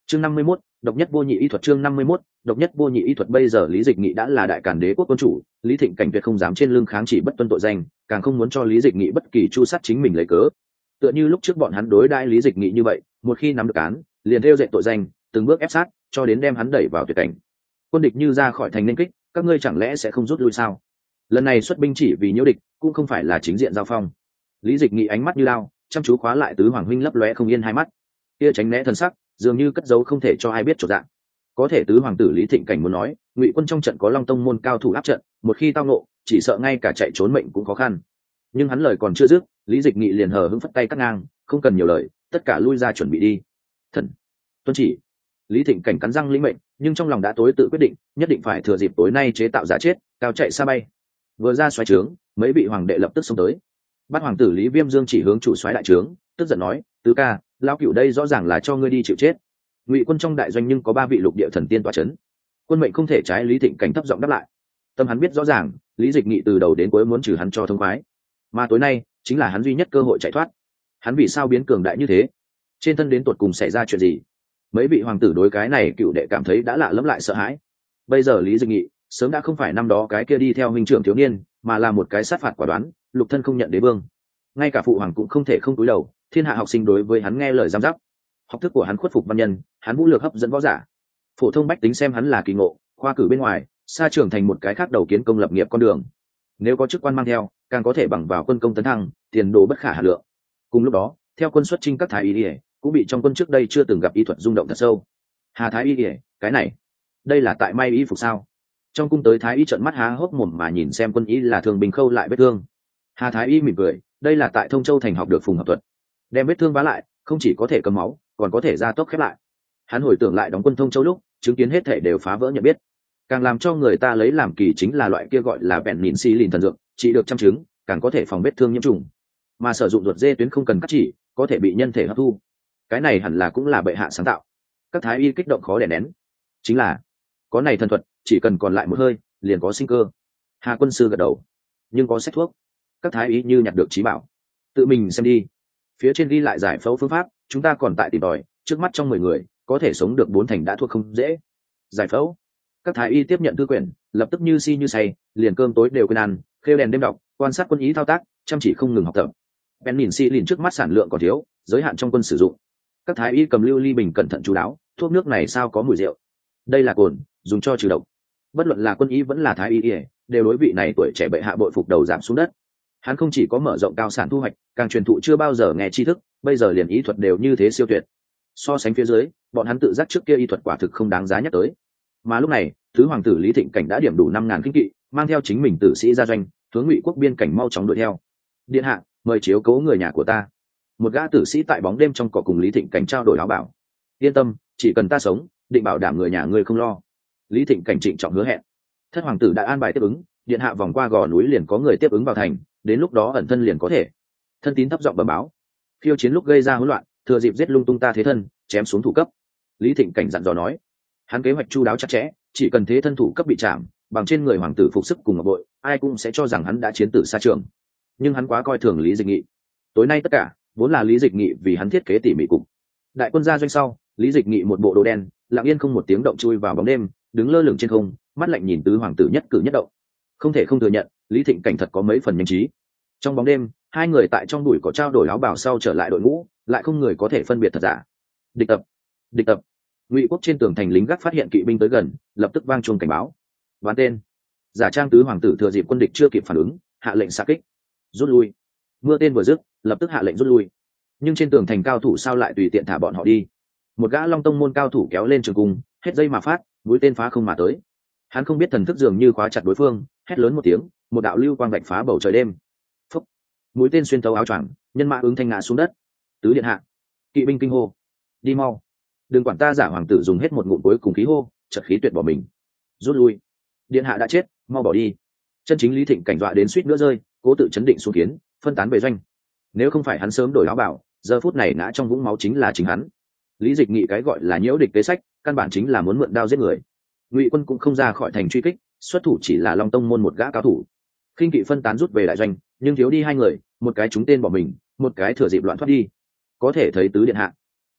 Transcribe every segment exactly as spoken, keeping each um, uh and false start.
chương năm mươi mốt độc nhất vô nhị y thuật. chương năm mươi mốt độc nhất vô nhị y thuật. Bây giờ Lý Dịch Nghị đã là đại càn đế quốc quân chủ, Lý Thịnh Cảnh tuyệt không dám trên lưng kháng chỉ bất tuân tội danh, càng không muốn cho Lý Dịch Nghị bất kỳ chu sát chính mình lấy cớ. Tựa như lúc trước bọn hắn đối đãi Lý Dịch Nghị như vậy, một khi nắm được án, liền theo dệt tội danh, từng bước ép sát, cho đến đem hắn đẩy vào tuyệt cảnh. Quân địch như ra khỏi thành nên kích, các ngươi chẳng lẽ sẽ không rút lui sao? Lần này xuất binh chỉ vì nhiễu địch, cũng không phải là chính diện giao phong. Lý Dịch Nghị ánh mắt như lao, chăm chú khóa lại tứ hoàng huynh lấp lóe không yên hai mắt, kia tránh né thần sắc, dường như cất giấu không thể cho ai biết chỗ dạng. Có thể tứ hoàng tử Lý Thịnh Cảnh muốn nói, Ngụy quân trong trận có Long Tông môn cao thủ áp trận, một khi tao nộ, chỉ sợ ngay cả chạy trốn mệnh cũng khó khăn. Nhưng hắn lời còn chưa dứt, Lý Dịch Nghị liền hờ hững phất tay cắt ngang, không cần nhiều lời, tất cả lui ra chuẩn bị đi. Thần tuân chỉ. Lý Thịnh Cảnh cắn răng lĩnh mệnh, nhưng trong lòng đã tối tự quyết định, nhất định phải thừa dịp tối nay chế tạo giả chết, cao chạy xa bay. Vừa ra xoáy trướng, mấy vị hoàng đệ lập tức xông tới. Bát hoàng tử Lý Viêm Dương chỉ hướng chủ xoáy đại trướng, tức giận nói, tứ ca, lão cửu đây rõ ràng là cho ngươi đi chịu chết. Ngụy quân trong đại doanh nhưng có ba vị lục địa thần tiên tọa chấn, quân mệnh không thể trái. Lý Thịnh Cảnh thấp giọng đáp lại. Tâm hắn biết rõ ràng, Lý Dịch Nghị từ đầu đến cuối muốn trừ hắn cho thông khoái, mà tối nay chính là hắn duy nhất cơ hội chạy thoát. Hắn vì sao biến cường đại như thế? Trên thân đến tuột cùng xảy ra chuyện gì? Mấy vị hoàng tử đối cái này cựu đệ cảm thấy đã lạ lẫm lại sợ hãi. Bây giờ Lý Dịch Nghị sớm đã không phải năm đó cái kia đi theo huynh trưởng thiếu niên, mà là một cái sát phạt quả đoán, lục thân không nhận đế vương. Ngay cả phụ hoàng cũng không thể không cúi đầu, thiên hạ học sinh đối với hắn nghe lời giám giáp. Học thức của hắn khuất phục văn nhân, hắn vũ lược hấp dẫn võ giả. Phổ thông bách tính xem hắn là kỳ ngộ, khoa cử bên ngoài, xa trưởng thành một cái khác đầu kiến công lập nghiệp con đường. Nếu có chức quan mang theo, càng có thể bằng vào quân công tấn thăng, tiền đồ bất khả hà lượng. Cùng lúc đó, theo quân xuất chinh các thái y y, cũng bị trong quân trước đây chưa từng gặp y thuật rung động thật sâu. Hà thái y y, cái này, đây là tại may y phục sao? Trong cung tới thái y trợn mắt há hốc mồm mà nhìn xem quân y là thường bình khâu lại vết thương. Hà thái y mỉm cười, đây là tại Thông Châu thành học được phùng hợp thuật, đem vết thương vá lại, không chỉ có thể cầm máu, còn có thể gia tốc khép lại. Hắn hồi tưởng lại đóng quân Thông Châu lúc, chứng kiến hết thể đều phá vỡ nhận biết. Càng làm cho người ta lấy làm kỳ chính là loại kia gọi là vẹn mìn xi lìn thần dược, chỉ được trăm chứng, càng có thể phòng vết thương nhiễm trùng, mà sử dụng ruột dê tuyến không cần cắt chỉ, có thể bị nhân thể hấp thu. Cái này hẳn là cũng là bệ hạ sáng tạo. Các thái y kích động khó đè nén, chính là có này thần thuật, chỉ cần còn lại một hơi, liền có sinh cơ. Hà quân sư gật đầu, nhưng có sách thuốc. Các thái y như nhặt được trí bảo, tự mình xem đi. Phía trên ghi lại giải phẫu phương pháp, chúng ta còn tại tìm tòi, trước mắt trong mười người có thể sống được bốn thành đã thuốc không dễ. Giải phẫu. Các thái y tiếp nhận thư quyển, lập tức như si như say, liền cơm tối đều quên ăn, khêu đèn đêm đọc, quan sát quân ý thao tác, chăm chỉ không ngừng học tập. Ben nhìn si liền trước mắt sản lượng còn thiếu, giới hạn trong quân sử dụng. Các thái y cầm lưu ly bình cẩn thận chú đáo, thuốc nước này sao có mùi rượu? Đây là cồn, dùng cho trừ độc. Bất luận là quân y vẫn là thái y, đều đối vị này tuổi trẻ bệ hạ bội phục đầu giảm xuống đất. Hắn không chỉ có mở rộng cao sản thu hoạch, càng truyền thụ chưa bao giờ nghe tri thức, bây giờ liền y thuật đều như thế siêu tuyệt. So sánh phía dưới, bọn hắn tự giác trước kia y thuật quả thực không đáng giá nhắc tới. Mà lúc này, thứ hoàng tử Lý Thịnh Cảnh đã điểm đủ năm ngàn kinh kỵ, mang theo chính mình tử sĩ ra doanh, hướng Ngụy quốc biên cảnh mau chóng đuổi theo. Điện hạ, mời chiếu cố người nhà của ta. Một gã tử sĩ tại bóng đêm trong cỏ cùng Lý Thịnh Cảnh trao đổi áo bảo. Yên tâm, chỉ cần ta sống, định bảo đảm người nhà ngươi không lo. Lý Thịnh Cảnh trịnh trọng hứa hẹn. Thất hoàng tử đã an bài tiếp ứng, điện hạ vòng qua gò núi liền có người tiếp ứng vào thành, đến lúc đó ẩn thân liền có thể. Thân tín thấp giọng bẩm báo. Khiêu chiến lúc gây ra hỗn loạn, thừa dịp giết lung tung ta thế thân, chém xuống thủ cấp. Lý Thịnh Cảnh dặn dò nói. Hắn kế hoạch chu đáo chặt chẽ, chỉ cần thế thân thủ cấp bị chạm, bằng trên người hoàng tử phục sức cùng ngọc bội, ai cũng sẽ cho rằng hắn đã chiến tử xa trường. Nhưng hắn quá coi thường Lý Dịch Nghị. Tối nay tất cả vốn là Lý Dịch Nghị vì hắn thiết kế tỉ mỉ cục. Đại quân ra doanh sau, Lý Dịch Nghị một bộ đồ đen, lặng yên không một tiếng động chui vào bóng đêm, đứng lơ lửng trên không, mắt lạnh nhìn tứ hoàng tử nhất cử nhất động. Không thể không thừa nhận, Lý Thịnh Cảnh thật có mấy phần nhanh trí. Trong bóng đêm, hai người tại trong bụi cỏ trao đổi áo bào sau trở lại đội ngũ, lại không người có thể phân biệt thật giả. Địch tập, địch tập. Ngụy quốc trên tường thành lính gác phát hiện kỵ binh tới gần, lập tức vang chuông cảnh báo. Ván tên. Giả trang tứ hoàng tử thừa dịp quân địch chưa kịp phản ứng, hạ lệnh xạ kích. Rút lui. Mưa tên vừa dứt, lập tức hạ lệnh rút lui. Nhưng trên tường thành cao thủ sao lại tùy tiện thả bọn họ đi? Một gã Long Tông môn cao thủ kéo lên trường cung, hết dây mà phát, mũi tên phá không mà tới. Hắn không biết thần thức dường như khóa chặt đối phương, hét lớn một tiếng, một đạo lưu quang vạch phá bầu trời đêm. Phúc. Mũi tên xuyên tấu áo choàng, nhân mã ứng thanh ngã xuống đất. Tứ điện hạ. Kỵ binh kinh hô. Đi mau. Đừng quản ta giả hoàng tử dùng hết một ngụm cuối cùng khí hô, chợt khí tuyệt bỏ mình. Rút lui. Điện hạ đã chết, mau bỏ đi. Chân chính Lý Thịnh Cảnh dọa đến suýt nữa rơi, cố tự chấn định xuống kiến, phân tán về doanh. Nếu không phải hắn sớm đổi áo bảo, giờ phút này ngã trong vũng máu chính là chính hắn. Lý Dịch Nghị cái gọi là nhiễu địch kế sách, căn bản chính là muốn mượn đao giết người. Ngụy quân cũng không ra khỏi thành truy kích, xuất thủ chỉ là Long Tông môn một gã cao thủ. Khinh kỵ phân tán rút về đại doanh, nhưng thiếu đi hai người, một cái trúng tên bỏ mình, một cái thừa dịp loạn thoát đi. Có thể thấy tứ điện hạ.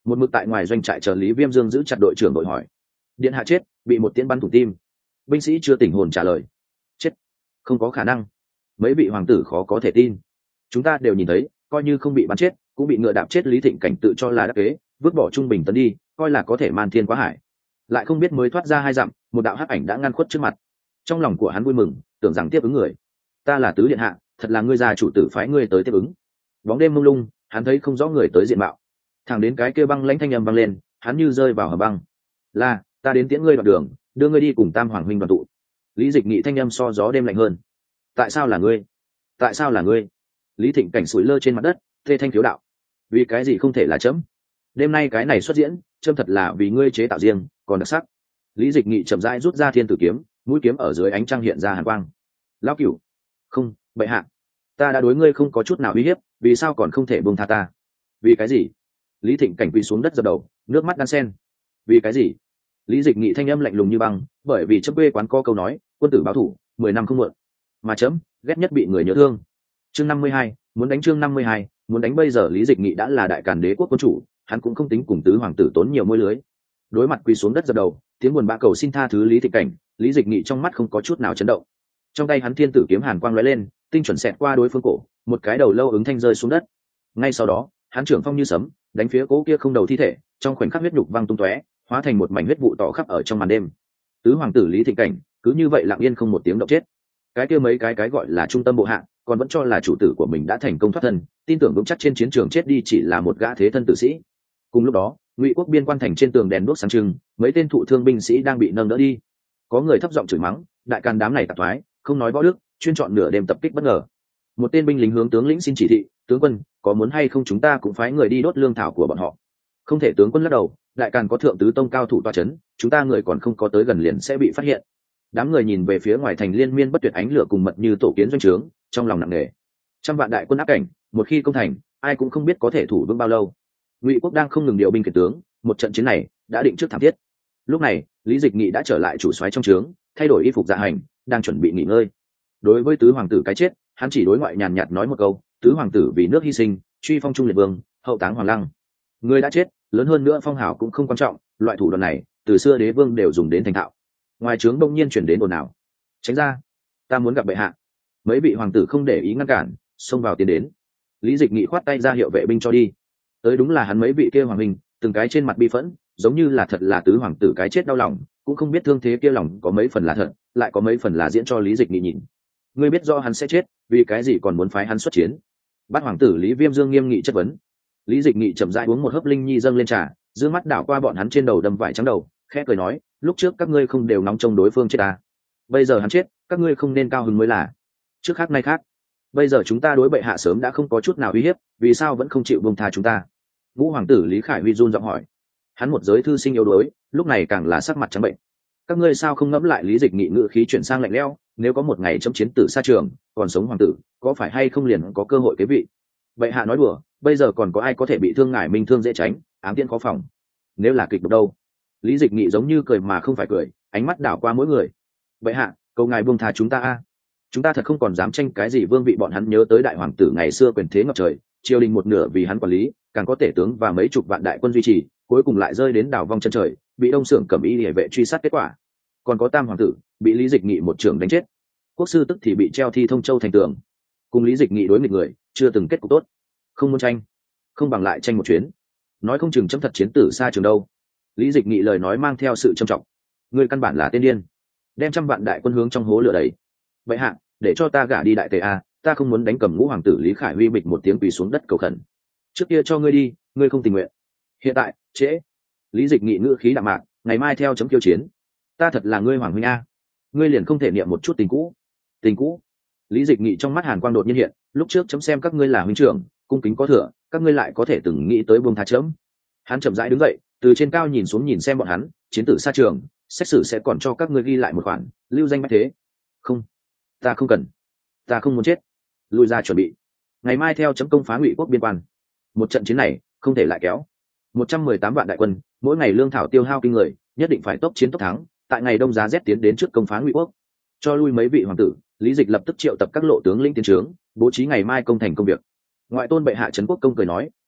một mực tại ngoài doanh trại chờ Lý Viêm Dương giữ chặt đội trưởng đội hỏi. Điện hạ chết, bị một tiễn bắn thủng tim. Binh sĩ chưa tỉnh hồn trả lời. Chết? Không có khả năng. Mấy vị hoàng tử khó có thể tin. Chúng ta đều nhìn thấy, coi như không bị bắn chết, cũng bị ngựa đạp chết. Lý Thịnh Cảnh tự cho là đắc kế, vứt bỏ trung bình tấn đi, coi là có thể man thiên quá hải. Lại không biết mới thoát ra hai dặm, một đạo hắc ảnh đã ngăn khuất trước mặt. Trong lòng của hắn vui mừng, tưởng rằng tiếp ứng người. Ta là tứ điện hạ, thật là ngươi già chủ tử phái ngươi tới tiếp ứng. Bóng đêm mông lung, hắn thấy không rõ người tới diện mạo. Thẳng đến cái kia băng lãnh thanh âm vang lên, hắn như rơi vào hầm băng. Là, ta đến tiễn ngươi đoạn đường, đưa ngươi đi cùng Tam Hoàng huynh đoàn tụ. Lý Dịch Nghị thanh âm so gió đêm lạnh hơn. Tại sao là ngươi? Tại sao là ngươi? Lý Thịnh Cảnh sủi lơ trên mặt đất, thê thanh thiếu đạo. Vì cái gì không thể là chấm? Đêm nay cái này xuất diễn, chấm thật là vì ngươi chế tạo riêng, còn đặc sắc. Lý Dịch Nghị chậm rãi rút ra thiên tử kiếm, mũi kiếm ở dưới ánh trăng hiện ra hàn quang. Lão cửu, không, bệ hạ, ta đã đối ngươi không có chút nào uy hiếp, vì sao còn không thể buông tha ta? Vì cái gì? Lý Thịnh Cảnh quỳ xuống đất dập đầu, nước mắt đan sen. Vì cái gì? Lý Dịch Nghị thanh âm lạnh lùng như băng, bởi vì chấm quê quán có câu nói, quân tử báo thủ, mười năm không muộn. Mà chấm, ghét nhất bị người nhớ thương. Chương năm mươi hai, muốn đánh chương năm mươi hai, muốn đánh bây giờ Lý Dịch Nghị đã là đại càn đế quốc quân chủ, hắn cũng không tính cùng tứ hoàng tử tốn nhiều môi lưới. Đối mặt quỳ xuống đất dập đầu, tiếng buồn bã cầu xin tha thứ Lý Thịnh Cảnh, Lý Dịch Nghị trong mắt không có chút nào chấn động. Trong tay hắn thiên tử kiếm hàn quang lóe lên, tinh chuẩn xẹt qua đối phương cổ, một cái đầu lâu ứng thanh rơi xuống đất. Ngay sau đó, hắn trưởng phong như sấm, đánh phía cố kia không đầu thi thể, trong khoảnh khắc huyết nhục văng tung tóe, hóa thành một mảnh huyết vụ tỏ khắp ở trong màn đêm. Tứ hoàng tử Lý Thịnh Cảnh cứ như vậy lặng yên không một tiếng động chết. Cái kia mấy cái cái gọi là trung tâm bộ hạ, còn vẫn cho là chủ tử của mình đã thành công thoát thân, tin tưởng vững chắc trên chiến trường chết đi chỉ là một gã thế thân tử sĩ. Cùng lúc đó, Ngụy quốc biên quan thành trên tường đèn đuốc sáng trưng, mấy tên thụ thương binh sĩ đang bị nâng đỡ đi. Có người thấp giọng chửi mắng, đại can đám này tạp thoái, không nói võ đức, chuyên chọn nửa đêm tập kích bất ngờ. Một tên binh lính hướng tướng lĩnh xin chỉ thị, tướng quân, có muốn hay không chúng ta cũng phái người đi đốt lương thảo của bọn họ. Không thể, tướng quân lắc đầu, đại càn có thượng tứ tông cao thủ toa chấn, chúng ta người còn không có tới gần liền sẽ bị phát hiện. Đám người nhìn về phía ngoài thành liên miên bất tuyệt ánh lửa cùng mật như tổ kiến doanh trướng, trong lòng nặng nề. Trăm vạn đại quân áp cảnh, một khi công thành, ai cũng không biết có thể thủ vững bao lâu. Ngụy quốc đang không ngừng điều binh khiển tướng, một trận chiến này đã định trước thảm thiết. Lúc này, Lý Dịch Nghị đã trở lại chủ soái trong trướng, thay đổi y phục dạ hành, đang chuẩn bị nghỉ ngơi. Đối với tứ hoàng tử cái chết, hắn chỉ đối ngoại nhàn nhạt nói một câu, tứ hoàng tử vì nước hy sinh, truy phong trung liệt vương, hậu táng hoàng lăng. Người đã chết, lớn hơn nữa phong hào cũng không quan trọng, loại thủ đoạn này từ xưa đế vương đều dùng đến thành thạo. Ngoài trướng đông nhiên chuyển đến ồn ào. Tránh ra, ta muốn gặp bệ hạ. Mấy vị hoàng tử không để ý ngăn cản, xông vào tiến đến. Lý Dịch Nghị khoát tay ra hiệu vệ binh cho đi. Tới đúng là hắn mấy vị kia hoàng minh, từng cái trên mặt bi phẫn, giống như là thật là tứ hoàng tử cái chết đau lòng, cũng không biết thương thế kia lòng có mấy phần là thật, lại có mấy phần là diễn cho Lý Dịch Nghị nhìn. Ngươi biết do hắn sẽ chết, vì cái gì còn muốn phái hắn xuất chiến? Bát hoàng tử Lý Viêm Dương nghiêm nghị chất vấn. Lý Dịch Nghị chậm rãi uống một hớp linh nhi dâng lên trà, dương mắt đảo qua bọn hắn trên đầu đâm vải trắng đầu, khẽ cười nói, lúc trước các ngươi không đều nóng trông đối phương chết à? Bây giờ hắn chết, các ngươi không nên cao hứng mới là. Trước khác nay khác, bây giờ chúng ta đối bệ hạ sớm đã không có chút nào uy hiếp, vì sao vẫn không chịu buông tha chúng ta? Ngũ hoàng tử Lý Khải Huy run giọng hỏi. Hắn một giới thư sinh yếu đuối, lúc này càng là sắc mặt trắng bệnh. Các ngươi sao không ngẫm lại? Lý Dịch Nghị ngữ khí chuyển sang lạnh lẽo, nếu có một ngày chấm chiến tử xa trường, còn sống hoàng tử, có phải hay không liền có cơ hội kế vị? Bệ hạ nói đùa, bây giờ còn có ai có thể bị thương ngài minh thương dễ tránh, ám tiễn khó phòng. Nếu là kịch độc đâu? Lý Dịch Nghị giống như cười mà không phải cười, ánh mắt đảo qua mỗi người. Bệ hạ, cầu ngài buông tha chúng ta a. Chúng ta thật không còn dám tranh cái gì vương vị. Bọn hắn nhớ tới đại hoàng tử ngày xưa quyền thế ngập trời, triều đình một nửa vì hắn quản lý, càng có tể tướng và mấy chục vạn đại quân duy trì, cuối cùng lại rơi đến đảo vong chân trời, bị đông xưởng cẩm y liề vệ truy sát kết quả. Còn có tam hoàng tử bị Lý Dịch Nghị một trưởng đánh chết, quốc sư tức thì bị treo thi thông châu thành tường. Cùng Lý Dịch Nghị đối nghịch người, chưa từng kết cục tốt. Không muốn tranh, không bằng lại tranh một chuyến. Nói không chừng chấm thật chiến tử xa trường đâu. Lý Dịch Nghị lời nói mang theo sự trầm trọng. Người căn bản là tên điên, đem trăm vạn đại quân hướng trong hố lửa đầy. Vậy hạ, để cho ta gả đi đại tề a, ta không muốn đánh cầm. Ngũ hoàng tử Lý Khải Huy bịch một tiếng quỳ xuống đất cầu khẩn. Trước kia cho ngươi đi, ngươi không tình nguyện. Hiện tại, trễ. Lý Dịch Nghị ngữ khí đạm mạc, ngày mai theo chấm kiêu chiến. Ta thật là ngươi hoàng huynh a, ngươi liền không thể niệm một chút tình cũ? Tình cũ? Lý Dịch Nghị trong mắt hàn quang đột nhiên hiện, lúc trước chấm xem các ngươi là huynh trưởng, cung kính có thừa, các ngươi lại có thể từng nghĩ tới buông tha chấm. Hắn chậm rãi đứng dậy, từ trên cao nhìn xuống nhìn xem bọn hắn, chiến tử xa trường, xét xử sẽ còn cho các ngươi ghi lại một khoản, lưu danh bách thế. Không, ta không cần, ta không muốn chết. Lui ra chuẩn bị, ngày mai theo chấm công phá Ngụy quốc biên quan. Một trận chiến này không thể lại kéo. Một trăm mười tám vạn đại quân, mỗi ngày lương thảo tiêu hao kinh người, nhất định phải tốc chiến tốc thắng, tại ngày đông giá rét tiến đến trước công phá Ngụy quốc. Cho lui mấy vị hoàng tử, Lý Dịch lập tức triệu tập các lộ tướng lĩnh tiến trướng, bố trí ngày mai công thành công việc. Ngoại tôn bệ hạ trấn quốc công cười nói,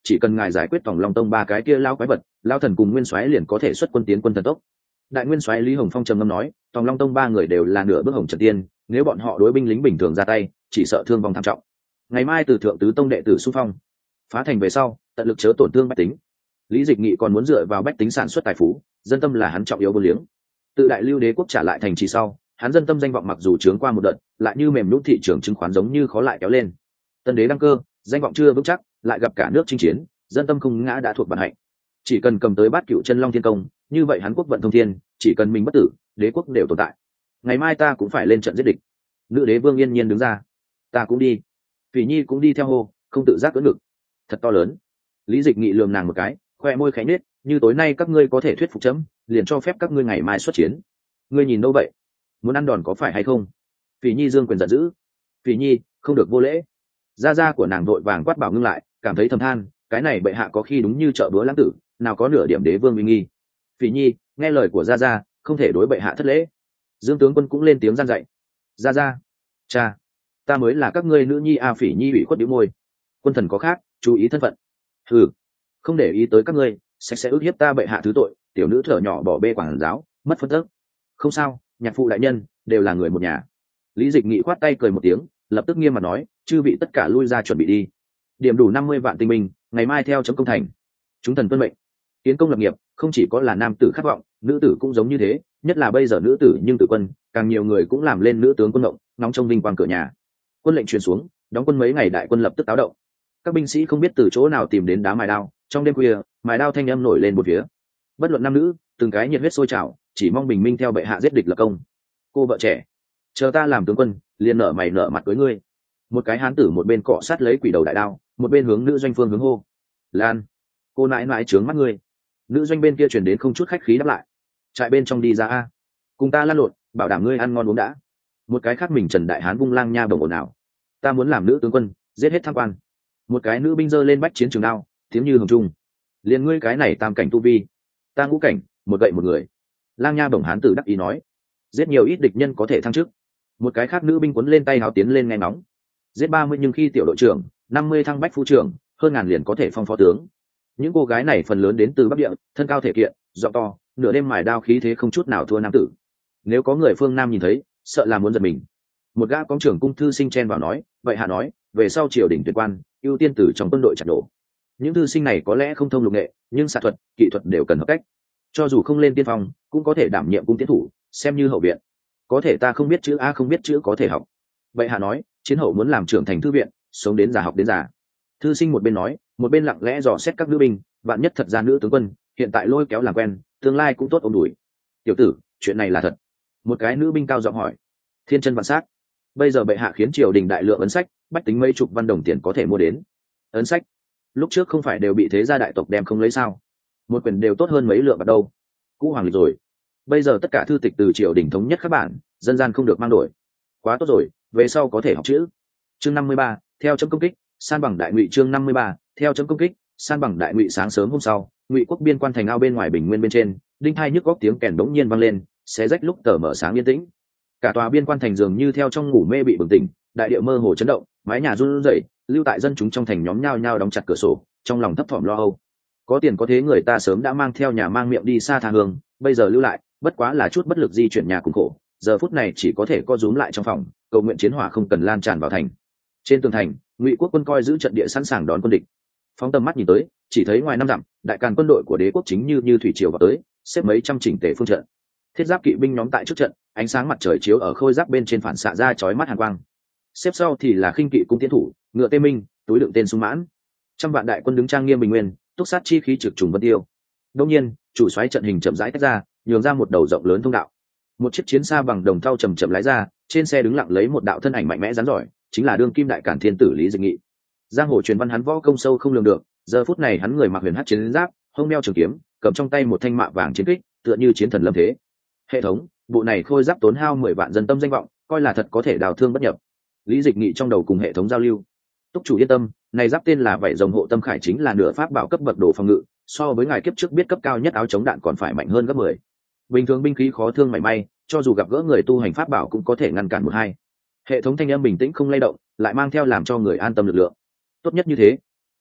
chỉ cần ngài giải quyết Tòng Long Tông ba cái kia lao quái vật, lao thần cùng nguyên soái liền có thể xuất quân tiến quân thần tốc. Đại nguyên soái Lý Hồng Phong trầm ngâm nói, Tòng Long Tông ba người đều là nửa bước hồng trần tiên, nếu bọn họ đối binh lính bình thường ra tay, chỉ sợ thương vong thảm trọng. Ngày mai từ thượng tứ tông đệ tử xung phong, phá thành về sau, tận lực chớ tổn thương bách tính. Lý Dịch Nghị còn muốn dựa vào bách tính sản xuất tài phú, dân tâm là hắn trọng yếu vô liếng. Tự Đại Lưu Đế quốc trả lại thành trì sau, hắn dân tâm danh vọng mặc dù trướng qua một đợt, lại như mềm nhũn thị trường chứng khoán giống như khó lại kéo lên. Tân đế đăng cơ, danh vọng chưa vững chắc, lại gặp cả nước chinh chiến, dân tâm không ngã đã thuộc bản hạnh. Chỉ cần cầm tới bát cựu chân long thiên công, như vậy hắn quốc vận thông thiên, chỉ cần mình bất tử, đế quốc đều tồn tại. Ngày mai ta cũng phải lên trận giết địch. Nữ đế Vương Yên Nhiên đứng ra, ta cũng đi. Phỉ Nhi cũng đi theo hô, không tự giác cưỡng ngực. Thật to lớn. Lý Dịch Nghị lườm nàng một cái, khoe môi khẽ nết, như tối nay các ngươi có thể thuyết phục chấm, liền cho phép các ngươi ngày mai xuất chiến. Ngươi nhìn đâu vậy? Muốn ăn đòn có phải hay không? Phỉ Nhi dương quyền giận dữ. Phỉ Nhi, không được vô lễ. Gia gia của nàng vội vàng quát bảo ngưng lại, cảm thấy thầm than, cái này bệ hạ có khi đúng như chợ búa lãng tử, nào có nửa điểm đế vương uy nghi. Phỉ Nhi, nghe lời của gia gia, không thể đối bệ hạ thất lễ. Dương tướng quân cũng lên tiếng gian dạy. Gia gia, cha, ta mới là các ngươi nữ nhi a. Phỉ Nhi ủy khuất bĩu môi. Quân thần có khác, chú ý thân phận. Ừ, không để ý tới các ngươi, sẽ sẽ ước hiếp ta bệ hạ thứ tội. Tiểu nữ thở nhỏ bỏ bê quản giáo, mất phân tức. Không sao, nhạc phụ đại nhân đều là người một nhà. Lý Dịch Nghị khoát tay cười một tiếng, lập tức nghiêm mặt nói, chư vị tất cả lui ra chuẩn bị đi. Điểm đủ năm mươi vạn tinh binh, ngày mai theo chấm công thành. Chúng thần tuân mệnh. Kiến công lập nghiệp, không chỉ có là nam tử khát vọng, nữ tử cũng giống như thế, nhất là bây giờ nữ tử nhưng tử quân, càng nhiều người cũng làm lên nữ tướng quân động, nóng trong vinh quang cửa nhà. Quân lệnh truyền xuống, đóng quân mấy ngày đại quân lập tức táo động. Các binh sĩ không biết từ chỗ nào tìm đến đá mài đao, trong đêm khuya, mài đao thanh âm nổi lên một phía. Bất luận nam nữ, từng cái nhiệt huyết sôi trào, chỉ mong bình minh theo bệ hạ giết địch lập công. Cô vợ trẻ, chờ ta làm tướng quân, liền nở mày nở mặt với ngươi. Một cái hán tử một bên cọ sát lấy quỷ đầu đại đao, một bên hướng nữ doanh phương hướng hô. Lan, cô nãi nãi trướng mắt ngươi. Nữ doanh bên kia truyền đến không chút khách khí đáp lại. Trại bên trong đi ra a, cùng ta lăn lộn, bảo đảm ngươi ăn ngon uống đã. Một cái khác mình Trần Đại Hán vung lang nha bổng ồn ào. Ta muốn làm nữ tướng quân, giết hết tham quan. Một cái nữ binh giơ lên bách chiến trường đao, tiếng như hồng trung. Liền ngươi cái này tam cảnh tu vi, ta ngũ cảnh, một gậy một người. Lang nha bổng hán tử đắc ý nói, giết nhiều ít địch nhân có thể thăng chức. Một cái khác nữ binh quấn lên tay háo tiến lên nghe ngóng. Giết ba mươi nhưng khi tiểu đội trưởng, năm mươi thăng bách phu trưởng, hơn ngàn liền có thể phong phó tướng. Những cô gái này phần lớn đến từ Bắc Địa, thân cao thể kiện, giọng to, nửa đêm mài đao khí thế không chút nào thua nam tử. Nếu có người phương Nam nhìn thấy, sợ là muốn giật mình. Một gã công trưởng cung thư sinh chen vào nói, vậy hạ nói, về sau triều đình tuyệt quan, ưu tiên từ trong quân đội chặt đổ. Những thư sinh này có lẽ không thông lục nghệ, nhưng xạ thuật, kỹ thuật đều cần hợp cách. Cho dù không lên tiên phong, cũng có thể đảm nhiệm cung tiến thủ, xem như hậu viện. Có thể ta không biết chữ a không biết chữ có thể học. Vậy hạ nói, chiến hậu muốn làm trưởng thành thư viện, sống đến già học đến già. Thư sinh một bên nói, một bên lặng lẽ dò xét các nữ binh, vạn nhất thật ra nữ tướng quân, hiện tại lôi kéo làm quen, tương lai cũng tốt ôm đuổi. Tiểu tử, chuyện này là thật. Một cái nữ binh cao giọng hỏi. Thiên chân vạn sát. Bây giờ bệ hạ khiến triều đình đại lượng ấn sách, bách tính mấy chục văn đồng tiền có thể mua đến. Ấn sách, lúc trước không phải đều bị thế gia đại tộc đem không lấy sao? Một quyển đều tốt hơn mấy lượng bạc đâu. Cũ hoàng lịch rồi. Bây giờ tất cả thư tịch từ triều đình thống nhất các bản, dân gian không được mang đổi. Quá tốt rồi, về sau có thể học chữ. Chương năm mươi ba, theo chấm công kích, san bằng đại ngụy. Chương năm mươi ba, theo chấm công kích, san bằng đại ngụy. Sáng sớm hôm sau, ngụy quốc biên quan thành ao bên ngoài bình nguyên bên trên, đinh hai nhức góc tiếng kèn đống nhiên vang lên, xé rách lúc tờ mở sáng yên tĩnh. Cả tòa biên quan thành dường như theo trong ngủ mê bị bừng tỉnh, đại địa mơ hồ chấn động, mái nhà run rẩy, lưu tại dân chúng trong thành nhóm nhao nhao đóng chặt cửa sổ, trong lòng thấp thỏm lo âu. Có tiền có thế người ta sớm đã mang theo nhà mang miệng đi xa tha hương, bây giờ lưu lại, bất quá là chút bất lực di chuyển nhà cùng khổ, giờ phút này chỉ có thể co rúm lại trong phòng, cầu nguyện chiến hỏa không cần lan tràn vào thành. Trên tường thành, ngụy quốc quân coi giữ trận địa sẵn sàng đón quân địch. Phóng tầm mắt nhìn tới, chỉ thấy ngoài năm dặm, đại càn quân đội của đế quốc chính như như thủy triều vào tới, xếp mấy trăm chỉnh tề phương trận. Thiết giáp kỵ binh nhóm tại trước trận, ánh sáng mặt trời chiếu ở khôi giáp bên trên phản xạ ra chói mắt hàn quang. Xếp sau thì là khinh kỵ cung tiến thủ, ngựa tê minh, túi đựng tên sung mãn. Trăm vạn đại quân đứng trang nghiêm bình nguyên, túc sát chi khí trực trùng vân tiêu. Đương nhiên, chủ soái trận hình chậm rãi tách ra, nhường ra một đầu rộng lớn thông đạo. Một chiếc chiến xa bằng đồng thau chậm chậm lái ra, trên xe đứng lặng lấy một đạo thân ảnh mạnh mẽ rắn giỏi, chính là đương kim đại cản thiên tử Lý Dịch Nghị. Giang hồ truyền văn hắn võ công sâu không lường được, giờ phút này hắn người mặc huyền hắc chiến giáp, hông đeo trường kiếm, cầm trong tay một thanh mạ vàng chiến kích, tựa như chiến thần lâm thế. Hệ thống, bộ này khôi giáp tốn hao mười vạn dân tâm danh vọng, coi là thật có thể đào thương bất nhập. Lý Dịch Nghị trong đầu cùng hệ thống giao lưu. Túc chủ yên tâm, này giáp tên là vảy rồng hộ tâm khải, chính là nửa pháp bảo cấp bậc đồ phòng ngự, so với ngài kiếp trước biết cấp cao nhất áo chống đạn còn phải mạnh hơn gấp mười. Bình thường binh khí khó thương mảy may, cho dù gặp gỡ người tu hành pháp bảo cũng có thể ngăn cản một hai. Hệ thống thanh âm bình tĩnh không lay động, lại mang theo làm cho người an tâm lực lượng. Tốt nhất như thế.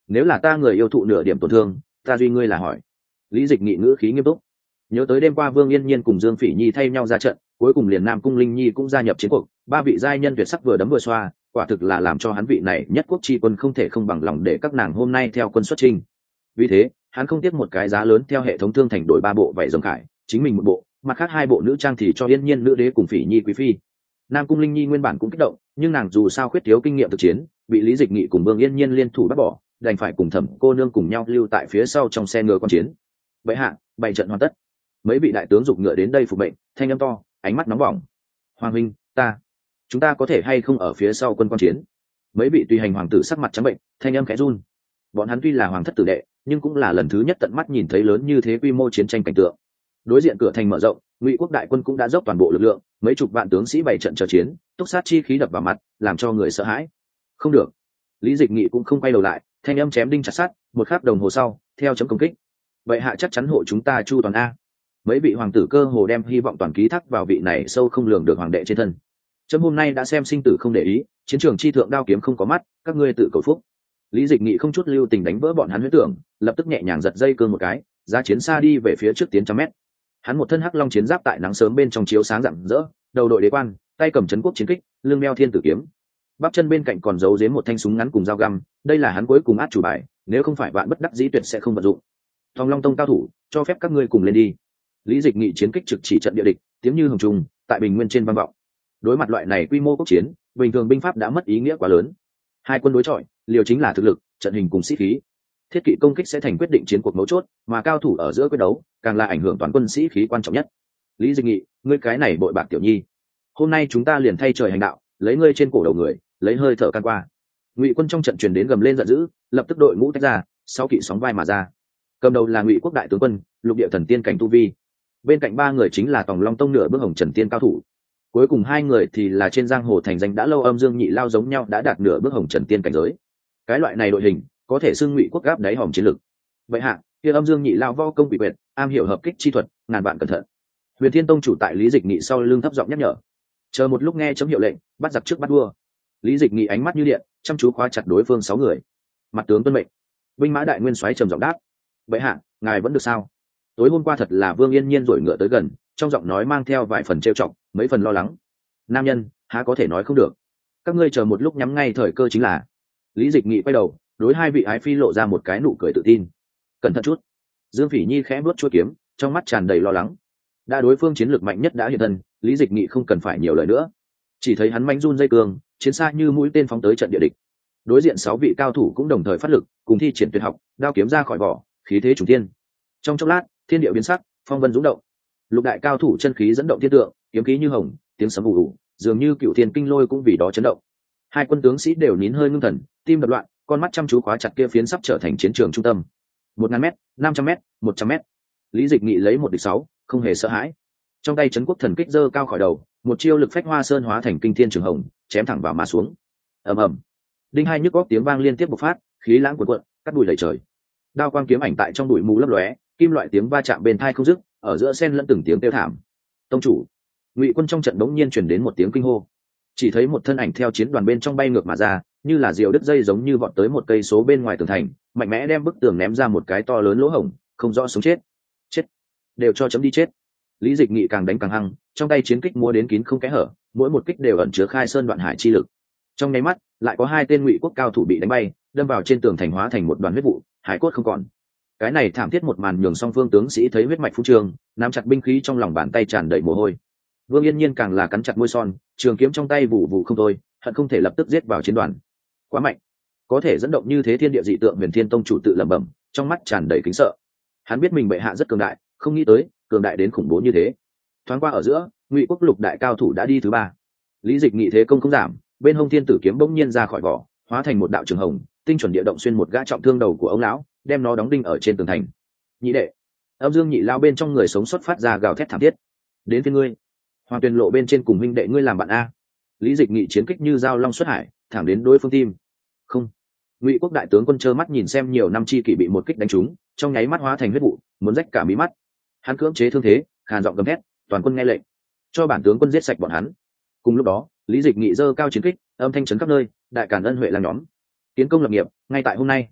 nếu là ta người yêu thụ nửa điểm tổn thương, ta duy ngươi là hỏi. Lý Dịch Nghị ngữ khí nghiêm túc, nhớ tới đêm qua Vương Yên Nhiên cùng Dương Phỉ Nhi thay nhau ra trận, cuối cùng liền Nam Cung Linh Nhi cũng gia nhập chiến cuộc, ba vị giai nhân tuyệt sắc vừa đấm vừa xoa, quả thực là làm cho hắn vị này nhất quốc chi quân không thể không bằng lòng để các nàng hôm nay theo quân xuất chinh. Vì thế, hắn không tiếc một cái giá lớn theo hệ thống thương thành đổi ba bộ vảy rồng khải, chính mình một bộ, mặt khác hai bộ nữ trang thì cho Yên Nhiên nữ đế cùng Phỉ Nhi quý phi. Nam Cung Linh Nhi nguyên bản cũng kích động, nhưng nàng dù sao khuyết thiếu kinh nghiệm thực chiến, bị Lý Dịch Nghị cùng Vương Yên Nhiên liên thủ bắt bỏ, đành phải cùng Thẩm cô nương cùng nhau lưu tại phía sau trong xe ngựa quan chiến. Vậy hạ, bày trận hoàn tất. Mấy vị đại tướng giục ngựa đến đây phục mệnh, thanh âm to, ánh mắt nóng bỏng. Hoàng huynh, ta, chúng ta có thể hay không ở phía sau quân quan chiến? Mấy vị tùy hành hoàng tử sắc mặt trắng bệnh, thanh âm khẽ run. Bọn hắn tuy là hoàng thất tử đệ, nhưng cũng là lần thứ nhất tận mắt nhìn thấy lớn như thế quy mô chiến tranh cảnh tượng. Đối diện cửa thành mở rộng, Ngụy quốc đại quân cũng đã dốc toàn bộ lực lượng, mấy chục vạn tướng sĩ bày trận chờ chiến, túc sát chi khí đập vào mặt, làm cho người sợ hãi. Không được. Lý Dịch Nghị cũng không quay đầu lại, thanh âm chém đinh chặt sắt, một khắc đồng hồ sau, theo chấm công kích. Vậy hạ chắc chắn hộ chúng ta chu toàn a. Mấy vị hoàng tử cơ hồ đem hy vọng toàn ký thác vào vị này sâu không lường được hoàng đệ trên thân. Chấm hôm nay đã xem sinh tử không để ý, chiến trường chi thượng đao kiếm không có mắt, các ngươi tự cầu phúc. Lý Dịch Nghị không chút lưu tình đánh vỡ bọn hắn huyết tưởng, lập tức nhẹ nhàng giật dây cương một cái, ra chiến xa đi về phía trước tiến trăm mét. Hắn một thân hắc long chiến giáp tại nắng sớm bên trong chiếu sáng rạng rỡ, đầu đội đế quan, tay cầm trấn quốc chiến kích, lưng đeo thiên tử kiếm, bắp chân bên cạnh còn giấu giếm một thanh súng ngắn cùng dao găm, đây là hắn cuối cùng át chủ bài, nếu không phải bạn bất đắc dĩ tuyệt sẽ không vận dụng. Thòng Long Tông cao thủ, cho phép các ngươi cùng lên đi. Lý Dịch Nghị chiến kích trực chỉ trận địa địch, tiếng như hồng trùng tại bình nguyên trên vang vọng. Đối mặt loại này quy mô quốc chiến, bình thường binh pháp đã mất ý nghĩa quá lớn. Hai quân đối chọi, liều chính là thực lực, trận hình cùng sĩ khí. Thiết kỵ công kích sẽ thành quyết định chiến cuộc mấu chốt, mà cao thủ ở giữa quyết đấu, càng là ảnh hưởng toàn quân sĩ khí quan trọng nhất. Lý Dịch Nghị, ngươi cái này bội bạc tiểu nhi, hôm nay chúng ta liền thay trời hành đạo, lấy ngươi trên cổ đầu người, lấy hơi thở can qua. Ngụy quân trong trận truyền đến gầm lên giận dữ, lập tức đội ngũ tách ra, sáu kỵ sóng vai mà ra. Cầm đầu là Ngụy quốc đại tướng quân, lục địa thần tiên cảnh tu vi. Bên cạnh ba người chính là Tòng Long Tông nửa bước hồng trần tiên cao thủ. Cuối cùng hai người thì là trên giang hồ thành danh đã lâu Âm Dương Nhị Lao giống nhau đã đạt nửa bước hồng trần tiên cảnh giới. Cái loại này đội hình có thể xưng Ngụy quốc gáp đáy hòm chiến lực. Vậy hạ, kia Âm Dương Nhị Lao vo công quỷ quyệt, am hiểu hợp kích chi thuật, ngàn vạn cẩn thận. Huyền Thiên Tông chủ tại Lý Dịch Nghị sau lưng thấp giọng nhắc nhở. Chờ một lúc nghe chấm hiệu lệnh, bắt giặc trước bắt đua. Lý Dịch Nghị ánh mắt như điện, chăm chú khóa chặt đối phương sáu người. Mặt tướng tuân mệnh. Binh mã đại nguyên soái trầm giọng đáp. Vậy hạ, ngài vẫn được sao? Tối hôm qua thật là Vương Yên Nhiên rồi ngựa tới gần, trong giọng nói mang theo vài phần trêu chọc, mấy phần lo lắng. Nam nhân, há có thể nói không được. Các ngươi chờ một lúc nhắm ngay thời cơ chính là. Lý Dịch Nghị quay đầu, đối hai vị ái phi lộ ra một cái nụ cười tự tin. Cẩn thận chút. Dương Phỉ Nhi khẽ bước chuôi kiếm, trong mắt tràn đầy lo lắng. Đã đối phương chiến lược mạnh nhất đã hiện thân, Lý Dịch Nghị không cần phải nhiều lời nữa. Chỉ thấy hắn manh run dây cương, chiến xa như mũi tên phóng tới trận địa địch. Đối diện sáu vị cao thủ cũng đồng thời phát lực, cùng thi triển tuyệt học, đao kiếm ra khỏi vỏ, khí thế trùng thiên. Trong chốc lát, thiên địa biến sắc, phong vân dũng động. Lục đại cao thủ chân khí dẫn động thiên tượng, kiếm khí như hồng, tiếng sấm ù ù, dường như cựu thiên kinh lôi cũng vì đó chấn động. Hai quân tướng sĩ đều nín hơi ngưng thần, tim đập loạn, con mắt chăm chú khóa chặt kia phiến sắp trở thành chiến trường trung tâm. Một ngàn mét, năm trăm mét, một trăm mét. Lý Dịch Nghị lấy một địch sáu, không hề sợ hãi. Trong tay trấn quốc thần kích giơ cao khỏi đầu, một chiêu lực phách hoa sơn hóa thành kinh thiên trường hồng, chém thẳng vào mà xuống. Ầm ầm. Đinh hai nhức góc tiếng vang liên tiếp bộc phát, khí lãng cuồn cuộn, cắt đùi lầy trời. Đao quang kiếm ảnh tại trong bụi mù lấp lóe, kim loại tiếng va chạm bên tai không dứt, ở giữa xen lẫn từng tiếng kêu thảm. Tông chủ, Ngụy quân trong trận đống nhiên truyền đến một tiếng kinh hô. Chỉ thấy một thân ảnh theo chiến đoàn bên trong bay ngược mà ra, như là diều đứt dây giống như vọt tới một cây số bên ngoài tường thành, mạnh mẽ đem bức tường ném ra một cái to lớn lỗ hổng, không rõ sống chết. Chết, đều cho chấm đi chết. Lý Dịch Nghị càng đánh càng hăng, trong tay chiến kích múa đến kín không kẽ hở, mỗi một kích đều ẩn chứa khai sơn đoạn hải chi lực. Trong nháy mắt, lại có hai tên Ngụy quốc cao thủ bị đánh bay, đâm vào trên tường thành hóa thành một đoàn huyết vụ, hải cốt không còn. Cái này thảm thiết một màn nhường song phương tướng sĩ thấy huyết mạch phú trường, nắm chặt binh khí trong lòng bàn tay tràn đầy mồ hôi. Vương Yên Nhiên càng là cắn chặt môi son, trường kiếm trong tay vụ vụ không thôi, hận không thể lập tức giết vào chiến đoàn. Quá mạnh, có thể dẫn động như thế thiên địa dị tượng. Huyền Thiên Tông chủ tự lẩm bẩm, trong mắt tràn đầy kính sợ. Hắn biết mình bệ hạ rất cường đại, không nghĩ tới cường đại đến khủng bố như thế. Thoáng qua ở giữa, Ngụy quốc lục đại cao thủ đã đi thứ ba. Lý Dịch Nghị thế công không giảm, bên hông thiên tử kiếm bỗng nhiên ra khỏi vỏ, hóa thành một đạo trường hồng, tinh chuẩn địa động xuyên một gã trọng thương đầu của ông lão, đem nó đóng đinh ở trên tường thành. Nhị đệ, Âm Dương Nhị Lao bên trong người sống xuất phát ra gào thét thảm thiết. Đến phía ngươi, Hoàng Tuyền Lộ bên trên cùng huynh đệ ngươi làm bạn a. Lý Dịch Nghị chiến kích như dao long xuất hải, thẳng đến đối phương tim. Không. Ngụy quốc đại tướng quân trơ mắt nhìn xem nhiều năm chi kỷ bị một kích đánh trúng, trong nháy mắt hóa thành huyết vụ, muốn rách cả mí mắt. Hắn cưỡng chế thương thế, khàn giọng gầm thét, toàn quân nghe lệnh, cho bản tướng quân giết sạch bọn hắn. Cùng lúc đó, Lý Dịch Nghị giơ cao chiến kích, âm thanh chấn khắp nơi, đại càn ân huệ làm nhóm. Tiến công lập nghiệp, ngay tại hôm nay.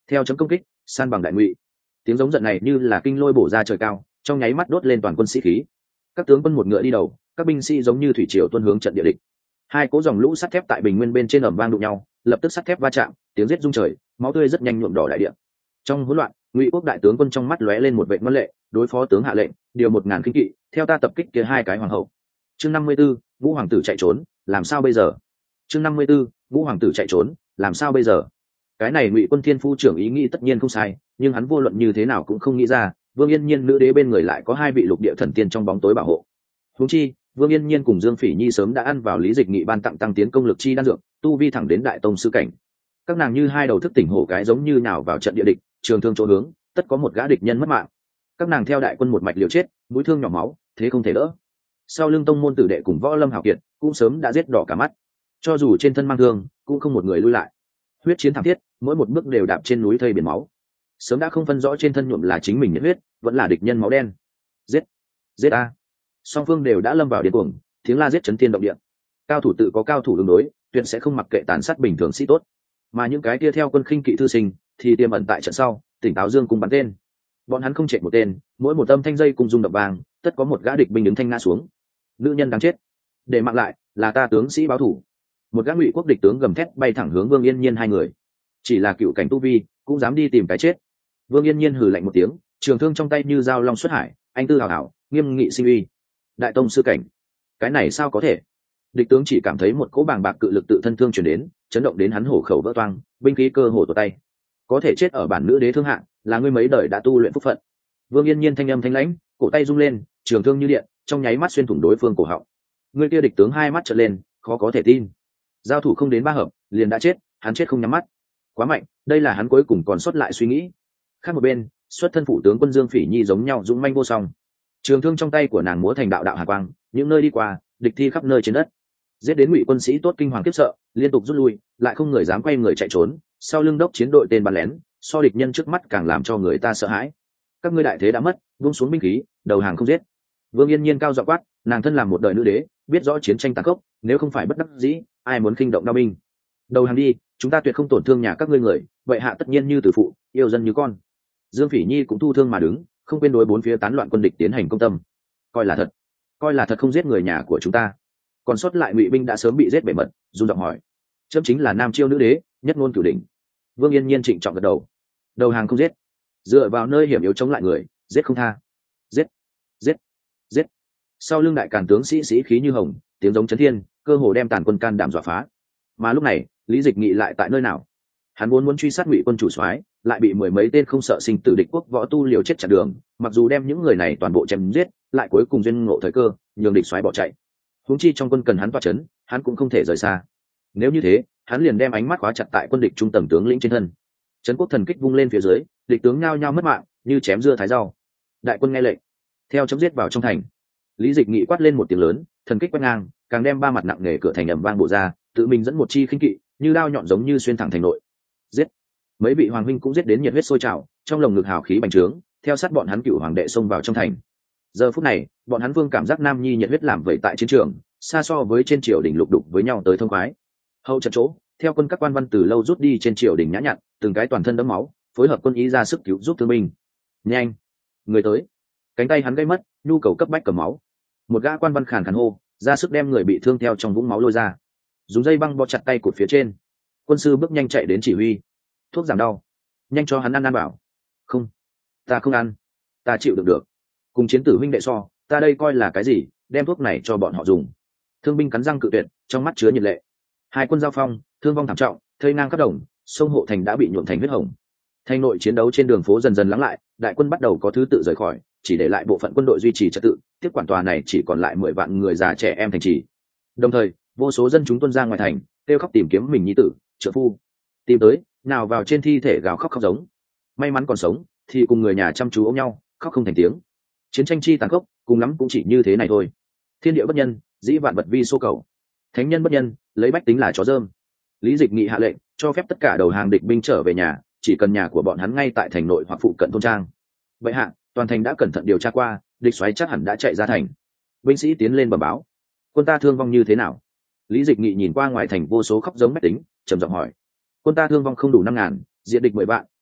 theo chấm công kích, san bằng đại ngụy. Tiếng giống giận này như là kinh lôi bổ ra trời cao, trong nháy mắt đốt lên toàn quân sĩ khí. Các tướng quân một ngựa đi đầu, các binh sĩ giống như thủy triều tuôn hướng trận địa địch. Hai cỗ dòng lũ sắt thép tại bình nguyên bên trên ầm vang đụng nhau, lập tức sắt thép va chạm, tiếng giết rung trời, máu tươi rất nhanh nhuộm đỏ đại địa. Trong hỗn loạn, Ngụy quốc đại tướng quân trong mắt lóe lên một vệt ngoan lệ, đối phó tướng hạ lệnh, điều một ngàn kinh kỵ, theo ta tập kích kia hai cái hoàng hậu. Chương năm mươi 54, Vũ hoàng tử chạy trốn, làm sao bây giờ? Chương năm mươi 54, Vũ hoàng tử chạy trốn, làm sao bây giờ? Cái này Ngụy quân thiên phu trưởng ý nghĩ tất nhiên không sai, nhưng hắn vô luận như thế nào cũng không nghĩ ra, Vương Yên Nhiên nữ đế bên người lại có hai vị lục địa thần tiên trong bóng tối bảo hộ. Huống chi, Vương Yên Nhiên cùng Dương Phỉ Nhi sớm đã ăn vào Lý Dịch Nghị ban tặng tăng tiến công lực chi đan dược, tu vi thẳng đến đại tông sư cảnh. Các nàng như hai đầu thức tỉnh hổ cái giống như nào vào trận địa địch, trường thương chỗ hướng, tất có một gã địch nhân mất mạng. Các nàng theo đại quân một mạch liều chết, mũi thương nhỏ máu, thế không thể đỡ. Sau lưng tông môn tử đệ cùng võ lâm hảo kiệt, cũng sớm đã giết đỏ cả mắt. Cho dù trên thân mang thương, cũng không một người lui lại. Huyết chiến thảm thiết, mỗi một bước đều đạp trên núi thây biển máu. Sớm đã không phân rõ trên thân nhuộm là chính mình nhiệt huyết, vẫn là địch nhân máu đen. Giết, giết a! Song phương đều đã lâm vào điên cuồng, tiếng la giết chấn thiên động địa. Cao thủ tự có cao thủ ứng đối, tuyệt sẽ không mặc kệ tàn sát bình thường sĩ tốt. Mà những cái kia theo quân khinh kỵ thư sinh, thì tiềm ẩn tại trận sau, tỉnh táo dương cùng bắn tên. Bọn hắn không chạy một tên, mỗi một âm thanh dây cùng rung đập vàng, tất có một gã địch binh đứng thanh ngã xuống. Nữ nhân đáng chết, để mạng lại, là ta tướng sĩ báo thủ. Một gã Ngụy quốc địch tướng gầm thét bay thẳng hướng Vương Yên Nhiên hai người. Chỉ là cựu cảnh tu vi, cũng dám đi tìm cái chết. Vương Yên Nhiên hừ lạnh một tiếng, trường thương trong tay như dao long xuất hải, anh tư hào hảo, nghiêm nghị sinh uy. Đại tông sư cảnh, cái này sao có thể? Địch tướng chỉ cảm thấy một cỗ bàng bạc cự lực tự thân thương chuyển đến, chấn động đến hắn hổ khẩu vỡ toang, binh khí cơ hồ tụt tay. Có thể chết ở bản nữ đế thương hạng, là ngươi mấy đời đã tu luyện phúc phận. Vương Yên Nhiên thanh âm thanh lãnh, cổ tay rung lên, trường thương như điện, trong nháy mắt xuyên thủng đối phương cổ họng. Người kia địch tướng hai mắt trợn lên, khó có thể tin. Giao thủ không đến ba hợp, liền đã chết, hắn chết không nhắm mắt. Quá mạnh, đây là hắn cuối cùng còn sót lại suy nghĩ. Khác một bên, xuất thân phụ tướng quân Dương Phỉ Nhi giống nhau dũng manh vô song. Trường thương trong tay của nàng múa thành đạo đạo hà quang, những nơi đi qua, địch thi khắp nơi trên đất. Giết đến Ngụy quân sĩ tốt kinh hoàng khiếp sợ, liên tục rút lui, lại không người dám quay người chạy trốn. Sau lưng đốc chiến đội tên bắn lén, so địch nhân trước mắt càng làm cho người ta sợ hãi. Các ngươi đại thế đã mất, buông xuống binh khí, đầu hàng không giết. Vương Yên Nhiên cao giọng quát, nàng thân làm một đời nữ đế, biết rõ chiến tranh tàn khốc, nếu không phải bất đắc dĩ, ai muốn khinh động đao binh. Đầu hàng đi, chúng ta tuyệt không tổn thương nhà các ngươi người, vậy hạ tất nhiên như tử phụ, yêu dân như con. Dương Phỉ Nhi cũng thu thương mà đứng, không quên đối bốn phía tán loạn quân địch tiến hành công tâm. Coi là thật, coi là thật không giết người nhà của chúng ta. Còn sót lại Ngụy binh đã sớm bị giết bể mật, run giọng hỏi. Chấm chính là Nam Chiêu nữ đế, nhất ngôn cửu đỉnh. Vương Yên Nhiên trịnh trọng gật đầu. Đầu hàng không giết, dựa vào nơi hiểm yếu chống lại người, giết không tha. Giết, giết, giết. Sau lưng đại càn tướng sĩ sĩ khí như hồng, tiếng giống chấn thiên, cơ hồ đem tàn quân can đảm dọa phá. Mà lúc này, Lý Dịch Nghị lại tại nơi nào? Hắn vốn muốn truy sát Ngụy quân chủ soái, lại bị mười mấy tên không sợ sinh tử địch quốc võ tu liều chết chặn đường, mặc dù đem những người này toàn bộ chém giết, lại cuối cùng duyên ngộ thời cơ, nhường địch soái bỏ chạy. Huống chi trong quân cần hắn tọa chấn, hắn cũng không thể rời xa. Nếu như thế, hắn liền đem ánh mắt khóa chặt tại quân địch trung tầng tướng lĩnh trên thân. Trấn quốc thần kích vung lên phía dưới, địch tướng nhao nhao mất mạng, như chém dưa thái rau. Đại quân nghe lệnh, theo chấm giết vào trong thành. Lý Dịch Nghị quát lên một tiếng lớn, thần kích quét ngang, càng đem ba mặt nặng nề cửa thành ầm vang bộ ra, tự mình dẫn một chi khinh kỵ, như đao nhọn giống như xuyên thẳng thành nội. Giết! Mấy vị hoàng huynh cũng giết đến nhiệt huyết sôi trào, trong lồng ngực hào khí bành trướng, theo sát bọn hắn cựu hoàng đệ xông vào trong thành. Giờ phút này, bọn hắn vương cảm giác nam nhi nhiệt huyết làm vậy tại chiến trường, xa so với trên triều đình lục đục với nhau tới thông khoái. Hậu trận chỗ, theo quân các quan văn từ lâu rút đi trên triều đình nhã nhặn, từng cái toàn thân đẫm máu, phối hợp quân ý ra sức cứu giúp thương binh. Nhanh, người tới! Cánh tay hắn gây mất, nhu cầu cấp bách cầm máu. Một gã quan văn khàn khàn hô, ra sức đem người bị thương theo trong vũng máu lôi ra, dùng dây băng bó chặt tay cột phía trên. Quân sư bước nhanh chạy đến chỉ huy, thuốc giảm đau, nhanh cho hắn ăn ăn bảo. Không, ta không ăn, ta chịu được được. Cùng chiến tử huynh đệ so, ta đây coi là cái gì, đem thuốc này cho bọn họ dùng. Thương binh cắn răng cự tuyệt, trong mắt chứa nhiệt lệ. Hai quân giao phong, thương vong thảm trọng, thây ngang khắp đồng, sông hộ thành đã bị nhuộm thành huyết hồng. Thành nội chiến đấu trên đường phố dần dần lắng lại, đại quân bắt đầu có thứ tự rời khỏi, chỉ để lại bộ phận quân đội duy trì trật tự, tiếp quản tòa này chỉ còn lại mười vạn người già trẻ em thành trì. Đồng thời, vô số dân chúng tuôn ra ngoài thành, kêu khóc tìm kiếm mình nhi tử, trợ phu. Tìm tới, nào vào trên thi thể gào khóc khóc giống. May mắn còn sống, thì cùng người nhà chăm chú ôm nhau, khóc không thành tiếng. Chiến tranh chi tàn khốc, cùng lắm cũng chỉ như thế này thôi. Thiên địa bất nhân, dĩ vạn vật vi số cầu. Thánh nhân bất nhân, lấy bách tính là chó dơm. Lý Dịch Nghị hạ lệnh, cho phép tất cả đầu hàng địch binh trở về nhà, chỉ cần nhà của bọn hắn ngay tại thành nội hoặc phụ cận thôn trang. Vậy hạ, toàn thành đã cẩn thận điều tra qua, địch xoáy chắc hẳn đã chạy ra thành. Binh sĩ tiến lên bẩm báo, quân ta thương vong như thế nào? Lý Dịch Nghị nhìn qua ngoài thành vô số khóc giống bách tính, trầm giọng hỏi. Quân ta thương vong không đủ năm ngàn, diện địch mười vạn,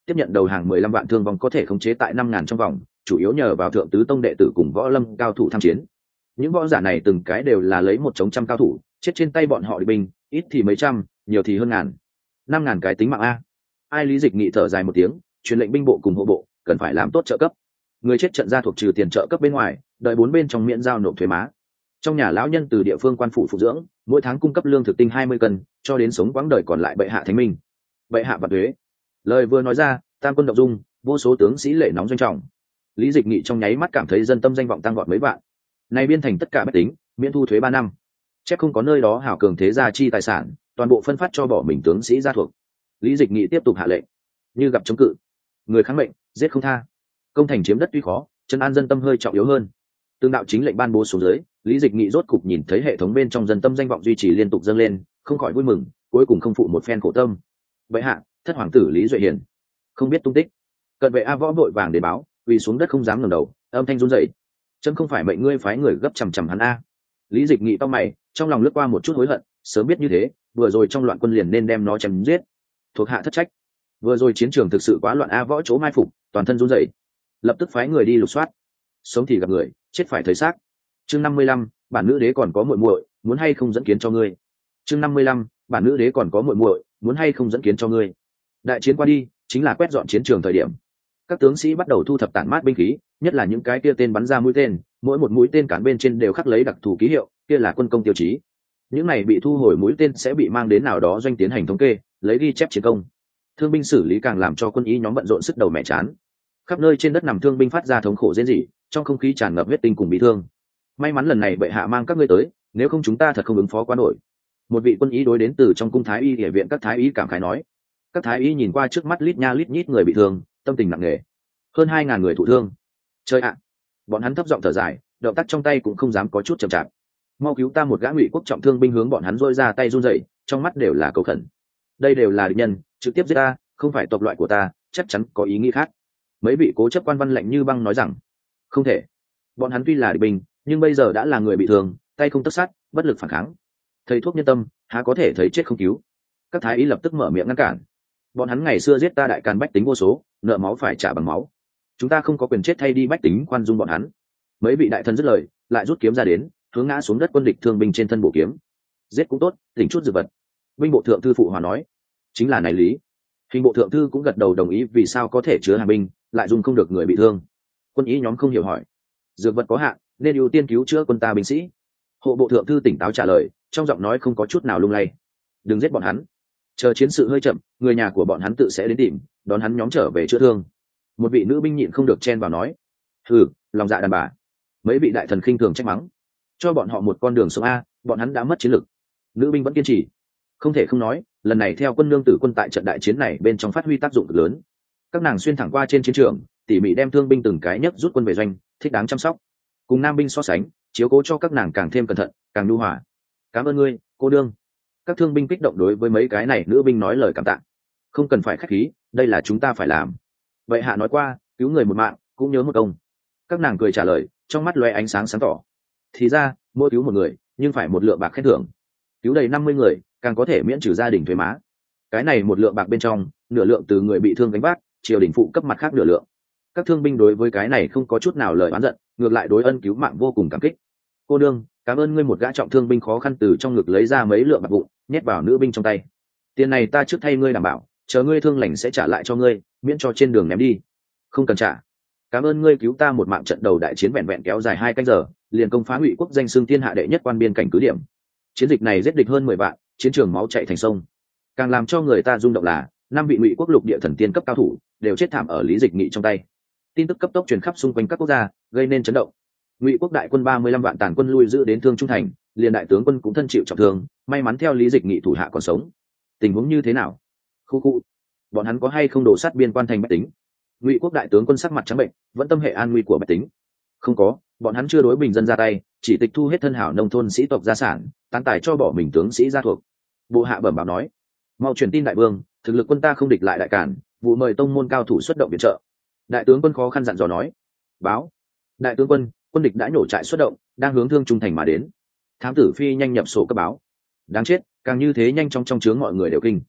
tiếp nhận đầu hàng mười lăm vạn thương vong có thể khống chế tại năm ngàn trong vòng, chủ yếu nhờ vào thượng tứ tông đệ tử cùng võ lâm cao thủ tham chiến. Những võ giả này từng cái đều là lấy một chống trăm cao thủ, chết trên tay bọn họ địch binh, ít thì mấy trăm, nhiều thì hơn ngàn. Năm ngàn cái tính mạng a. Ai Lý Dịch Nghị thở dài một tiếng, truyền lệnh binh bộ cùng hộ bộ cần phải làm tốt trợ cấp. Người chết trận ra thuộc trừ tiền trợ cấp bên ngoài, đợi bốn bên trong miễn giao nộp thuế má. Trong nhà lão nhân từ địa phương quan phủ phụ dưỡng, mỗi tháng cung cấp lương thực tinh hai mươi cân, cho đến sống quãng đời còn lại bệ hạ thánh minh. Bệ hạ và thuế. Lời vừa nói ra, tam quân động dung, vô số tướng sĩ lệ nóng doanh trọng. Lý Dịch Nghị trong nháy mắt cảm thấy dân tâm danh vọng tăng vọt mấy vạn. Này biên thành tất cả bách tính, miễn thu thuế ba năm. Chép không có nơi đó hảo cường thế gia chi tài sản, toàn bộ phân phát cho bỏ mình tướng sĩ gia thuộc. Lý Dịch Nghị tiếp tục hạ lệnh, như gặp chống cự, người kháng mệnh, giết không tha. Công thành chiếm đất tuy khó, chân an dân tâm hơi trọng yếu hơn. Tương đạo chính lệnh ban bố xuống dưới, Lý Dịch Nghị rốt cục nhìn thấy hệ thống bên trong dân tâm danh vọng duy trì liên tục dâng lên, không khỏi vui mừng, cuối cùng không phụ một phen khổ tâm. Vậy hạ, thất hoàng tử Lý Duệ Hiền không biết tung tích. Cận vệ A Võ vội vàng để báo, quỳ xuống đất không dám ngẩng đầu, âm thanh run rẩy. Chân không phải mệnh ngươi phái người gấp chằm chằm hắn a. Lý Dịch Nghị cau mày, trong lòng lướt qua một chút hối hận, sớm biết như thế, vừa rồi trong loạn quân liền nên đem nó chém giết. Thuộc hạ thất trách. Vừa rồi chiến trường thực sự quá loạn, A Võ chỗ mai phục, toàn thân run rẩy. Lập tức phái người đi lục soát. Sống thì gặp người, chết phải thấy xác. Chương năm mươi lăm, bản nữ đế còn có muội muội, muốn hay không dẫn kiến cho ngươi. Chương năm mươi lăm, bản nữ đế còn có muội muội, muốn hay không dẫn kiến cho ngươi. Đại chiến qua đi, chính là quét dọn chiến trường thời điểm. Các tướng sĩ bắt đầu thu thập tản mát binh khí, nhất là những cái kia tên bắn ra mũi tên, mỗi một mũi tên cán bên trên đều khắc lấy đặc thù ký hiệu, kia là quân công tiêu chí. Những này bị thu hồi mũi tên sẽ bị mang đến nào đó doanh tiến hành thống kê, lấy ghi chép chiến công. Thương binh xử lý càng làm cho quân ý nhóm bận rộn sức đầu mẹ chán. Khắp nơi trên đất nằm thương binh phát ra thống khổ rên rỉ, trong không khí tràn ngập huyết tinh cùng bị thương. May mắn lần này bệ hạ mang các ngươi tới, nếu không chúng ta thật không ứng phó quá nổi. Một vị quân ý đối đến từ trong cung thái y địa viện các thái y cảm khái nói. Các thái y nhìn qua trước mắt lít nha lít nhít người bị thương, tâm tình nặng nề. Hơn hai ngàn người thụ thương. Chơi ạ! Bọn hắn thấp giọng thở dài, động tác trong tay cũng không dám có chút chậm chạp. Mau cứu ta! Một gã ngụy quốc trọng thương binh hướng bọn hắn rôi ra tay run rẩy, trong mắt đều là cầu khẩn. Đây đều là địch nhân, trực tiếp giết ta, không phải tộc loại của ta, chắc chắn có ý nghĩ khác. Mấy vị cố chấp quan văn lạnh như băng nói rằng, không thể. Bọn hắn tuy là địch binh, nhưng bây giờ đã là người bị thương, tay không tất sát, bất lực phản kháng. Thầy thuốc nhân tâm, há có thể thấy chết không cứu. Các thái y lập tức mở miệng ngăn cản. Bọn hắn ngày xưa giết ta đại càn bách tính vô số, nợ máu phải trả bằng máu. Chúng ta không có quyền chết thay đi bách tính khoan dung bọn hắn. Mấy vị đại thần dứt lời, lại rút kiếm ra đến, hướng ngã xuống đất quân địch thương binh trên thân bổ kiếm. Giết cũng tốt, tỉnh chút dược vật. Binh bộ thượng thư phụ hòa nói, chính là này lý. Hình bộ thượng thư cũng gật đầu đồng ý, vì sao có thể chứa hàng binh, lại dùng không được người bị thương. Quân ý nhóm không hiểu hỏi, dược vật có hạn, nên ưu tiên cứu chữa quân ta binh sĩ. Hộ bộ thượng thư tỉnh táo trả lời, trong giọng nói không có chút nào lung lay. Đừng giết bọn hắn, chờ chiến sự hơi chậm, người nhà của bọn hắn tự sẽ đến tìm, đón hắn nhóm trở về chữa thương. Một vị nữ binh nhịn không được chen vào nói, hừ, lòng dạ đàn bà. Mấy vị đại thần khinh thường trách mắng, cho bọn họ một con đường sống a, bọn hắn đã mất chiến lực. Nữ binh vẫn kiên trì. Không thể không nói, lần này theo quân lương tử quân tại trận đại chiến này bên trong phát huy tác dụng cực lớn. Các nàng xuyên thẳng qua trên chiến trường, tỉ mỉ đem thương binh từng cái nhất rút quân về doanh, thích đáng chăm sóc. Cùng nam binh so sánh, chiếu cố cho các nàng càng thêm cẩn thận, càng nhu hòa. Cảm ơn ngươi, cô đương. Các thương binh kích động đối với mấy cái này nữ binh nói lời cảm tạ. Không cần phải khách khí, đây là chúng ta phải làm. Vậy hạ nói qua, cứu người một mạng cũng nhớ một công. Các nàng cười trả lời, trong mắt loe ánh sáng sáng tỏ. Thì ra, mỗi cứu một người nhưng phải một lượng bạc khen thưởng. Cứu đầy năm mươi người càng có thể miễn trừ gia đình thuế má. Cái này một lượng bạc bên trong, nửa lượng từ người bị thương gánh vác, triều đình phụ cấp mặt khác nửa lượng. Các thương binh đối với cái này không có chút nào lời oán giận, ngược lại đối ân cứu mạng vô cùng cảm kích. Cô đương, cảm ơn ngươi. Một gã trọng thương binh khó khăn từ trong ngực lấy ra mấy lượng bạc vụn, nhét vào nữ binh trong tay. Tiền này ta trước thay ngươi đảm bảo, chờ ngươi thương lành sẽ trả lại cho ngươi, miễn cho trên đường ném đi. Không cần trả. Cảm ơn ngươi cứu ta một mạng. Trận đầu đại chiến vẹn vẹn kéo dài hai canh giờ, liền công phá Ngụy quốc danh xưng thiên hạ đệ nhất quan biên cảnh cứ điểm. Chiến dịch này giết địch hơn mười vạn, chiến trường máu chảy thành sông. Càng làm cho người ta rung động là, năm vị Ngụy quốc lục địa thần tiên cấp cao thủ đều chết thảm ở Lý Dịch Nghị trong tay. Tin tức cấp tốc truyền khắp xung quanh các quốc gia, gây nên chấn động. Ngụy quốc đại quân ba mươi lăm vạn tàn quân lui giữ đến Thương Trung thành, liền đại tướng quân cũng thân chịu trọng thương, may mắn theo Lý Dịch Nghị thủ hạ còn sống. Tình huống như thế nào? Khu khu, bọn hắn có hay không đổ sát biên quan thành bách tính? Ngụy quốc đại tướng quân sắc mặt trắng bệnh, vẫn tâm hệ an nguy của bách tính. Không có, bọn hắn chưa đối bình dân ra tay, chỉ tịch thu hết thân hảo nông thôn sĩ tộc gia sản, tán tài cho bỏ mình tướng sĩ gia thuộc. Bộ hạ bẩm báo nói, mau truyền tin đại vương, thực lực quân ta không địch lại đại cản, vụ mời tông môn cao thủ xuất động viện trợ. Đại tướng quân khó khăn dặn dò nói, báo, đại tướng quân, quân địch đã nhổ trại xuất động, đang hướng Thương Trung thành mà đến. Thám tử phi nhanh nhập sổ cấp báo. Đáng chết, càng như thế nhanh trong trong chướng mọi người đều kinh.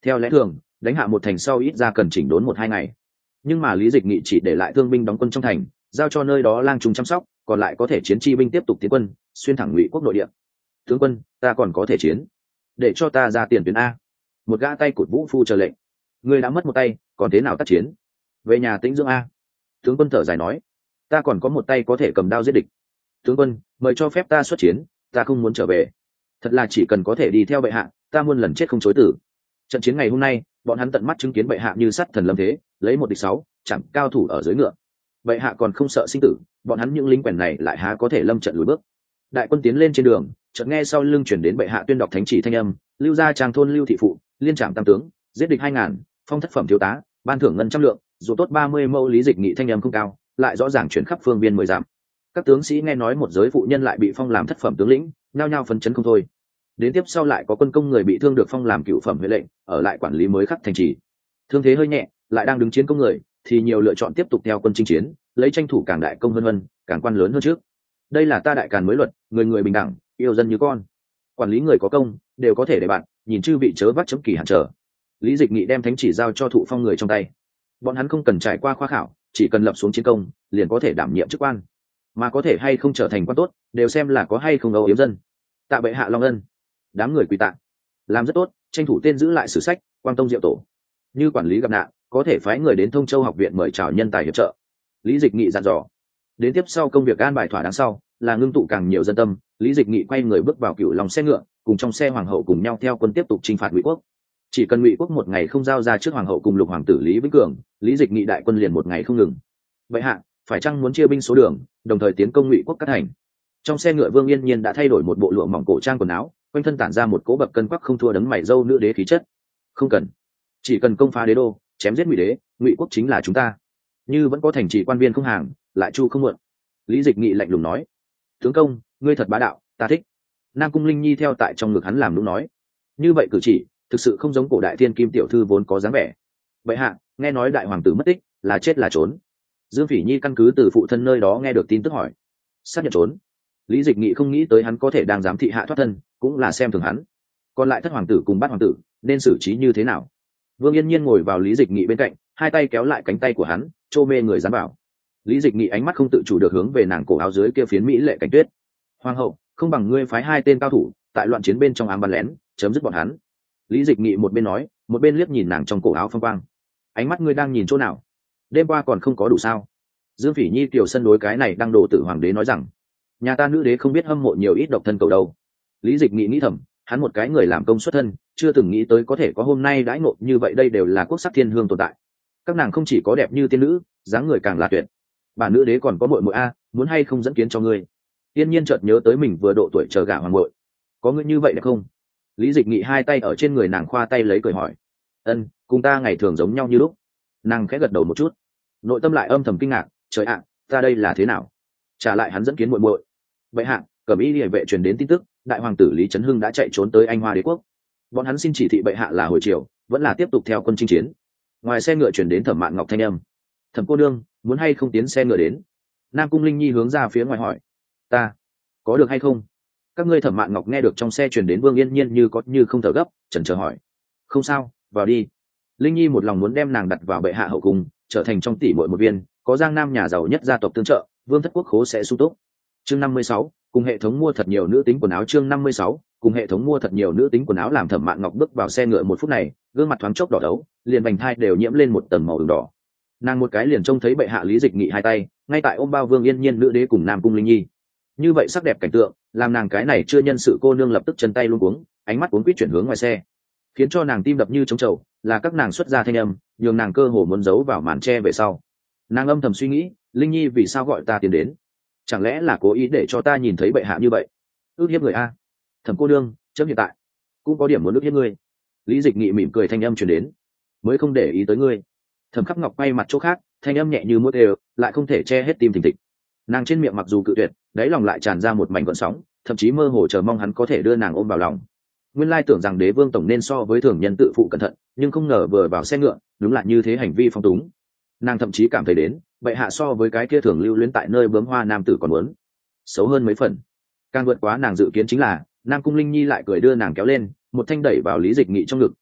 Theo lẽ thường đánh hạ một thành sau ít ra cần chỉnh đốn một hai ngày, nhưng mà lý dịch nghị chỉ để lại thương binh đóng quân trong thành, giao cho nơi đó lang trung chăm sóc, còn lại có thể chiến chi binh tiếp tục tiến quân xuyên thẳng Ngụy quốc nội địa. Tướng quân, ta còn có thể chiến, để cho ta ra tiền tuyến a. Một gã tay cụt vũ phu chờ lệnh. Ngươi đã mất một tay, còn thế nào tác chiến? Về nhà tĩnh dưỡng a. Tướng quân thở dài nói, ta còn có một tay có thể cầm đao giết địch. Tướng quân, mời cho phép ta xuất chiến, ta không muốn trở về. Thật là chỉ cần có thể đi theo bệ hạ, ta muôn lần chết không chối từ. Trận chiến ngày hôm nay, bọn hắn tận mắt chứng kiến bệ hạ như sắt thần lâm thế, lấy một địch sáu, chẳng cao thủ ở dưới ngựa. Bệ hạ còn không sợ sinh tử, bọn hắn những lính quèn này lại há có thể lâm trận lùi bước. Đại quân tiến lên trên đường, chợt nghe sau lưng chuyển đến bệ hạ tuyên đọc thánh chỉ thanh âm, lưu ra trang thôn lưu thị phụ, liên trạm tam tướng, giết địch hai ngàn, phong thất phẩm thiếu tá, ban thưởng ngân trăm lượng, dù tốt ba mươi mẫu. Lý dịch nghị thanh âm không cao, lại rõ ràng chuyển khắp phương biên mười dặm. Các tướng sĩ nghe nói một giới phụ nhân lại bị phong làm thất phẩm tướng lĩnh, nhao nhao phấn chấn không thôi. Đến tiếp sau lại có quân công người bị thương được phong làm cựu phẩm huệ lệnh, ở lại quản lý mới khắc thành trì. Thương thế hơi nhẹ, lại đang đứng chiến công người, thì nhiều lựa chọn tiếp tục theo quân chinh chiến, lấy tranh thủ càng đại công vân vân, càng quan lớn hơn trước. Đây là ta đại càn mới luật, người người bình đẳng, yêu dân như con. Quản lý người có công đều có thể để bạn, nhìn chư vị chớ vắt chấm kỳ hạn trở. Lý dịch nghị đem thánh chỉ giao cho thụ phong người trong tay. Bọn hắn không cần trải qua khoa khảo, chỉ cần lập xuống chiến công, liền có thể đảm nhiệm chức quan. Mà có thể hay không trở thành quan tốt, đều xem là có hay không âu yếm dân. Tạ bệ hạ long ân. Đám người quỳ tạ. Làm rất tốt, tranh thủ tên giữ lại sử sách, quang tông diệu tổ. Như quản lý gặp nạn, có thể phái người đến Thông Châu học viện mời chào nhân tài hiệp trợ. Lý dịch nghị dặn dò. Đến tiếp sau công việc an bài thỏa đáng sau, là ngưng tụ càng nhiều dân tâm. Lý dịch nghị quay người bước vào cựu lòng xe ngựa, cùng trong xe hoàng hậu cùng nhau theo quân tiếp tục chinh phạt Ngụy quốc. Chỉ cần Ngụy quốc một ngày không giao ra trước hoàng hậu cùng lục hoàng tử Lý Vĩnh Cường, Lý dịch nghị đại quân liền một ngày không ngừng. Vậy hạ, phải chăng muốn chia binh số đường, đồng thời tiến công Ngụy quốc các thành? Trong xe ngựa Vương Yên Nhiên đã thay đổi một bộ lụa mỏng cổ trang quần áo, quanh thân tản ra một cỗ bậc cân quắc không thua đấng mày râu nữ đế khí chất. Không cần, chỉ cần công phá đế đô, chém giết Ngụy đế, Ngụy quốc chính là chúng ta. Như vẫn có thành trì quan viên không hàng, lại chu không muộn. Lý dịch nghị lạnh lùng nói, tướng công, ngươi thật bá đạo, ta thích. Nam Cung Linh Nhi theo tại trong ngực hắn làm nũng nói, như vậy cử chỉ thực sự không giống cổ đại thiên kim tiểu thư vốn có dáng vẻ. Vậy hạ, nghe nói đại hoàng tử mất tích, là chết là trốn? Dương Phỉ Nhi căn cứ từ phụ thân nơi đó nghe được tin tức hỏi. Xác nhận trốn. Lý dịch nghị không nghĩ tới hắn có thể đang giám thị hạ thoát thân, cũng là xem thường hắn. Còn lại thất hoàng tử cùng bát hoàng tử nên xử trí như thế nào? Vương Yên Nhiên ngồi vào Lý dịch nghị bên cạnh, hai tay kéo lại cánh tay của hắn, trô mê người dán vào. Lý dịch nghị ánh mắt không tự chủ được hướng về nàng cổ áo dưới kia phiến mỹ lệ cảnh tuyết. Hoàng hậu, không bằng ngươi phái hai tên cao thủ tại loạn chiến bên trong ám bắn lén, chấm dứt bọn hắn. Lý dịch nghị một bên nói, một bên liếc nhìn nàng trong cổ áo phong quang. Ánh mắt ngươi đang nhìn chỗ nào? Đêm qua còn không có đủ sao? Dương Phỉ Nhi tiểu sân đối cái này đang đổ tử hoàng đế nói rằng, nhà ta nữ đế không biết hâm mộ nhiều ít độc thân cầu đâu. Lý dịch nghị nghĩ thầm, hắn một cái người làm công xuất thân, chưa từng nghĩ tới có thể có hôm nay đãi ngộ như vậy. Đây đều là quốc sắc thiên hương tồn tại. Các nàng không chỉ có đẹp như tiên nữ, dáng người càng là tuyệt. Bản nữ đế còn có muội muội a, muốn hay không dẫn kiến cho ngươi? Tiên nhiên chợt nhớ tới mình vừa độ tuổi chờ gả hoàng muội, có ngươi như vậy đẹp không? Lý dịch nghị hai tay ở trên người nàng khoa tay lấy cười hỏi. Ân, cùng ta ngày thường giống nhau như lúc. Nàng khẽ gật đầu một chút, nội tâm lại âm thầm kinh ngạc, trời ạ, ta đây là thế nào? Trả lại hắn dẫn kiến muội muội. Vậy hạ, cẩm y liề vệ truyền đến tin tức, đại hoàng tử Lý Chấn Hưng đã chạy trốn tới Anh Hoa đế quốc. Bọn hắn xin chỉ thị bệ hạ là hồi chiều, vẫn là tiếp tục theo quân chinh chiến. Ngoài xe ngựa truyền đến Thẩm Mạn Ngọc thanh âm. Thẩm cô nương, muốn hay không tiến xe ngựa đến? Nam Cung Linh Nhi hướng ra phía ngoài hỏi. Ta, có được hay không? Các ngươi. Thẩm Mạn Ngọc nghe được trong xe truyền đến Vương Yên Nhiên như có như không thở gấp, chần chờ hỏi. Không sao, vào đi. Linh Nhi một lòng muốn đem nàng đặt vào bệ hạ hậu cung, trở thành trong tỷ muội một viên, có Giang Nam nhà giàu nhất gia tộc tương trợ, Vương thất quốc khố sẽ sung túc. Chương năm mươi sáu, cùng hệ thống mua thật nhiều nữ tính quần áo. Chương năm mươi sáu, cùng hệ thống mua thật nhiều nữ tính quần áo. Làm Thẩm Mạn Ngọc bước vào xe ngựa một phút này, gương mặt thoáng chốc đỏ đấu, liền vành thai đều nhiễm lên một tầng màu đường đỏ. Nàng một cái liền trông thấy bệ hạ Lý dịch nghị hai tay ngay tại ôm bao Vương Yên Nhiên nữ đế cùng Nam Cung Linh Nhi. Như vậy sắc đẹp cảnh tượng, làm nàng cái này chưa nhân sự cô nương lập tức chân tay luống cuống, ánh mắt cuống quýt chuyển hướng ngoài xe, khiến cho nàng tim đập như trống trầu, là các nàng xuất ra thanh âm, nhường nàng cơ hồ muốn giấu vào màn tre về sau. Nàng âm thầm suy nghĩ, Linh Nhi vì sao gọi ta tiến đến? Chẳng lẽ là cố ý để cho ta nhìn thấy bệ hạ như vậy? Ước hiếp người a? Thẩm cô nương, chấm hiện tại cũng có điểm muốn ước hiếp ngươi. Lý dịch nghị mỉm cười thanh âm truyền đến. Mới không để ý tới ngươi. Thẩm Khắc Ngọc quay mặt chỗ khác, thanh âm nhẹ như muốt đều, lại không thể che hết tim thình thịch. Nàng trên miệng mặc dù cự tuyệt, đáy lòng lại tràn ra một mảnh gợn sóng, thậm chí mơ hồ chờ mong hắn có thể đưa nàng ôm vào lòng. Nguyên lai tưởng rằng đế vương tổng nên so với thường nhân tự phụ cẩn thận, nhưng không ngờ vừa vào xe ngựa, đúng là như thế hành vi phong túng. Nàng thậm chí cảm thấy đến, bệ hạ so với cái kia thường lưu luyến tại nơi bướm hoa nam tử còn muốn xấu hơn mấy phần. Càng vượt quá nàng dự kiến chính là, Nam Cung Linh Nhi lại cười đưa nàng kéo lên, một thanh đẩy vào Lý dịch nghị trong ngực,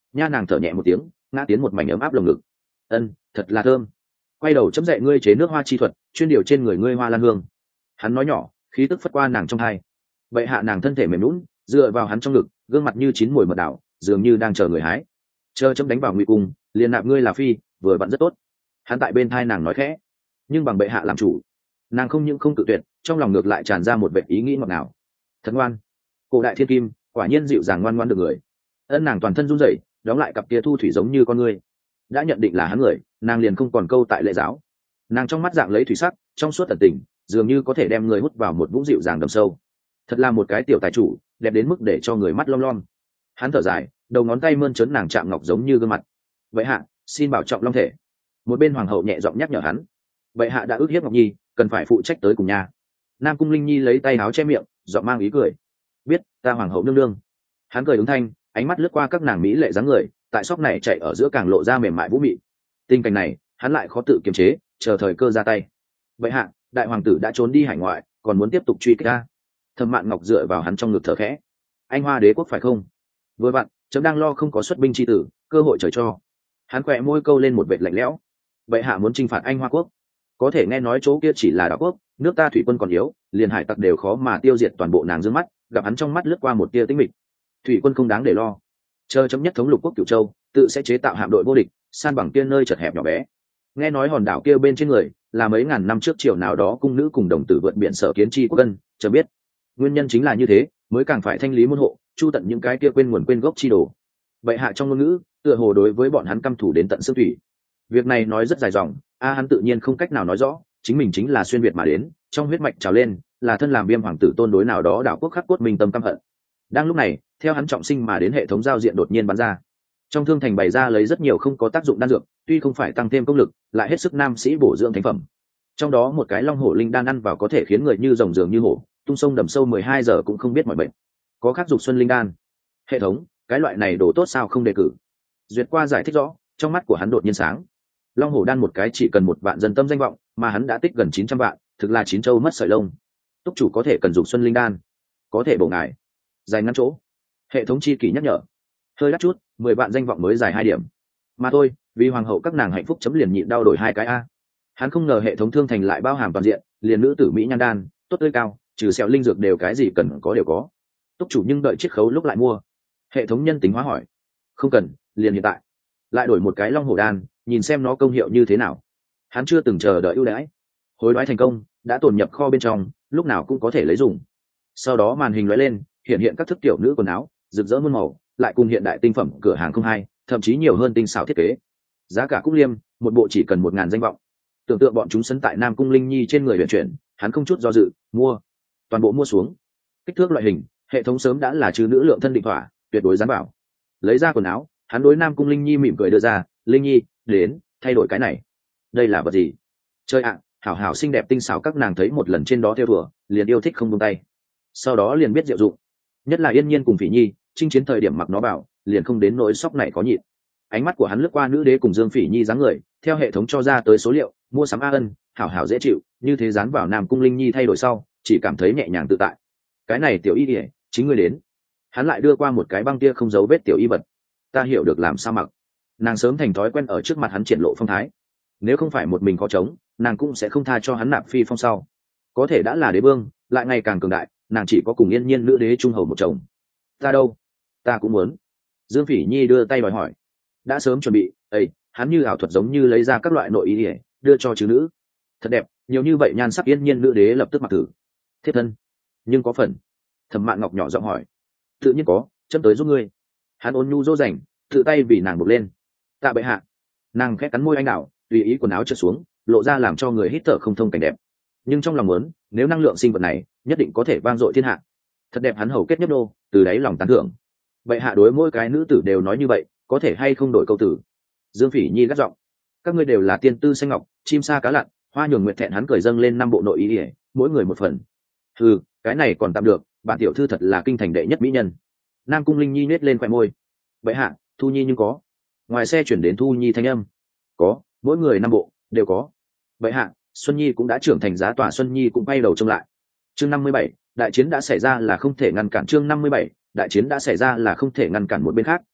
nha nàng thở nhẹ một tiếng, ngã tiến một mảnh ấm áp lồng ngực. Ân, thật là thơm. Quay đầu chấm dạy ngươi chế nước hoa chi thuật, chuyên điều trên người ngươi hoa lan hương. Hắn nói nhỏ, khí tức phất qua nàng trong hai. Vậy hạ nàng thân thể mềm lún, dựa vào hắn trong ngực, gương mặt như chín mùi mật đảo, dường như đang chờ người hái. Chờ chấm đánh vào nguy cung, liền nạp ngươi là phi, vừa vặn rất tốt. Hắn tại bên thai nàng nói khẽ, nhưng bằng bệ hạ làm chủ, nàng không những không tự tuyệt, trong lòng ngược lại tràn ra một vệ ý nghĩ ngọt ngào. Thật ngoan, cổ đại thiên kim, quả nhiên dịu dàng ngoan ngoãn được người. Ân, nàng toàn thân run rẩy, đóng lại cặp kia thu thủy giống như con ngươi. Đã nhận định là hắn người, nàng liền không còn câu tại lệ giáo. Nàng trong mắt dạng lấy thủy sắc, trong suốt tận tình, dường như có thể đem người hút vào một vũng dịu dàng đầm sâu. Thật là một cái tiểu tài chủ, đẹp đến mức để cho người mắt lom lom. Hắn thở dài, đầu ngón tay mơn trớn nàng chạm ngọc giống như gương mặt. Vậy hạ, xin bảo trọng long thể. Một bên hoàng hậu nhẹ giọng nhắc nhở hắn. Vậy hạ đã ước hiếp ngọc nhi, cần phải phụ trách tới cùng nhà. Nam cung linh nhi lấy tay áo che miệng, giọng mang ý cười. Biết, ta hoàng hậu nương nương. Hắn cười ứng thanh, ánh mắt lướt qua các nàng mỹ lệ dáng người, tại sóc này chạy ở giữa càng lộ ra mềm mại vũ mị. Tình cảnh này, hắn lại khó tự kiềm chế, chờ thời cơ ra tay. Vậy hạ, đại hoàng tử đã trốn đi hải ngoại, còn muốn tiếp tục truy kích ta. Thẩm Mạn Ngọc dựa vào hắn trong ngực thở khẽ. Anh Hoa đế quốc phải không? Vừa vặn, chấm đang lo không có xuất binh chi tử, cơ hội trời cho. Hắn khỏe môi câu lên một vệt lạnh lẽo. Vậy hạ muốn chinh phạt Anh Hoa quốc? Có thể nghe nói chỗ kia chỉ là đảo quốc, nước ta thủy quân còn yếu, liền hải tặc đều khó mà tiêu diệt toàn bộ nàng dương mắt. Gặp hắn trong mắt lướt qua một tia tĩnh mịch. Thủy quân không đáng để lo. Chờ chấm nhất thống lục quốc Cửu Châu, tự sẽ chế tạo hạm đội vô địch, san bằng kia nơi chật hẹp nhỏ bé. Nghe nói hòn đảo kia bên trên người là mấy ngàn năm trước triều nào đó cung nữ cùng đồng tử vượt biển sở kiến chi quốc dân, chờ biết. Nguyên nhân chính là như thế, mới càng phải thanh lý môn hộ, chu tận những cái kia quên nguồn quên gốc chi đồ. Vậy hạ trong ngôn ngữ, tựa hồ đối với bọn hắn căm thủ đến tận xương thủy. Việc này nói rất dài dòng, a hắn tự nhiên không cách nào nói rõ, chính mình chính là xuyên việt mà đến, trong huyết mạch trào lên, là thân làm viêm hoàng tử tôn đối nào đó đảo quốc khắc cốt minh tâm căm hận. Đang lúc này, theo hắn trọng sinh mà đến hệ thống giao diện đột nhiên bắn ra. Trong thương thành bày ra lấy rất nhiều không có tác dụng đan dược, tuy không phải tăng thêm công lực, lại hết sức nam sĩ bổ dưỡng thành phẩm. Trong đó một cái long hổ linh đan ăn vào có thể khiến người như rồng dường như hổ, tung sông đầm sâu mười hai giờ cũng không biết mọi bệnh. Có khắc dục xuân linh đan. Hệ thống, cái loại này đồ tốt sao không đề cử? Duyệt qua giải thích rõ, trong mắt của hắn đột nhiên sáng. Long hổ đan một cái chỉ cần một vạn dân tâm danh vọng, mà hắn đã tích gần chín trăm vạn, thực là chín châu mất sợi lông. Túc chủ có thể cần dục xuân linh đan, có thể bổ ngài dài ngắn chỗ. Hệ thống chi kỷ nhắc nhở. Hơi đắt chút, mười vạn danh vọng mới dài hai điểm mà thôi, vì hoàng hậu các nàng hạnh phúc chấm liền nhịn đau đổi hai cái a. Hắn không ngờ hệ thống thương thành lại bao hàm toàn diện, liền nữ tử mỹ nhan đan tốt tươi cao, trừ sẹo linh dược đều cái gì cần có đều có. Túc chủ nhưng đợi chiết khấu lúc lại mua. Hệ thống nhân tính hóa hỏi. Không cần, liền hiện tại. Lại đổi một cái long hổ đan, nhìn xem nó công hiệu như thế nào. Hắn chưa từng chờ đợi ưu đãi, hối đoái thành công, đã tồn nhập kho bên trong, lúc nào cũng có thể lấy dùng. Sau đó màn hình lóe lên, hiện hiện các thức tiểu nữ quần áo rực rỡ muôn màu, lại cùng hiện đại tinh phẩm cửa hàng không hai, thậm chí nhiều hơn tinh xảo thiết kế. Giá cả cũng liêm, một bộ chỉ cần một ngàn danh vọng. Tưởng tượng bọn chúng sấn tại Nam Cung Linh Nhi trên người vận chuyển, hắn không chút do dự, mua, toàn bộ mua xuống. Kích thước loại hình, hệ thống sớm đã là trừ nữ lượng thân định thỏa, tuyệt đối dán bảo. Lấy ra quần áo, hắn đối Nam Cung Linh Nhi mỉm cười đưa ra, Linh Nhi, đến, thay đổi cái này. Đây là vật gì? Chơi ạ, hảo hảo xinh đẹp tinh xảo các nàng thấy một lần trên đó theo thùa, liền yêu thích không buông tay. Sau đó liền biết diệu dụng. Nhất là Yên Nhiên cùng Phỉ Nhi, chinh chiến thời điểm mặc nó bảo, liền không đến nỗi sóc này có nhịn. Ánh mắt của hắn lướt qua nữ đế cùng Dương Phỉ Nhi dáng người, theo hệ thống cho ra tới số liệu, mua sắm a ân, hảo hảo dễ chịu, như thế dán vào Nam Cung Linh Nhi thay đổi sau, chỉ cảm thấy nhẹ nhàng tự tại. Cái này tiểu y ỉa, chính ngươi đến. Hắn lại đưa qua một cái băng tia không dấu vết tiểu y vật. Ta hiểu được làm sao mặc. Nàng sớm thành thói quen ở trước mặt hắn triển lộ phong thái. Nếu không phải một mình có chống, nàng cũng sẽ không tha cho hắn nạp phi phong sau. Có thể đã là đế vương, lại ngày càng cường đại, nàng chỉ có cùng Yên Nhiên nữ đế trung hầu một chồng. Ta đâu? Ta cũng muốn. Dương Phỉ Nhi đưa tay đòi hỏi. Đã sớm chuẩn bị, ây, hắn như ảo thuật giống như lấy ra các loại nội ý ỉa, đưa cho chứ nữ. Thật đẹp, nhiều như vậy nhan sắc Yên Nhiên nữ đế lập tức mặc thử. Thiết thân, nhưng có phần. Thẩm Mạn Ngọc nhỏ giọng hỏi. Tự nhiên có, chấm tới giúp ngươi. Hắn ôn nhu dỗ dành, tự tay vì nàng buộc lên. Tạ bệ hạ. Nàng khẽ cắn môi anh đảo, tùy ý quần áo trượt xuống, lộ ra làm cho người hít thở không thông cảnh đẹp. Nhưng trong lòng muốn, nếu năng lượng sinh vật này nhất định có thể vang dội thiên hạ. Thật đẹp, hắn hầu kết nhấp đô, từ đáy lòng tán thưởng. Bệ hạ đối mỗi cái nữ tử đều nói như vậy, có thể hay không đổi câu tử? Dương Phỉ Nhi gắt giọng. Các ngươi đều là tiên tư xanh ngọc, chim sa cá lặn, hoa nhường nguyệt thẹn. Hắn cười dâng lên năm bộ nội ý ỉa, mỗi người một phần. Ừ, cái này còn tạm được, bản tiểu thư thật là kinh thành đệ nhất mỹ nhân. Nam Cung Linh Nhi nhếch lên khoe môi. Bệ hạ, Thu Nhi nhưng có. Ngoài xe chuyển đến Thu Nhi thanh âm. Có, mỗi người năm bộ đều có. Bệ hạ, Xuân Nhi cũng đã trưởng thành, giá tòa Xuân Nhi cũng bay đầu trông lại. Chương năm mươi bảy, đại chiến đã xảy ra là không thể ngăn cản. Chương năm mươi bảy, đại chiến đã xảy ra là không thể ngăn cản. Một bên khác,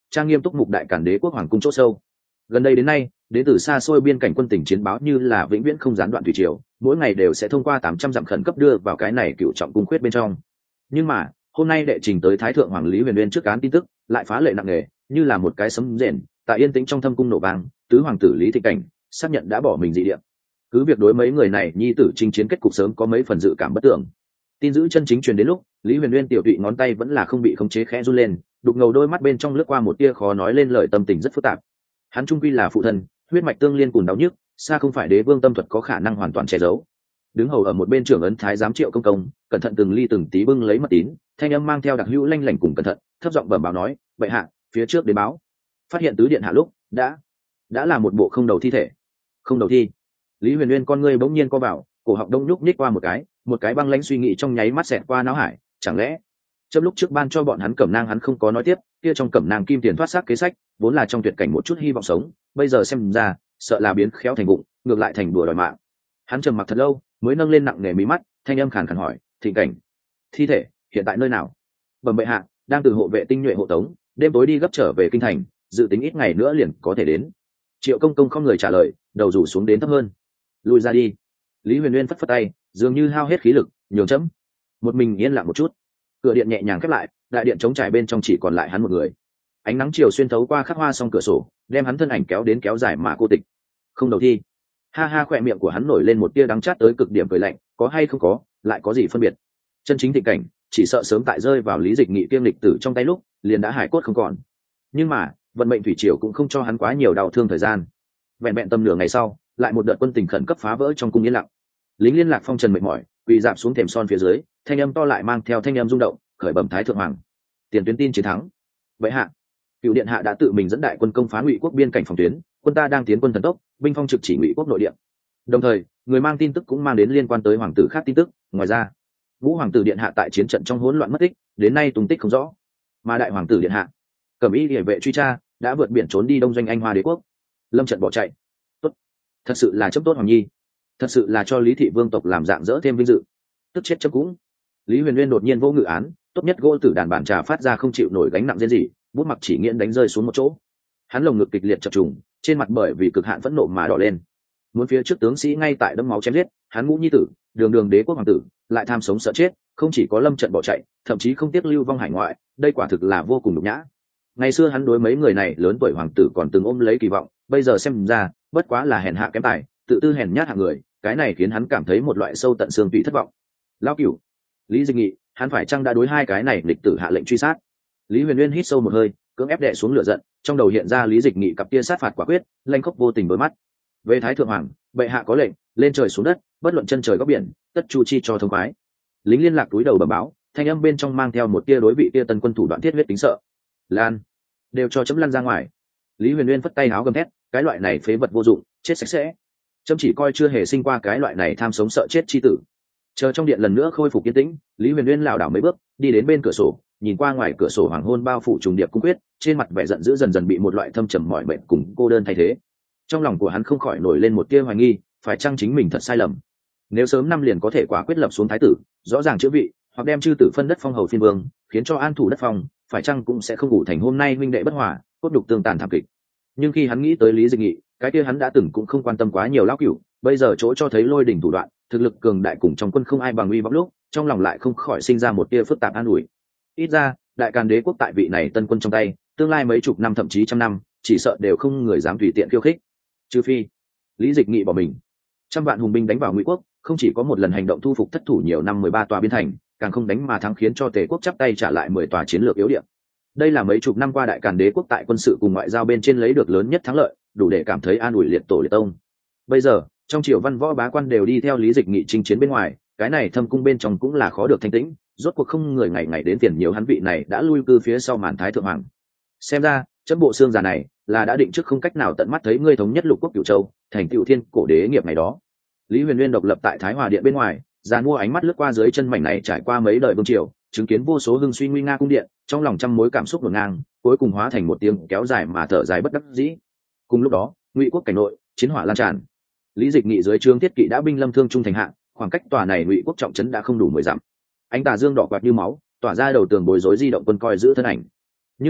trang nghiêm túc mục đại cản đế quốc hoàng cung chỗ sâu. Gần đây đến nay, đến từ xa xôi biên cảnh quân tình chiến báo như là vĩnh viễn không gián đoạn thủy triều, mỗi ngày đều sẽ thông qua tám trăm dặm khẩn cấp đưa vào cái này cựu trọng cung khuyết bên trong. Nhưng mà hôm nay đệ trình tới thái thượng hoàng lý huyền uyên trước án tin tức lại phá lệ nặng nề, như là một cái sấm rền tại yên tĩnh trong thâm cung nổ vang. Tứ hoàng tử Lý Thịnh Cảnh xác nhận đã bỏ mình dị địa. Cứ việc đối mấy người này nhi tử chinh chiến kết cục sớm có mấy phần dự cảm bất tưởng, tin dữ chân chính truyền đến lúc Lý huyền uyên tiểu tụy ngón tay vẫn là không bị khống chế khẽ run lên, đục ngầu đôi mắt bên trong lướt qua một tia khó nói lên lời tâm tình rất phức tạp. Hắn trung quy là phụ thân, huyết mạch tương liên cùng đau nhức xa không phải đế vương tâm thuật có khả năng hoàn toàn che giấu. Đứng hầu ở một bên trưởng ấn thái giám Triệu Công Công cẩn thận từng ly từng tí bưng lấy mật tín, thanh âm mang theo đặc hữu lanh lảnh cùng cẩn thận, thấp giọng bẩm báo nói: "Bệ hạ, phía trước đến báo, phát hiện tứ điện hạ lúc đã đã là một bộ không đầu thi thể." Không đầu thi. Lý huyền uyên con ngươi bỗng nhiên co vào, cổ họng đông nhúc nhích qua một cái, một cái băng lãnh suy nghĩ trong nháy mắt xẹt qua não hải. Chẳng lẽ trong lúc trước ban cho bọn hắn cẩm nang hắn không có nói tiếp, kia trong cẩm nang kim tiền thoát xác kế sách vốn là trong tuyệt cảnh một chút hy vọng sống, bây giờ xem ra sợ là biến khéo thành vụng, ngược lại thành đùa đòi mạng. Hắn trầm mặc thật lâu mới nâng lên nặng nề mí mắt, thanh âm khàn khàn hỏi: "Thịnh Cảnh, thi thể hiện tại nơi nào?" "Bẩm bệ hạ, đang từ hộ vệ tinh nhuệ hộ tống, đêm tối đi gấp trở về kinh thành, dự tính ít ngày nữa liền có thể đến." Triệu Công Công không người trả lời, đầu rủ xuống đến thấp hơn. "Lùi ra đi." Lý huyền uyên phất phất tay, dường như hao hết khí lực, nhường chấm. Một mình yên lặng một chút, cửa điện nhẹ nhàng khép lại, đại điện trống trải bên trong chỉ còn lại hắn một người. Ánh nắng chiều xuyên thấu qua khắc hoa song cửa sổ, đem hắn thân ảnh kéo đến kéo dài mà cô tịch. Không đầu thi. Ha ha, khỏe miệng của hắn nổi lên một tia đắng chát tới cực điểm cười lạnh, có hay không có, lại có gì phân biệt. Chân chính Thịnh Cảnh, chỉ sợ sớm tại rơi vào Lý Dịch Nghị kiêm lịch tử trong tay lúc, liền đã hải cốt không còn. Nhưng mà, vận mệnh thủy triều cũng không cho hắn quá nhiều đau thương thời gian. Vẹn vẹn tầm nửa ngày sau, lại một đợt quân tình khẩn cấp phá vỡ trong cung yên lặng. Lính liên lạc phong trần mệt mỏi, quỳ dạp xuống thềm son phía dưới, thanh âm to lại mang theo thanh âm rung động, khởi bẩm thái thượng hoàng. Tiền tuyến tin chiến thắng. Vậy hạ, cựu điện hạ đã tự mình dẫn đại quân công phá Ngụy quốc biên cảnh phòng tuyến, quân ta đang tiến quân thần tốc, binh phong trực chỉ Ngụy quốc nội địa. Đồng thời, người mang tin tức cũng mang đến liên quan tới hoàng tử khác tin tức. Ngoài ra, Vũ hoàng tử điện hạ tại chiến trận trong hỗn loạn mất tích, đến nay tung tích không rõ. Mà đại hoàng tử điện hạ, cẩm y liề vệ truy tra, đã vượt biển trốn đi đông doanh Anh Hoa đế quốc. Lâm trận bỏ chạy. Tốt, thật sự là chấm tốt hoàng nhi, thật sự là cho Lý thị vương tộc làm dạng dỡ thêm vinh dự. Tức chết chấm cũng. Lý huyền uyên đột nhiên vô ngự án, tốt nhất gỗ tử đàn bản trà phát ra không chịu nổi gánh nặng riêng gì, bút mặc chỉ nghiện đánh rơi xuống một chỗ. Hắn lồng ngực kịch liệt chập trùng, trên mặt bởi vì cực hạn phẫn nộ mà đỏ lên. Muốn phía trước tướng sĩ ngay tại đẫm máu chém giết, hắn ngũ nhi tử, đường đường đế quốc hoàng tử, lại tham sống sợ chết, không chỉ có lâm trận bỏ chạy, thậm chí không tiếc lưu vong hải ngoại, đây quả thực là vô cùng nhục nhã. Ngày xưa hắn đối mấy người này lớn tuổi hoàng tử còn từng ôm lấy kỳ vọng, bây giờ xem ra, bất quá là hèn hạ kém tài, tự tư hèn nhát hạng người, cái này khiến hắn cảm thấy một loại sâu tận xương tủy thất vọng. Lão cửu, Lý Dịch Nghị, hắn phải chăng đã đối hai cái này lịch tử hạ lệnh truy sát? Lý huyền uyên hít sâu một hơi, cưỡng ép đè xuống lửa giận, trong đầu hiện ra Lý Dịch Nghị cặp tia sát phạt quả quyết, lanh khốc vô tình với mắt. Về thái thượng hoàng, bệ hạ có lệnh, lên trời xuống đất, bất luận chân trời góc biển, tất chu chi cho thông khoái. Lính liên lạc túi đầu bẩm báo, thanh âm bên trong mang theo một tia đối vị tia tân quân thủ đoạn thiết huyết tính sợ. Lan, đều cho chấm lăn ra ngoài. Lý huyền uyên phất tay áo gầm thét, cái loại này phế vật vô dụng, chết sạch sẽ. Chấm chỉ coi chưa hề sinh qua cái loại này tham sống sợ chết chi tử. Chờ trong điện lần nữa khôi phục yên tĩnh, Lý huyền uyên lảo đảo mấy bước, đi đến bên cửa sổ, nhìn qua ngoài cửa sổ hoàng hôn bao phủ trùng điệp cung quyết, trên mặt vẻ giận dữ dần dần bị một loại thâm trầm mỏi mệt cùng cô đơn thay thế. Trong lòng của hắn không khỏi nổi lên một tia hoài nghi, phải chăng chính mình thật sai lầm? Nếu sớm năm liền có thể quả quyết lập xuống thái tử, rõ ràng chữ vị, hoặc đem chư tử phân đất phong hầu phiên vương, khiến cho an thủ đất phong, phải chăng cũng sẽ không ngủ thành hôm nay huynh đệ bất hòa, cốt đục tương tàn thảm kịch. Nhưng khi hắn nghĩ tới Lý Dịch Nghị, cái kia hắn đã từng cũng không quan tâm quá nhiều lão cửu, bây giờ chỗ cho thấy lôi đỉnh thủ đoạn, thực lực cường đại cùng trong quân không ai bằng uy vọng lúc, trong lòng lại không khỏi sinh ra một tia phức tạp an ủi. Ít ra, đại càn đế quốc tại vị này tân quân trong tay, tương lai mấy chục năm thậm chí trăm năm, chỉ sợ đều không người dám tùy tiện khiêu khích. Trừ phi, Lý Dịch Nghị bỏ mình. Trăm vạn hùng binh đánh vào Ngụy quốc, không chỉ có một lần hành động thu phục thất thủ nhiều năm mười ba tòa biên thành, càng không đánh mà thắng khiến cho Tề quốc chắp tay trả lại mười tòa chiến lược yếu điểm. Đây là mấy chục năm qua đại càn đế quốc tại quân sự cùng ngoại giao bên trên lấy được lớn nhất thắng lợi, đủ để cảm thấy an ủi liệt tổ liệt tông. Bây giờ, trong triều văn võ bá quan đều đi theo Lý Dịch Nghị chinh chiến bên ngoài, cái này thâm cung bên trong cũng là khó được thanh tĩnh, rốt cuộc không người ngày ngày đến tiền nhiều hắn vị này đã lui cư phía sau màn thái thượng hoàng. Xem ra, chấm bộ xương già này là đã định trước không cách nào tận mắt thấy ngươi thống nhất lục quốc cửu châu, thành cựu thiên cổ đế nghiệp ngày đó. Lý huyền uyên độc lập tại Thái Hòa điện bên ngoài, giàn mua ánh mắt lướt qua dưới chân mảnh này trải qua mấy đời vương triều, chứng kiến vô số hưng suy nguy nga cung điện, trong lòng trăm mối cảm xúc ngổn ngang, cuối cùng hóa thành một tiếng kéo dài mà thở dài bất đắc dĩ. Cùng lúc đó, Ngụy quốc cảnh nội, chiến hỏa lan tràn. Lý Dịch Nghị dưới trướng thiết kỵ đã binh lâm thương trung thành hạ, khoảng cách tòa này Ngụy quốc trọng trấn đã không đủ mười dặm. Ánh tà dương đỏ quạt như máu, tỏa ra đầu tường bối rối di động quân coi giữ thân ảnh. Nhưng mà,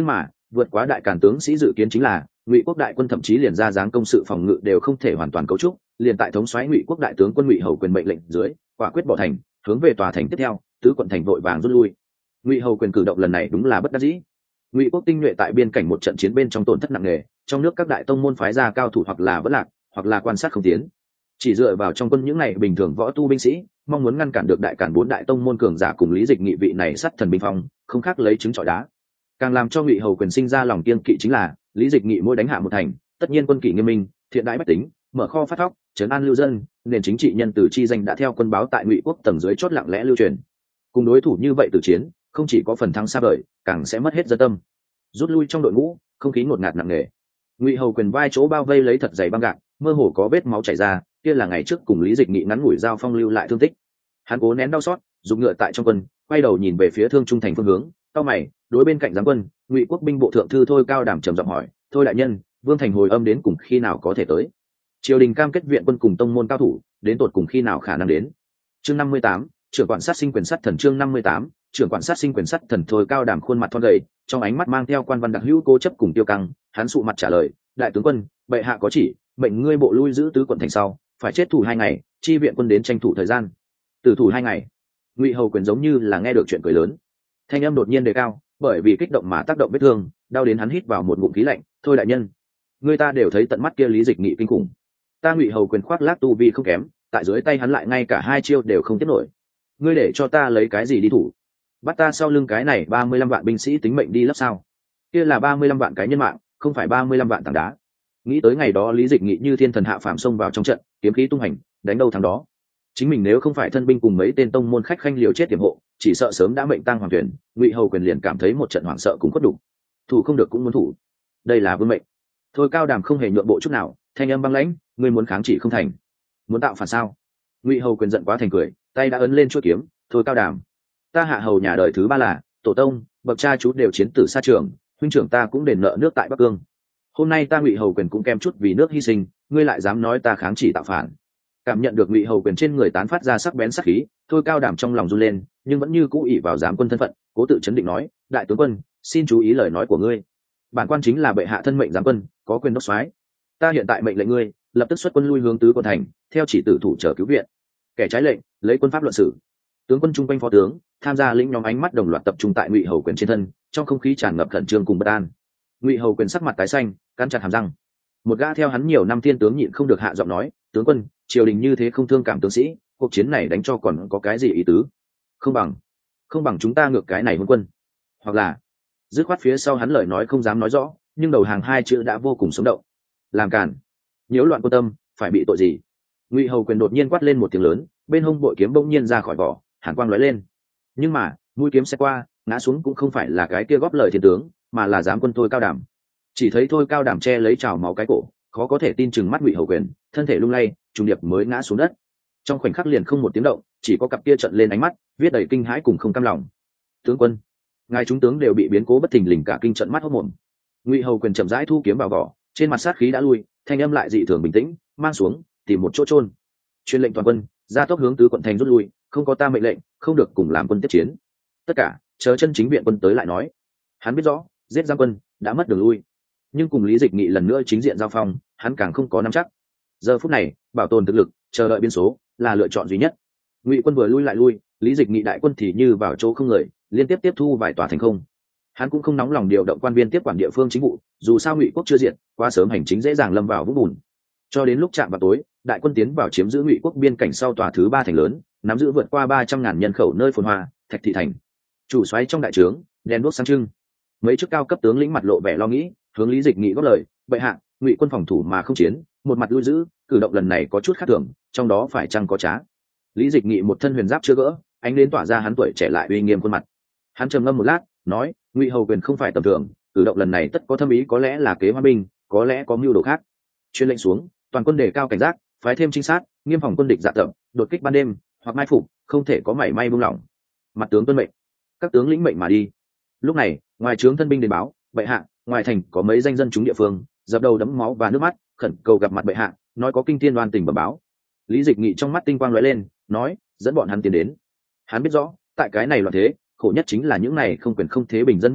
vượt quá đại càn tướng sĩ dự kiến chính là ngụy quốc đại quân thậm chí liền ra dáng công sự phòng ngự đều không thể hoàn toàn cấu trúc, liền tại thống soái ngụy quốc đại tướng quân ngụy hầu quyền mệnh lệnh dưới quả quyết bỏ thành, hướng về tòa thành tiếp theo tứ quận thành vội vàng rút lui. Ngụy hầu quyền cử động lần này đúng là bất đắc dĩ. Ngụy quốc tinh nhuệ tại biên cảnh một trận chiến bên trong tổn thất nặng nề, trong nước các đại tông môn phái ra cao thủ hoặc là vẫn lạc hoặc là quan sát không tiến, chỉ dựa vào trong quân những này bình thường võ tu binh sĩ mong muốn ngăn cản được đại cản bốn đại tông môn cường giả cùng lý dịch nghị vị này sắt thần binh phong, không khác lấy trứng trọi đá. Càng làm cho ngụy hầu quyền sinh ra lòng kiên kỵ chính là lý dịch nghị mỗi đánh hạ một thành, tất nhiên quân kỷ nghiêm minh, thiện đãi bách tính, mở kho phát thóc, trấn an lưu dân, nền chính trị nhân từ chi danh đã theo quân báo tại ngụy quốc tầng dưới chót lặng lẽ lưu truyền. Cùng đối thủ như vậy tử chiến không chỉ có phần thắng xa vời, càng sẽ mất hết dân tâm. Rút lui trong đội ngũ, không khí ngột ngạt nặng nề. Ngụy hầu quyền vai chỗ bao vây lấy thật dày băng gạc, mơ hồ có vết máu chảy ra, kia là ngày trước cùng lý dịch nghị ngắn ngủi giao phong lưu lại thương tích. Hắn cố nén đau xót, dùng ngựa tại trong quân, quay đầu nhìn về phía thương trung thành phương hướng, cao mày đối bên cạnh giám quân ngụy quốc binh bộ thượng thư Thôi Cao Đảm trầm giọng hỏi: thôi đại nhân, vương thành hồi âm đến cùng khi nào có thể tới? Triều đình cam kết viện quân cùng tông môn cao thủ, đến tột cùng khi nào khả năng đến? Chương năm mươi tám, trưởng quản sát sinh quyền sắt thần. Chương năm mươi tám, trưởng quản sát sinh quyền sắt thần. Thôi Cao Đảm khuôn mặt thon gầy, trong ánh mắt mang theo quan văn đặc hữu cố chấp cùng tiêu căng, hắn sụ mặt trả lời: đại tướng quân, bệ hạ có chỉ, mệnh ngươi bộ lui giữ tứ quận thành sau, phải chết thủ hai ngày, chi viện quân đến tranh thủ thời gian. Từ thủ hai ngày. Ngụy hầu quyền giống như là nghe được chuyện cười lớn, thanh âm đột nhiên đề cao, bởi vì kích động mà tác động vết thương, đau đến hắn hít vào một ngụm khí lạnh. Thôi đại nhân, người ta đều thấy tận mắt kia lý dịch nghị kinh khủng, ta Ngụy hầu quyền khoác lác tu vi không kém, tại dưới tay hắn lại ngay cả hai chiêu đều không tiếp nổi, ngươi để cho ta lấy cái gì đi thủ? Bắt ta sau lưng cái này ba mươi lăm vạn binh sĩ tính mệnh đi lấp sao? Kia là ba mươi lăm vạn cái nhân mạng, không phải ba mươi lăm vạn tảng đá. Nghĩ tới ngày đó lý dịch nghị như thiên thần hạ phàm xông vào trong trận, kiếm khí tung hành, đánh đâu thắng đó. Chính mình nếu không phải thân binh cùng mấy tên tông môn khách khanh liều chết tiềm hộ, chỉ sợ sớm đã mệnh tang hoàng tuyển. Ngụy hầu quyền liền cảm thấy một trận hoảng sợ cũng có đủ, thủ không được cũng muốn thủ, đây là vương mệnh. Thôi Cao Đàm không hề nhượng bộ chút nào, thanh âm băng lãnh: ngươi muốn kháng chỉ không thành, muốn tạo phản sao? Ngụy hầu quyền giận quá thành cười, tay đã ấn lên chuôi kiếm. Thôi Cao Đàm, ta hạ hầu nhà đời thứ ba là tổ tông bậc cha chú đều chiến tử xa trường, huynh trưởng ta cũng đền nợ nước tại Bắc Cương, hôm nay ta Ngụy hầu quyền cũng kem chút vì nước hy sinh, ngươi lại dám nói ta kháng chỉ tạo phản? Cảm nhận được Ngụy hầu quyền trên người tán phát ra sắc bén sắc khí, Thôi Cao Đảm trong lòng run lên, nhưng vẫn như cũ ỷ vào giám quân thân phận, cố tự chấn định nói: đại tướng quân, xin chú ý lời nói của ngươi, bản quan chính là bệ hạ thân mệnh giám quân, có quyền đốc soái. Ta hiện tại mệnh lệnh ngươi lập tức xuất quân lui hướng tứ quận thành, theo chỉ tử thủ chờ cứu viện, kẻ trái lệnh lấy quân pháp luận xử. Tướng quân chung quanh phó tướng tham gia lĩnh nhóm ánh mắt đồng loạt tập trung tại Ngụy hầu quyền trên thân, trong không khí tràn ngập khẩn trương cùng bất an. Ngụy hầu quyền sắc mặt tái xanh, cắn chặt hàm răng. Một gã theo hắn nhiều năm thiên tướng nhịn không được hạ giọng nói: tướng quân, triều đình như thế không thương cảm tướng sĩ, cuộc chiến này đánh cho còn có cái gì ý tứ? Không bằng không bằng chúng ta ngược cái này hôn quân, hoặc là... dứt khoát phía sau hắn lời nói không dám nói rõ, nhưng đầu hàng hai chữ đã vô cùng sống động. Làm cản, nhiễu loạn quân tâm, phải bị tội gì? Ngụy hầu quyền đột nhiên quát lên một tiếng lớn, bên hông bội kiếm bỗng nhiên ra khỏi vỏ, hàn quang lóe lên. Nhưng mà mũi kiếm xe qua, ngã xuống cũng không phải là cái kia góp lời thiên tướng, mà là giám quân Thôi Cao Đảm. Chỉ thấy Thôi Cao Đảm che lấy trào máu cái cổ, khó có thể tin chừng mắt Ngụy hầu quyền, thân thể lung lay, trùng điệp mới ngã xuống đất. Trong khoảnh khắc liền không một tiếng động, chỉ có cặp kia trợn lên ánh mắt viết đầy kinh hãi cùng không cam lòng. Tướng quân, ngài chúng tướng đều bị biến cố bất thình lình cả kinh trận mắt hốt mồm. Ngụy hầu quyền chậm rãi thu kiếm vào vỏ, trên mặt sát khí đã lui, thanh âm lại dị thường bình tĩnh: mang xuống, tìm một chỗ chôn. Truyền lệnh toàn quân ra tốc hướng tứ quận thành rút lui, không có ta mệnh lệnh không được cùng làm quân tiếp chiến. Tất cả chờ chân chính viện quân tới lại nói. Hắn biết rõ giết giang quân đã mất đường lui, nhưng cùng lý dịch nghị lần nữa chính diện giao phong, hắn càng không có nắm chắc. Giờ phút này bảo tồn thực lực, chờ đợi biến số là lựa chọn duy nhất. Ngụy quân vừa lui lại lui, lý dịch nghị đại quân thì như vào chỗ không người, liên tiếp tiếp thu vài tòa thành không. Hắn cũng không nóng lòng điều động quan viên tiếp quản địa phương chính vụ, dù sao Ngụy quốc chưa diệt, qua sớm hành chính dễ dàng lâm vào vũng bùn. Cho đến lúc chạm vào tối, đại quân tiến vào chiếm giữ Ngụy quốc biên cảnh sau tòa thứ ba thành lớn, nắm giữ vượt qua ba trăm ngàn nhân khẩu nơi phồn hoa, Thạch Thị thành. Chủ soái trong đại trướng, đèn đuốc sáng trưng. Mấy chức cao cấp tướng lĩnh mặt lộ vẻ lo nghĩ, hướng lý dịch nghị góp lời: bệ hạ, Ngụy quân phòng thủ mà không chiến, một mặt lui giữ, cử động lần này có chút khác thường, trong đó phải chăng có trá? Lý dịch nghị một thân huyền giáp chưa gỡ, ánh đến tỏa ra hắn tuổi trẻ lại uy nghiêm khuôn mặt. Hắn trầm ngâm một lát, nói: Ngụy hầu quyền không phải tầm thường, cử động lần này tất có thâm ý, có lẽ là kế hoa binh, có lẽ có mưu đồ khác. Chuyên lệnh xuống, toàn quân đề cao cảnh giác, phái thêm trinh sát, nghiêm phòng quân địch dạ tập, đột kích ban đêm hoặc mai phục, không thể có mảy may buông lỏng. Mặt tướng tuân mệnh. Các tướng lĩnh mệnh mà đi. Lúc này ngoài trướng thân binh đến báo: bệ hạ, ngoài thành có mấy danh dân chúng địa phương dập đầu đẫm máu và nước mắt, khẩn cầu gặp mặt bệ hạ, nói có kinh thiên đoan tình bẩm báo. Lý dịch nghị trong mắt tinh quang lóe lên, nói: dẫn bọn hắn tiến đến. Hắn biết rõ tại cái này loạn thế, khổ nhất chính là những này không quyền không thế bình dân bách tính,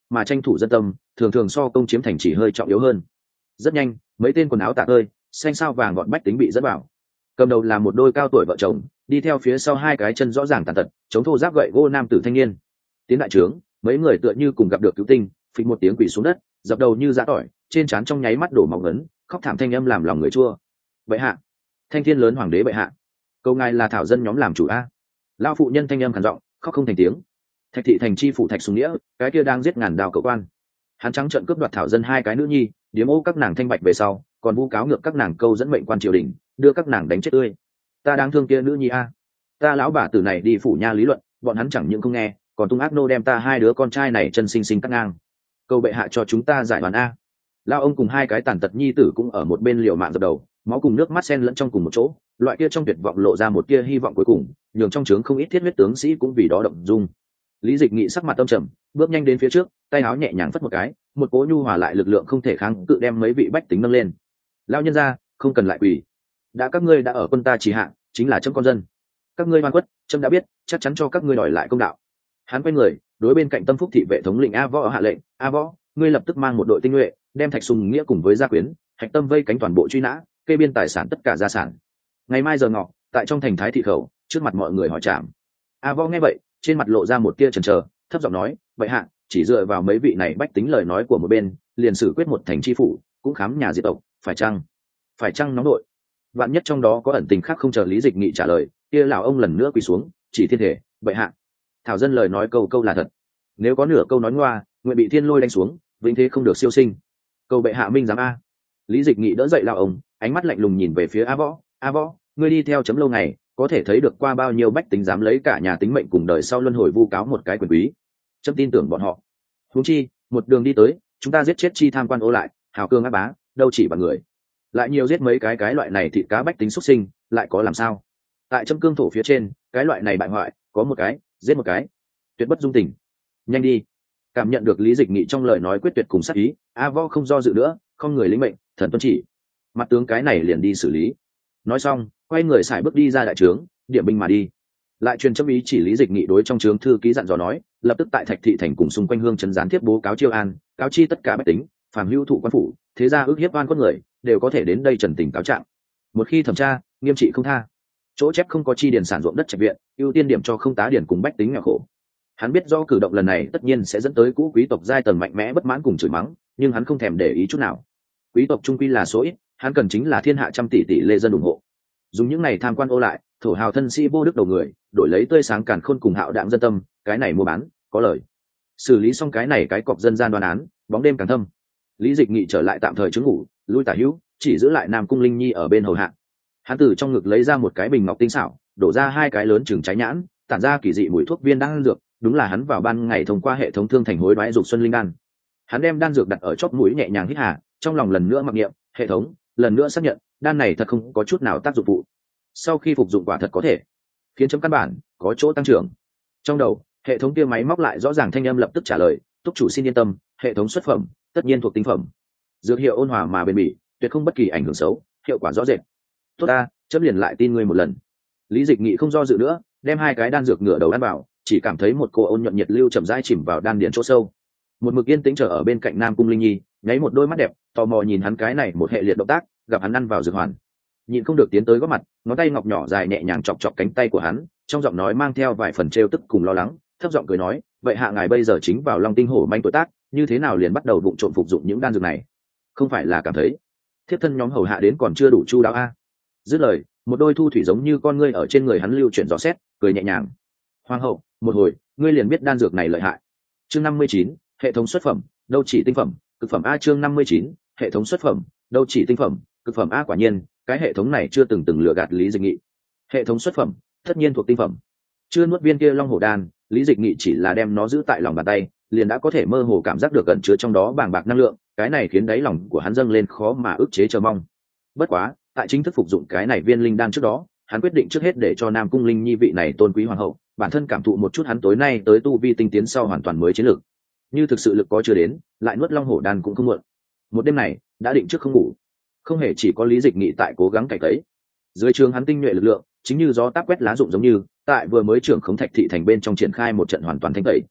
mà tranh thủ dân tâm thường thường so công chiếm thành chỉ hơi trọng yếu hơn. Rất nhanh mấy tên quần áo tả tơi xanh sao vàng gọn bách tính bị dẫn vào. Cầm đầu là một đôi cao tuổi vợ chồng, đi theo phía sau hai cái chân rõ ràng tàn tật chống thô giáp gậy gỗ nam tử thanh niên. Tiến đại trướng, mấy người tựa như cùng gặp được cứu tinh, phịch một tiếng quỳ xuống đất, dập đầu như giã tỏi, trên trán trong nháy mắt đổ máu ngấn, khóc thảm thanh âm làm lòng người chua. Bệ hạ, thanh thiên lớn hoàng đế bệ hạ, câu ngài là thảo dân nhóm làm chủ a. Lao phụ nhân thanh âm khàn giọng, khóc không thành tiếng. Thạch thị thành chi phủ Thạch Sùng Nghĩa, cái kia đang giết ngàn đào cậu quan, hắn trắng trợn cướp đoạt thảo dân hai cái nữ nhi, điếm ô các nàng thanh bạch về sau, còn vu cáo ngược các nàng câu dẫn mệnh quan triều đình, đưa các nàng đánh chết tươi. Ta đáng thương kia nữ nhi a, ta lão bà tử này đi phủ nha lý luận, bọn hắn chẳng những không nghe, còn tung ác nô đem ta hai đứa con trai này chân sinh sinh cắt ngang. Câu bệ hạ cho chúng ta giải đoán a. Lao ông cùng hai cái tàn tật nhi tử cũng ở một bên liều mạng dập đầu, máu cùng nước mắt xen lẫn trong cùng một chỗ, loại kia trong tuyệt vọng lộ ra một kia hy vọng cuối cùng, nhường trong trướng không ít thiết huyết tướng sĩ cũng vì đó động dung. Lý Dịch Nghị sắc mặt tâm trầm, bước nhanh đến phía trước, tay áo nhẹ nhàng phất một cái, một cỗ nhu hòa lại lực lượng không thể kháng cự đem mấy vị bách tính nâng lên. Lao nhân gia, không cần lại quỳ, đã các ngươi đã ở quân ta chỉ hạ, chính là trẫm con dân, các ngươi oan khuất, trẫm đã biết, chắc chắn cho các ngươi đòi lại công đạo. Hắn quay người, đối bên cạnh Tâm Phúc thị vệ thống lĩnh A Võ hạ lệnh, A Võ, ngươi lập tức mang một đội tinh nhuệ, đem Thạch Sùng Nghĩa cùng với gia quyến, Hạch Tâm vây cánh toàn bộ truy nã, kê biên tài sản tất cả gia sản. Ngày mai giờ ngọ, tại trong thành Thái thị khẩu, trước mặt mọi người hỏi trảm. A Võ nghe vậy, trên mặt lộ ra một tia chần chờ, thấp giọng nói, vậy hạ, chỉ dựa vào mấy vị này bách tính lời nói của một bên, liền xử quyết một thành chi phủ, cũng khám nhà diệt tộc, phải chăng? Phải chăng nóng đội? Vạn nhất trong đó có ẩn tình khác không chờ Lý Dịch Nghị trả lời, kia lão ông lần nữa quỳ xuống, chỉ thiên thể, vậy hạ. Thảo dân lời nói câu câu là thật, nếu có nửa câu nói ngoa, nguyện bị thiên lôi đánh xuống, vĩnh thế không được siêu sinh. Cầu bệ hạ minh giám a. Lý Dịch Nghị đỡ dậy lão ông, ánh mắt lạnh lùng nhìn về phía A Võ, A Võ, ngươi đi theo chấm lâu ngày, có thể thấy được qua bao nhiêu bách tính dám lấy cả nhà tính mệnh cùng đời sau luân hồi vu cáo một cái quyền quý, chấm tin tưởng bọn họ. Huống chi một đường đi tới, chúng ta giết chết chi tham quan ô lại, hào cương ác bá, đâu chỉ bằng người, lại nhiều giết mấy cái cái loại này thịt cá bách tính xuất sinh, lại có làm sao? Tại chấm cương thổ phía trên, cái loại này bại hoại, có một cái, giết một cái, tuyệt bất dung tình. Nhanh đi. Cảm nhận được Lý Dịch Nghị trong lời nói quyết tuyệt cùng sát ý, A Võ không do dự nữa, không người lĩnh mệnh, thần tuân chỉ. Mặt tướng cái này liền đi xử lý. Nói xong, quay người xài bước đi ra đại trướng, điểm binh mà đi. Lại truyền chấm ý chỉ Lý Dịch Nghị đối trong trướng thư ký dặn dò nói, lập tức tại Thạch thị thành cùng xung quanh hương trấn gián tiếp bố cáo chiêu an, cáo chi tất cả bách tính, phàm hữu thụ quan phủ, thế gia ước hiếp oan con người, đều có thể đến đây trần tình cáo trạng. Một khi thẩm tra, nghiêm trị không tha. Chỗ chép không có chi điền sản ruộng đất trạch viện, ưu tiên điểm cho không tá điền cùng bách tính nghèo khổ. Hắn biết do cử động lần này tất nhiên sẽ dẫn tới cũ quý tộc giai tầng mạnh mẽ bất mãn cùng chửi mắng, nhưng hắn không thèm để ý chút nào. Quý tộc trung quy là số ít, hắn cần chính là thiên hạ trăm tỷ tỷ lê dân ủng hộ. Dùng những này tham quan ô lại, thổ hào thân sĩ vô đức đầu người, đổi lấy tươi sáng càn khôn cùng hạo đạm dân tâm, cái này mua bán có lời. Xử lý xong cái này cái cọc dân gian đoán án, bóng đêm càng thâm. Lý Dịch Nghị trở lại tạm thời chứng ngủ, lui tả hữu, chỉ giữ lại Nam Cung Linh Nhi ở bên hầu hạ. Hắn từ trong ngực lấy ra một cái bình ngọc tinh xảo, đổ ra hai cái lớn chừng trái nhãn, tản ra kỳ dị mùi thuốc viên đan dược, đúng là hắn vào ban ngày thông qua hệ thống thương thành hối đoái dục xuân linh đan. Hắn đem đan dược đặt ở chóp mũi nhẹ nhàng hít hà, trong lòng lần nữa mặc niệm, hệ thống, lần nữa xác nhận, đan này thật không có chút nào tác dụng phụ. Sau khi phục dụng quả thật có thể khiến chấm căn bản có chỗ tăng trưởng. Trong đầu, hệ thống kia máy móc lại rõ ràng thanh âm lập tức trả lời, túc chủ xin yên tâm, hệ thống xuất phẩm, tất nhiên thuộc tinh phẩm. Dược hiệu ôn hòa mà bền bỉ, tuyệt không bất kỳ ảnh hưởng xấu, hiệu quả rõ rệt. Tốt ta, chấm liền lại tin ngươi một lần. Lý Dịch Nghị không do dự nữa, đem hai cái đan dược ngửa đầu ăn vào, chỉ cảm thấy một cô ôn nhuận nhiệt lưu chậm rãi chìm vào đan điền chỗ sâu. Một mực yên tĩnh chờ ở bên cạnh Nam Cung Linh Nhi, nháy một đôi mắt đẹp, tò mò nhìn hắn cái này một hệ liệt động tác, gặp hắn ăn vào dược hoàn, nhịn không được tiến tới góp mặt, ngón tay ngọc nhỏ dài nhẹ nhàng chọc chọc cánh tay của hắn, trong giọng nói mang theo vài phần trêu tức cùng lo lắng, thấp giọng cười nói, vậy hạ ngài bây giờ chính vào Long Tinh Hổ manh tuổi tác, như thế nào liền bắt đầu vụng trộm phục dụng những đan dược này? Không phải là cảm thấy thiếp thân nhóm hầu hạ đến còn chưa đủ chu đáo a? Dứt lời, một đôi thu thủy giống như con ngươi ở trên người hắn lưu chuyển rõ xét, cười nhẹ nhàng. Hoàng hậu, một hồi, ngươi liền biết đan dược này lợi hại. Chương năm mươi chín, hệ thống xuất phẩm, đâu chỉ tinh phẩm, cực phẩm a. Chương năm mươi chín, hệ thống xuất phẩm, đâu chỉ tinh phẩm, cực phẩm a. Quả nhiên, cái hệ thống này chưa từng từng lừa gạt Lý Dịch Nghị. Hệ thống xuất phẩm, tất nhiên thuộc tinh phẩm. Chưa nuốt viên kia long hổ đan, Lý Dịch Nghị chỉ là đem nó giữ tại lòng bàn tay, liền đã có thể mơ hồ cảm giác được gần chứa trong đó bàng bạc năng lượng, cái này khiến đáy lòng của hắn dâng lên khó mà ức chế chờ mong. Bất quá, tại chính thức phục dụng cái này viên linh đan trước đó, hắn quyết định trước hết để cho Nam Cung Linh Nhi vị này tôn quý hoàng hậu, bản thân cảm thụ một chút hắn tối nay tới tu vi tinh tiến sau hoàn toàn mới chiến lược. Như thực sự lực có chưa đến, lại nuốt long hổ đan cũng không muộn. Một đêm này, đã định trước không ngủ. Không hề chỉ có Lý Dịch Nghị tại cố gắng cải tấy, dưới trường hắn tinh nhuệ lực lượng, chính như gió táp quét lá rụng giống như, tại vừa mới trưởng khống Thạch thị thành bên trong triển khai một trận hoàn toàn thanh tẩy.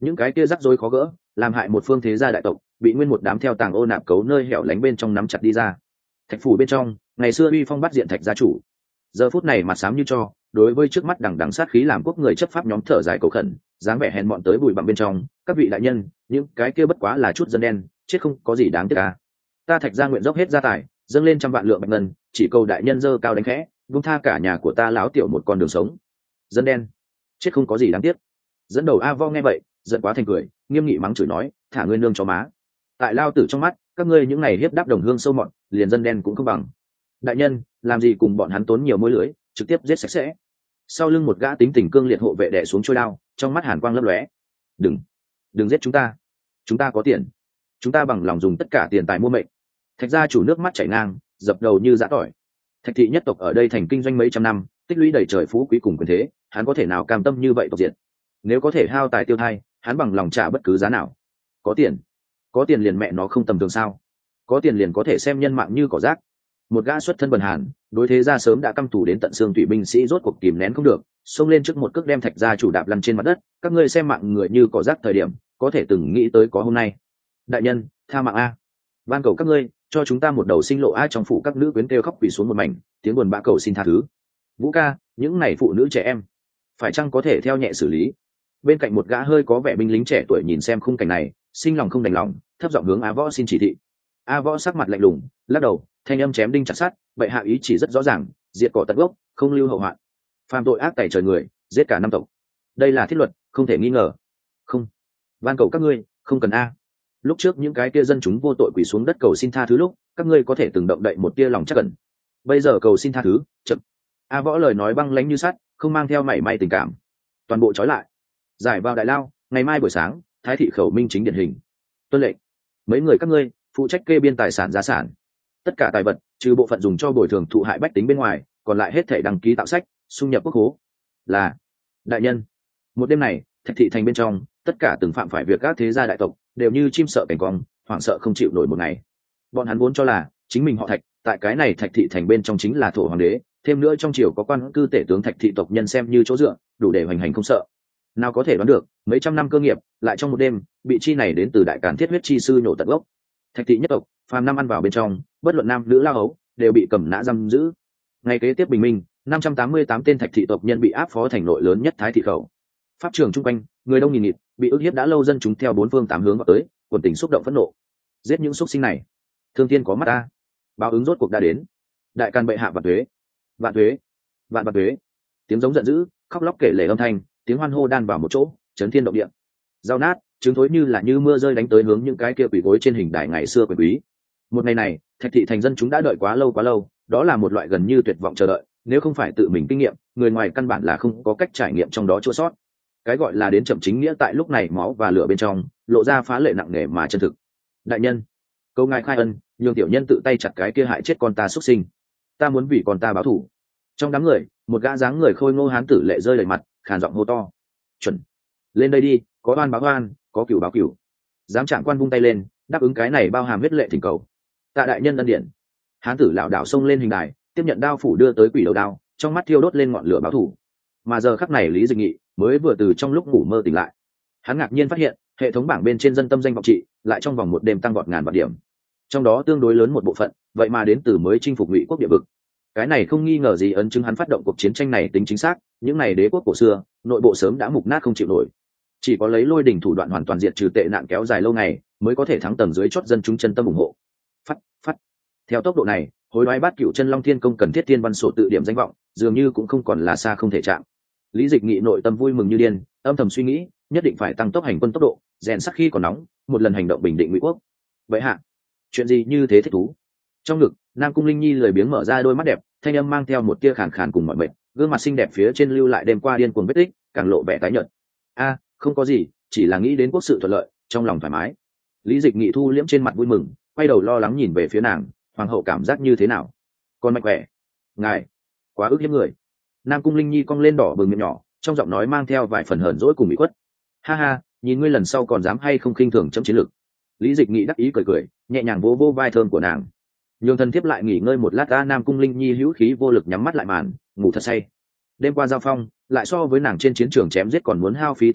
những cái kia rắc rối khó gỡ làm hại một phương thế gia đại tộc bị nguyên một đám theo tàng ô nạp cấu nơi hẻo lánh bên trong nắm chặt đi ra. Thạch phủ bên trong ngày xưa uy phong bắt diện thạch gia chủ giờ phút này mặt xám như cho, đối với trước mắt đằng đằng sát khí làm quốc người chấp pháp nhóm thở dài cầu khẩn, dáng vẻ hèn mọn tới bụi bặm bên trong. Các vị đại nhân, những cái kia bất quá là chút dân đen, chết không có gì đáng tiếc à. Ta thạch gia nguyện dốc hết gia tài, dâng lên trăm vạn lượng bạch ngân, chỉ cầu đại nhân dơ cao đánh khẽ, buông tha cả nhà của ta láo tiểu một con đường sống. Dân đen, chết không có gì đáng tiếc. Dẫn đầu A Vo nghe vậy giận quá thành cười, nghiêm nghị mắng chửi nói, thả ngươi nương cho má. Tại lao tử trong mắt, các ngươi những này hiếp đáp đồng hương sâu mọt, liền dân đen cũng không bằng. Đại nhân, làm gì cùng bọn hắn tốn nhiều môi lưới, trực tiếp giết sạch sẽ. Sau lưng một gã tính tình cương liệt hộ vệ đè xuống trôi đao, trong mắt hàn quang lấp lóe. Đừng, đừng giết chúng ta, chúng ta có tiền, chúng ta bằng lòng dùng tất cả tiền tài mua mệnh. Thạch gia chủ nước mắt chảy ngang, dập đầu như giã tỏi. Thạch thị nhất tộc ở đây thành kinh doanh mấy trăm năm, tích lũy đầy trời phú quý cùng quyền thế, hắn có thể nào cam tâm như vậy tộc diệt? Nếu có thể hao tài tiêu thai, hắn bằng lòng trả bất cứ giá nào. Có tiền, có tiền liền mẹ nó không tầm thường sao? Có tiền liền có thể xem nhân mạng như cỏ rác. Một gã xuất thân bần hàn, đối thế gia sớm đã căm thù đến tận xương tủy binh sĩ rốt cuộc kìm nén không được, xông lên trước một cước đem thạch gia chủ đạp lăn trên mặt đất. Các ngươi xem mạng người như cỏ rác thời điểm, có thể từng nghĩ tới có hôm nay. Đại nhân, tha mạng a, van cầu các ngươi cho chúng ta một đầu sinh lộ a. Trong phủ các nữ quyến kêu khóc quỳ xuống một mảnh, tiếng buồn bã cầu xin tha thứ. Vũ ca, những này phụ nữ trẻ em phải chăng có thể theo nhẹ xử lý? Bên cạnh một gã hơi có vẻ binh lính trẻ tuổi nhìn xem khung cảnh này, sinh lòng không đành lòng, thấp giọng hướng A Võ xin chỉ thị. A Võ sắc mặt lạnh lùng, lắc đầu, thanh âm chém đinh chặt sắt, bệ hạ ý chỉ rất rõ ràng, diệt cỏ tận gốc, không lưu hậu hoạn. Phạm tội ác tẩy trời người, giết cả năm tộc, đây là thiết luật, không thể nghi ngờ. Không, van cầu các ngươi không cần a. Lúc trước những cái kia dân chúng vô tội quỳ xuống đất cầu xin tha thứ lúc, các ngươi có thể từng động đậy một tia lòng chắc ẩn. Bây giờ cầu xin tha thứ, chậm. A Võ lời nói băng lãnh như sắt, không mang theo mảy may tình cảm. Toàn bộ trói lại, giải vào đại lao, ngày mai buổi sáng, thái thị khẩu minh chính điển hình. Tuân lệnh. Mấy người các ngươi phụ trách kê biên tài sản gia sản, tất cả tài vật trừ bộ phận dùng cho bồi thường thụ hại bách tính bên ngoài, còn lại hết thể đăng ký tạo sách, xung nhập quốc hố. Là đại nhân. Một đêm này, thạch thị thành bên trong, tất cả từng phạm phải việc các thế gia đại tộc đều như chim sợ cảnh cong, hoảng sợ không chịu nổi một ngày. Bọn hắn vốn cho là chính mình họ Thạch, tại cái này thạch thị thành bên trong chính là thổ hoàng đế, thêm nữa trong triều có quan cư tể tướng thạch thị tộc nhân xem như chỗ dựa, đủ để hoành hành không sợ. Nào có thể đoán được, mấy trăm năm cơ nghiệp lại trong một đêm bị chi này đến từ đại càn thiết huyết chi sư nhổ tận gốc. Thạch thị nhất tộc phàm năm ăn vào bên trong, bất luận nam nữ lao ấu đều bị cầm nã giam giữ. Ngày kế tiếp bình minh, năm trăm tám mươi tám tên thạch thị tộc nhân bị áp phó thành nội lớn nhất thái thị khẩu. Pháp trường chung quanh, người đông nghìn nghịt, bị ức hiếp đã lâu dân chúng theo bốn phương tám hướng vào tới, quần tình xúc động phẫn nộ. Giết những xúc sinh này, thương thiên có mắt ta. Báo ứng rốt cuộc đã đến. Đại càn bệ hạ vạn thuế, vạn thuế, vạn vạn thuế. Tiếng giống giận dữ, khóc lóc kể lể âm thanh, tiếng hoan hô đan vào một chỗ, chấn thiên động địa. Rau nát, trứng thối như là như mưa rơi đánh tới hướng những cái kia quỷ gối trên hình đài ngày xưa quyền quý. Một ngày này, thạch thị thành dân chúng đã đợi quá lâu quá lâu, đó là một loại gần như tuyệt vọng chờ đợi, nếu không phải tự mình kinh nghiệm, người ngoài căn bản là không có cách trải nghiệm trong đó chữa sót. Cái gọi là đến chậm chính nghĩa tại lúc này máu và lửa bên trong lộ ra phá lệ nặng nề mà chân thực. Đại nhân, câu ngài khai ân, nhường tiểu nhân tự tay chặt cái kia hại chết con ta xuất sinh, ta muốn vì con ta báo thù. Trong đám người, một gã dáng người khôi ngô hán tử lệ rơi đầy mặt, khàn giọng hô to. Chuẩn, lên đây đi, có oan báo oan, có cửu báo cửu. Giám trạng quan vung tay lên, đáp ứng cái này bao hàm huyết lệ thỉnh cầu. Tạ đại nhân ân điển. Hán tử lảo đảo xông lên hình đài, tiếp nhận đao phủ đưa tới quỷ đầu đao, trong mắt thiêu đốt lên ngọn lửa báo thù. Mà giờ khắc này Lý Dịch Nghị mới vừa từ trong lúc ngủ mơ tỉnh lại, hắn ngạc nhiên phát hiện hệ thống bảng bên trên dân tâm danh vọng trị lại trong vòng một đêm tăng vọt ngàn vạn điểm, trong đó tương đối lớn một bộ phận vậy mà đến từ mới chinh phục Ngụy quốc địa vực. Cái này không nghi ngờ gì ấn chứng hắn phát động cuộc chiến tranh này tính chính xác, những này đế quốc cổ xưa nội bộ sớm đã mục nát không chịu nổi, chỉ có lấy lôi đỉnh thủ đoạn hoàn toàn diệt trừ tệ nạn kéo dài lâu ngày mới có thể thắng tầng dưới chót dân chúng chân tâm ủng hộ. Phát phát theo tốc độ này, hối đoái bát cựu chân long thiên công cần thiết tiên văn sổ tự điểm danh vọng dường như cũng không còn là xa không thể chạm. Lý Dịch Nghị nội tâm vui mừng như điên, âm thầm suy nghĩ nhất định phải tăng tốc hành quân tốc độ, rèn sắc khi còn nóng, một lần hành động bình định Ngụy quốc. Vậy hạ, chuyện gì như thế thích thú? Trong ngực, Nam Cung Linh Nhi lười biếng mở ra đôi mắt đẹp, thanh âm mang theo một tia khàn khàn cùng mọi mệt, gương mặt xinh đẹp phía trên lưu lại đêm qua điên cuồng vết tích, càng lộ vẻ tái nhợt. A, không có gì, chỉ là nghĩ đến quốc sự thuận lợi, trong lòng thoải mái. Lý Dịch Nghị thu liễm trên mặt vui mừng, quay đầu lo lắng nhìn về phía nàng, hoàng hậu cảm giác như thế nào? Con mạnh khỏe. Ngài, quá ức hiếp người. Nam Cung Linh Nhi cong lên đỏ bừng miệng nhỏ, trong giọng nói mang theo vài phần hờn dỗi cùng bị khuất. Ha ha, nhìn ngươi lần sau còn dám hay không khinh thường chấm chiến lược. Lý Dịch Nghị đắc ý cười cười, nhẹ nhàng vỗ vỗ vai thơm của nàng. Nhường thân thiếp lại nghỉ ngơi một lát. Ta Nam Cung Linh Nhi hữu khí vô lực nhắm mắt lại màn, ngủ thật say. Đêm qua giao phong, lại so với nàng trên chiến trường chém giết còn muốn hao phí tâm lực,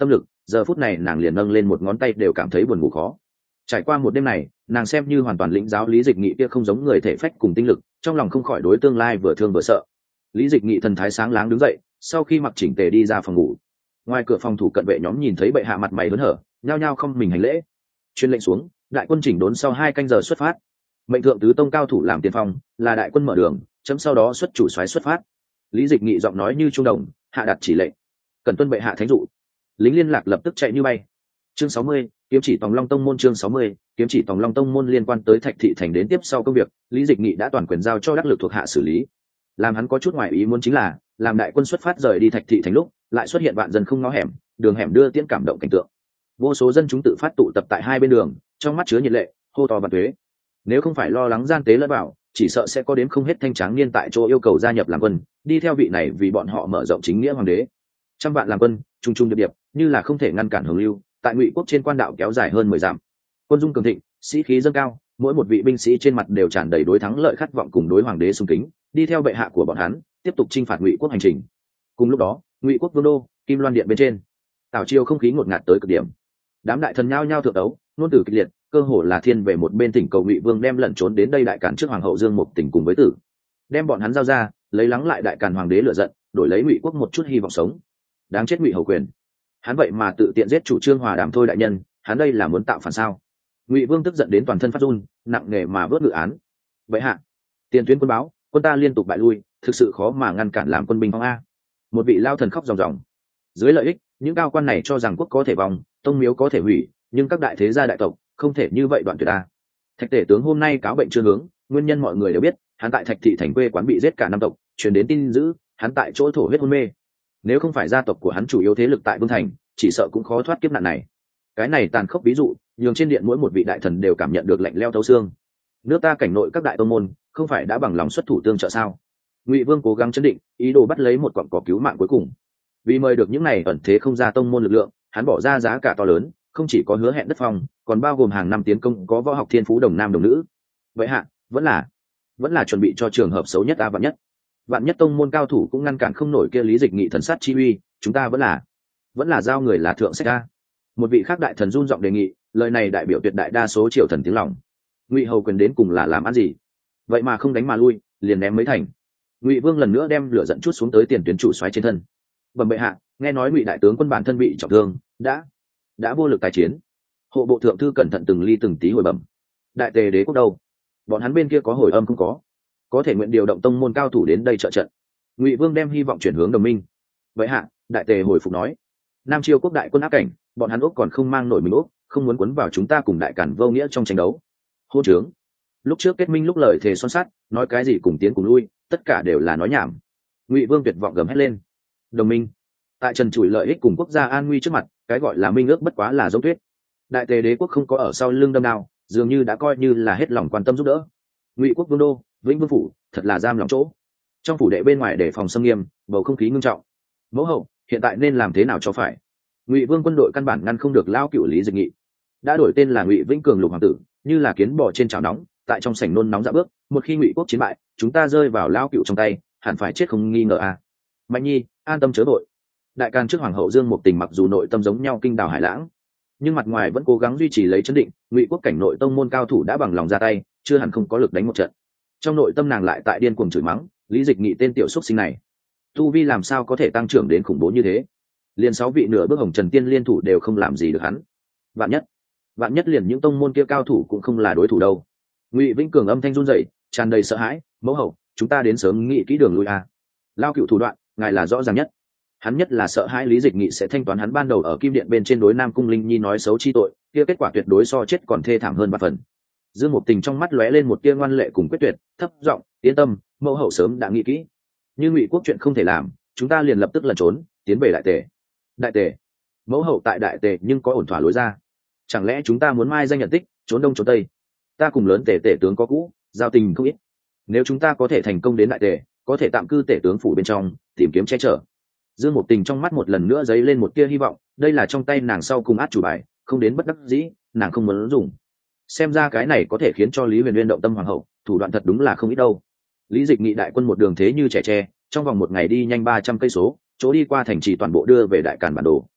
giờ phút này nàng liền nâng lên một ngón tay đều cảm thấy buồn ngủ khó. Trải qua một đêm này, nàng xem như hoàn toàn lĩnh giáo Lý Dịch Nghị kia không giống người thể phách cùng tinh lực, trong lòng không khỏi đối tương lai vừa thương vừa sợ. Lý Dịch Nghị thần thái sáng láng đứng dậy, sau khi mặc chỉnh tề đi ra phòng ngủ. Ngoài cửa phòng thủ cận vệ nhóm nhìn thấy bệ hạ mặt mày hớn hở, nhao nhao không mình hành lễ. Truyền lệnh xuống, đại quân chỉnh đốn sau hai canh giờ xuất phát. Mệnh thượng tứ tông cao thủ làm tiền phong, là đại quân mở đường, chấm sau đó xuất chủ soái xuất phát. Lý Dịch Nghị giọng nói như trung đồng, hạ đặt chỉ lệnh. Cần tuân bệ hạ thánh dụ. Lính liên lạc lập tức chạy như bay. Chương sáu mươi, kiếm chỉ Tòng Long Tông môn. Chương sáu mươi, kiếm chỉ Tòng Long Tông môn. Liên quan tới Thạch Thị thành đến tiếp sau công việc, Lý Dịch Nghị đã toàn quyền giao cho đắc lực thuộc hạ xử lý. Làm hắn có chút ngoài ý muốn chính là, làm đại quân xuất phát rời đi Thạch Thị thành lúc, lại xuất hiện vạn dân không ngó hẻm, đường hẻm đưa tiễn cảm động cảnh tượng. Vô số dân chúng tự phát tụ tập tại hai bên đường, trong mắt chứa nhiệt lệ, hô to và tuế. Nếu không phải lo lắng gian tế lẫn vào, chỉ sợ sẽ có đến không hết thanh tráng niên tại chỗ yêu cầu gia nhập làm quân, đi theo vị này vì bọn họ mở rộng chính nghĩa hoàng đế. Trăm vạn làm quân, trung trung điệp điệp, như là không thể ngăn cản hướng lưu, tại Ngụy quốc trên quan đạo kéo dài hơn mười dặm. Quân dung cường thịnh, sĩ khí dâng cao, mỗi một vị binh sĩ trên mặt đều tràn đầy đối thắng lợi khát vọng cùng đối hoàng đế sùng kính, đi theo bệ hạ của bọn hắn, tiếp tục chinh phạt Ngụy quốc hành trình. Cùng lúc đó, Ngụy quốc vương đô, Kim Loan điện bên trên, tảo chiêu không khí ngột ngạt tới cực điểm. Đám đại thần nhao nhao thượng đấu, luôn tử kịch liệt, cơ hồ là thiên về một bên tỉnh cầu Ngụy vương đem lẩn trốn đến đây đại cản trước hoàng hậu Dương Mục Tình cùng với tử, đem bọn hắn giao ra, lấy lắng lại đại càn hoàng đế lửa giận, đổi lấy Ngụy quốc một chút hy vọng sống. Đáng chết Ngụy hầu quyền, hắn vậy mà tự tiện giết chủ trương hòa đàm thôi đại nhân, hắn đây là muốn tạo phản sao? Ngụy vương tức giận đến toàn thân phát run, nặng nề mà vớt ngự án. Vậy hạ, tiền tuyến quân báo, quân ta liên tục bại lui, thực sự khó mà ngăn cản làm quân binh phong a. Một vị lao thần khóc ròng ròng. Dưới lợi ích, những cao quan này cho rằng quốc có thể vong, tông miếu có thể hủy, nhưng các đại thế gia đại tộc không thể như vậy đoạn tuyệt ta. Thạch tể tướng hôm nay cáo bệnh chưa hướng, nguyên nhân mọi người đều biết, hắn tại Thạch Thị thành quê quán bị giết cả năm tộc, truyền đến tin dữ, hắn tại chỗ thổ huyết hôn mê. Nếu không phải gia tộc của hắn chủ yếu thế lực tại Vương thành, chỉ sợ cũng khó thoát kiếp nạn này. Cái này tàn khốc ví dụ, nhường trên điện mỗi một vị đại thần đều cảm nhận được lạnh lẽo thấu xương. Nước ta cảnh nội các đại tông môn, không phải đã bằng lòng xuất thủ tương trợ sao? Ngụy vương cố gắng chấn định, ý đồ bắt lấy một cọng cỏ cứu mạng cuối cùng. Vì mời được những này ẩn thế không ra tông môn lực lượng, hắn bỏ ra giá cả to lớn, không chỉ có hứa hẹn đất phong, còn bao gồm hàng năm tiến công có võ học thiên phú đồng nam đồng nữ. Vậy hạ, vẫn là vẫn là chuẩn bị cho trường hợp xấu nhất a vạn nhất. Vạn nhất tông môn cao thủ cũng ngăn cản không nổi kia Lý Dịch Nghị thần sát chi uy, chúng ta vẫn là vẫn là giao người là thượng sách a. Một vị khác đại thần run giọng đề nghị, lời này đại biểu tuyệt đại đa số triều thần tiếng lòng. Ngụy hầu quyền đến cùng là làm ăn gì? Vậy mà không đánh mà lui, liền ném mấy thành. Ngụy vương lần nữa đem lửa dẫn chút xuống tới tiền tuyến chủ soái trên thân. Bẩm bệ hạ, nghe nói Ngụy đại tướng quân bản thân bị trọng thương, đã đã vô lực tái chiến. Hộ bộ thượng thư cẩn thận từng ly từng tí hồi bẩm. Đại tề đế quốc đâu? Bọn hắn bên kia có hồi âm không có? Có thể nguyện điều động tông môn cao thủ đến đây trợ trận. Ngụy vương đem hy vọng chuyển hướng đồng minh. Vậy hạ, đại tề hồi phục nói, Nam Chiêu quốc đại quân áp cảnh, bọn hắn úc còn không mang nổi mình úc, không muốn cuốn vào chúng ta cùng đại cản vô nghĩa trong tranh đấu. Hô trướng. Lúc trước kết minh lúc lời thề son sắt, nói cái gì cùng tiến cùng lui, tất cả đều là nói nhảm. Ngụy vương tuyệt vọng gầm hét lên. Đồng minh, tại trần trụi lợi ích cùng quốc gia an nguy trước mặt, cái gọi là minh ước bất quá là dấu thuyết. Đại tề đế quốc không có ở sau lưng đâm nào, dường như đã coi như là hết lòng quan tâm giúp đỡ. Ngụy quốc vương đô, Vĩnh Vương phủ, thật là giam lòng chỗ. Trong phủ đệ bên ngoài để phòng xâm nghiêm, bầu không khí ngưng trọng. Mẫu hậu, hiện tại nên làm thế nào cho phải? Ngụy vương quân đội căn bản ngăn không được lao cựu Lý Dịch Nghị, đã đổi tên là Ngụy Vĩnh Cường lục hoàng tử, như là kiến bò trên chảo nóng, tại trong sảnh nôn nóng dạ bước. Một khi Ngụy quốc chiến bại, chúng ta rơi vào lao cựu trong tay, hẳn phải chết không nghi ngờ à? Mạnh nhi, an tâm chớ vội. Đại can trước hoàng hậu Dương Mục Tình mặc dù nội tâm giống nhau kinh đào hải lãng, nhưng mặt ngoài vẫn cố gắng duy trì lấy chấn định. Ngụy quốc cảnh nội tông môn cao thủ đã bằng lòng ra tay, chưa hẳn không có lực đánh một trận. Trong nội tâm nàng lại tại điên cuồng chửi mắng Lý Dịch Nghị tên tiểu xúc sinh này, tu vi làm sao có thể tăng trưởng đến khủng bố như thế? Liền sáu vị nửa bước hồng trần tiên liên thủ đều không làm gì được hắn. Vạn nhất, vạn nhất liền những tông môn kia cao thủ cũng không là đối thủ đâu. Ngụy Vĩnh Cường âm thanh run rẩy, tràn đầy sợ hãi. Mẫu hậu, chúng ta đến sớm nghĩ kỹ đường lui à? Lao cựu thủ đoạn, ngài là rõ ràng nhất. Hắn nhất là sợ hãi Lý Dịch Nghị sẽ thanh toán hắn ban đầu ở kim điện bên trên đối Nam Cung Linh Nhi nói xấu chi tội, kia kết quả tuyệt đối so chết còn thê thảm hơn ba phần. Dương Mục Tình trong mắt lóe lên một tia ngoan lệ cùng quyết tuyệt, thấp giọng, yên tâm, mẫu hậu sớm đã nghĩ kỹ. Nhưng Ngụy quốc chuyện không thể làm, chúng ta liền lập tức lẩn trốn, tiến về đại tề. Đại tề? Mẫu hậu tại đại tề nhưng có ổn thỏa lối ra. Chẳng lẽ chúng ta muốn mai danh nhận tích, trốn đông trốn tây? Ta cùng lớn tề tể tướng có cũ, giao tình không ít. Nếu chúng ta có thể thành công đến đại tề, có thể tạm cư tể tướng phủ bên trong, tìm kiếm che chở. Dương Mục Tình trong mắt một lần nữa dấy lên một tia hy vọng, đây là trong tay nàng sau cùng át chủ bài, không đến bất đắc dĩ, nàng không muốn dùng. Xem ra cái này có thể khiến cho Lý Huyền Uyên động tâm hoàng hậu, thủ đoạn thật đúng là không ít đâu. Lý Dịch Nghị đại quân một đường thế như trẻ tre, trong vòng một ngày đi nhanh ba trăm cây số, chỗ đi qua thành trì toàn bộ đưa về đại càn bản đồ.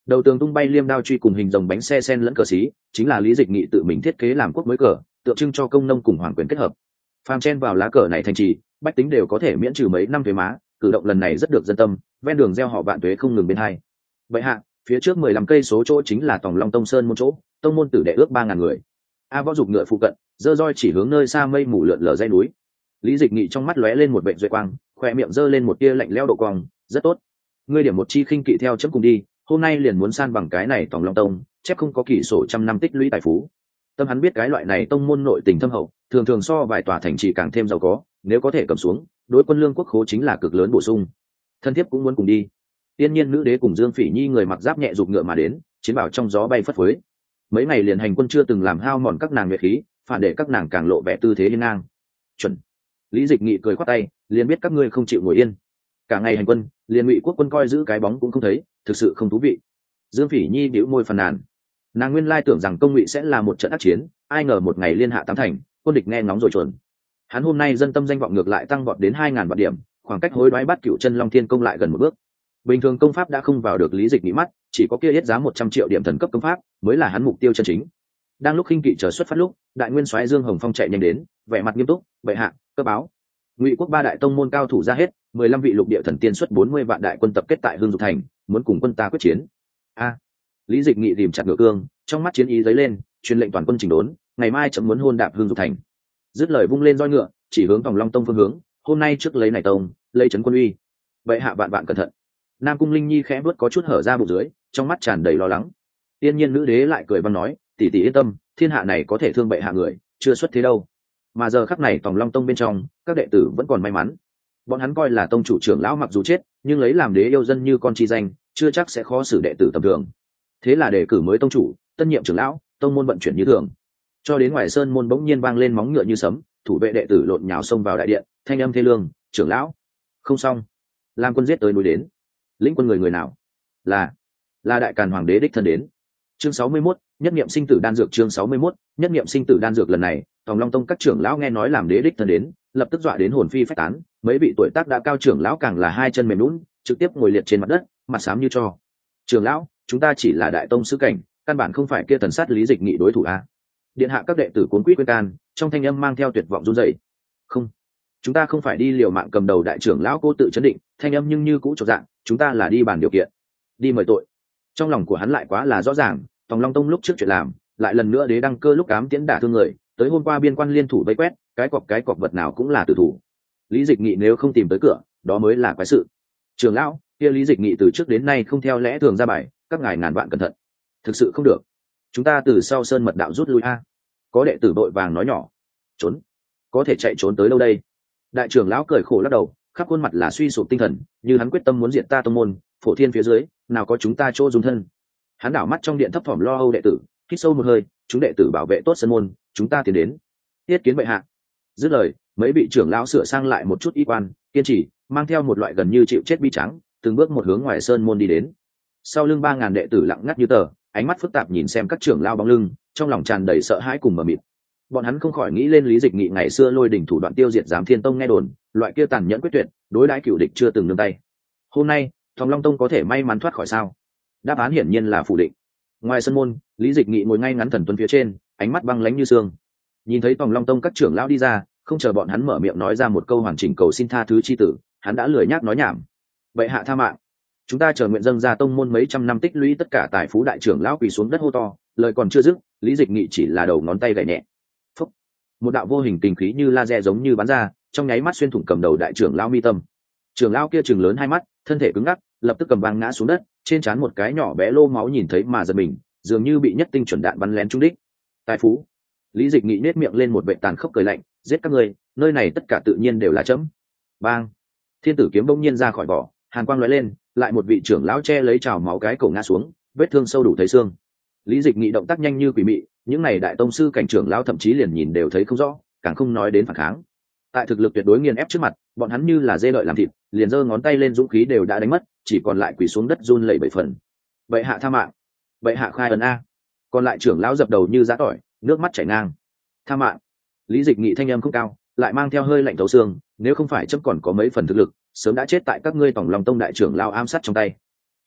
Đầu tường tung bay liêm đao truy cùng hình rồng bánh xe sen lẫn cờ xí, chính là Lý Dịch Nghị tự mình thiết kế làm quốc mới cờ, tượng trưng cho công nông cùng hoàng quyền kết hợp. Phàm chen vào lá cờ này thành trì, bách tính đều có thể miễn trừ mấy năm thuế má, cử động lần này rất được dân tâm, ven đường gieo họ vạn tuế không ngừng bên hai. Vậy hạ, phía trước mười lăm cây số chỗ chính là Tòng Long Tông Sơn môn chỗ, tông môn tử đệ ước ba ngàn người. A Võ dục ngựa phụ cận, giơ roi chỉ hướng nơi xa mây mù lượn lờ dãy núi. Lý Dịch Nghị trong mắt lóe lên một vẻ duệ quang, khoe miệng giơ lên một tia lạnh lẽo độ cong, rất tốt. Ngươi điểm một chi khinh kỵ theo chấm cùng đi, hôm nay liền muốn san bằng cái này Tòng Long Tông, chép không có kỷ sổ trăm năm tích lũy tài phú. Tâm hắn biết cái loại này tông môn nội tình thâm hậu, thường thường so vài tòa thành trì càng thêm giàu có, nếu có thể cầm xuống, đối quân lương quốc khố chính là cực lớn bổ sung. Thân thiếp cũng muốn cùng đi. Tiên nhiên nữ đế cùng Dương Phỉ Nhi người mặc giáp nhẹ dục ngựa mà đến, chiến bảo trong gió bay phất phới. Mấy ngày liền hành quân chưa từng làm hao mòn các nàng nguyệt khí, phản để các nàng càng lộ vẻ tư thế hiên ngang. Chuẩn. Lý Dịch Nghị cười khoát tay, liền biết các ngươi không chịu ngồi yên. Cả ngày hành quân, liền Ngụy quốc quân coi giữ cái bóng cũng không thấy, thực sự không thú vị. Dương Phỉ Nhi bĩu môi phàn nàn. Nàng nguyên lai tưởng rằng công Ngụy sẽ là một trận ác chiến, ai ngờ một ngày liên hạ tám thành, quân địch nghe ngóng rồi chuẩn. Hắn hôm nay dân tâm danh vọng ngược lại tăng vọt đến hai ngàn vạn điểm, khoảng cách hối đoái bắt cựu chân Long Thiên công lại gần một bước. Bình thường công pháp đã không vào được Lý Dịch Nghị mắt, chỉ có kia hết giá một trăm triệu điểm thần cấp công pháp mới là hắn mục tiêu chân chính. Đang lúc khinh kỵ chờ xuất phát lúc, đại nguyên soái Dương Hồng Phong chạy nhanh đến, vẻ mặt nghiêm túc, bệ hạ, cấp báo. Ngụy quốc ba đại tông môn cao thủ ra hết, mười lăm vị lục địa thần tiên xuất bốn mươi vạn đại quân tập kết tại Hương Dục thành, muốn cùng quân ta quyết chiến. A. Lý Dịch Nghị tìm chặt ngựa cương, trong mắt chiến ý dấy lên, truyền lệnh toàn quân chỉnh đốn, ngày mai chậm muốn hôn đạp Hương Dục thành. Dứt lời vung lên roi ngựa, chỉ hướng Tòng Long Tông phương hướng, hôm nay trước lấy này tông, lấy trấn quân uy. Bệ hạ vạn vạn cẩn thận. Nam Cung Linh Nhi khẽ bước có chút hở ra bụng dưới, trong mắt tràn đầy lo lắng. Tiên nhiên nữ đế lại cười văn nói, tỷ tỷ yên tâm, thiên hạ này có thể thương bệ hạ người, chưa xuất thế đâu. Mà giờ khắc này Tòng Long Tông bên trong, các đệ tử vẫn còn may mắn. Bọn hắn coi là tông chủ trưởng lão mặc dù chết, nhưng lấy làm đế yêu dân như con chi danh, chưa chắc sẽ khó xử đệ tử tầm thường. Thế là đề cử mới tông chủ, tân nhiệm trưởng lão, tông môn vận chuyển như thường. Cho đến ngoài sơn môn bỗng nhiên vang lên móng ngựa như sấm, thủ vệ đệ tử lộn nhào xông vào đại điện, thanh âm thê lương, trưởng lão, không xong, Lam quân giết tới núi đến. Lĩnh quân người người nào? Là, là đại càn hoàng đế đích thân đến. Chương sáu mươi mốt, nhất niệm sinh tử đan dược. Chương sáu mươi mốt, nhất niệm sinh tử đan dược. Lần này Tòng Long Tông các trưởng lão nghe nói làm đế đích thân đến, lập tức dọa đến hồn phi phách tán, mấy vị tuổi tác đã cao trưởng lão càng là hai chân mềm nhũn, trực tiếp ngồi liệt trên mặt đất, mặt xám như tro. Trưởng lão, chúng ta chỉ là đại tông sư cảnh, căn bản không phải kia thần sát Lý Dịch Nghị đối thủ a. Điện hạ các đệ tử cuốn quýt quên can, trong thanh âm mang theo tuyệt vọng run rẩy. Không, chúng ta không phải đi liều mạng cầm đầu đại trưởng lão, cô tự chấn định, thanh âm nhưng như cũ trọn dạng, chúng ta là đi bàn điều kiện, đi mời tội. Trong lòng của hắn lại quá là rõ ràng, Tòng Long Tông lúc trước chuyện làm, lại lần nữa đế đăng cơ lúc ám tiễn đả thương người, tới hôm qua biên quan liên thủ vây quét, cái cọc cái cọc vật nào cũng là tử thủ. Lý Dịch Nghị nếu không tìm tới cửa, đó mới là quái sự. Trưởng lão, kia Lý Dịch Nghị từ trước đến nay không theo lẽ thường ra bài, các ngài ngàn vạn cẩn thận. Thực sự không được, chúng ta từ sau sơn mật đạo rút lui a. Có đệ tử đội vàng nói nhỏ. Trốn? Có thể chạy trốn tới đâu đây? Đại trưởng lão cười khổ lắc đầu, khắp khuôn mặt là suy sụp tinh thần, như hắn quyết tâm muốn diệt ta tông môn, phổ thiên phía dưới, nào có chúng ta chỗ dùng thân. Hắn đảo mắt trong điện thấp thỏm lo âu đệ tử, hít sâu một hơi, chúng đệ tử bảo vệ tốt sân môn, chúng ta tiến đến. Tiết kiến bệ hạ. Dứt lời, mấy vị trưởng lão sửa sang lại một chút y quan, kiên trì, mang theo một loại gần như chịu chết bi trắng, từng bước một hướng ngoài sơn môn đi đến. Sau lưng ba ngàn đệ tử lặng ngắt như tờ, ánh mắt phức tạp nhìn xem các trưởng lão bóng lưng, trong lòng tràn đầy sợ hãi cùng mờ mịt. Bọn hắn không khỏi nghĩ lên Lý Dịch Nghị ngày xưa lôi đỉnh thủ đoạn tiêu diệt Giám Thiên Tông nghe đồn, loại kia tàn nhẫn quyết tuyệt, đối đãi cửu địch chưa từng nương tay. Hôm nay, Tòng Long Tông có thể may mắn thoát khỏi sao? Đáp án hiển nhiên là phủ định. Ngoài sân môn, Lý Dịch Nghị ngồi ngay ngắn thần tuấn phía trên, ánh mắt băng lãnh như xương. Nhìn thấy Tòng Long Tông các trưởng lão đi ra, không chờ bọn hắn mở miệng nói ra một câu hoàn chỉnh cầu xin tha thứ chi tử, hắn đã lười nhác nói nhảm. Bệ hạ tha mạng, chúng ta chờ nguyện dâng ra tông môn mấy trăm năm tích lũy tất cả tài phú. Đại trưởng lão quỳ xuống đất hô to, lời còn chưa dứt, Lý Dịch Nghị chỉ là đầu ngón tay gảy nhẹ. Phúc. Một đạo vô hình kình khí như laser giống như bắn ra, trong nháy mắt xuyên thủng cầm đầu đại trưởng lão mi tâm. Trưởng lão kia trừng lớn hai mắt, thân thể cứng ngắc, lập tức cầm băng ngã xuống đất, trên trán một cái nhỏ bé lô máu nhìn thấy mà giật mình, dường như bị nhất tinh chuẩn đạn bắn lén trúng đích. Tài phú. Lý Dịch Nghị nét miệng lên một vệ tàn khốc cười lạnh, giết các ngươi, nơi này tất cả tự nhiên đều là chấm. Bang. Thiên tử kiếm bỗng nhiên ra khỏi vỏ, hàn quang lóe lên, lại một vị trưởng lão che lấy trào máu cái cổ ngã xuống, vết thương sâu đủ thấy xương. Lý Dịch Nghị động tác nhanh như quỷ mị, những này đại tông sư cảnh trưởng lão thậm chí liền nhìn đều thấy không rõ, càng không nói đến phản kháng. Tại thực lực tuyệt đối nghiền ép trước mặt, bọn hắn như là dê đợi làm thịt, liền giơ ngón tay lên dũng khí đều đã đánh mất, chỉ còn lại quỳ xuống đất run lẩy bẩy phần. Bệ hạ tha mạng, bệ hạ khai ân a. Còn lại trưởng lão dập đầu như giã tỏi, nước mắt chảy ngang. Tha mạng. Lý Dịch Nghị thanh âm không cao, lại mang theo hơi lạnh thấu xương, nếu không phải chấm còn có mấy phần thực lực, sớm đã chết tại các ngươi Tòng Long Tông đại trưởng lão ám sát trong tay.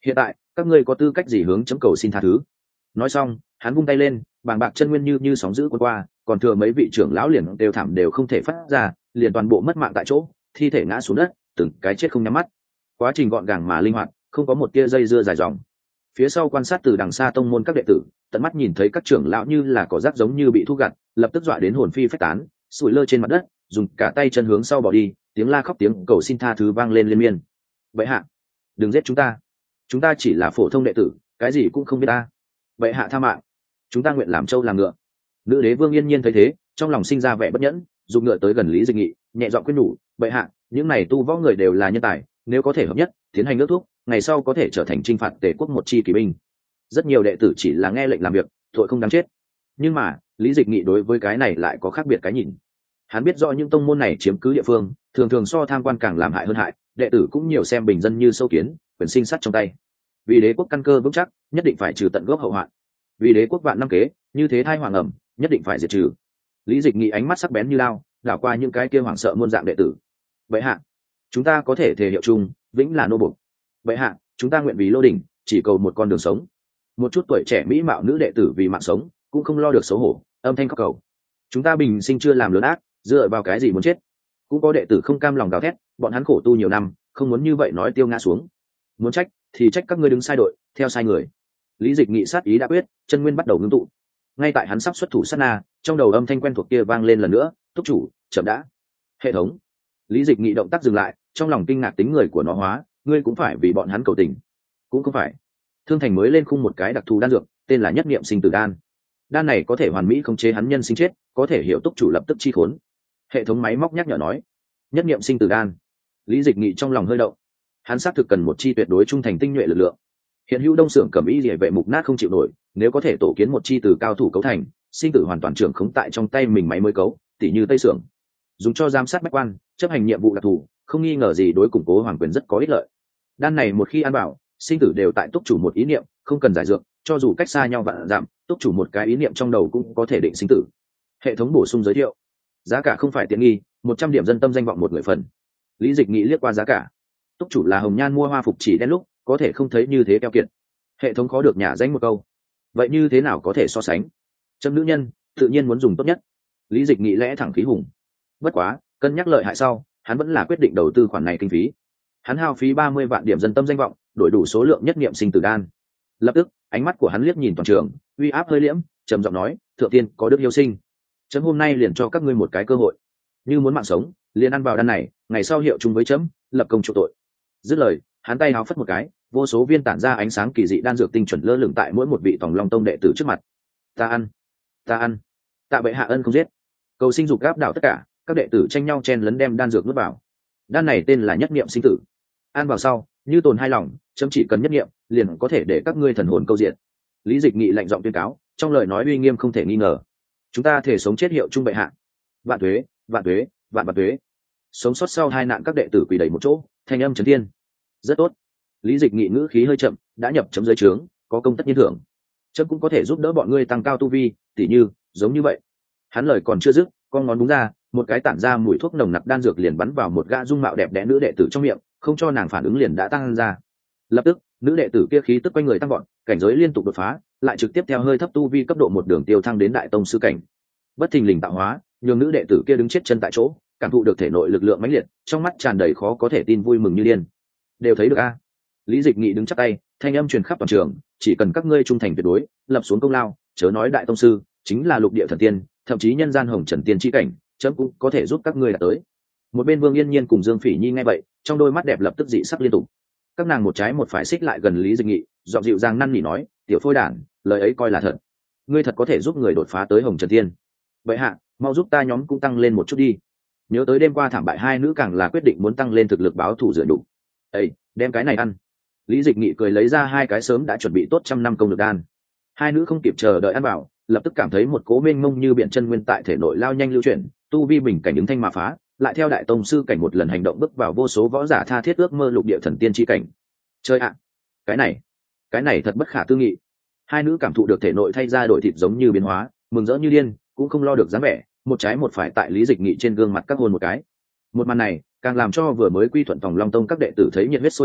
hiện tại các ngươi có tư cách gì hướng chấm cầu xin tha thứ? Nói xong hắn vung tay lên, bàng bạc chân nguyên như như sóng dữ cuốn qua, còn thừa mấy vị trưởng lão liền đều thảm đều không thể phát ra, liền toàn bộ mất mạng tại chỗ, thi thể ngã xuống đất, từng cái chết không nhắm mắt. Quá trình gọn gàng mà linh hoạt, không có một tia dây dưa dài dòng. Phía sau quan sát từ đằng xa tông môn các đệ tử, tận mắt nhìn thấy các trưởng lão như là cỏ rác giống như bị thu gặt, lập tức dọa đến hồn phi phách tán, sủi lơ trên mặt đất, dùng cả tay chân hướng sau bỏ đi, tiếng la khóc tiếng cầu xin tha thứ vang lên liên miên. Vậy hạ, đừng giết chúng ta, chúng ta chỉ là phổ thông đệ tử, cái gì cũng không biết ta. Vậy hạ tha mạng, chúng ta nguyện làm trâu làm ngựa. Nữ đế Vương Yên Nhiên thấy thế, trong lòng sinh ra vẻ bất nhẫn, dùng ngựa tới gần Lý Dịch Nghị, nhẹ giọng khuyên nhủ, vậy hạ, những này tu võ người đều là nhân tài, nếu có thể hợp nhất, tiến hành ước thúc, ngày sau có thể trở thành chinh phạt tề quốc một chi kỵ binh. Rất nhiều đệ tử chỉ là nghe lệnh làm việc, tội không đáng chết. Nhưng mà Lý Dịch Nghị đối với cái này lại có khác biệt cái nhìn. Hắn biết rõ những tông môn này chiếm cứ địa phương, thường thường so tham quan càng làm hại hơn hại, đệ tử cũng nhiều xem bình dân như sâu kiến, quyền sinh sát trong tay. Vì đế quốc căn cơ vững chắc, nhất định phải trừ tận gốc hậu hoạn. Vì đế quốc vạn năm kế, như thế thai hoàng ẩm, nhất định phải diệt trừ. Lý Dịch Nghị ánh mắt sắc bén như lao, đảo qua những cái kia hoảng sợ muôn dạng đệ tử. Vậy hạ, chúng ta có thể thể hiệu chung, vĩnh là nô bộc. Vậy hạ, chúng ta nguyện vì lô đỉnh, chỉ cầu một con đường sống. Một chút tuổi trẻ mỹ mạo nữ đệ tử vì mạng sống, cũng không lo được xấu hổ, âm thanh khóc cầu. Chúng ta bình sinh chưa làm lớn ác, dựa vào cái gì muốn chết? Cũng có đệ tử không cam lòng gào thét, bọn hắn khổ tu nhiều năm, không muốn như vậy nói tiêu ngã xuống. Muốn trách thì trách các ngươi đứng sai đội, theo sai người. Lý Dịch Nghị sát ý đã quyết, chân nguyên bắt đầu ngưng tụ. Ngay tại hắn sắp xuất thủ sát na, trong đầu âm thanh quen thuộc kia vang lên lần nữa, "Túc chủ, chậm đã." Hệ thống. Lý Dịch Nghị động tác dừng lại, trong lòng kinh ngạc tính người của nó hóa, ngươi cũng phải vì bọn hắn cầu tình. Cũng không phải. Thương Thành mới lên khung một cái đặc thù đan dược, tên là Nhất Niệm Sinh Tử Đan. Đan này có thể hoàn mỹ khống chế hắn nhân sinh chết, có thể hiểu túc chủ lập tức chi khốn. Hệ thống máy móc nhắc nhở nói, Nhất Niệm Sinh Tử Đan. Lý Dịch Nghị trong lòng hơi động. Hắn xác thực cần một chi tuyệt đối trung thành tinh nhuệ lực lượng. Hiện hữu Đông Sưởng Cẩm Y Liễu vệ mục nát không chịu nổi, nếu có thể tổ kiến một chi từ cao thủ cấu thành, sinh tử hoàn toàn trưởng khống tại trong tay mình máy mới cấu, tỉ như Tây Sưởng, dùng cho giám sát bách quan, chấp hành nhiệm vụ đặc thù, không nghi ngờ gì đối củng cố hoàng quyền rất có ích lợi. Đan này một khi ăn bảo, sinh tử đều tại túc chủ một ý niệm, không cần giải dược, cho dù cách xa nhau vạn dặm, túc chủ một cái ý niệm trong đầu cũng có thể định sinh tử. Hệ thống bổ sung giới thiệu, giá cả không phải tiện nghi, một trăm điểm dân tâm danh vọng một người phần. Lý Dịch Nghị liếc qua giá cả, túc chủ là hồng nhan mua hoa phục chỉ đen lúc, có thể không thấy như thế keo kiệt. Hệ thống khó được nhả danh một câu, vậy như thế nào có thể so sánh? Chấm nữ nhân tự nhiên muốn dùng tốt nhất. Lý Dịch Nghị lẽ thẳng khí hùng. Bất quá cân nhắc lợi hại sau, hắn vẫn là quyết định đầu tư khoản này kinh phí. Hắn hao phí ba mươi vạn điểm dân tâm danh vọng, đổi đủ số lượng nhất niệm sinh tử đan. Lập tức ánh mắt của hắn liếc nhìn toàn trường, uy áp hơi liễm, trầm giọng nói, thượng tiên có đức yêu sinh, chấm hôm nay liền cho các ngươi một cái cơ hội, như muốn mạng sống liền ăn vào đan này, ngày sau hiệu chung với chấm, lập công chuộc tội. Dứt lời hắn tay háo phất một cái, vô số viên tản ra ánh sáng kỳ dị đan dược tinh chuẩn lơ lửng tại mỗi một vị Tòng Long Tông đệ tử trước mặt. Ta ăn, ta ăn, tạ bệ hạ ân không giết. Cầu sinh dục gáp đảo tất cả, các đệ tử tranh nhau chen lấn đem đan dược nuốt vào. Đan này tên là Nhất Niệm Sinh Tử. Ăn vào sau, như tồn hai lòng, chấm chỉ cần nhất niệm, liền có thể để các ngươi thần hồn câu diện. Lý Dịch Nghị lạnh giọng tuyên cáo, trong lời nói uy nghiêm không thể nghi ngờ. Chúng ta thể sống chết hiệu chung bệ hạ. Vạn tuế, vạn tuế, vạn vạn tuế. Sống sót sau hai nạn các đệ tử quỳ đầy một chỗ, thanh âm chấn thiên. Rất tốt. Lý Dịch Nghị ngữ khí hơi chậm, đã nhập chấm dưới trướng, có công tất nhiên thưởng. Chấm cũng có thể giúp đỡ bọn ngươi tăng cao tu vi, tỉ như, giống như vậy. Hắn lời còn chưa dứt, con ngón búng ra, một cái tản ra mùi thuốc nồng nặc đan dược liền bắn vào một gã dung mạo đẹp đẽ nữ đệ tử trong miệng, không cho nàng phản ứng liền đã tăng ra. Lập tức nữ đệ tử kia khí tức quanh người tăng vọt, cảnh giới liên tục đột phá, lại trực tiếp theo hơi thấp tu vi cấp độ một đường tiêu thăng đến đại tông sư cảnh. Bất thình lình tạo hóa, nhường nữ đệ tử kia đứng chết chân tại chỗ, cảm thụ được thể nội lực lượng mãnh liệt, trong mắt tràn đầy khó có thể tin vui mừng như điên. Đều thấy được a? Lý Dịch Nghị đứng chắp tay, thanh âm truyền khắp toàn trường, chỉ cần các ngươi trung thành tuyệt đối, lập xuống công lao, chớ nói đại tông sư, chính là lục địa thần tiên, thậm chí nhân gian hồng trần tiên chi cảnh, chấm cũng có thể giúp các ngươi đạt tới. Một bên Vương Yên Nhiên cùng Dương Phỉ Nhi nghe vậy, trong đôi mắt đẹp lập tức dị sắc liên tục. Các nàng một trái một phải xích lại gần Lý Dịch Nghị, giọng dịu dàng năn nỉ nói, tiểu phôi đản, lời ấy coi là thật, ngươi thật có thể giúp người đột phá tới hồng trần tiên. Vậy hạ, mau giúp ta nhóm cũng tăng lên một chút đi. Nhớ tới đêm qua thảm bại hai nữ càng là quyết định muốn tăng lên thực lực báo thù rửa đủ. Ê, đem cái này ăn. Lý Dịch Nghị cười lấy ra hai cái sớm đã chuẩn bị tốt trăm năm công lực đan. Hai nữ không kịp chờ đợi ăn vào, lập tức cảm thấy một cỗ mênh mông như biển chân nguyên tại thể nội lao nhanh lưu chuyển, tu vi bình cảnh ứng thanh mà phá, lại theo đại tông sư cảnh một lần hành động bước vào vô số võ giả tha thiết ước mơ lục địa thần tiên chi cảnh. Chơi ạ, cái này, cái này thật bất khả tư nghị. Hai nữ cảm thụ được thể nội thay ra đổi thịt giống như biến hóa, mừng rỡ như điên, cũng không lo được dáng vẻ, một trái một phải tại Lý Dịch Nghị trên gương mặt các hôn một cái. Một màn này càng làm cho vừa mới quy thuận Tòng Long Tông các đệ tử thấy nhiệt huyết sôi trào,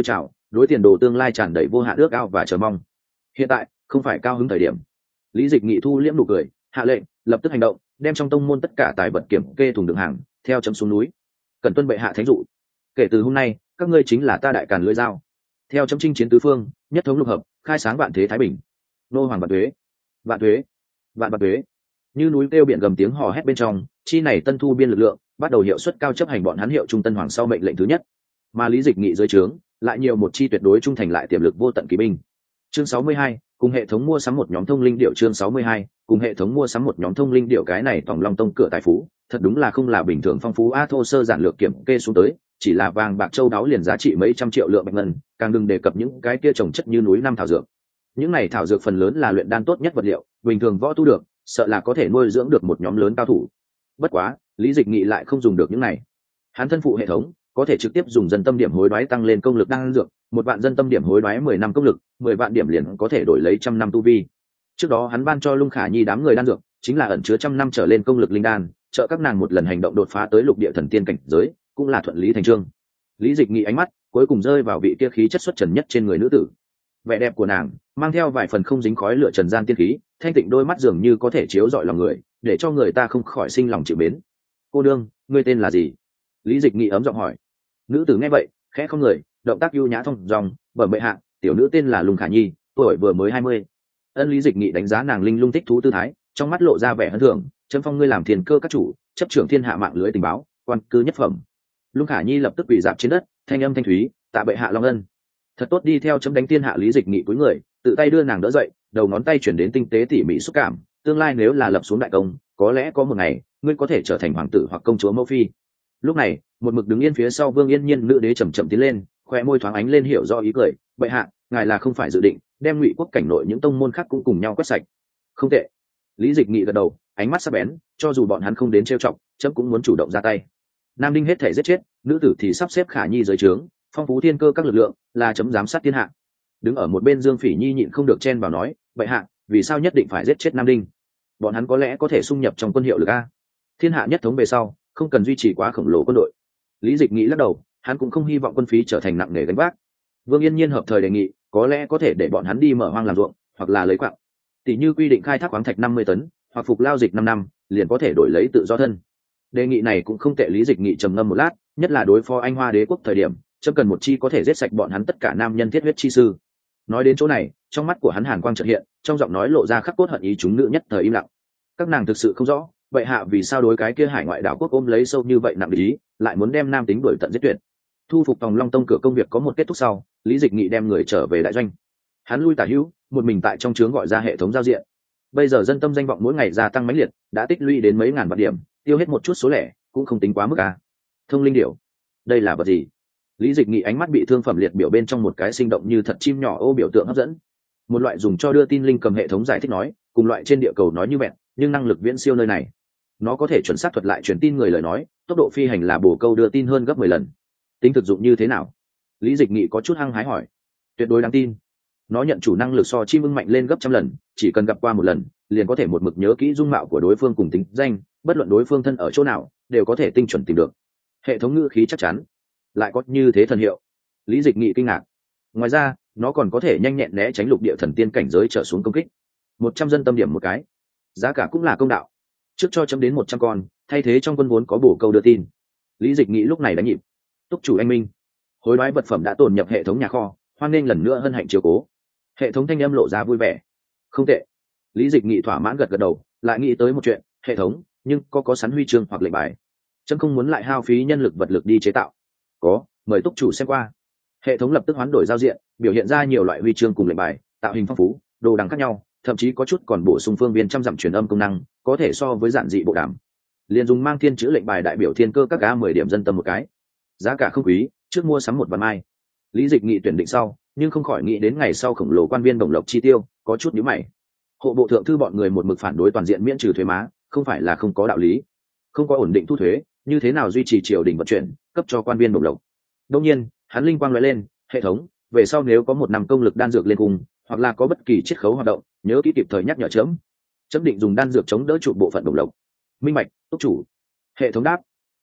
đối tiền đồ tương lai tràn đầy vô hạn ước ao và chờ mong. Hiện tại không phải cao hứng thời điểm. Lý Dịch Nghị thu liễm nụ cười, hạ lệnh lập tức hành động, đem trong tông môn tất cả tài vật kiểm kê thùng đựng hàng, theo chấm xuống núi. Cần tuân bệ hạ thánh dụ. Kể từ hôm nay, các ngươi chính là ta đại càn lưỡi dao. Theo chấm chinh chiến tứ phương, nhất thống lục hợp, khai sáng vạn thế thái bình. Nô hoàng vạn tuế, vạn tuế, vạn vạn tuế. Như núi kêu biển gầm tiếng hò hét bên trong, chi này tân thu biên lực lượng bắt đầu hiệu suất cao chấp hành bọn hắn hiệu trung tân hoàng sau mệnh lệnh thứ nhất. Mà Lý Dịch Nghị dưới trướng lại nhiều một chi tuyệt đối trung thành lại tiềm lực vô tận kỳ binh. Chương sáu mươi hai, cùng hệ thống mua sắm một nhóm thông linh điệu. Chương sáu mươi hai, cùng hệ thống mua sắm một nhóm thông linh điệu. Cái này Tòng Long Tông cửa tài phú thật đúng là không là bình thường phong phú. A thô sơ giản lược kiểm kê xuống tới, chỉ là vàng bạc châu đáo liền giá trị mấy trăm triệu lượng bạch ngân, càng đừng đề cập những cái kia trồng chất như núi năm thảo dược. Những này thảo dược phần lớn là luyện đan tốt nhất vật liệu, bình thường võ tu được, sợ là có thể nuôi dưỡng được một nhóm lớn cao thủ. Bất quá, Lý Dịch Nghị lại không dùng được những này. Hắn thân phụ hệ thống, có thể trực tiếp dùng dân tâm điểm hối đoái tăng lên công lực đan dược, một vạn dân tâm điểm hối đoái mười năm công lực, mười vạn điểm liền có thể đổi lấy trăm năm tu vi. Trước đó hắn ban cho Lung Khả Nhi đám người đan dược, chính là ẩn chứa trăm năm trở lên công lực linh đan, trợ các nàng một lần hành động đột phá tới lục địa thần tiên cảnh giới, cũng là thuận lý thành chương. Lý Dịch Nghị ánh mắt cuối cùng rơi vào vị kia khí chất xuất trần nhất trên người nữ tử. Vẻ đẹp của nàng mang theo vài phần không dính khói lửa trần gian tiên khí, thanh tịnh đôi mắt dường như có thể chiếu rọi lòng người, để cho người ta không khỏi sinh lòng chịu mến. Cô đương, ngươi tên là gì? Lý Dịch Nghị ấm giọng hỏi. Nữ tử nghe vậy khẽ không người, động tác ưu nhã thông dong, bẩm bệ hạ, tiểu nữ tên là Lung Khả Nhi, tuổi vừa mới hai mươi. Ân Lý Dịch Nghị đánh giá nàng linh lung thích thú tư thái, trong mắt lộ ra vẻ hân thưởng, chấm phong ngươi làm thiên cơ các chủ, chấp trưởng thiên hạ mạng lưới tình báo, quan cư nhất phẩm. Lung Khả Nhi lập tức quỳ dạp trên đất, thanh âm thanh thúy, tạ bệ hạ long ân. Thật tốt, đi theo chấm đánh thiên hạ. Lý Dịch Nghị cúi người, tự tay đưa nàng đỡ dậy, đầu ngón tay chuyển đến tinh tế tỉ mỉ xúc cảm, tương lai nếu là lập xuống đại công, có lẽ có một ngày ngươi có thể trở thành hoàng tử hoặc công chúa mẫu phi. Lúc này, một mực đứng yên phía sau Vương Yên Nhiên nữ đế chậm chậm tiến lên, khóe môi thoáng ánh lên hiểu rõ ý cười, bệ hạ, ngài là không phải dự định đem Ngụy quốc cảnh nội những tông môn khác cũng cùng nhau quét sạch? Không tệ. Lý Dịch Nghị gật đầu, ánh mắt sắc bén, cho dù bọn hắn không đến trêu chọc, chấm cũng muốn chủ động ra tay. Nam đinh hết thể giết chết, nữ tử thì sắp xếp Khả Nhi dưới trướng, phong phú thiên cơ các lực lượng, là chấm giám sát thiên hạ. Đứng ở một bên Dương Phỉ Nhi nhịn không được chen vào nói, bệ hạ, vì sao nhất định phải giết chết Nam đinh? Bọn hắn có lẽ có thể xung nhập trong quân hiệu lực a. Thiên hạ nhất thống về sau, không cần duy trì quá khổng lồ quân đội. Lý Dịch Nghị lắc đầu, hắn cũng không hy vọng quân phí trở thành nặng nề gánh vác. Vương Yên Nhiên hợp thời đề nghị, có lẽ có thể để bọn hắn đi mở hoang làm ruộng, hoặc là lấy quặng. Tỷ như quy định khai thác khoáng thạch năm mươi tấn, hoặc phục lao dịch năm năm, liền có thể đổi lấy tự do thân. Đề nghị này cũng không tệ. Lý Dịch Nghị trầm ngâm một lát, nhất là đối phó Anh Hoa Đế quốc thời điểm, chấm cần một chi có thể giết sạch bọn hắn tất cả nam nhân thiết huyết chi sư. Nói đến chỗ này, trong mắt của hắn hàn quang chợt hiện, trong giọng nói lộ ra khắc cốt hận ý. Chúng nữ nhất thời im lặng. Các nàng thực sự không rõ, vậy hạ vì sao đối cái kia hải ngoại đảo quốc ôm lấy sâu như vậy nặng ý, lại muốn đem nam tính đuổi tận giết tuyệt. Thu phục Tòng Long Tông cửa công việc có một kết thúc sau, Lý Dịch Nghị đem người trở về đại doanh. Hắn lui tả hữu, một mình tại trong trướng gọi ra hệ thống giao diện. Bây giờ dân tâm danh vọng mỗi ngày gia tăng mãnh liệt, đã tích lũy đến mấy ngàn vạn điểm, tiêu hết một chút số lẻ cũng không tính quá mức à. Thông linh điểu, đây là vật gì? Lý Dịch Nghị ánh mắt bị thương phẩm liệt biểu bên trong một cái sinh động như thật chim nhỏ ô biểu tượng hấp dẫn. Một loại dùng cho đưa tin linh cầm hệ thống giải thích nói, cùng loại trên địa cầu nói như vậy, nhưng năng lực viễn siêu nơi này. Nó có thể chuẩn xác thuật lại truyền tin người lời nói, tốc độ phi hành là bổ câu đưa tin hơn gấp mười lần. Tính thực dụng như thế nào? Lý Dịch Nghị có chút hăng hái hỏi. Tuyệt đối đáng tin. Nó nhận chủ năng lực so chim ưng mạnh lên gấp trăm lần, chỉ cần gặp qua một lần, liền có thể một mực nhớ kỹ dung mạo của đối phương cùng tính danh, bất luận đối phương thân ở chỗ nào, đều có thể tinh chuẩn tìm được. Hệ thống ngữ khí chắc chắn, lại có như thế thần hiệu. Lý Dịch Nghị kinh ngạc. Ngoài ra, nó còn có thể nhanh nhẹn né tránh lục địa thần tiên cảnh giới trở xuống công kích. Một trăm dân tâm điểm một cái, giá cả cũng là công đạo. Trước cho chấm đến một trăm con, thay thế trong quân vốn có bổ câu đưa tin. Lý Dịch Nghị lúc này đánh nhịp. Túc chủ anh minh, hối đoái vật phẩm đã tồn nhập hệ thống nhà kho, hoan nghênh lần nữa hân hạnh chiếu cố. Hệ thống thanh âm lộ ra vui vẻ. Không tệ. Lý Dịch Nghị thỏa mãn gật gật đầu, lại nghĩ tới một chuyện, hệ thống, nhưng có có sẵn huy chương hoặc lệnh bài, chấm không muốn lại hao phí nhân lực vật lực đi chế tạo. Có, mời túc chủ xem qua. Hệ thống lập tức hoán đổi giao diện, biểu hiện ra nhiều loại huy chương cùng lệnh bài, tạo hình phong phú, đồ đằng khác nhau, thậm chí có chút còn bổ sung phương viên trăm dặm truyền âm công năng, có thể so với giản dị bộ đàm. Liền dùng mang thiên chữ lệnh bài đại biểu thiên cơ các cá mười điểm dân tâm một cái. Giá cả không quý, trước mua sắm một vạn mai. Lý Dịch Nghị tuyển định sau, nhưng không khỏi nghĩ đến ngày sau khổng lồ quan viên đồng lộc chi tiêu, có chút nhíu mày. Hộ bộ thượng thư bọn người một mực phản đối toàn diện miễn trừ thuế má, không phải là không có đạo lý. Không có ổn định thu thuế, như thế nào duy trì triều đình vận chuyển, cấp cho quan viên đồng lộc. Đương nhiên, hắn linh quang lóe lên, hệ thống, về sau nếu có một năm công lực đan dược lên cùng, hoặc là có bất kỳ chiết khấu hoạt động, nhớ kỹ kịp thời nhắc nhở chấm. Chấm định dùng đan dược chống đỡ trụ bộ phận đồng lộc. Minh bạch, túc chủ. Hệ thống đáp.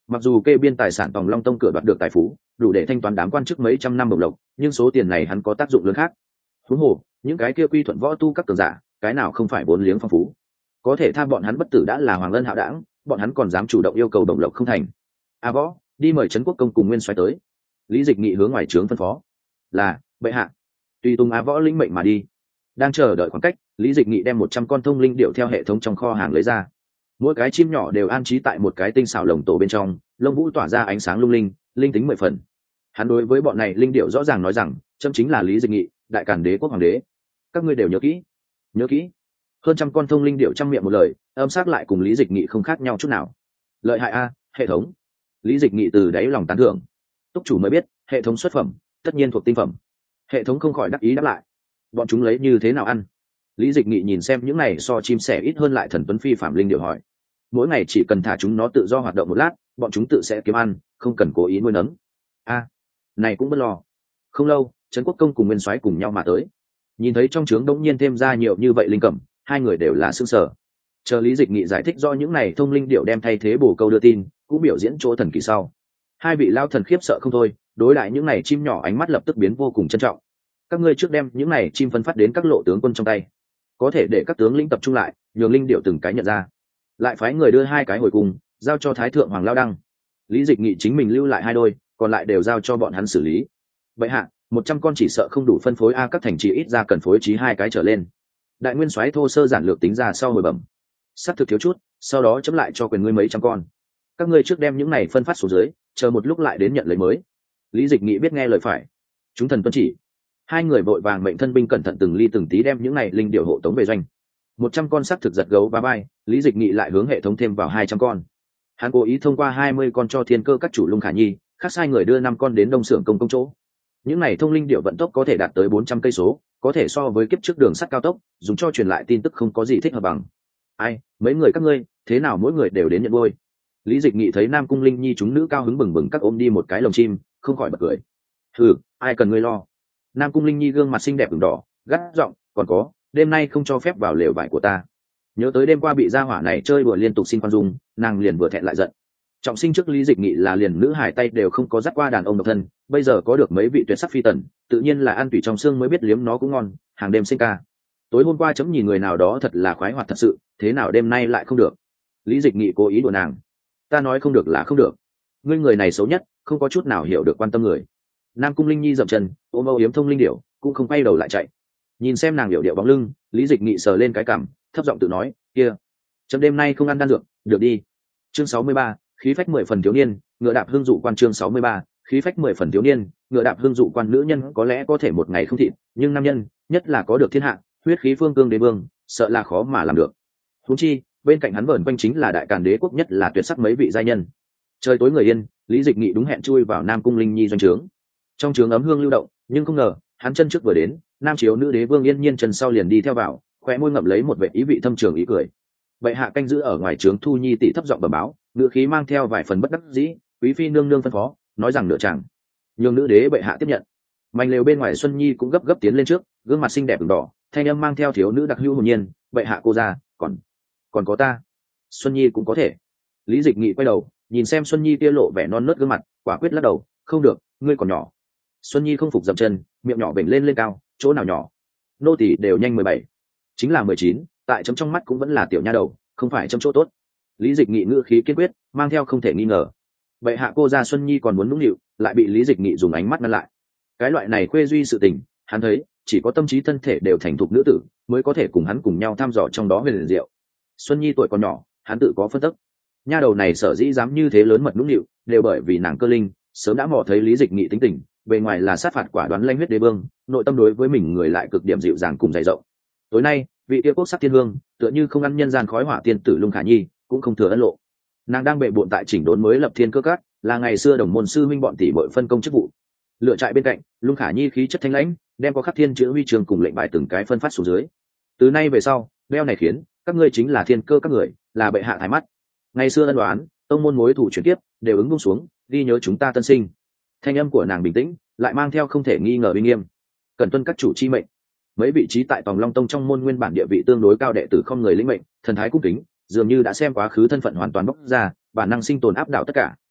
Mặc dù kê biên tài sản tòng long tông cửa đoạt được tài phú đủ để thanh toán đám quan chức mấy trăm năm bổng lộc, nhưng số tiền này hắn có tác dụng lớn khác. Huống hồ những cái kia quy thuận võ tu các cường giả, cái nào không phải vốn liếng phong phú, có thể tha bọn hắn bất tử đã là hoàng ân hạo đảng, bọn hắn còn dám chủ động yêu cầu bổng lộc không thành. A Võ, đi mời trấn quốc công cùng nguyên soái tới. Lý Dịch Nghị hướng ngoài trướng phân phó. Là bệ hạ. Tùy tùng A Võ lĩnh mệnh mà đi. Đang chờ đợi khoảng cách, Lý Dịch Nghị đem một trăm con thông linh điệu theo hệ thống trong kho hàng lấy ra. Mỗi cái chim nhỏ đều an trí tại một cái tinh xảo lồng tổ bên trong, lông vũ tỏa ra ánh sáng lung linh, linh tính mười phần. Hắn đối với bọn này linh điệu rõ ràng nói rằng, châm chính là Lý Dịch Nghị, đại càn đế quốc hoàng đế. Các ngươi đều nhớ kỹ, nhớ kỹ. Hơn trăm con thông linh điệu trăm miệng một lời, âm sắc lại cùng Lý Dịch Nghị không khác nhau chút nào. Lợi hại a, hệ thống. Lý Dịch Nghị từ đáy lòng tán thưởng. Túc chủ mới biết, hệ thống xuất phẩm, tất nhiên thuộc tinh phẩm. Hệ thống không khỏi đắc ý đáp lại. Bọn chúng lấy như thế nào ăn? Lý Dịch Nghị nhìn xem những này so chim sẻ ít hơn lại thần tuấn phi phạm linh điệu hỏi. Mỗi ngày chỉ cần thả chúng nó tự do hoạt động một lát, bọn chúng tự sẽ kiếm ăn, không cần cố ý nuôi nấng. A, này cũng bất lo. Không lâu, trấn quốc công cùng nguyên soái cùng nhau mà tới. Nhìn thấy trong trướng đống nhiên thêm ra nhiều như vậy linh cẩm, hai người đều là sững sờ. Chờ Lý Dịch Nghị giải thích do những này thông linh điệu đem thay thế bổ câu đưa tin, cũng biểu diễn chỗ thần kỳ sau. Hai vị lao thần khiếp sợ không thôi, đối lại những này chim nhỏ ánh mắt lập tức biến vô cùng trân trọng. Các ngươi trước đem những này chim phân phát đến các lộ tướng quân trong tay, có thể để các tướng lĩnh tập trung lại, nhường linh điệu từng cái nhận ra, lại phái người đưa hai cái hồi cùng, giao cho thái thượng hoàng lao đăng. Lý Dịch Nghị chính mình lưu lại hai đôi, còn lại đều giao cho bọn hắn xử lý. Vậy hạ, một trăm con chỉ sợ không đủ phân phối a, các thành trì ít ra cần phối trí hai cái trở lên. Đại nguyên soái thô sơ giản lược tính ra sau hồi bẩm, sắp thực thiếu chút, sau đó chấm lại cho quyền ngươi mấy trăm con. Các ngươi trước đem những này phân phát xuống dưới, chờ một lúc lại đến nhận lấy mới. Lý Dịch Nghị biết nghe lời phải, chúng thần tuân chỉ. Hai người vội vàng mệnh thân binh cẩn thận từng ly từng tí đem những này linh điệu hộ tống về doanh. Một trăm con sắp thực giật gấu và bay, Lý Dịch Nghị lại hướng hệ thống thêm vào hai trăm con. Hắn cố ý thông qua hai mươi con cho thiên cơ các chủ Lung Khả Nhi, khác sai người đưa năm con đến đông xưởng công công chỗ. Những này thông linh điệu vận tốc có thể đạt tới bốn trăm cây số, có thể so với kiếp trước đường sắt cao tốc, dùng cho truyền lại tin tức không có gì thích hợp bằng. Ai, mấy người các ngươi, thế nào mỗi người đều đến nhận nuôi? Lý Dịch Nghị thấy Nam Cung Linh Nhi chúng nữ cao hứng bừng bừng các ôm đi một cái lồng chim, không khỏi bật cười. Hừ, ai cần ngươi lo? Nam Cung Linh Nhi gương mặt xinh đẹp ửng đỏ, gắt giọng, còn có, đêm nay không cho phép vào lều vải của ta. Nhớ tới đêm qua bị gia hỏa này chơi đùa liên tục xin khoan dung, nàng liền vừa thẹn lại giận. Trọng sinh trước Lý Dịch Nghị là liền nữ hải tay đều không có dắt qua đàn ông độc thân, bây giờ có được mấy vị tuyệt sắc phi tần, tự nhiên là ăn tủy trong xương mới biết liếm nó cũng ngon, hàng đêm sinh ca. Tối hôm qua chấm nhìn người nào đó thật là khoái hoạt thật sự, thế nào đêm nay lại không được? Lý Dịch Nghị cố ý đùa nàng. Ta nói không được là không được. Ngươi người này xấu nhất, không có chút nào hiểu được quan tâm người. Nam Cung Linh Nhi dậm chân, ôm âu yếm thông linh điểu, cũng không quay đầu lại chạy. Nhìn xem nàng điệu điệu bóng lưng, Lý Dịch Nghị sờ lên cái cằm, thấp giọng tự nói, kia, chấm đêm nay không ăn đan dược, được đi. Chương sáu mươi ba, khí phách mười phần thiếu niên, ngựa đạp hương dụ quan. Chương sáu mươi ba, khí phách mười phần thiếu niên, ngựa đạp hương dụ quan. Nữ nhân có lẽ có thể một ngày không thịt, nhưng nam nhân, nhất là có được thiên hạ, huyết khí phương cương đế vương, sợ là khó mà làm được. Huống chi, bên cạnh hắn vẩn quanh chính là đại càn đế quốc nhất là tuyệt sắc mấy vị giai nhân. Trời tối người yên, Lý Dịch Nghị đúng hẹn chui vào Nam Cung Linh Nhi doanh trướng. Trong trướng ấm hương lưu động, nhưng không ngờ, hắn chân trước vừa đến, nam chiếu nữ đế vương yên nhiên chân sau liền đi theo vào, khóe môi ngậm lấy một vẻ ý vị thâm trường ý cười. Bệ hạ canh giữ ở ngoài trướng Thu Nhi tỷ thấp giọng bẩm báo, ngựa khí mang theo vài phần bất đắc dĩ, quý phi nương nương phân phó, nói rằng nửa chàng, nhường nữ đế bệ hạ tiếp nhận. Mảnh lều bên ngoài Xuân Nhi cũng gấp gấp tiến lên trước, gương mặt xinh đẹp ửng đỏ, thanh âm mang theo thiếu nữ đặc hữu hồn nhiên, bệ hạ cô ra, còn còn có ta. Xuân Nhi cũng có thể. Lý Dịch Nghị quay đầu, nhìn xem Xuân Nhi kia lộ vẻ non nớt gương mặt, quả quyết lắc đầu, không được, ngươi còn nhỏ. Xuân Nhi không phục dậm chân, miệng nhỏ bệnh lên lên cao, chỗ nào nhỏ? Nô tỳ đều nhanh mười bảy, chính là mười chín, tại chấm trong mắt cũng vẫn là tiểu nha đầu, không phải chấm chỗ tốt. Lý Dịch Nghị ngữ khí kiên quyết, mang theo không thể nghi ngờ. Bệ hạ cô ra Xuân Nhi còn muốn nũng nịu, lại bị Lý Dịch Nghị dùng ánh mắt ngăn lại. Cái loại này khuê duy sự tình, hắn thấy, chỉ có tâm trí thân thể đều thành thục nữ tử, mới có thể cùng hắn cùng nhau thăm dò trong đó huyền diệu. Xuân Nhi tuổi còn nhỏ, hắn tự có phân tích. Nha đầu này sở dĩ dám như thế lớn mật nũng nịu, đều bởi vì nàng cơ linh, sớm đã mò thấy Lý Dịch Nghị tính tình, bề ngoài là sát phạt quả đoán lanh huyết đế vương, nội tâm đối với mình người lại cực điểm dịu dàng cùng dày rộng. Tối nay, vị kia quốc sắc thiên hương, tựa như không ăn nhân gian khói hỏa tiên tử Lung Khả Nhi, cũng không thừa ân lộ. Nàng đang bệ bội tại chỉnh đốn mới lập thiên cơ các, là ngày xưa đồng môn sư huynh bọn tỷ muội phân công chức vụ. Lựa trại bên cạnh, Lung Khả Nhi khí chất thanh lãnh, đem có khắc thiên chữ huy trường cùng lệnh bài từng cái phân phát xuống dưới. Từ nay về sau, đeo này khiến các ngươi chính là thiên cơ các người, là bệ hạ thái mắt. Ngày xưa ân đoán, tông môn mối thủ chuyển tiếp, đều ứng buông xuống, đi nhớ chúng ta tân sinh. Thanh âm của nàng bình tĩnh, lại mang theo không thể nghi ngờ uy nghiêm. Cần tuân các chủ chi mệnh. Mấy vị trí tại Tòng Long Tông trong môn nguyên bản địa vị tương đối cao đệ tử không người lĩnh mệnh, thần thái cung kính, dường như đã xem quá khứ thân phận hoàn toàn bóc ra, bản năng sinh tồn áp đảo tất cả.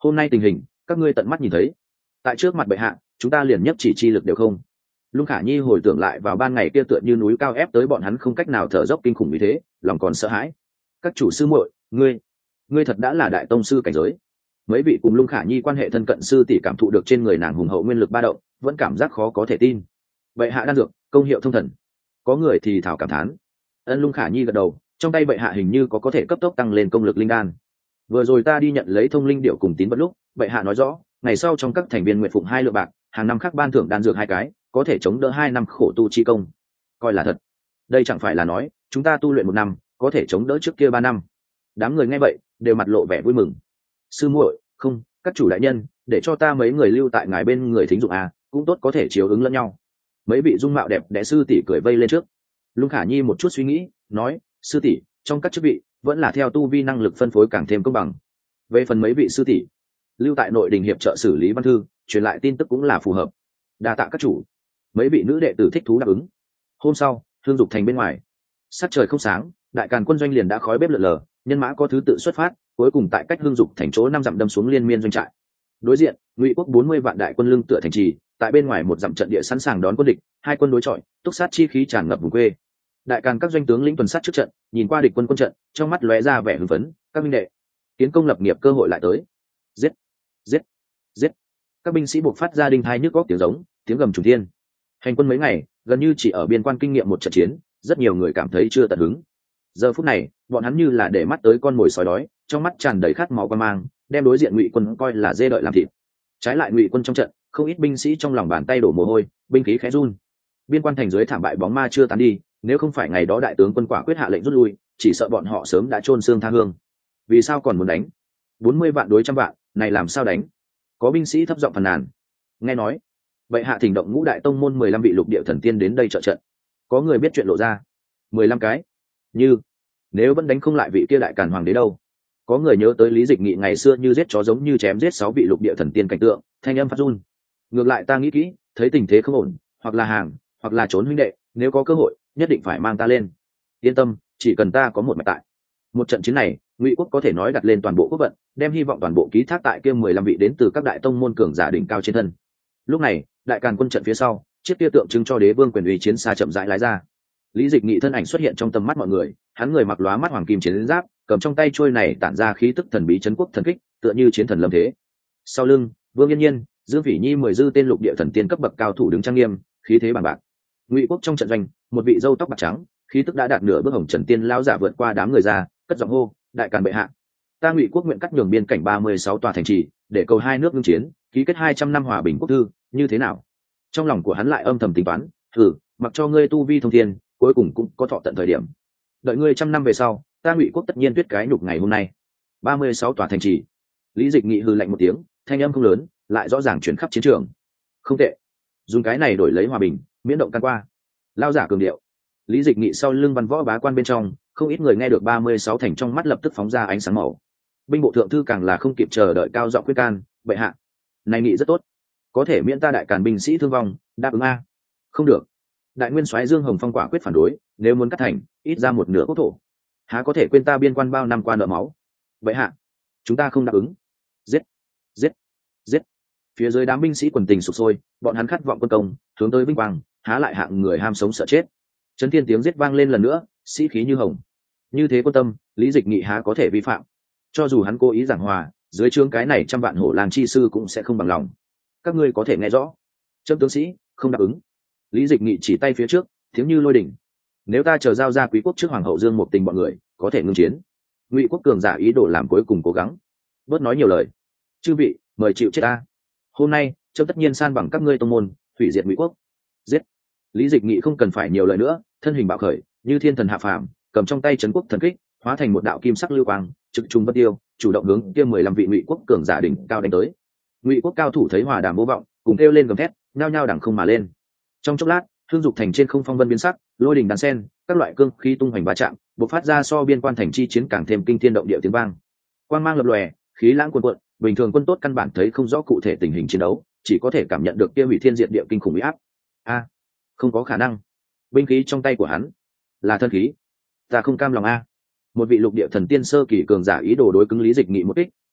hôm nay tình hình các ngươi tận mắt nhìn thấy, tại trước mặt bệ hạ chúng ta liền nhất chỉ chi lực đều không. Lung Khả Nhi hồi tưởng lại vào ban ngày kia tựa như núi cao ép tới bọn hắn không cách nào thở dốc kinh khủng như thế, lòng còn sợ hãi. Các chủ sư muội, ngươi ngươi thật đã là đại tông sư cảnh giới. Mấy vị cùng Lung Khả Nhi quan hệ thân cận sư tỷ cảm thụ được trên người nàng hùng hậu nguyên lực ba động, vẫn cảm giác khó có thể tin. Bệ hạ đan dược công hiệu thông thần. Có người thì thảo cảm thán. Ân Lung Khả Nhi gật đầu, trong tay bệ hạ hình như có có thể cấp tốc tăng lên công lực linh đan. Vừa rồi ta đi nhận lấy thông linh điệu cùng tín vật lúc, bệ hạ nói rõ ngày sau trong các thành viên nguyện phụng hai lượng bạc, hàng năm khác ban thưởng đan dược hai cái, có thể chống đỡ hai năm khổ tu chi công. Coi là thật. Đây chẳng phải là nói chúng ta tu luyện một năm có thể chống đỡ trước kia ba năm. Đám người nghe vậy đều mặt lộ vẻ vui mừng. Sư muội, không, các chủ đại nhân, để cho ta mấy người lưu tại ngài bên người thính dụng à, cũng tốt có thể chiếu ứng lẫn nhau. Mấy vị dung mạo đẹp đẽ sư tỷ cười vây lên trước. Lung Khả Nhi một chút suy nghĩ, nói, sư tỷ, trong các chức vị vẫn là theo tu vi năng lực phân phối càng thêm công bằng. Về phần mấy vị sư tỷ lưu tại nội đình hiệp trợ xử lý văn thư, truyền lại tin tức cũng là phù hợp. Đa tạ các chủ. Mấy vị nữ đệ tử thích thú đáp ứng. Hôm sau, Hương Dục thành bên ngoài, sắc trời không sáng, đại càn quân doanh liền đã khói bếp lượn lờ, nhân mã có thứ tự xuất phát, cuối cùng tại cách Hương Dục thành chỗ năm dặm đâm xuống liên miên doanh trại. Đối diện, Ngụy quốc bốn mươi vạn đại quân lưng tựa thành trì, tại bên ngoài một dặm trận địa sẵn sàng đón quân địch, hai quân đối chọi, túc sát chi khí tràn ngập vùng quê. Đại càn các doanh tướng lĩnh tuần sát trước trận, nhìn qua địch quân quân trận, trong mắt lóe ra vẻ hưng phấn. Các minh đệ, kiến công lập nghiệp cơ hội lại tới. Giết, giết, giết! Các binh sĩ buộc phát ra đinh thai nhức góc tiếng giống, tiếng gầm trùng thiên. Hành quân mấy ngày, gần như chỉ ở biên quan kinh nghiệm một trận chiến, rất nhiều người cảm thấy chưa tận hứng. Giờ phút này, bọn hắn như là để mắt tới con mồi sói đói, trong mắt tràn đầy khát máu quan mang, đem đối diện Ngụy quân coi là dê đợi làm thịt. Trái lại Ngụy quân trong trận, không ít binh sĩ trong lòng bàn tay đổ mồ hôi, binh khí khẽ run. Biên quan thành dưới thảm bại bóng ma chưa tán đi, nếu không phải ngày đó đại tướng quân quả quyết hạ lệnh rút lui, chỉ sợ bọn họ sớm đã chôn xương tha hương. Vì sao còn muốn đánh? Bốn mươi vạn đối trăm vạn, này làm sao đánh? Có binh sĩ thấp giọng phàn nàn. Nghe nói, vậy hạ thỉnh động ngũ đại tông môn mười lăm vị lục địa thần tiên đến đây trợ trận. Có người biết chuyện lộ ra. Mười lăm cái. Như nếu vẫn đánh không lại vị kia đại càn hoàng đế đâu? Có người nhớ tới Lý Dịch Nghị ngày xưa như giết chó giống như chém giết sáu vị lục địa thần tiên cảnh tượng, thanh âm phát run. Ngược lại ta nghĩ kỹ, thấy tình thế không ổn, hoặc là hàng, hoặc là trốn huynh đệ, nếu có cơ hội, nhất định phải mang ta lên. Yên tâm, chỉ cần ta có một mạch tại. Một trận chiến này, Ngụy quốc có thể nói đặt lên toàn bộ quốc vận, đem hy vọng toàn bộ ký thác tại kia mười lăm vị đến từ các đại tông môn cường giả đỉnh cao trên thân. Lúc này, đại càn quân trận phía sau, chiếc kia tượng trưng cho đế vương quyền uy chiến xa chậm rãi lái ra. Lý Dịch Nghị thân ảnh xuất hiện trong tầm mắt mọi người, hắn người mặc lóa mắt hoàng kim chiến giáp, cầm trong tay chuôi này tản ra khí tức thần bí chấn quốc thần kích, tựa như chiến thần lâm thế. Sau lưng, Vương Yên Nhiên, Dương Phỉ Nhi mười dư tên lục địa thần tiên cấp bậc cao thủ đứng trang nghiêm, khí thế bằng bạc. Ngụy quốc trong trận doanh, một vị râu tóc bạc trắng, khí tức đã đạt nửa bước hồng trần tiên lão giả vượt qua đám người ra, cất giọng hô, đại càn bệ hạ, ta Ngụy quốc nguyện cắt nhường biên cảnh ba mươi sáu tòa thành trì, để cầu hai nước ngưng chiến, ký kết hai trăm năm hòa bình quốc thư, như thế nào? Trong lòng của hắn lại âm thầm tính toán, thử, mặc cho ngươi tu vi thông thiên, cuối cùng cũng có thọ tận thời điểm. Đợi ngươi trăm năm về sau, ta Ngụy quốc tất nhiên tuyết cái nhục ngày hôm nay. ba mươi sáu tòa thành trì. Lý Dịch Nghị hừ lạnh một tiếng, thanh âm không lớn, lại rõ ràng chuyển khắp chiến trường. Không tệ, dùng cái này đổi lấy hòa bình, miễn động can qua. Lao giả cường điệu. Lý Dịch Nghị sau lưng văn võ bá quan bên trong, không ít người nghe được ba mươi sáu thành trong mắt lập tức phóng ra ánh sáng màu. Binh bộ thượng thư càng là không kịp chờ đợi cao giọng quyết can, bệ hạ, này nghị rất tốt, có thể miễn ta đại càn binh sĩ thương vong, đáp ứng a. Không được. Đại nguyên soái Dương Hồng Phong quả quyết phản đối, nếu muốn cắt thành, ít ra một nửa quốc thổ. Há có thể quên ta biên quan bao năm qua nợ máu. Bệ hạ, chúng ta không đáp ứng. Giết, giết, giết. Phía dưới đám binh sĩ quần tình sục sôi, bọn hắn khát vọng quân công, hướng tới vinh quang, há lại hạng người ham sống sợ chết. Chấn thiên tiếng giết vang lên lần nữa, sĩ khí như hồng. Như thế quân tâm, Lý Dịch Nghị há có thể vi phạm. Cho dù hắn cố ý giảng hòa, dưới trướng cái này trăm vạn hổ làng chi sư cũng sẽ không bằng lòng. Các ngươi có thể nghe rõ. Trâm tướng sĩ, không đáp ứng. Lý Dịch Nghị chỉ tay phía trước, tiếng như lôi đỉnh. Nếu ta chờ giao ra quý quốc trước hoàng hậu Dương một tình bọn người, có thể ngưng chiến. Ngụy quốc cường giả ý đồ làm cuối cùng cố gắng. Bớt nói nhiều lời. Chư vị, mời chịu chết ta. Hôm nay, Trâm tất nhiên san bằng các ngươi tông môn, hủy diệt Ngụy quốc. Giết. Lý Dịch Nghị không cần phải nhiều lời nữa, thân hình bạo khởi, như thiên thần hạ phàm, cầm trong tay trấn quốc thần kích, hóa thành một đạo kim sắc lưu quang, trực trùng bất tiêu, chủ động hướng kia mười lăm vị Ngụy quốc cường giả đỉnh cao đánh tới. Ngụy quốc cao thủ thấy hòa đàm vô vọng, cùng kêu lên gầm thét, nhao nhao đằng không mà lên. Trong chốc lát, Hương Dục thành trên không phong vân biến sắc, lôi đình đan sen, các loại cương khí tung hoành va chạm, bộc phát ra so biên quan thành chi chiến càng thêm kinh thiên động địa tiếng vang. Quang mang lập lòe, khí lãng cuồn cuộn, bình thường quân tốt căn bản thấy không rõ cụ thể tình hình chiến đấu, chỉ có thể cảm nhận được kia hủy thiên diệt địa kinh khủng uy áp. A, không có khả năng. Binh khí trong tay của hắn là thân khí. Ta không cam lòng a. Một vị lục địa thần tiên sơ kỳ cường giả ý đồ đối cứng Lý Dịch Nghị một kích,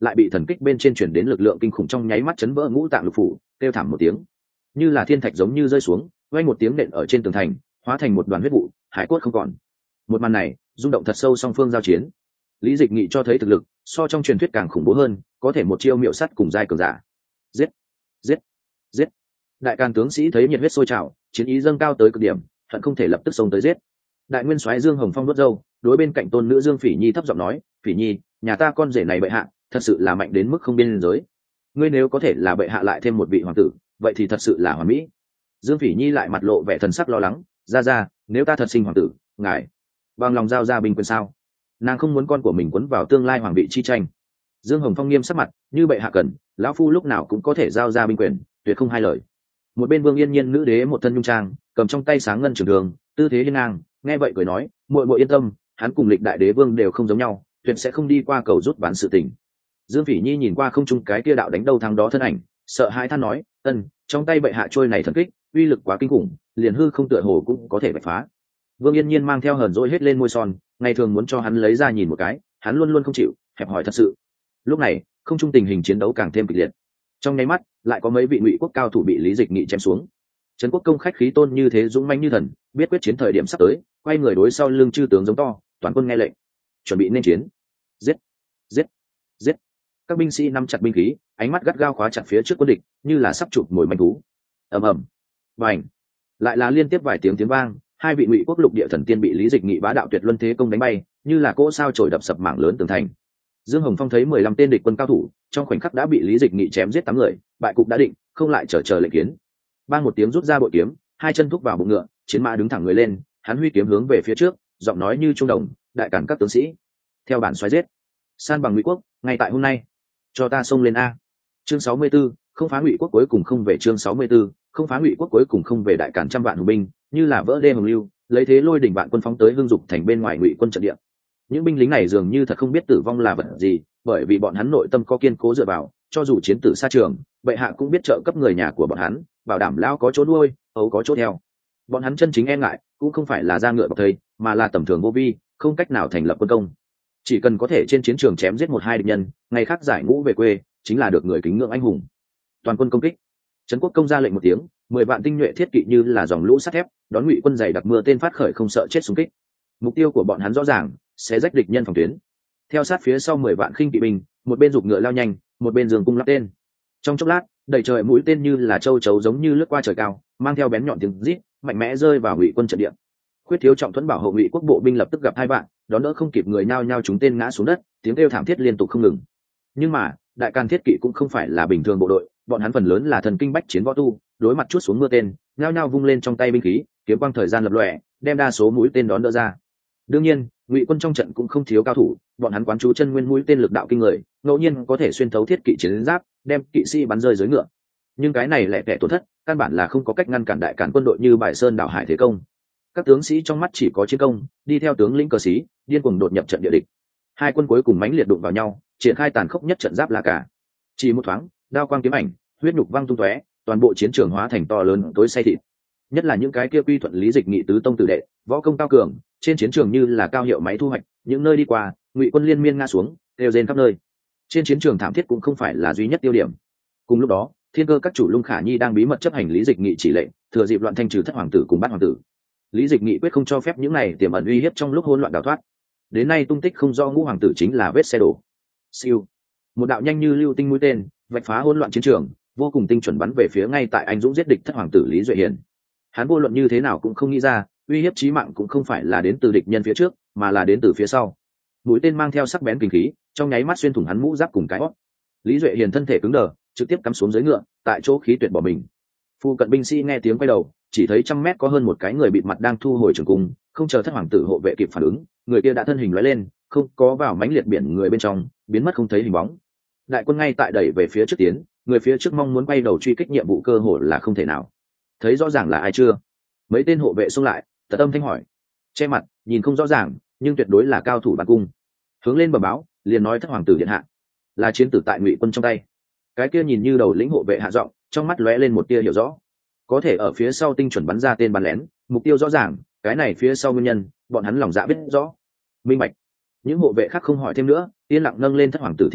lại bị thần kích bên trên chuyển đến lực lượng kinh khủng trong nháy mắt chấn vỡ ngũ tạng lục phủ, kêu thảm một tiếng, như là thiên thạch giống như rơi xuống, vang một tiếng nện ở trên tường thành, hóa thành một đoàn huyết vụ, hải cốt không còn. Một màn này rung động thật sâu song phương giao chiến. Lý Dịch Nghị cho thấy thực lực so trong truyền thuyết càng khủng bố hơn, có thể một chiêu miệu sắt cùng giai cường giả. Giết, giết, giết! Đại Càn tướng sĩ thấy nhiệt huyết sôi trào, chiến ý dâng cao tới cực điểm, hận không thể lập tức xông tới giết. Đại nguyên soái Dương Hồng Phong đốt râu, đối bên cạnh tôn nữ Dương Phỉ Nhi thấp giọng nói, "Phỉ Nhi, nhà ta con rể này bệ hạ, thật sự là mạnh đến mức không biên giới. Ngươi nếu có thể là bệ hạ lại thêm một vị hoàng tử, vậy thì thật sự là hoàn mỹ." Dương Phỉ Nhi lại mặt lộ vẻ thần sắc lo lắng, "Ra ra, nếu ta thật sinh hoàng tử, ngài bằng lòng giao ra binh quyền sao?" Nàng không muốn con của mình quấn vào tương lai hoàng vị chi tranh. Dương Hồng Phong nghiêm sắc mặt, "Như bệ hạ cần, lão phu lúc nào cũng có thể giao ra binh quyền, tuyệt không hai lời." Một bên Vương Yên Nhiên nữ đế một thân nhung trang, cầm trong tay sáng ngân trường đường, tư thế hiên ngang, nghe vậy cười nói, "Muội muội yên tâm, hắn cùng lịch đại đế vương đều không giống nhau, tuyệt sẽ không đi qua cầu rút ván sự tình." Dương Phỉ Nhi nhìn qua không trung cái kia đạo đánh đâu thắng đó thân ảnh, sợ hãi than nói, "Ân, trong tay bệ hạ trôi này thần kích, uy lực quá kinh khủng, liền hư không tựa hồ cũng có thể bạch phá." Vương Yên Nhiên mang theo hờn dỗi hết lên môi son, ngày thường muốn cho hắn lấy ra nhìn một cái, hắn luôn luôn không chịu, hẹp hòi thật sự. Lúc này, không trung tình hình chiến đấu càng thêm kịch liệt. Trong nháy mắt, lại có mấy vị Ngụy quốc cao thủ bị Lý Dịch Nghị chém xuống. Trấn Quốc công khách khí tôn như thế dũng mãnh như thần, biết quyết chiến thời điểm sắp tới, quay người đối sau lưng chư tướng giống to, toàn quân nghe lệnh, chuẩn bị nên chiến. Giết, giết, giết! Các binh sĩ nắm chặt binh khí, ánh mắt gắt gao khóa chặt phía trước quân địch, như là sắp chụp mồi manh thú. Ầm ầm, vành, lại là liên tiếp vài tiếng tiếng vang, hai vị Ngụy quốc lục địa thần tiên bị Lý Dịch Nghị bá đạo tuyệt luân thế công đánh bay, như là cỗ sao chổi đập sập mảng lớn tường thành. Dương Hồng Phong thấy mười lăm tên địch quân cao thủ, trong khoảnh khắc đã bị Lý Dịch Nghị chém giết tám người, bại cục đã định, không lại chờ chờ lệnh kiến. Bang một tiếng rút ra bội kiếm, hai chân thúc vào bụng ngựa, chiến mã đứng thẳng người lên, hắn huy kiếm hướng về phía trước, giọng nói như trung đồng, "Đại Càn các tướng sĩ, theo bản soái giết, san bằng Ngụy quốc, ngay tại hôm nay, cho ta xông lên a." Chương sáu mươi 64, không phá Ngụy quốc cuối cùng không về. Chương sáu mươi 64, không phá Ngụy quốc cuối cùng không về. Đại Càn trăm vạn hùng binh, như là vỡ đê hồng lưu, lấy thế lôi đỉnh vạn quân phóng tới Hưng Dục thành bên ngoài Ngụy quân trận địa. Những binh lính này dường như thật không biết tử vong là vật gì, bởi vì bọn hắn nội tâm có kiên cố dựa vào, cho dù chiến tử xa trường, bệ hạ cũng biết trợ cấp người nhà của bọn hắn, bảo đảm lão có chỗ nuôi, ấu có chỗ theo. Bọn hắn chân chính e ngại cũng không phải là ra ngựa bọc thây, mà là tầm thường vô vi, không cách nào thành lập quân công. Chỉ cần có thể trên chiến trường chém giết một hai địch nhân, ngày khác giải ngũ về quê, chính là được người kính ngưỡng anh hùng. Toàn quân công kích. Trấn Quốc công ra lệnh một tiếng, mười vạn tinh nhuệ thiết kỵ như là dòng lũ sắt thép, đón Ngụy quân dày đặc mưa tên phát khởi không sợ chết xung kích. Mục tiêu của bọn hắn rõ ràng, sẽ rách địch nhân phòng tuyến. Theo sát phía sau mười vạn khinh kỵ binh, một bên giục ngựa lao nhanh, một bên giương cung lắp tên. Trong chốc lát, đầy trời mũi tên như là châu chấu giống như lướt qua trời cao, mang theo bén nhọn tiếng rít, mạnh mẽ rơi vào Ngụy quân trận địa. Khuyết thiếu trọng thuẫn bảo hộ Ngụy quốc bộ binh lập tức gặp hai vạn, đón đỡ không kịp người nhao nhao chúng tên ngã xuống đất, tiếng kêu thảm thiết liên tục không ngừng. Nhưng mà, Đại Càn thiết kỵ cũng không phải là bình thường bộ đội, bọn hắn phần lớn là thần kinh bách chiến võ tu, đối mặt chút xuống mưa tên, nhao nhao vung lên trong tay binh khí, kiếm quang thời gian lập lòe, đem đa số mũi tên đón đỡ ra. Đương nhiên, Ngụy quân trong trận cũng không thiếu cao thủ, bọn hắn quán chú chân nguyên mũi tên lực đạo kinh người, ngẫu nhiên có thể xuyên thấu thiết kỵ chiến giáp, đem kỵ sĩ bắn rơi dưới ngựa. Nhưng cái này lẻ tẻ tổn thất, căn bản là không có cách ngăn cản Đại Càn quân đội như bài sơn đảo hải thế công. Các tướng sĩ trong mắt chỉ có chiến công, đi theo tướng lĩnh cờ sĩ, điên cuồng đột nhập trận địa địch. Hai quân cuối cùng mãnh liệt đụng vào nhau, triển khai tàn khốc nhất trận giáp la cả. Chỉ một thoáng, đao quang kiếm ảnh, huyết nhục văng tung tóe, toàn bộ chiến trường hóa thành to lớn tối say thịt. Nhất là những cái kia quy thuận Lý Dịch Nghị tứ tông tử đệ, võ công cao cường, trên chiến trường như là cao hiệu máy thu hoạch, những nơi đi qua, Ngụy quân liên miên ngã xuống, đều rên khắp nơi. Trên chiến trường thảm thiết cũng không phải là duy nhất tiêu điểm. Cùng lúc đó, Thiên Cơ các chủ Lung Khả Nhi đang bí mật chấp hành Lý Dịch Nghị chỉ lệnh, thừa dịp loạn thanh trừ thất hoàng tử cùng bát hoàng tử. Lý Dịch Nghị quyết không cho phép những này tiềm ẩn uy hiếp trong lúc hỗn loạn đào thoát. Đến nay tung tích không do ngũ hoàng tử chính là vết xe đổ. Siêu, một đạo nhanh như lưu tinh mũi tên, vạch phá hỗn loạn chiến trường, vô cùng tinh chuẩn bắn về phía ngay tại anh dũng giết địch thất hoàng tử Lý Duệ Hiền. Hắn vô luận như thế nào cũng không nghĩ ra, uy hiếp chí mạng cũng không phải là đến từ địch nhân phía trước, mà là đến từ phía sau. Mũi tên mang theo sắc bén kinh khí, trong nháy mắt xuyên thủng hắn mũ giáp cùng cái hót. Lý Duệ Hiền thân thể cứng đờ, trực tiếp cắm xuống dưới ngựa, tại chỗ khí tuyệt bỏ mình. Phu cận binh sĩ nghe tiếng quay đầu, chỉ thấy trăm mét có hơn một cái người bịt mặt đang thu hồi trường cung, không chờ thất hoàng tử hộ vệ kịp phản ứng, người kia đã thân hình lóe lên, không có vào mãnh liệt biển người bên trong, biến mất không thấy hình bóng. Đại quân ngay tại đẩy về phía trước tiến, người phía trước mong muốn quay đầu truy kích nhiệm vụ cơ hội là không thể nào. Thấy rõ ràng là ai chưa? Mấy tên hộ vệ xông lại, Tật Âm thanh hỏi. Che mặt, nhìn không rõ ràng, nhưng tuyệt đối là cao thủ bản cung. Hướng lên bẩm báo, liền nói thất hoàng tử điện hạ, là chiến tử tại Ngụy quân trong tay. Cái kia nhìn như đầu lĩnh hộ vệ hạ giọng, trong mắt lóe lên một tia hiểu rõ. Có thể ở phía sau tinh chuẩn bắn ra tên bắn lén, mục tiêu rõ ràng, cái này phía sau nguyên nhân, bọn hắn lòng dạ biết rõ. Minh bạch. Những hộ vệ khác không hỏi thêm nữa, yên lặng nâng lên thất hoàng tử thi thể,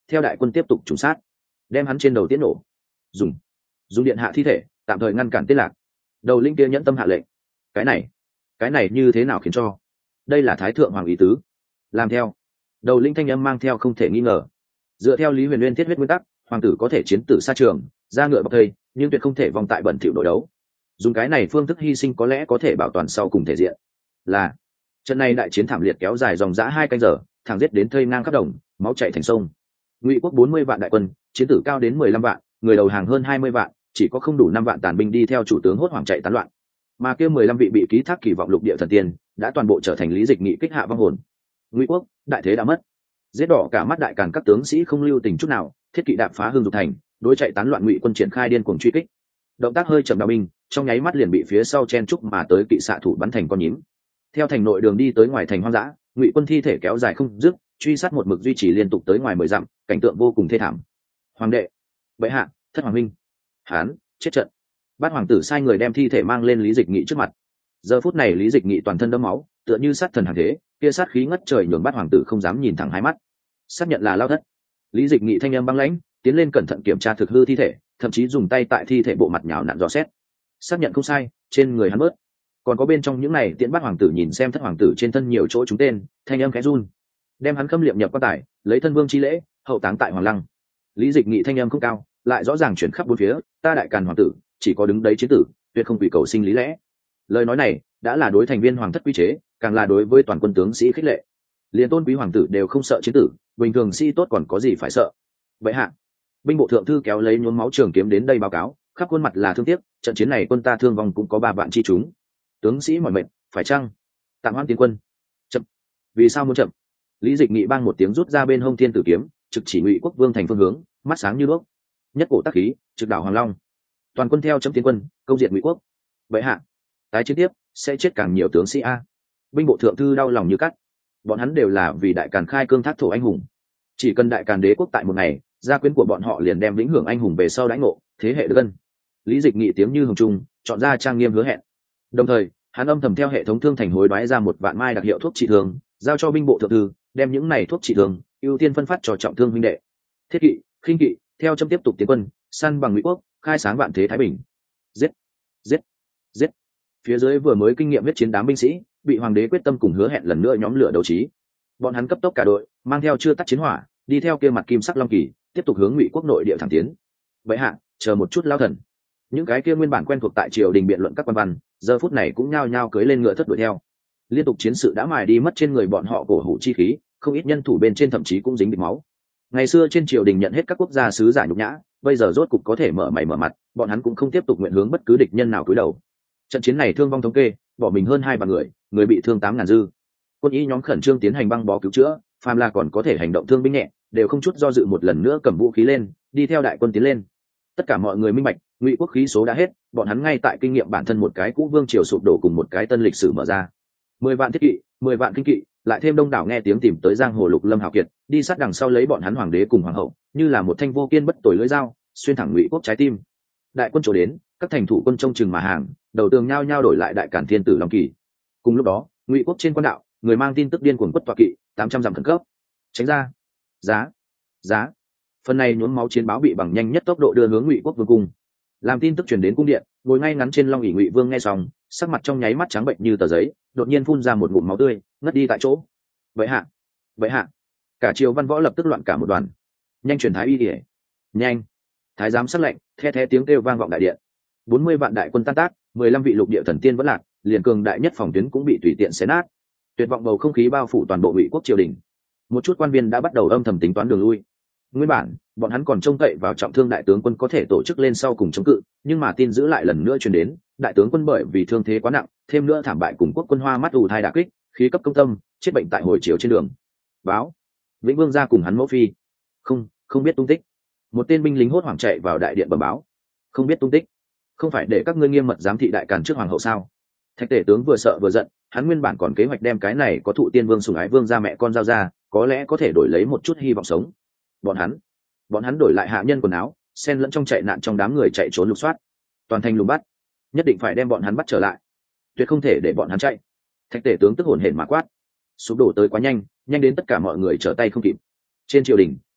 theo đại quân tiếp tục trùng sát, đem hắn trên đầu tiễn nổ, dùng dùng điện hạ thi thể tạm thời ngăn cản tiết lạc. Đầu linh kia nhẫn tâm hạ lệnh. Cái này cái này như thế nào khiến cho đây là thái thượng hoàng ý tứ, làm theo. Đầu linh thanh âm mang theo không thể nghi ngờ. Dựa theo Lý Huyền Nguyên thiết huyết nguyên tắc, hoàng tử có thể chiến tử xa trường, ra ngựa bọc thây, nhưng tuyệt không thể vòng tại bẩn thỉu nội đấu. Dùng cái này phương thức hy sinh có lẽ có thể bảo toàn sau cùng thể diện. Là trận này đại chiến thảm liệt kéo dài dòng dã hai canh giờ, thẳng giết đến thây ngang khắp đồng, máu chảy thành sông. Ngụy quốc bốn mươi vạn đại quân, chiến tử cao đến mười lăm vạn, người đầu hàng hơn hai mươi vạn, chỉ có không đủ năm vạn tàn binh đi theo chủ tướng hốt hoảng chạy tán loạn. Mà kia mười lăm vị bị ký thác kỳ vọng lục địa thần tiên, đã toàn bộ trở thành Lý Dịch Nghị kích hạ vong hồn. Ngụy quốc, đại thế đã mất. Giết đỏ cả mắt đại càn các tướng sĩ không lưu tình chút nào, thiết kỵ đạp phá hương dục thành, đối chạy tán loạn Ngụy quân triển khai điên cuồng truy kích. Động tác hơi chậm đào binh, trong nháy mắt liền bị phía sau chen trúc mà tới kỵ xạ thủ bắn thành con nhím. Theo thành nội đường đi tới ngoài thành hoang dã, Ngụy quân thi thể kéo dài không dứt, truy sát một mực duy trì liên tục tới ngoài mười dặm, cảnh tượng vô cùng thê thảm. Hoàng đệ, bệ hạ, thất hoàng minh, hán chết trận. Bát hoàng tử sai người đem thi thể mang lên Lý Dịch Nghị trước mặt. Giờ phút này Lý Dịch Nghị toàn thân đẫm máu, tựa như sát thần hàng thế, kia sát khí ngất trời nhường bát hoàng tử không dám nhìn thẳng hai mắt. Xác nhận là lao thất. Lý Dịch Nghị thanh âm băng lãnh, tiến lên cẩn thận kiểm tra thực hư thi thể, thậm chí dùng tay tại thi thể bộ mặt nhào nặn dò xét. Xác nhận không sai, trên người hắn bớt. Còn có bên trong những này tiễn bát hoàng tử nhìn xem thất hoàng tử trên thân nhiều chỗ trúng tên, thanh âm khẽ run. Đem hắn khâm liệm nhập quan tài, lấy thân vương chi lễ, hậu táng tại hoàng lăng. Lý Dịch Nghị thanh âm không cao, lại rõ ràng chuyển khắp bốn phía, ta đại càn hoàng tử, chỉ có đứng đấy chiến tử, tuyệt không vì cầu sinh lý lẽ. Lời nói này đã là đối thành viên hoàng thất quy chế, càng là đối với toàn quân tướng sĩ khích lệ. Liên tôn quý hoàng tử đều không sợ chiến tử, bình thường sĩ tốt còn có gì phải sợ. Vậy hạ, binh bộ thượng thư kéo lấy nhuốm máu trường kiếm đến đây báo cáo, khắp khuôn mặt là thương tiếc, trận chiến này quân ta thương vong cũng có ba vạn chi chúng. Tướng sĩ mỏi mệt, phải chăng tạm hoãn tiến quân? Chậm. Vì sao muốn chậm? Lý Dịch Nghị bang một tiếng rút ra bên hông thiên tử kiếm, trực chỉ Ngụy quốc vương thành phương hướng, mắt sáng như đuốc. Nhất cổ tác khí, trực đảo Hoàng Long. Toàn quân theo chấm tiến quân, công diệt Ngụy quốc. Vậy hạ, tái chiến tiếp sẽ chết càng nhiều tướng sĩ a. Binh bộ thượng thư đau lòng như cắt. Bọn hắn đều là vì đại càn khai cương thác thổ anh hùng. Chỉ cần đại càn đế quốc tại một ngày, gia quyến của bọn họ liền đem lĩnh hưởng anh hùng về sau đãi ngộ, thế hệ gân. Lý Dịch Nghị tiếng như hồng trung, chọn ra trang nghiêm hứa hẹn. Đồng thời, hắn âm thầm theo hệ thống thương thành hối đoái ra một vạn mai đặc hiệu thuốc trị thương, giao cho binh bộ thượng thư, đem những này thuốc trị thương ưu tiên phân phát cho trọng thương huynh đệ. Thiết kỵ, khinh kỵ, theo chấm tiếp tục tiến quân, săn bằng Ngụy quốc, khai sáng vạn thế thái bình. Giết, giết, giết. Phía dưới vừa mới kinh nghiệm huyết chiến đám binh sĩ, bị hoàng đế quyết tâm cùng hứa hẹn lần nữa nhóm lửa đấu trí. Bọn hắn cấp tốc cả đội, mang theo chưa tắt chiến hỏa, đi theo kia mặt kim sắc long kỳ, tiếp tục hướng Ngụy quốc nội địa thẳng tiến. Vậy hạ, chờ một chút lao thần. Những cái kia nguyên bản quen thuộc tại triều đình biện luận các quan văn, giờ phút này cũng nhao nhao cưỡi lên ngựa thất đuổi theo. Liên tục chiến sự đã mài đi mất trên người bọn họ cổ hủ chi khí, không ít nhân thủ bên trên thậm chí cũng dính địch máu. Ngày xưa trên triều đình nhận hết các quốc gia sứ giả nhục nhã, bây giờ rốt cục có thể mở mày mở mặt, bọn hắn cũng không tiếp tục nguyện hướng bất cứ địch nhân nào cúi đầu. Trận chiến này thương vong thống kê, bỏ mình hơn hai vạn người, người bị thương tám ngàn dư. Quân y nhóm khẩn trương tiến hành băng bó cứu chữa, phàm là còn có thể hành động thương binh nhẹ, đều không chút do dự một lần nữa cầm vũ khí lên, đi theo đại quân tiến lên. Tất cả mọi người minh bạch, Ngụy quốc khí số đã hết, bọn hắn ngay tại kinh nghiệm bản thân một cái cũ vương triều sụp đổ cùng một cái tân lịch sử mở ra. Mười vạn thiết kỵ, mười vạn kinh kỵ, lại thêm đông đảo nghe tiếng tìm tới giang hồ lục lâm hào kiệt, đi sát đằng sau lấy bọn hắn hoàng đế cùng hoàng hậu, như là một thanh vô kiên bất tồi lưỡi dao, xuyên thẳng Ngụy quốc trái tim. Đại quân chỗ đến, các thành thủ quân trông chừng mà hàng, đầu tường nhao nhao đổi lại đại cản thiên tử long kỳ. Cùng lúc đó, Ngụy quốc trên quan đạo, người mang tin tức điên cuồng quất tọa kỵ, tám trăm dặm khẩn cấp. Tránh ra! Giá! Giá! Phần này nhuốm máu chiến báo bị bằng nhanh nhất tốc độ đưa hướng Ngụy quốc vương cung. Làm tin tức truyền đến cung điện, ngồi ngay ngắn trên long ỷ Ngụy vương nghe xong, sắc mặt trong nháy mắt trắng bệnh như tờ giấy, đột nhiên phun ra một ngụm máu tươi, ngất đi tại chỗ. Vậy hạ! Vậy hạ! Cả triều văn võ lập tức loạn cả một đoàn. Nhanh truyền thái y kể. Nhanh! Thái giám sắc lệnh, the thé tiếng kêu vang vọng đại điện. Bốn mươi vạn đại quân tan tác, mười lăm vị lục địa thần tiên vẫn lạc, liền cường đại nhất phòng tuyến cũng bị tùy tiện xé nát. Tuyệt vọng bầu không khí bao phủ toàn bộ Ngụy quốc triều đình. Một chút quan viên đã bắt đầu âm thầm tính toán đường lui. Nguyên bản, bọn hắn còn trông cậy vào trọng thương đại tướng quân có thể tổ chức lên sau cùng chống cự, nhưng mà tin giữ lại lần nữa truyền đến, đại tướng quân bởi vì thương thế quá nặng, thêm nữa thảm bại cùng quốc quân Hoa mắt ù thai đả kích, khí cấp công tâm, chết bệnh tại hồi chiều trên đường. Báo, Vĩnh Vương gia cùng hắn mẫu phi, không, không biết tung tích. Một tên binh lính hốt hoảng chạy vào đại điện bẩm báo, không biết tung tích. Không phải để các ngươi nghiêm mật giám thị đại càn trước hoàng hậu sao? Thạch Tể tướng vừa sợ vừa giận, hắn nguyên bản còn kế hoạch đem cái này có thụ tiên vương sủng ái vương gia mẹ con giao ra, có lẽ có thể đổi lấy một chút hy vọng sống. Bọn hắn, bọn hắn đổi lại hạ nhân quần áo, xen lẫn trong chạy nạn trong đám người chạy trốn lục soát, toàn thành lùng bắt, nhất định phải đem bọn hắn bắt trở lại, tuyệt không thể để bọn hắn chạy. Thạch Tể tướng tức hổn hển mà quát, sụp đổ tới quá nhanh, nhanh đến tất cả mọi người trở tay không kịp. Trên triều đình,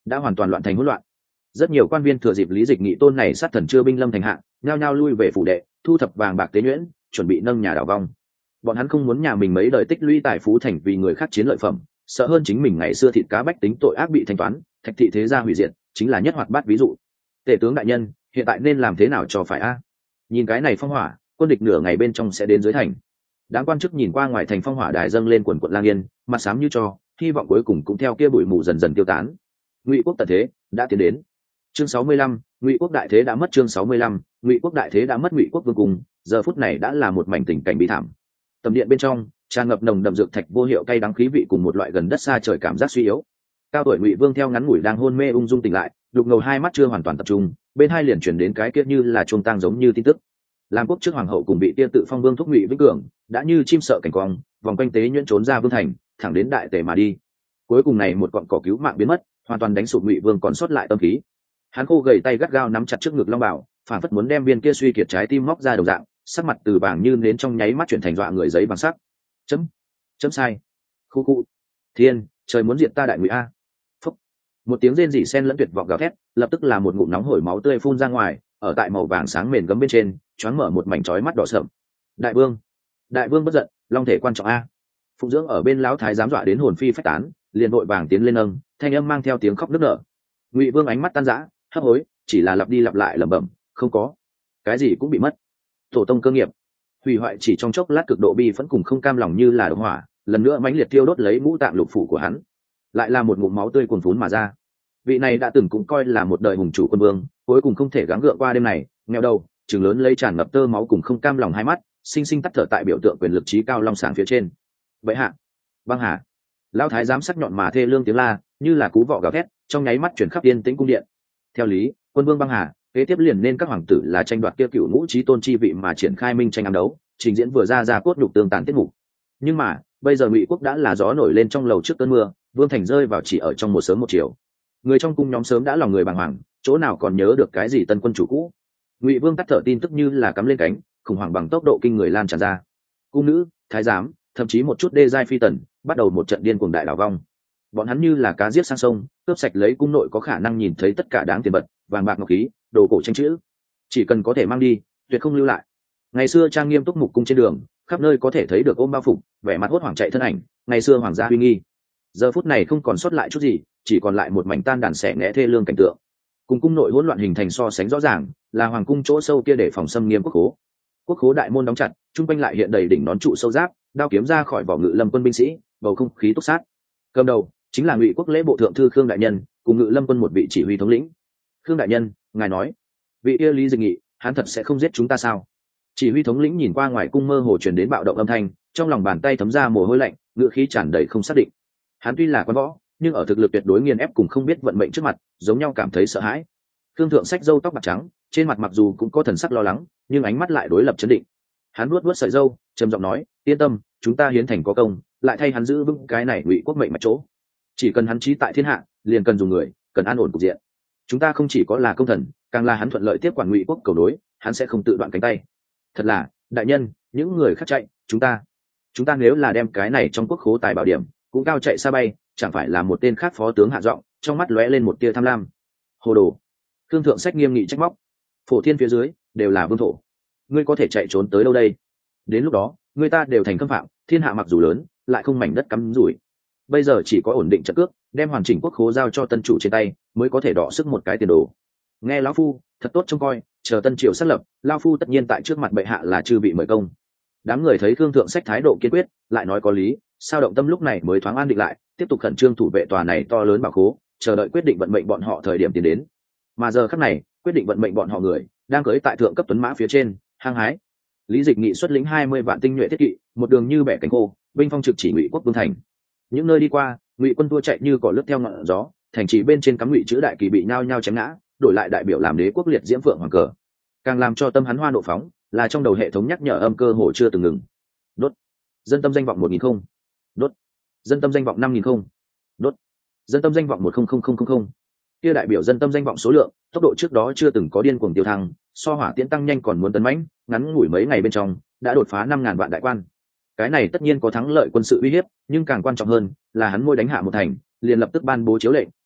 đã hoàn toàn loạn thành hỗn loạn. Rất nhiều quan viên thừa dịp lý dịch nghị tôn này sát thần chưa binh lâm thành hạ, nhao nhao lui về phủ đệ, thu thập vàng bạc tế nhuyễn, chuẩn bị nâng nhà đảo vong. Bọn hắn không muốn nhà mình mấy đời tích lũy tài phú thành vì người khác chiến lợi phẩm, sợ hơn chính mình ngày xưa thịt cá bách tính tội ác bị thanh toán, thạch thị thế gia hủy diệt, chính là nhất hoạt bát ví dụ. Tể tướng đại nhân, hiện tại nên làm thế nào cho phải a? Nhìn cái này phong hỏa, quân địch nửa ngày bên trong sẽ đến dưới thành. Đám quan chức nhìn qua ngoài thành phong hỏa đài dâng lên quần quận lang yên, mặt xám như tro, hy vọng cuối cùng cũng theo kia bụi mù dần dần tiêu tán. Ngụy quốc tận thế đã tiến đến. Chương sáu mươi lăm, Ngụy quốc đại thế đã mất. Chương sáu mươi lăm, Ngụy quốc đại thế đã mất. Ngụy quốc vương cung giờ phút này đã là một mảnh tình cảnh bi thảm. Tầm điện bên trong tràn ngập nồng đậm dược thạch vô hiệu cay đắng khí vị cùng một loại gần đất xa trời cảm giác suy yếu. Cao tuổi Ngụy vương theo ngắn ngủi đang hôn mê ung dung tỉnh lại, đục ngầu hai mắt chưa hoàn toàn tập trung, bên hai liền chuyển đến cái kia như là chuông tang giống như tin tức. Làm quốc trước hoàng hậu cùng bị tia tự phong vương thúc Ngụy Vĩnh Cường đã như chim sợ cảnh quang, vòng quanh tế nhuyễn trốn ra vương thành, thẳng đến đại tề mà đi. Cuối cùng này một cọng cỏ cứu mạng biến mất, hoàn toàn đánh sụp Ngụy vương còn sót lại tâm khí. Hắn khô gầy tay gắt gao nắm chặt trước ngực long bảo, phản phất muốn đem viên kia suy kiệt trái tim móc ra đồng dạng, sắc mặt từ vàng như nến trong nháy mắt chuyển thành dọa người giấy bằng sắc. Chấm, chấm sai. Khu khu. Thiên, trời muốn diệt ta đại Ngụy a. Phúc. Một tiếng rên rỉ xen lẫn tuyệt vọng gào thét, lập tức là một ngụm nóng hổi máu tươi phun ra ngoài, ở tại màu vàng sáng mền gấm bên trên, choáng mở một mảnh chói mắt đỏ sậm. Đại vương, đại vương bất giận, long thể quan trọng a. Phụng dưỡng ở bên lão thái giám dọa đến hồn phi phách tán, liền vội vàng tiến lên nâng, thanh âm mang theo tiếng khóc nức nở. Ngụy vương ánh mắt tan rã, hấp hối, chỉ là lặp đi lặp lại lẩm bẩm, không có, cái gì cũng bị mất. Tổ tông cơ nghiệp hủy hoại chỉ trong chốc lát, cực độ bi phẫn cùng không cam lòng như là đống hỏa, lần nữa mãnh liệt thiêu đốt lấy ngũ tạng lục phủ của hắn, lại là một ngụm máu tươi cuồn phún mà ra. Vị này đã từng cũng coi là một đời hùng chủ quân vương, cuối cùng không thể gắng gượng qua đêm này, nghèo đầu, trừng lớn lấy tràn ngập tơ máu cùng không cam lòng hai mắt, sinh sinh tắt thở tại biểu tượng quyền lực trí cao long sáng phía trên. Vậy hạ, băng hà, lão thái giám sắc nhọn mà thê lương tiếng la, như là cú vọ gào thét, trong nháy mắt chuyển khắp yên tĩnh cung điện. Theo lý, quân vương băng hà kế tiếp liền nên các hoàng tử là tranh đoạt kia cựu ngũ trí tôn chi vị mà triển khai minh tranh ám đấu, trình diễn vừa ra ra cốt nhục tương tàn tiết mục. Nhưng mà bây giờ Ngụy quốc đã là gió nổi lên trong lầu trước cơn mưa, vương thành rơi vào chỉ ở trong một sớm một chiều. Người trong cung nhóm sớm đã lòng người bàng hoàng, chỗ nào còn nhớ được cái gì tân quân chủ cũ. Ngụy vương tắt thở tin tức như là cắm lên cánh, khủng hoảng bằng tốc độ kinh người lan tràn ra. Cung nữ, thái giám, thậm chí một chút đê giai phi tần bắt đầu một trận điên cuồng đại đảo vong. Bọn hắn như là cá giết sang sông, cướp sạch lấy cung nội có khả năng nhìn thấy tất cả đáng tiền bật, vàng bạc ngọc khí, đồ cổ tranh chữ, chỉ cần có thể mang đi, tuyệt không lưu lại. Ngày xưa trang nghiêm túc mục cung trên đường, khắp nơi có thể thấy được ôm bao phục, vẻ mặt hốt hoảng chạy thân ảnh, ngày xưa hoàng gia uy nghi, giờ phút này không còn sót lại chút gì, chỉ còn lại một mảnh tan đàn xẻ nghẽ thê lương cảnh tượng. Cùng cung nội hỗn loạn hình thành so sánh rõ ràng, là hoàng cung chỗ sâu kia để phòng xâm nghiêm quốc khố. Quốc khố đại môn đóng chặt, trung quanh lại hiện đầy đỉnh nón trụ sâu giáp, đao kiếm ra khỏi vỏ ngự lâm quân binh sĩ, bầu không khí túc sát. Cầm đầu chính là Ngụy quốc lễ bộ thượng thư Khương đại nhân, cùng ngự lâm quân một vị chỉ huy thống lĩnh. Khương đại nhân, ngài nói, vị yêu lý dịch nghị, hắn thật sẽ không giết chúng ta sao? Chỉ huy thống lĩnh nhìn qua ngoài cung mơ hồ truyền đến bạo động âm thanh, trong lòng bàn tay thấm ra mồ hôi lạnh, ngựa khí tràn đầy không xác định. Hắn tuy là quan võ, nhưng ở thực lực tuyệt đối nghiền ép cùng không biết vận mệnh trước mặt, giống nhau cảm thấy sợ hãi. Khương thượng sách râu tóc bạc trắng, trên mặt mặc dù cũng có thần sắc lo lắng, nhưng ánh mắt lại đối lập chấn định. Hắn nuốt nuốt sợi râu, trầm giọng nói, yên tâm, chúng ta hiến thành có công, lại thay hắn giữ vững cái này Ngụy quốc mệnh mặt chỗ. Chỉ cần hắn trí tại thiên hạ, liền cần dùng người, cần an ổn cục diện. Chúng ta không chỉ có là công thần, càng là hắn thuận lợi tiếp quản Ngụy quốc cầu đối, hắn sẽ không tự đoạn cánh tay. Thật là, đại nhân, những người khác chạy, chúng ta, chúng ta nếu là đem cái này trong quốc khố tài bảo điểm, cũng cao chạy xa bay, chẳng phải là một tên khác phó tướng hạ giọng, trong mắt lóe lên một tia tham lam. Hồ đồ! Khương thượng sách nghiêm nghị trách móc. Phổ thiên phía dưới đều là vương thổ, ngươi có thể chạy trốn tới đâu đây? Đến lúc đó, người ta đều thành khâm phạm, thiên hạ mặc dù lớn, lại không mảnh đất cắm rủi. Bây giờ chỉ có ổn định trận cước, đem hoàn chỉnh quốc khố giao cho tân chủ trên tay, mới có thể đọ sức một cái tiền đồ. Nghe lão phu, thật tốt trông coi, chờ tân triều xác lập, lão phu tất nhiên tại trước mặt bệ hạ là chư vị mời công. Đám người thấy Khương thượng sách thái độ kiên quyết, lại nói có lý, sao động tâm lúc này mới thoáng an định lại, tiếp tục khẩn trương thủ vệ tòa này to lớn bảo khố, chờ đợi quyết định vận mệnh bọn họ thời điểm tiến đến. Mà giờ khắc này, quyết định vận mệnh bọn họ người đang cưỡi tại thượng cấp tuấn mã phía trên, hăng hái. Lý Dịch Nghị xuất lĩnh hai mươi vạn tinh nhuệ thiết kỵ, một đường như bẻ cánh khô, binh phong trực chỉ Ngụy quốc vương thành. Những nơi đi qua, Ngụy quân tua chạy như cỏ lướt theo ngọn gió, thành trì bên trên cắm Ngụy chữ đại kỳ bị nhao nhao chém ngã, đổi lại đại biểu làm đế quốc liệt diễm phượng hoàng cờ. Càng làm cho tâm hắn hoa nộ phóng, là trong đầu hệ thống nhắc nhở âm cơ hồ chưa từng ngừng. Đốt. Dân tâm danh vọng một nghìn không. Đốt. Dân tâm danh vọng năm nghìn không. Đốt. Dân tâm danh vọng một không không không không không. Kia đại biểu dân tâm danh vọng số lượng, tốc độ trước đó chưa từng có điên cuồng tiêu thăng, so hỏa tiễn tăng nhanh còn muốn tấn mãnh, ngắn ngủi mấy ngày bên trong đã đột phá năm ngàn vạn đại quan. Cái này tất nhiên có thắng lợi quân sự uy hiếp, nhưng càng quan trọng hơn là hắn môi đánh hạ một thành, liền lập tức ban bố chiếu lệnh,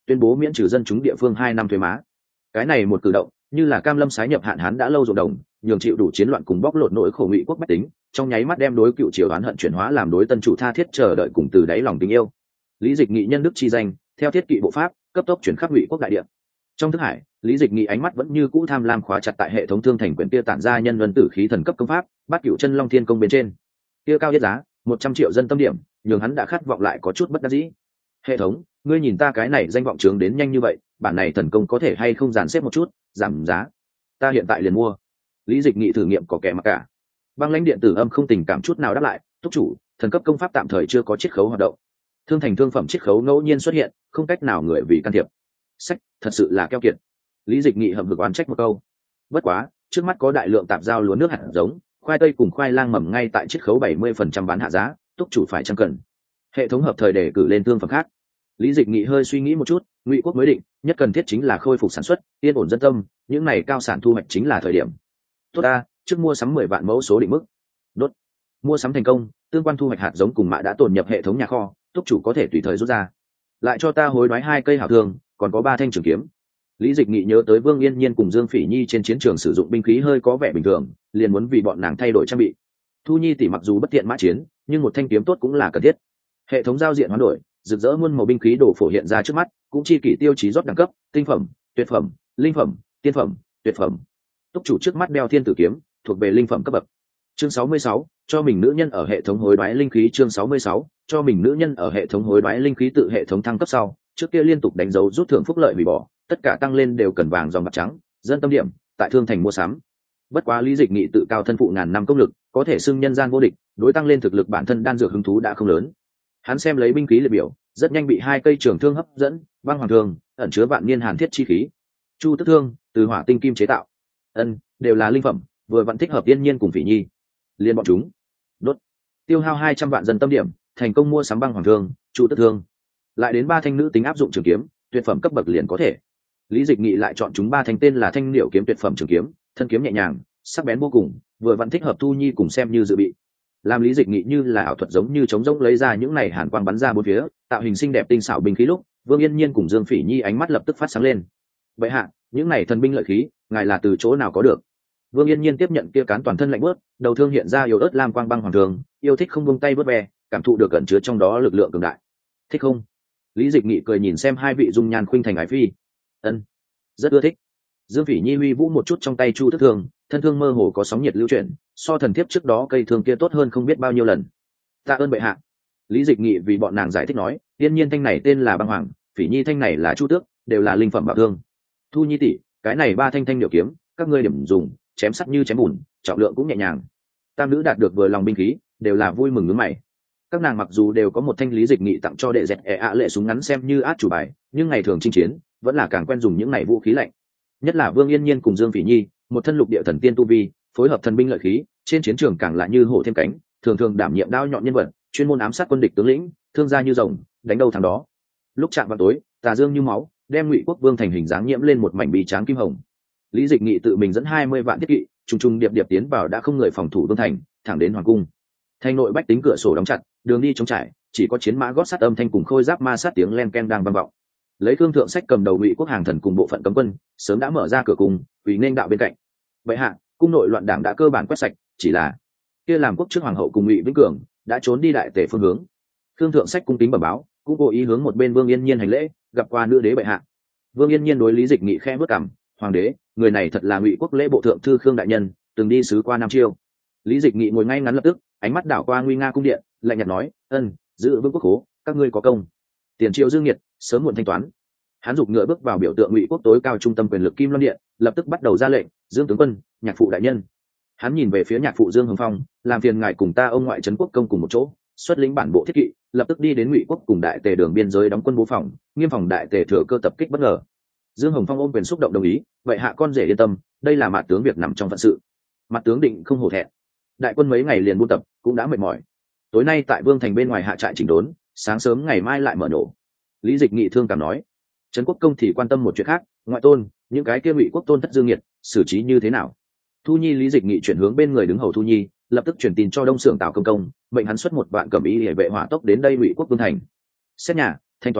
tuyên bố miễn trừ dân chúng địa phương hai năm thuế má. Cái này một cử động như là cam lâm sái nhập hạn hán đã lâu ruộng đồng, nhường chịu đủ chiến loạn cùng bóc lột nỗi khổ Ngụy quốc bách tính, trong nháy mắt đem đối cựu triều oán hận chuyển hóa làm đối tân chủ tha thiết chờ đợi cùng từ đáy lòng tình yêu. Lý Dịch Nghị nhân đức chi danh, theo thiết kỵ bộ pháp cấp tốc chuyển khắp Ngụy quốc đại địa. Trong thức hải, Lý Dịch Nghị ánh mắt vẫn như cũ tham lam khóa chặt tại hệ thống thương thành quyển kia tản ra nhân luân tử khí thần cấp công pháp bát cửu chân long thiên công bên trên. Kia cao nhất giá một trăm triệu dân tâm điểm, nhường hắn đã khát vọng lại có chút bất đắc dĩ. Hệ thống, ngươi nhìn ta cái này danh vọng trướng đến nhanh như vậy, bản này thần công có thể hay không dàn xếp một chút, giảm giá. Ta hiện tại liền mua. Lý Dịch Nghị thử nghiệm có kẻ mặc cả. Băng lãnh điện tử âm không tình cảm chút nào đáp lại, thúc chủ, thần cấp công pháp tạm thời chưa có chiết khấu hoạt động. Thương thành thương phẩm chiết khấu ngẫu nhiên xuất hiện, không cách nào người vì can thiệp. Sách, thật sự là keo kiệt. Lý Dịch Nghị hậm hực oán trách một câu. Bất quá, trước mắt có đại lượng tạp giao lúa nước hạt giống, khoai tây cùng khoai lang mầm ngay tại chiết khấu bảy mươi phần trăm bán hạ giá, thúc chủ phải chăng cần. Hệ thống hợp thời để cử lên thương phẩm khác. Lý Dịch Nghị hơi suy nghĩ một chút, Ngụy quốc mới định, nhất cần thiết chính là khôi phục sản xuất, yên ổn dân tâm, những này cao sản thu hoạch chính là thời điểm. Tốt ta, trước mua sắm mười vạn mẫu số định mức. Đốt. Mua sắm thành công, tương quan thu hoạch hạt giống cùng mạ đã tồn nhập hệ thống nhà kho, túc chủ có thể tùy thời rút ra. Lại cho ta hối đoái hai cây hảo thương, còn có ba thanh trường kiếm. Lý Dịch Nghị nhớ tới Vương Yên Nhiên cùng Dương Phỉ Nhi trên chiến trường sử dụng binh khí hơi có vẻ bình thường, liền muốn vì bọn nàng thay đổi trang bị. Thu Nhi tỷ mặc dù bất tiện mã chiến, nhưng một thanh kiếm tốt cũng là cần thiết. Hệ thống giao diện hoán đổi, rực rỡ muôn màu binh khí đồ phổ hiện ra trước mắt, cũng chi kỷ tiêu chí rót đẳng cấp, tinh phẩm, tuyệt phẩm, linh phẩm, tiên phẩm, tuyệt phẩm. Túc chủ trước mắt đeo thiên tử kiếm, thuộc về linh phẩm cấp bậc. Chương sáu mươi sáu, cho mình nữ nhân ở hệ thống hối đoái linh khí. Chương sáu mươi sáu, cho mình nữ nhân ở hệ thống hối đoái linh khí. Tự hệ thống thăng cấp sau, trước kia liên tục đánh dấu rút thưởng phúc lợi hủy bỏ, tất cả tăng lên đều cần vàng dòng bạc trắng, dân tâm điểm, tại thương thành mua sắm. Bất quá Lý Dịch Nghị tự cao thân phụ ngàn năm công lực, có thể xưng nhân gian vô địch, đối tăng lên thực lực bản thân đan dược hứng thú đã không lớn. Hắn xem lấy binh khí liệt biểu, rất nhanh bị hai cây trường thương hấp dẫn, băng hoàng thương, ẩn chứa vạn niên hàn thiết chi khí. Chu tức thương, từ hỏa tinh kim chế tạo. Ân, đều là linh phẩm, vừa vặn thích hợp Yên Nhiên cùng Phỉ Nhi. Liên bọn chúng. Đốt. Tiêu hao hai trăm vạn dân tâm điểm, thành công mua sắm băng hoàng thương, chu tức thương. Lại đến ba thanh nữ tính áp dụng trường kiếm, tuyệt phẩm cấp bậc liền có thể. Lý Dịch Nghị lại chọn chúng ba thanh tên là thanh liễu kiếm tuyệt phẩm trường kiếm, thân kiếm nhẹ nhàng, sắc bén vô cùng, vừa vặn thích hợp Thu Nhi cùng xem như dự bị. Làm Lý Dịch Nghị như là ảo thuật giống như chống rỗng lấy ra những này hàn quang bắn ra bốn phía, tạo hình xinh đẹp tinh xảo binh khí lúc, Vương Yên Nhiên cùng Dương Phỉ Nhi ánh mắt lập tức phát sáng lên. Vậy hạ, những này thần binh lợi khí, ngài là từ chỗ nào có được? Vương Yên Nhiên tiếp nhận kia cán toàn thân lạnh bớt, đầu thương hiện ra yếu ớt lam quang băng hoàng thường, yêu thích không buông tay vớt ve, cảm thụ được ẩn chứa trong đó lực lượng cường đại. Thích không? Lý Dịch Nghị cười nhìn xem hai vị dung nhan khuynh thành ái phi. Ân, rất ưa thích. Dương Phỉ Nhi huy vũ một chút trong tay chu tức thương, thân thương mơ hồ có sóng nhiệt lưu chuyển, so thần thiếp trước đó cây thương kia tốt hơn không biết bao nhiêu lần. Tạ ơn bệ hạ. Lý Dịch Nghị vì bọn nàng giải thích nói, Tiên Nhiên thanh này tên là băng hoàng, Phỉ Nhi thanh này là chu tước, đều là linh phẩm bảo thương. Thu Nhi tỷ, cái này ba thanh thanh điệu kiếm, các ngươi điểm dùng, chém sắc như chém bùn, trọng lượng cũng nhẹ nhàng. Tam nữ đạt được vừa lòng binh khí, đều là vui mừng nhướng mày. Các nàng mặc dù đều có một thanh Lý Dịch Nghị tặng cho đệ dẹt ẻ ạ lệ súng ngắn xem như át chủ bài, nhưng ngày thường chinh chiến vẫn là càng quen dùng những này vũ khí lạnh. Nhất là Vương Yên Nhiên cùng Dương Phỉ Nhi, một thân lục địa thần tiên tu vi, phối hợp thần binh lợi khí, trên chiến trường càng lại như hổ thêm cánh, thường thường đảm nhiệm đao nhọn nhân vật, chuyên môn ám sát quân địch tướng lĩnh, thương gia như rồng, đánh đâu thắng đó. Lúc chạm vào tối, tà dương như máu, đem Ngụy quốc vương thành hình dáng nhiễm lên một mảnh bì tráng kim hồng. Lý Dịch Nghị tự mình dẫn hai mươi vạn thiết kỵ, trùng trùng điệp điệp tiến vào đã không người phòng thủ vương thành, thẳng đến hoàng cung. Thành nội bách tính cửa sổ đóng chặt, đường đi trống trải, chỉ có chiến mã gót sắt âm thanh cùng khôi giáp ma sát tiếng len ken đang vang vọng. Lấy Thương Thượng Sách cầm đầu Ngụy quốc hàng thần cùng bộ phận cấm quân, sớm đã mở ra cửa cung, vì nên đạo bên cạnh. Bệ hạ, cung nội loạn đảng đã cơ bản quét sạch, chỉ là kia làm quốc trước hoàng hậu cùng Ngụy Vĩnh Cường đã trốn đi đại tề phương hướng. Thương Thượng Sách cung kính bẩm báo, cũng cố ý hướng một bên Vương Yên Nhiên hành lễ, gặp qua nữ đế bệ hạ. Vương Yên Nhiên đối Lý Dịch Nghị khẽ bước cằm, hoàng đế, người này thật là Ngụy quốc lễ bộ thượng thư Khương đại nhân, từng đi sứ qua Nam Chiêu. Lý Dịch Nghị ngồi ngay ngắn lập tức, ánh mắt đảo qua nguy nga cung điện, lạnh nhạt nói, ân, giữ vững quốc khố, các ngươi có công. Tiền triệu dương nhiệt, sớm muộn thanh toán. Hắn giục ngựa bước vào biểu tượng Ngụy quốc tối cao trung tâm quyền lực Kim Loan điện, lập tức bắt đầu ra lệnh, Dương tướng quân, nhạc phụ đại nhân. Hắn nhìn về phía nhạc phụ Dương Hồng Phong, làm phiền ngài cùng ta ông ngoại trấn quốc công cùng một chỗ, xuất lĩnh bản bộ thiết kỵ, lập tức đi đến Ngụy quốc cùng đại tề đường biên giới đóng quân bố phòng, nghiêm phòng đại tề thừa cơ tập kích bất ngờ. Dương Hồng Phong ôm quyền xúc động đồng ý, vậy hạ con rể yên tâm, đây là mạt tướng việc nằm trong phận sự. Mặt tướng định không hổ thẹn. Đại quân mấy ngày liền buôn tập, cũng đã mệt mỏi. Tối nay tại Vương thành bên ngoài hạ trại chỉnh đốn, sáng sớm ngày mai lại mở nổ. Lý Dịch Nghị thương cảm nói, trấn quốc công thì quan tâm một chuyện khác, ngoại tôn, những cái kia Ngụy quốc tôn thất dương nhiệt, xử trí như thế nào? Thu Nhi. Lý Dịch Nghị chuyển hướng bên người đứng hầu Thu Nhi, lập tức chuyển tin cho Đông Sưởng Tào Công Công, mệnh hắn xuất một vạn cẩm y để vệ hỏa tốc đến đây Ngụy quốc Vương thành. Xét nhà, thanh toán,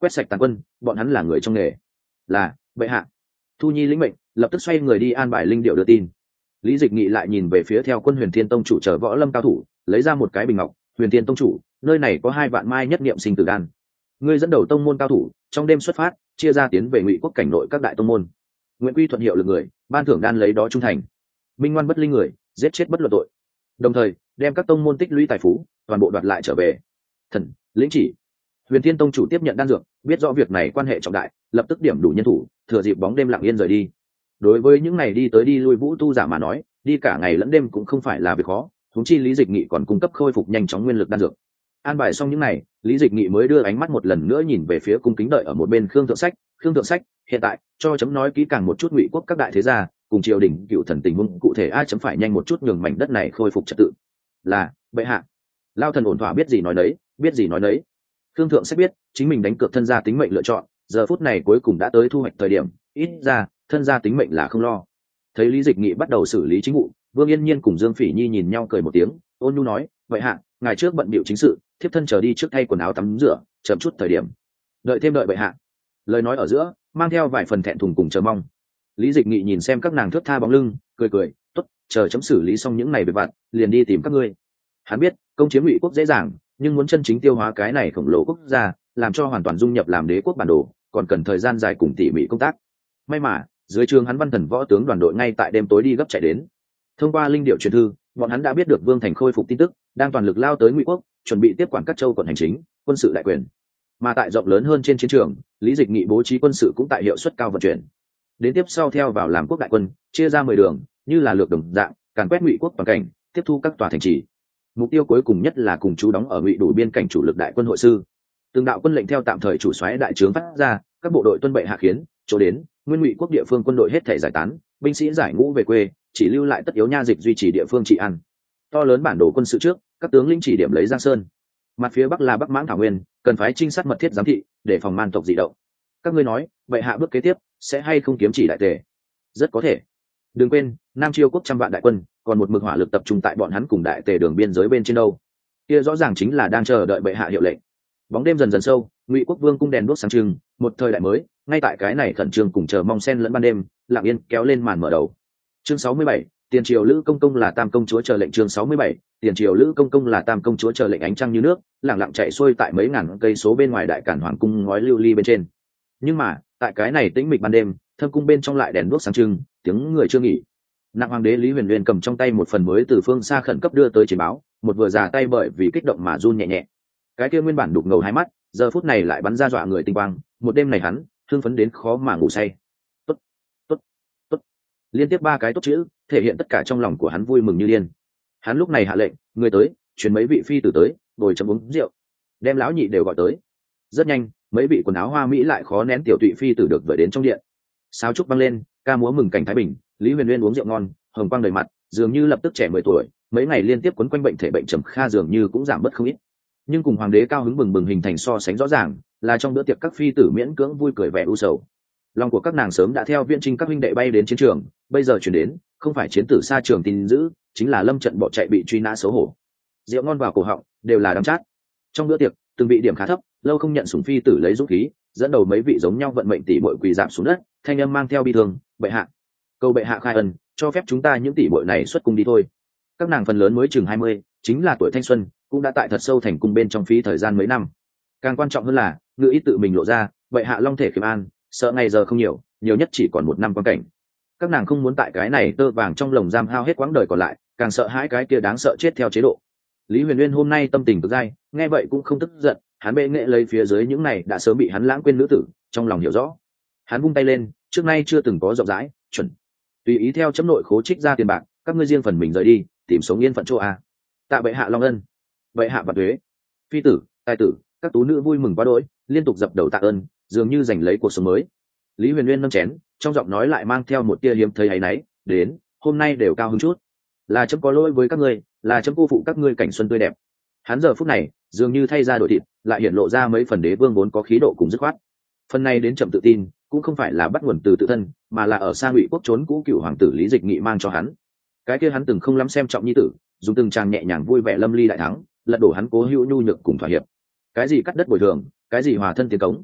quét sạch tàn quân, bọn hắn là người trong nghề. Là bệ hạ. Thu Nhi lĩnh mệnh, lập tức xoay người đi an bài linh điệu đưa tin. Lý Dịch Nghị lại nhìn về phía theo quân Huyền Thiên tông chủ chờ võ lâm cao thủ, lấy ra một cái bình ngọc. Huyền Thiên tông chủ, nơi này có hai vạn mai nhất niệm sinh tử đan, ngươi dẫn đầu tông môn cao thủ trong đêm xuất phát, chia ra tiến về Ngụy quốc cảnh nội các đại tông môn, nguyện quy thuận hiệu lực người, ban thưởng đan lấy đó trung thành, minh ngoan bất linh người, giết chết bất luận tội, đồng thời đem các tông môn tích lũy tài phú toàn bộ đoạt lại trở về. Thần lĩnh chỉ. Huyền Thiên tông chủ tiếp nhận đan dược, biết rõ việc này quan hệ trọng đại, lập tức điểm đủ nhân thủ, thừa dịp bóng đêm lặng yên rời đi. Đối với những này đi tới đi lui vũ tu giả mà nói, đi cả ngày lẫn đêm cũng không phải là việc khó, huống chi Lý Dịch Nghị còn cung cấp khôi phục nhanh chóng nguyên lực đan dược. An bài xong những này, Lý Dịch Nghị mới đưa ánh mắt một lần nữa nhìn về phía cung kính đợi ở một bên Khương Thượng Sách. Khương Thượng Sách, hiện tại cho chấm nói kỹ càng một chút Ngụy quốc các đại thế gia cùng triều đình cựu thần tình huống cụ thể, ai chấm phải nhanh một chút nhường mảnh đất này khôi phục trật tự. Là bệ hạ. Lao thần ổn thỏa biết gì nói đấy, biết gì nói đấy. Khương Thượng Sách biết chính mình đánh cược thân gia tính mệnh lựa chọn, giờ phút này cuối cùng đã tới thu hoạch thời điểm, ít ra thân gia tính mệnh là không lo. Thấy Lý Dịch Nghị bắt đầu xử lý chính vụ, Vương Yên Nhiên cùng Dương Phỉ Nhi nhìn nhau cười một tiếng, ôn nhu nói, vậy hạ, ngày trước bận bịu chính sự, thiếp thân chờ đi trước thay quần áo tắm rửa, chậm chút thời điểm, đợi thêm đợi bệ hạ. Lời nói ở giữa mang theo vài phần thẹn thùng cùng chờ mong. Lý Dịch Nghị nhìn xem các nàng thướt tha bóng lưng, cười cười, tốt, chờ chấm xử lý xong những này việc vặt, liền đi tìm các ngươi. Hắn biết công chiếm Ngụy quốc dễ dàng, nhưng muốn chân chính tiêu hóa cái này khổng lồ quốc gia, làm cho hoàn toàn dung nhập làm đế quốc bản đồ, còn cần thời gian dài cùng tỉ mỉ công tác. May mà dưới trường hắn văn thần võ tướng đoàn đội ngay tại đêm tối đi gấp chạy đến. Thông qua linh điệu truyền thư, bọn hắn đã biết được Vương Thành khôi phục tin tức, đang toàn lực lao tới Ngụy quốc, chuẩn bị tiếp quản các châu quận hành chính, quân sự đại quyền. Mà tại rộng lớn hơn trên chiến trường, Lý Dịch Nghị bố trí quân sự cũng tại hiệu suất cao vận chuyển. Đến tiếp sau theo vào làm quốc đại quân, chia ra mười đường, như là lược đồng dạng, càn quét Ngụy quốc toàn cảnh, tiếp thu các tòa thành trì. Mục tiêu cuối cùng nhất là cùng chú đóng ở Ngụy đủ biên cảnh chủ lực đại quân hội sư. Từng đạo quân lệnh theo tạm thời chủ soái đại trướng phát ra, các bộ đội tuân bệ hạ khiến, chỗ đến, nguyên Ngụy quốc địa phương quân đội hết thể giải tán, binh sĩ giải ngũ về quê, chỉ lưu lại tất yếu nha dịch duy trì địa phương trị an. To lớn bản đồ quân sự trước, các tướng lĩnh chỉ điểm lấy Giang Sơn. Mặt phía bắc là Bắc Mãng Thảo Nguyên, cần phái trinh sát mật thiết giám thị, để phòng man tộc dị động. Các ngươi nói, bệ hạ bước kế tiếp sẽ hay không kiếm chỉ đại tề? Rất có thể. Đừng quên, Nam Chiêu quốc trăm vạn đại quân, còn một mực hỏa lực tập trung tại bọn hắn cùng đại tề đường biên giới bên trên đâu. Kia rõ ràng chính là đang chờ đợi bệ hạ hiệu lệnh. Bóng đêm dần dần sâu, Ngụy quốc vương cung đèn đuốc sáng trưng, một thời đại mới, ngay tại cái này khẩn trương cùng chờ mong sen lẫn ban đêm, lặng yên kéo lên màn mở đầu. Chương sáu mươi bảy, tiền triều lữ công công là tam công chúa chờ lệnh. Chương sáu mươi bảy, tiền triều lữ công công là tam công chúa chờ lệnh. Ánh trăng như nước, lặng lặng chạy xuôi tại mấy ngàn cây số bên ngoài đại cản hoàng cung ngói lưu ly bên trên. Nhưng mà tại cái này tĩnh mịch ban đêm, thâm cung bên trong lại đèn đuốc sáng trưng, tiếng người chưa nghỉ. Nặng hoàng đế Lý Huyền Uyên cầm trong tay một phần mới từ phương xa khẩn cấp đưa tới chiến báo, một vừa già tay bởi vì kích động mà run nhẹ nhẹ. Cái kia nguyên bản đục ngầu hai mắt, giờ phút này lại bắn ra dọa người tinh quang. Một đêm này hắn thương phấn đến khó mà ngủ say. Tốt, tốt, tốt. Liên tiếp ba cái tốt chữ, thể hiện tất cả trong lòng của hắn vui mừng như điên. Hắn lúc này hạ lệnh, người tới, chuyển mấy vị phi tử tới, ngồi chấm uống rượu, đem lão nhị đều gọi tới. Rất nhanh, mấy vị quần áo hoa mỹ lại khó nén tiểu tụy phi tử được gửi đến trong điện. Sáo trúc vang lên, ca múa mừng cảnh thái bình. Lý Huyền Uyên uống rượu ngon, hồng quang đầy mặt, dường như lập tức trẻ mười tuổi. Mấy ngày liên tiếp quấn quanh bệnh thể bệnh trầm kha dường như cũng giảm bớt không ít. Nhưng cùng hoàng đế cao hứng bừng bừng hình thành so sánh rõ ràng, là trong bữa tiệc các phi tử miễn cưỡng vui cười vẻ u sầu. Lòng của các nàng sớm đã theo viễn trinh các huynh đệ bay đến chiến trường, bây giờ chuyển đến, không phải chiến tử xa trường tin dữ, chính là lâm trận bỏ chạy bị truy nã xấu hổ. Rượu ngon vào cổ họng, đều là đắng chát. Trong bữa tiệc, từng vị điểm khá thấp, lâu không nhận sủng phi tử lấy dũng khí, dẫn đầu mấy vị giống nhau vận mệnh tỷ muội quỳ giảm xuống đất, thanh âm mang theo bi thương, bệ hạ, cầu bệ hạ khai ân, cho phép chúng ta những tỷ muội này xuất cung đi thôi. Các nàng phần lớn mới chừng hai mươi, chính là tuổi thanh xuân, cũng đã tại thật sâu thành cung bên trong phí thời gian mấy năm. Càng quan trọng hơn là ngự ý tự mình lộ ra, bệ hạ long thể khiêm an, sợ ngày giờ không nhiều, nhiều nhất chỉ còn một năm quan cảnh. Các nàng không muốn tại cái này tơ vàng trong lồng giam hao hết quãng đời còn lại, càng sợ hãi cái kia đáng sợ chết theo chế độ. Lý Huyền Uyên hôm nay tâm tình cực dai, nghe vậy cũng không tức giận, hắn bệ nghệ lấy phía dưới những này đã sớm bị hắn lãng quên nữ tử, trong lòng hiểu rõ. Hắn vung tay lên, trước nay chưa từng có rộng rãi, chuẩn. Tùy ý theo chấm nội khố trích ra tiền bạc, các ngươi riêng phần mình rời đi, tìm sống yên phận chỗ a. Tạ bệ hạ long ân. Bệ hạ vạn tuế. Phi tử, tài tử, các tú nữ vui mừng quá đỗi, liên tục dập đầu tạ ơn, dường như giành lấy cuộc sống mới. Lý Huyền Uyên nâng chén, trong giọng nói lại mang theo một tia hiếm thấy áy náy, đến, hôm nay đều cao hứng chút. Là chấm có lỗi với các ngươi, là chấm cô phụ các ngươi cảnh xuân tươi đẹp. Hắn giờ phút này, dường như thay ra đổi thịt, lại hiện lộ ra mấy phần đế vương vốn có khí độ cùng dứt khoát. Phần này đến chậm tự tin, cũng không phải là bắt nguồn từ tự thân, mà là ở xa Ngụy quốc trốn cũ cựu hoàng tử Lý Dịch Nghị mang cho hắn. Cái kia hắn từng không lắm xem trọng nhi tử, dùng từng tràng nhẹ nhàng vui vẻ lâm ly đại thắng, lật đổ hắn cố hữu nhu nhược cùng thỏa hiệp. Cái gì cắt đất bồi thường, cái gì hòa thân tiến cống,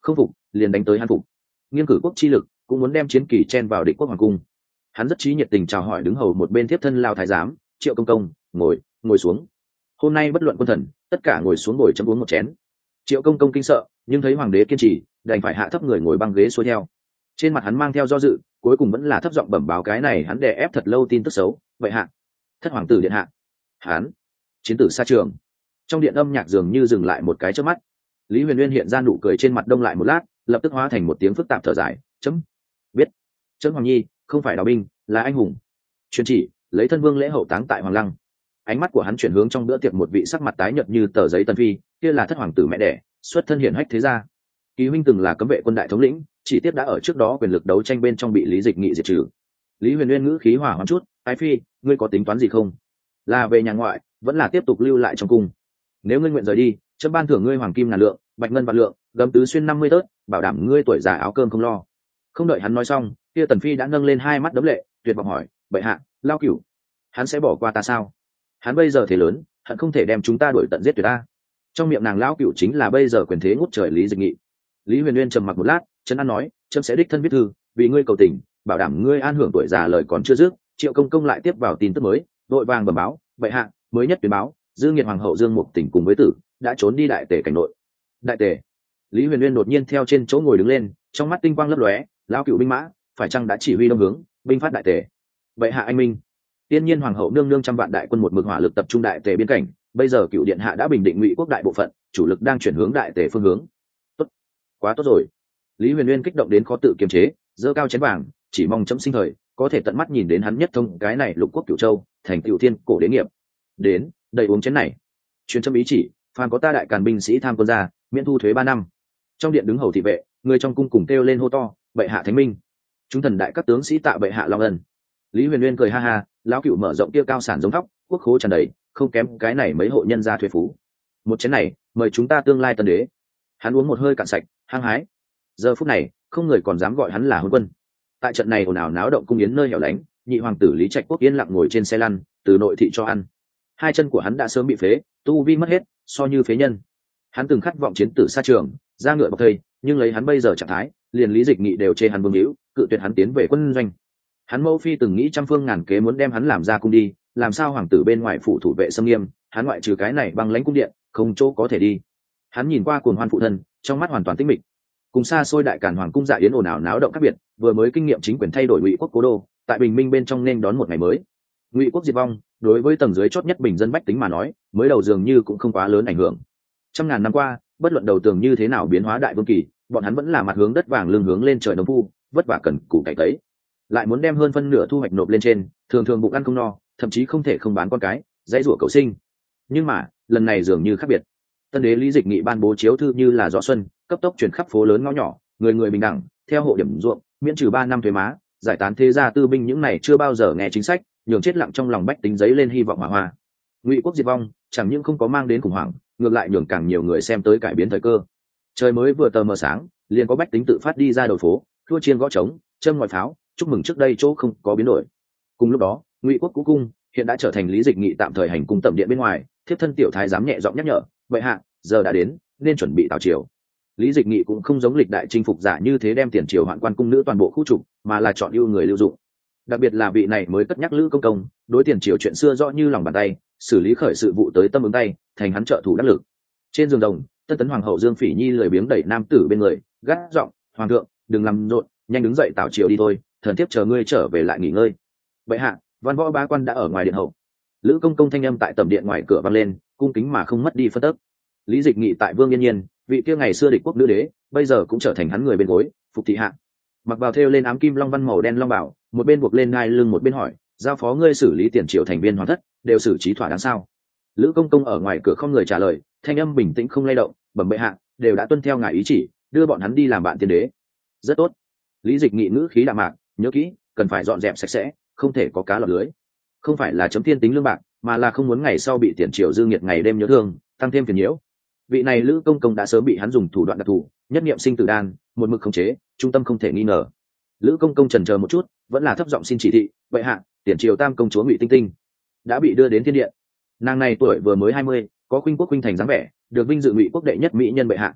không phục liền đánh tới hắn phục. Nghiên cử quốc chi lực cũng muốn đem chiến kỳ chen vào địch quốc hoàng cung. Hắn rất trí nhiệt tình chào hỏi đứng hầu một bên tiếp thân lao thái giám, Triệu công công, ngồi ngồi xuống. Hôm nay bất luận quân thần, tất cả ngồi xuống ngồi chấm uống một chén. Triệu công công kinh sợ, nhưng thấy hoàng đế kiên trì, đành phải hạ thấp người ngồi băng ghế xuôi theo. Trên mặt hắn mang theo do dự, cuối cùng vẫn là thấp giọng bẩm báo cái này hắn đè ép thật lâu tin tức xấu. Vậy hạ, thất hoàng tử điện hạ, hắn chiến tử xa trường. Trong điện âm nhạc dường như dừng lại một cái chớp mắt. Lý Huyền Uyên hiện ra nụ cười trên mặt đông lại một lát, lập tức hóa thành một tiếng phức tạp thở dài. Chấm biết, chấm Hoàng Nhi không phải đào binh, là anh hùng. Truyền chỉ lấy thân vương lễ hậu táng tại Hoàng Lăng. Ánh mắt của hắn chuyển hướng trong bữa tiệc một vị sắc mặt tái nhợt như tờ giấy Tần Phi, kia là thất hoàng tử mẹ đẻ, xuất thân hiển hách thế gia. Kỳ huynh từng là cấm vệ quân đại thống lĩnh, chỉ tiếp đã ở trước đó quyền lực đấu tranh bên trong bị Lý Dịch Nghị diệt trừ. Lý Huyền Uyên ngữ khí hỏa hoãn chút, "Ái phi, ngươi có tính toán gì không? Là về nhà ngoại, vẫn là tiếp tục lưu lại trong cung? Nếu ngươi nguyện rời đi, chấm ban thưởng ngươi hoàng kim ngàn lượng, bạch ngân vạn lượng, gấm tứ xuyên năm mươi tớt, bảo đảm ngươi tuổi già áo cơm không lo." Không đợi hắn nói xong, kia Tần Phi đã nâng lên hai mắt đấm lệ, tuyệt vọng hỏi, "Bệ hạ, Lao Cửu, hắn sẽ bỏ qua ta sao? Hắn bây giờ thế lớn, hận không thể đem chúng ta đuổi tận giết tuyệt ta." Trong miệng nàng Lão Cửu chính là bây giờ quyền thế ngút trời Lý Dịch Nghị. Lý Huyền Uyên trầm mặc một lát, trấn an nói, "Trẫm sẽ đích thân viết thư, vì ngươi cầu tình, bảo đảm ngươi an hưởng tuổi già." Lời còn chưa dứt, Triệu công công lại tiếp vào tin tức mới, đội vàng bẩm báo, "Bệ hạ, mới nhất tuyên báo, Dương Nghiệt hoàng hậu Dương Mục Tỉnh cùng với tử đã trốn đi đại tề cảnh nội." Đại tề? Lý Huyền Uyên đột nhiên theo trên chỗ ngồi đứng lên, trong mắt tinh quang lấp lóe, Lão Cửu binh mã, phải chăng đã chỉ huy đông hướng, binh phát đại tề? Bệ hạ anh minh. Tiên nhiên hoàng hậu nương nương trăm vạn đại quân một mực hỏa lực tập trung đại tề biên cảnh, bây giờ Cựu điện hạ đã bình định Ngụy quốc đại bộ phận, chủ lực đang chuyển hướng đại tề phương hướng. Tốt, quá tốt rồi. Lý Huyền Uyên kích động đến khó tự kiềm chế, giơ cao chén vàng, chỉ mong chấm sinh thời có thể tận mắt nhìn đến hắn nhất thông cái này lục quốc Cửu châu, thành Cựu thiên cổ đế nghiệp. Đến, đầy uống chén này. Truyền chấm ý chỉ, phàm có ta đại càn binh sĩ tham quân ra, miễn thu thuế ba năm. Trong điện đứng hầu thị vệ, người trong cung cùng kêu lên hô to, "Bệ hạ thánh minh." Chúng thần đại các tướng sĩ tạ bệ hạ long ân. Lý Huyền Uyên cười ha ha, Lão Cửu mở rộng kia cao sản giống thóc, quốc khố tràn đầy, không kém cái này mấy hộ nhân gia thuế phú. Một chén này, mời chúng ta tương lai tân đế. Hắn uống một hơi cạn sạch, hăng hái. Giờ phút này, không người còn dám gọi hắn là hôn quân. Tại trận này ồn ào náo động cung yến nơi hẻo lánh, nhị hoàng tử Lý Trạch Quốc yên lặng ngồi trên xe lăn, từ nội thị cho ăn. Hai chân của hắn đã sớm bị phế, tu vi mất hết, so như phế nhân. Hắn từng khát vọng chiến tử xa trường, ra ngựa bọc thây, nhưng lấy hắn bây giờ trạng thái, liền Lý Dịch Nghị đều chê hắn vương hữu, cự tuyệt hắn tiến về quân doanh. Hắn mẫu phi từng nghĩ trăm phương ngàn kế muốn đem hắn làm ra cung đi, làm sao hoàng tử bên ngoài phủ thủ vệ xâm nghiêm, hắn ngoại trừ cái này băng lãnh cung điện, không chỗ có thể đi. Hắn nhìn qua cuồng hoan phụ thân, trong mắt hoàn toàn tĩnh mịch. Cùng xa xôi đại càn hoàng cung dạ yến ồn ào náo động khác biệt, vừa mới kinh nghiệm chính quyền thay đổi Ngụy quốc cố đô, tại bình minh bên trong nên đón một ngày mới. Ngụy quốc diệt vong, đối với tầng dưới chót nhất bình dân bách tính mà nói, mới đầu dường như cũng không quá lớn ảnh hưởng. Trăm ngàn năm qua, bất luận đầu tường như thế nào biến hóa đại vương kỳ, bọn hắn vẫn là mặt hướng đất vàng lưng hướng lên trời nông phu, vất vả cần cù cải tấy, lại muốn đem hơn phân nửa thu hoạch nộp lên trên, thường thường bụng ăn không no, thậm chí không thể không bán con cái, dãy rủa cầu sinh. Nhưng mà lần này dường như khác biệt. Tân đế Lý Dịch Nghị ban bố chiếu thư như là gió xuân, cấp tốc chuyển khắp phố lớn ngõ nhỏ, người người bình đẳng, theo hộ điểm ruộng, miễn trừ ba năm thuế má, giải tán thế gia tư binh những này chưa bao giờ nghe chính sách, nhường chết lặng trong lòng bách tính giấy lên hy vọng hỏa hoa. Ngụy quốc diệt vong, chẳng những không có mang đến khủng hoảng, ngược lại nhường càng nhiều người xem tới cải biến thời cơ. Trời mới vừa tờ mờ sáng, liền có bách tính tự phát đi ra đầu phố, thua chiên gõ trống, châm ngòi pháo, chúc mừng trước đây chỗ không có biến đổi. Cùng lúc đó, Ngụy quốc cũ cung hiện đã trở thành Lý Dịch Nghị tạm thời hành cung tẩm điện bên ngoài, thiếp thân tiểu thái giám nhẹ giọng nhắc nhở, "Bệ hạ, giờ đã đến, nên chuẩn bị tào triều." Lý Dịch Nghị cũng không giống lịch đại chinh phục giả như thế đem tiền triều hoạn quan cung nữ toàn bộ khu trục, mà là chọn ưu người lưu dụng. Đặc biệt là vị này mới cất nhắc Lữ công công, đối tiền triều chuyện xưa rõ như lòng bàn tay, xử lý khởi sự vụ tới tâm ứng tay, thành hắn trợ thủ đắc lực. Trên giường đồng, tân tấn hoàng hậu Dương Phỉ Nhi lười biếng đẩy nam tử bên người, gắt giọng, "Hoàng thượng, đừng làm rộn, nhanh đứng dậy tào triều đi thôi, thần thiếp chờ ngươi trở về lại nghỉ ngơi." "Bệ hạ, văn võ bá quan đã ở ngoài điện hậu." Lữ công công thanh âm tại tầm điện ngoài cửa vang lên, cung kính mà không mất đi phân tấc. Lý Dịch Nghị tại Vương Yên Nhiên, vị kia ngày xưa địch quốc nữ đế, bây giờ cũng trở thành hắn người bên gối, phục thị hạ. Mặc bào thêu lên ám kim long văn màu đen long bảo, một bên buộc lên ngai lưng một bên hỏi, "Giao phó ngươi xử lý tiền triều thành viên hoàn thất, đều xử trí thỏa đáng sao?" Lữ công công ở ngoài cửa không người trả lời, thanh âm bình tĩnh không lay động, "Bẩm bệ hạ, đều đã tuân theo ngài ý chỉ, đưa bọn hắn đi làm bạn tiên đế." "Rất tốt." Lý Dịch Nghị ngữ khí đạm mạc, "Nhớ kỹ, cần phải dọn dẹp sạch sẽ, không thể có cá lọt lưới." Không phải là chấm thiên tính lương bạc, mà là không muốn ngày sau bị tiền triều dư nghiệt ngày đêm nhớ thương, tăng thêm phiền nhiễu. Vị này Lữ công công đã sớm bị hắn dùng thủ đoạn đặc thù, nhất niệm sinh tử đan, một mực khống chế, trung tâm không thể nghi ngờ. Lữ công công chần chờ một chút, vẫn là thấp giọng xin chỉ thị, "Bệ hạ, tiền triều tam công chúa Ngụy Tinh Tinh đã bị đưa đến thiên điện. Nàng này tuổi vừa mới hai mươi, có khuynh quốc khuynh thành dáng vẻ, được vinh dự Ngụy quốc đệ nhất mỹ nhân bệ hạ."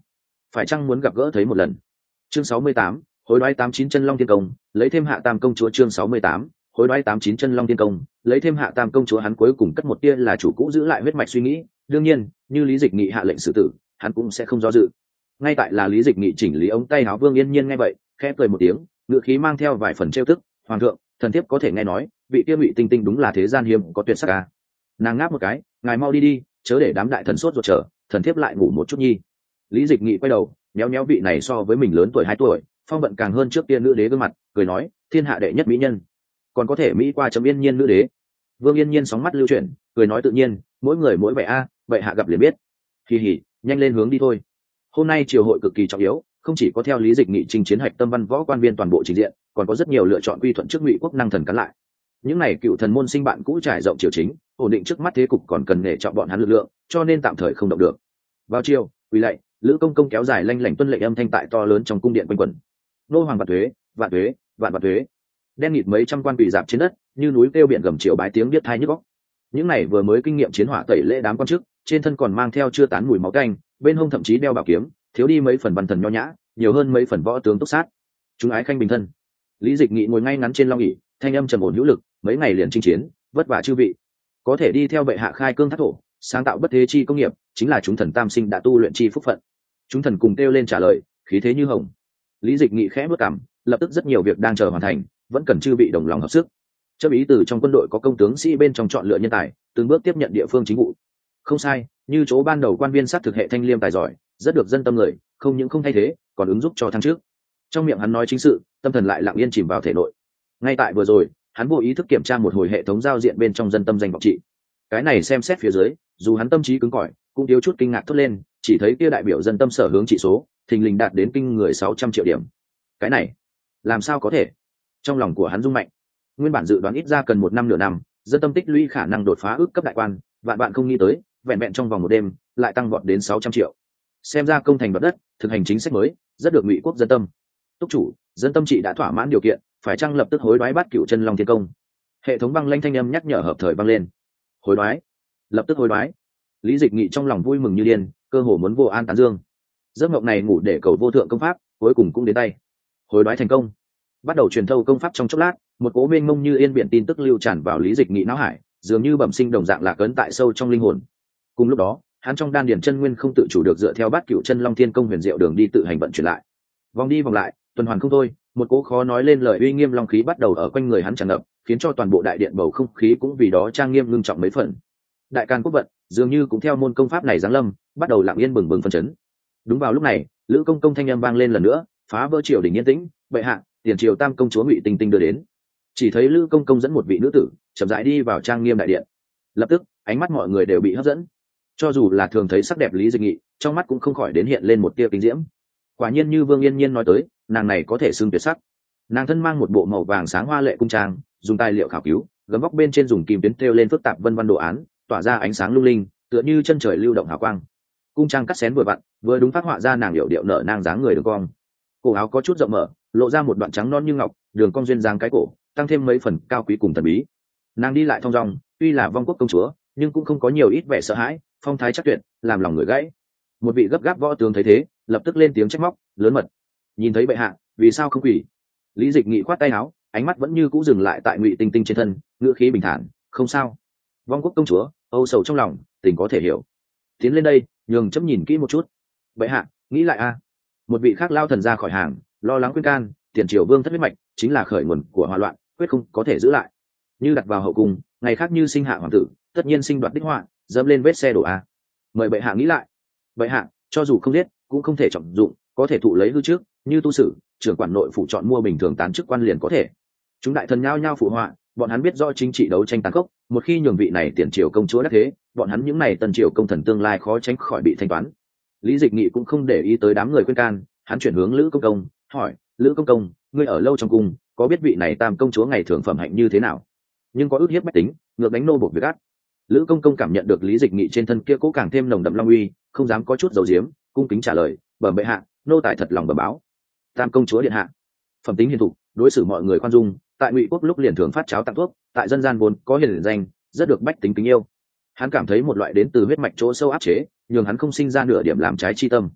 phải chăng muốn gặp gỡ thấy một lần. Chương sáu mươi tám, hối đoái tám chín chân long thiên công, lấy thêm hạ tam công chúa. Chương sáu mươi tám, hối đoái tám chín chân long thiên công, lấy thêm hạ tam công chúa. Hắn cuối cùng cất một tia là chủ cũ giữ lại huyết mạch suy nghĩ, đương nhiên như Lý Dịch Nghị hạ lệnh xử tử, hắn cũng sẽ không do dự. Ngay tại là Lý Dịch Nghị chỉnh lý ống tay áo, Vương Yên Nhiên nghe vậy khẽ cười một tiếng, ngựa khí mang theo vài phần trêu tức. Hoàng thượng, thần thiếp có thể nghe nói vị kia Ngụy Tinh Tinh đúng là thế gian hiếm có tuyệt sắc à. Nàng ngáp một cái, ngài mau đi đi, chớ để đám đại thần sốt ruột chờ, thần thiếp lại ngủ một chút nhi. Lý Dịch Nghị quay đầu méo méo vị này so với mình lớn tuổi hai tuổi, phong vận càng hơn trước tiên nữ đế gương mặt, cười nói, thiên hạ đệ nhất mỹ nhân, còn có thể mỹ qua chấm Yên Nhiên nữ đế. Vương Yên Nhiên sóng mắt lưu chuyển, cười nói tự nhiên, mỗi người mỗi vẻ a, à, vậy hạ gặp liền biết. Hì hì, nhanh lên hướng đi thôi. Hôm nay triều hội cực kỳ trọng yếu, không chỉ có theo Lý Dịch Nghị chinh chiến hạch tâm văn võ quan viên toàn bộ trình diện, còn có rất nhiều lựa chọn quy thuận trước Ngụy quốc năng thần cắn lại. Những này cựu thần môn sinh bạn cũ trải rộng triều chính, ổn định trước mắt thế cục còn cần nể chọn bọn hắn lực lượng, cho nên tạm thời không động được. Vào chiều, quỳ lạy, Lữ Công Công kéo dài lanh lảnh tuân lệnh âm thanh tại to lớn trong cung điện quanh quẩn. Nô hoàng vạn thuế, vạn thuế, vạn vạn thuế. Đen nghịt mấy trăm quan quỳ dạp trên đất, như núi kêu biển gầm triều bái tiếng biết thai nhức óc. Những này vừa mới kinh nghiệm chiến hỏa tẩy lễ đám quan chức, trên thân còn mang theo chưa tán mùi máu tanh, bên hông thậm chí đeo bảo kiếm, thiếu đi mấy phần văn thần nho nhã, nhiều hơn mấy phần võ tướng túc sát. Chúng ái khanh bình thân. Lý Dịch Nghị ngồi ngay ngắn trên long ỷ, thanh âm trầm ổn hữu lực, mấy ngày liền chinh chiến, vất vả chư vị, có thể đi theo bệ hạ khai cương thác thổ, sáng tạo bất thế chi công nghiệp, chính là chúng thần tam sinh đã tu luyện chi phúc phận. Chúng thần cùng kêu lên trả lời, khí thế như hồng. Lý Dịch Nghị khẽ bước cằm, lập tức rất nhiều việc đang chờ hoàn thành, vẫn cần chư vị đồng lòng hợp sức. Chấp ý từ trong quân đội có công tướng sĩ bên trong chọn lựa nhân tài, từng bước tiếp nhận địa phương chính vụ. Không sai, như chỗ ban đầu quan viên sát thực hệ thanh liêm tài giỏi, rất được dân tâm người, không những không thay thế, còn ứng giúp cho thăng trước. Trong miệng hắn nói chính sự, tâm thần lại lặng yên chìm vào thể nội. Ngay tại vừa rồi, hắn vô ý thức kiểm tra một hồi hệ thống giao diện bên trong dân tâm danh vọng trị. Cái này xem xét phía dưới, dù hắn tâm trí cứng cỏi, cũng thiếu chút kinh ngạc thốt lên, chỉ thấy kia đại biểu dân tâm sở hướng trị số, thình lình đạt đến kinh người sáu trăm triệu điểm. Cái này, làm sao có thể? Trong lòng của hắn rung mạnh. Nguyên bản dự đoán ít ra cần một năm nửa năm, dân tâm tích lũy khả năng đột phá ước cấp đại quan, vạn bạn không nghĩ tới, vẹn vẹn trong vòng một đêm, lại tăng vọt đến sáu trăm triệu. Xem ra công thành đoạt đất, thực hành chính sách mới, rất được Ngụy quốc dân tâm. Túc chủ, dân tâm trị đã thỏa mãn điều kiện, phải chăng lập tức hối đoái bát cửu chân long thiên công? Hệ thống băng lanh thanh âm nhắc nhở hợp thời băng lên. Hối đoái, lập tức hối đoái. Lý Dịch Nghị trong lòng vui mừng như điên, cơ hồ muốn vô an tán dương. Giấc mộng này ngủ để cầu vô thượng công pháp, cuối cùng cũng đến tay. Hối đoái thành công. Bắt đầu truyền thâu công pháp trong chốc lát, một cố mênh mông như yên biển tin tức lưu tràn vào Lý Dịch Nghị não hải, dường như bẩm sinh đồng dạng lạc ấn tại sâu trong linh hồn. Cùng lúc đó, hắn trong đan điền chân nguyên không tự chủ được dựa theo bát cửu chân long thiên công huyền diệu đường đi tự hành vận chuyển lại. Vòng đi vòng lại, tuần hoàn không thôi, một cố khó nói lên lời uy nghiêm long khí bắt đầu ở quanh người hắn tràn ngập, khiến cho toàn bộ đại điện bầu không khí cũng vì đó trang nghiêm ngưng trọng mấy phần. Đại Càn quốc vận dường như cũng theo môn công pháp này giáng lâm, bắt đầu lặng yên bừng bừng phân chấn. Đúng vào lúc này, Lữ Công Công thanh âm vang lên lần nữa, phá vỡ triều đình yên tĩnh, bệ hạ, tiền triều tam công chúa Ngụy Tinh Tinh đưa đến. Chỉ thấy Lữ Công Công dẫn một vị nữ tử chậm rãi đi vào trang nghiêm đại điện. Lập tức, ánh mắt mọi người đều bị hấp dẫn. Cho dù là thường thấy sắc đẹp Lý Dịch Nghị, trong mắt cũng không khỏi đến hiện lên một tia kinh diễm. Quả nhiên như Vương Yên Nhiên nói tới, nàng này có thể xưng tuyệt sắc. Nàng thân mang một bộ màu vàng sáng hoa lệ cung trang, dùng tài liệu khảo cứu, gấm vóc bên trên dùng kim tuyến thêu lên phức tạp vân vân đồ án, tỏa ra ánh sáng lung linh, tựa như chân trời lưu động hào quang. Cung trang cắt xén vừa vặn, vừa đúng phát họa ra nàng điệu điệu nở nang dáng người đường cong. Cổ áo có chút rộng mở, lộ ra một đoạn trắng non như ngọc, đường cong duyên dáng cái cổ, tăng thêm mấy phần cao quý cùng thần bí. Nàng đi lại thong dong, tuy là vong quốc công chúa, nhưng cũng không có nhiều ít vẻ sợ hãi, phong thái chắc tuyệt, làm lòng người gãy. Một vị gấp gáp võ tướng thấy thế, lập tức lên tiếng trách móc, lớn mật. Nhìn thấy bệ hạ, vì sao không quỳ? Lý Dịch Nghị khoát tay áo, ánh mắt vẫn như cũ dừng lại tại Ngụy Tinh Tinh trên thân, ngữ khí bình thản, không sao. Vong quốc công chúa, âu sầu trong lòng, tình có thể hiểu. Tiến lên đây, nhường chấm nhìn kỹ một chút. Bệ hạ, nghĩ lại a. Một vị khác lao thần ra khỏi hàng, lo lắng khuyên can, tiền triều vương thất huyết mạch chính là khởi nguồn của hỏa loạn, quyết không có thể giữ lại. Như đặt vào hậu cung, ngày khác như sinh hạ hoàng tử, tất nhiên sinh đoạt đích họa, dẫm lên vết xe đổ a. Mời bệ hạ nghĩ lại. Bệ hạ, cho dù không giết, cũng không thể trọng dụng, có thể thụ lấy hư trước, như tu sử, trưởng quản nội phủ chọn mua bình thường tán chức quan liền có thể. Chúng đại thần nhao nhao phụ họa, bọn hắn biết rõ chính trị đấu tranh tàn khốc, một khi nhường vị này tiền triều công chúa đắc thế, bọn hắn những này tần triều công thần tương lai khó tránh khỏi bị thanh toán. Lý Dịch Nghị cũng không để ý tới đám người khuyên can, hắn chuyển hướng Lữ Công Công, hỏi: Lữ Công Công, ngươi ở lâu trong cung, có biết vị này tam công chúa ngày thường phẩm hạnh như thế nào? Nhưng có ước hiếp bách tính, ngược đánh nô buộc việc ác. Lữ Công Công cảm nhận được Lý Dịch Nghị trên thân kia cố càng thêm nồng đậm long uy, không dám có chút giấu giếm, cung kính trả lời: bẩm bệ hạ, nô tài thật lòng bẩm báo. Tam công chúa điện hạ, phẩm tính hiền thục, đối xử mọi người khoan dung, tại Ngụy quốc lúc liền thường phát cháo tặng thuốc, tại dân gian vốn có hiền danh, rất được bách tính kính yêu. Hắn cảm thấy một loại đến từ huyết mạch chỗ sâu áp chế, nhường hắn không sinh ra nửa điểm làm trái chi tâm.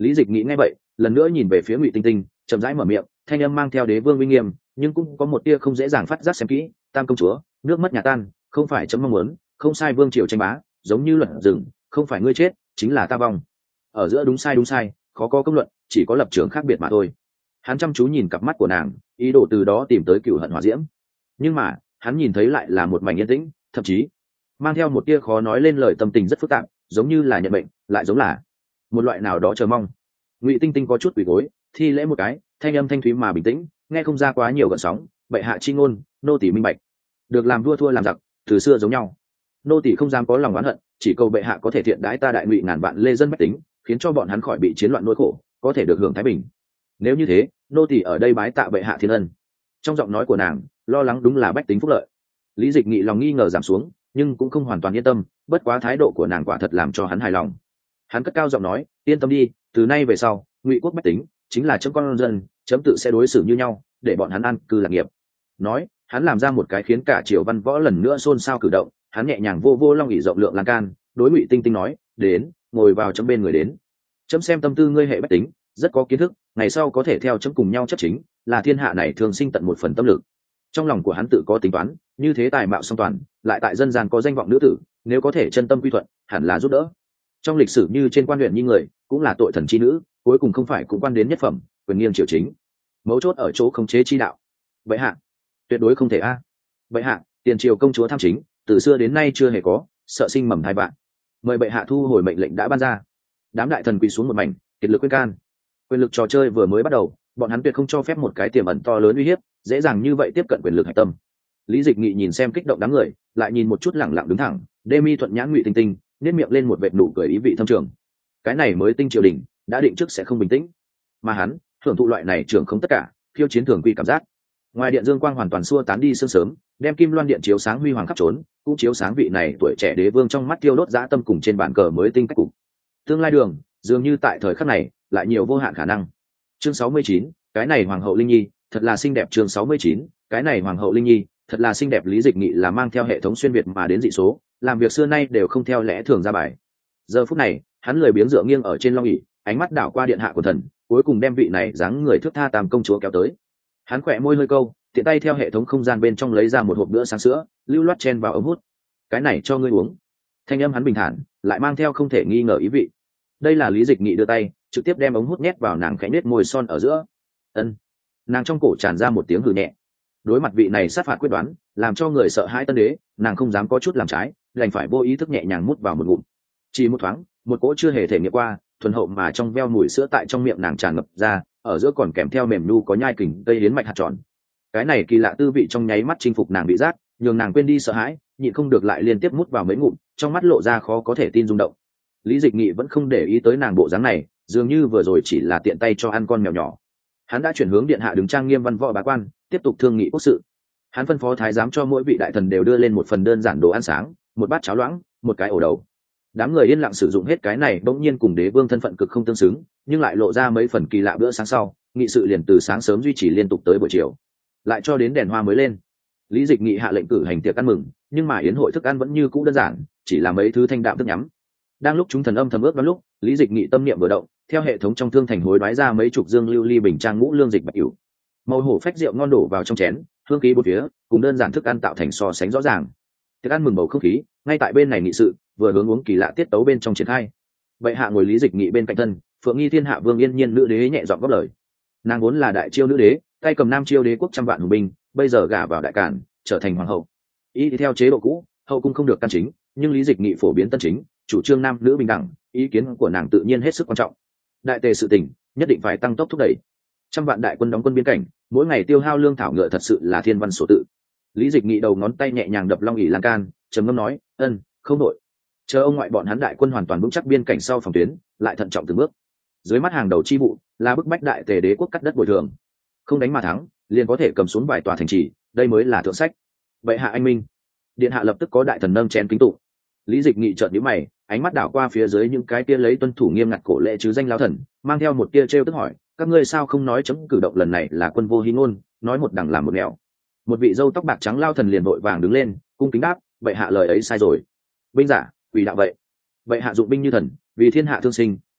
Lý Dịch nghĩ ngay vậy, lần nữa nhìn về phía Ngụy Tinh Tinh, chậm rãi mở miệng, thanh âm mang theo đế vương uy nghiêm, nhưng cũng có một tia không dễ dàng phát giác. Xem kỹ, Tam công chúa, nước mất nhà tan, không phải chấm mong muốn, không sai vương triều tranh bá, giống như luật rừng, không phải ngươi chết, chính là ta vong. Ở giữa đúng sai đúng sai, khó có công luận, chỉ có lập trường khác biệt mà thôi. Hắn chăm chú nhìn cặp mắt của nàng, ý đồ từ đó tìm tới cựu hận hỏa diễm, nhưng mà hắn nhìn thấy lại là một mảnh yên tĩnh, thậm chí mang theo một tia khó nói lên lời tâm tình rất phức tạp, giống như là nhận bệnh, lại giống là một loại nào đó chờ mong. Ngụy Tinh Tinh có chút quỳ gối, thi lễ một cái, thanh âm thanh thúy mà bình tĩnh, nghe không ra quá nhiều gợn sóng. Bệ hạ chi ngôn, nô tỳ minh bạch. Được làm vua thua làm giặc, từ xưa giống nhau. Nô tỳ không dám có lòng oán hận, chỉ cầu bệ hạ có thể thiện đãi ta đại Ngụy ngàn vạn lê dân bách tính, khiến cho bọn hắn khỏi bị chiến loạn nỗi khổ, có thể được hưởng thái bình. Nếu như thế, nô tỳ ở đây bái tạ bệ hạ thiên ân. Trong giọng nói của nàng, lo lắng đúng là bách tính phúc lợi. Lý Dịch Nghị lòng nghi ngờ giảm xuống, nhưng cũng không hoàn toàn yên tâm, bất quá thái độ của nàng quả thật làm cho hắn hài lòng. Hắn cất cao giọng nói, yên tâm đi, từ nay về sau, Ngụy quốc bách tính chính là chấm con dân, chấm tự sẽ đối xử như nhau, để bọn hắn an cư lạc nghiệp. Nói, hắn làm ra một cái khiến cả triều văn võ lần nữa xôn xao cử động, hắn nhẹ nhàng vô vô long ỷ rộng lượng lan can, đối Ngụy Tinh Tinh nói, đến, ngồi vào chấm bên người đến. Chấm xem tâm tư ngươi hệ bách tính, rất có kiến thức, ngày sau có thể theo chấm cùng nhau chấp chính, là thiên hạ này thường sinh tận một phần tâm lực. Trong lòng của hắn tự có tính toán, như thế tài mạo song toàn, lại tại dân gian có danh vọng nữ tử, nếu có thể chân tâm quy thuận, hẳn là giúp đỡ. Trong lịch sử như trên quan huyện như người, cũng là tội thần chi nữ, cuối cùng không phải cũng quan đến nhất phẩm, quyền nghiêng triều chính. Mấu chốt ở chỗ khống chế chi đạo. Vậy hạ, tuyệt đối không thể a. À. Vậy hạ, tiền triều công chúa tham chính, từ xưa đến nay chưa hề có, sợ sinh mầm thai vạn. Mời bệ hạ thu hồi mệnh lệnh đã ban ra. Đám đại thần quỳ xuống một mảnh, kiệt lực khuyên can. Quyền lực trò chơi vừa mới bắt đầu, bọn hắn tuyệt không cho phép một cái tiềm ẩn to lớn uy hiếp dễ dàng như vậy tiếp cận quyền lực hạch tâm. Lý Dịch Nghị nhìn xem kích động đám người, lại nhìn một chút lẳng lặng đứng thẳng, đê mi thuận nhãn Ngụy Tinh Tinh, nét miệng lên một vệt nụ cười ý vị thâm trường. Cái này mới tinh triều đình đã định trước sẽ không bình tĩnh, mà hắn thưởng thụ loại này trưởng không tất cả, phiêu chiến thường quy cảm giác. Ngoài điện dương quang hoàn toàn xua tán đi sương sớm, đem kim loan điện chiếu sáng huy hoàng khắp trốn, cũng chiếu sáng vị này tuổi trẻ đế vương trong mắt tiêu đốt dã tâm cùng trên bàn cờ mới tinh cách cục. Tương lai đường dường như tại thời khắc này lại nhiều vô hạn khả năng. Chương sáu mươi chín, cái này hoàng hậu Linh Nhi thật là xinh đẹp. Chương sáu mươi chín, cái này hoàng hậu Linh Nhi thật là xinh đẹp. Lý Dịch Nghị là mang theo hệ thống xuyên việt mà đến dị số, làm việc xưa nay đều không theo lẽ thường ra bài. Giờ phút này hắn lười biếng dựa nghiêng ở trên long ỷ, ánh mắt đảo qua điện hạ của thần, cuối cùng đem vị này dáng người thước tha Tam công chúa kéo tới. Hắn khỏe môi hơi câu, tiện tay theo hệ thống không gian bên trong lấy ra một hộp bữa sáng sữa, lưu loát chen vào ống hút. Cái này cho ngươi uống. Thanh âm hắn bình thản, lại mang theo không thể nghi ngờ ý vị. Đây là Lý Dịch Nghị đưa tay trực tiếp đem ống hút nhét vào nàng khẽ nết môi son ở giữa. Ân. Nàng trong cổ tràn ra một tiếng hừ nhẹ. Đối mặt vị này sát phạt quyết đoán, làm cho người sợ hãi tân đế, nàng không dám có chút làm trái, đành phải vô ý thức nhẹ nhàng mút vào một ngụm. Chỉ một thoáng, một cỗ chưa hề thể nghiệm qua, thuần hậu mà trong veo mùi sữa tại trong miệng nàng tràn ngập ra, ở giữa còn kèm theo mềm nu có nhai kình tây yến mạch hạt tròn. Cái này kỳ lạ tư vị trong nháy mắt chinh phục nàng bị giác, nhường nàng quên đi sợ hãi, nhịn không được lại liên tiếp mút vào mấy ngụm, trong mắt lộ ra khó có thể tin rung động. Lý Dịch Nghị vẫn không để ý tới nàng bộ dáng này, dường như vừa rồi chỉ là tiện tay cho ăn con mèo nhỏ. Hắn đã chuyển hướng điện hạ đứng trang nghiêm văn võ bá quan, tiếp tục thương nghị quốc sự. Hắn phân phó thái giám cho mỗi vị đại thần đều đưa lên một phần đơn giản đồ ăn sáng, một bát cháo loãng, một cái ổ đầu. Đám người yên lặng sử dụng hết cái này, bỗng nhiên cùng đế vương thân phận cực không tương xứng, nhưng lại lộ ra mấy phần kỳ lạ. Bữa sáng sau, nghị sự liền từ sáng sớm duy trì liên tục tới buổi chiều, lại cho đến đèn hoa mới lên. Lý Dịch Nghị hạ lệnh cử hành tiệc ăn mừng, nhưng mà yến hội thức ăn vẫn như cũ đơn giản, chỉ là mấy thứ thanh đạm thức nhắm. Đang lúc chúng thần âm thầm ước đoán lúc, Lý Dịch Nghị tâm niệm vừa động, theo hệ thống trong thương thành hối đoái ra mấy chục dương lưu ly bình trang ngũ lương dịch bạch cửu. Màu hổ phách rượu ngon đổ vào trong chén, hương khí bốn phía, cùng đơn giản thức ăn tạo thành so sánh rõ ràng. Tiệc ăn mừng bầu không khí, ngay tại bên này nghị sự, vừa hướng uống kỳ lạ tiết tấu bên trong triển khai. Bệ hạ ngồi Lý Dịch Nghị bên cạnh thân, Phượng Nghi Thiên Hạ Vương Yên Nhiên nữ đế nhẹ giọng góp lời. Nàng vốn là đại chiêu nữ đế, tay cầm nam chiêu đế quốc trăm vạn hùng binh, bây giờ gả vào đại cản, trở thành hoàng hậu. Ý thì theo chế độ cũ, hậu cung không được căn chính, nhưng Lý Dịch Nghị phổ biến tân chính, chủ trương nam nữ bình đẳng, ý kiến của nàng tự nhiên hết sức quan trọng. Đại tề sự tình nhất định phải tăng tốc thúc đẩy. Trăm vạn đại quân đóng quân biên cảnh, mỗi ngày tiêu hao lương thảo ngựa thật sự là thiên văn sổ tự. Lý Dịch Nghị đầu ngón tay nhẹ nhàng đập long ỷ lan can, trầm ngâm nói, ân, không đội. Chờ ông ngoại bọn hắn đại quân hoàn toàn vững chắc biên cảnh sau phòng tuyến, lại thận trọng từng bước. Dưới mắt hàng đầu chi vụ là bức bách đại tề đế quốc cắt đất bồi thường. Không đánh mà thắng, liền có thể cầm xuống vài tòa thành trì, đây mới là thượng sách. Vậy hạ anh minh. Điện hạ lập tức có đại thần nâng chén kính tụ. Lý Dịch Nghị trợn nhíu mày, ánh mắt đảo qua phía dưới những cái kia lấy tuân thủ nghiêm ngặt cổ lệ chứ danh lao thần, mang theo một tia trêu tức hỏi, các ngươi sao không nói chấm cử động lần này là quân vô hí ngôn, nói một đằng làm một nẻo. Một vị dâu tóc bạc trắng lao thần liền vội vàng đứng lên, cung kính đáp, vậy hạ lời ấy sai rồi. Binh giả, quỷ đạo vậy. Vậy hạ dụng binh như thần, vì thiên hạ thương sinh,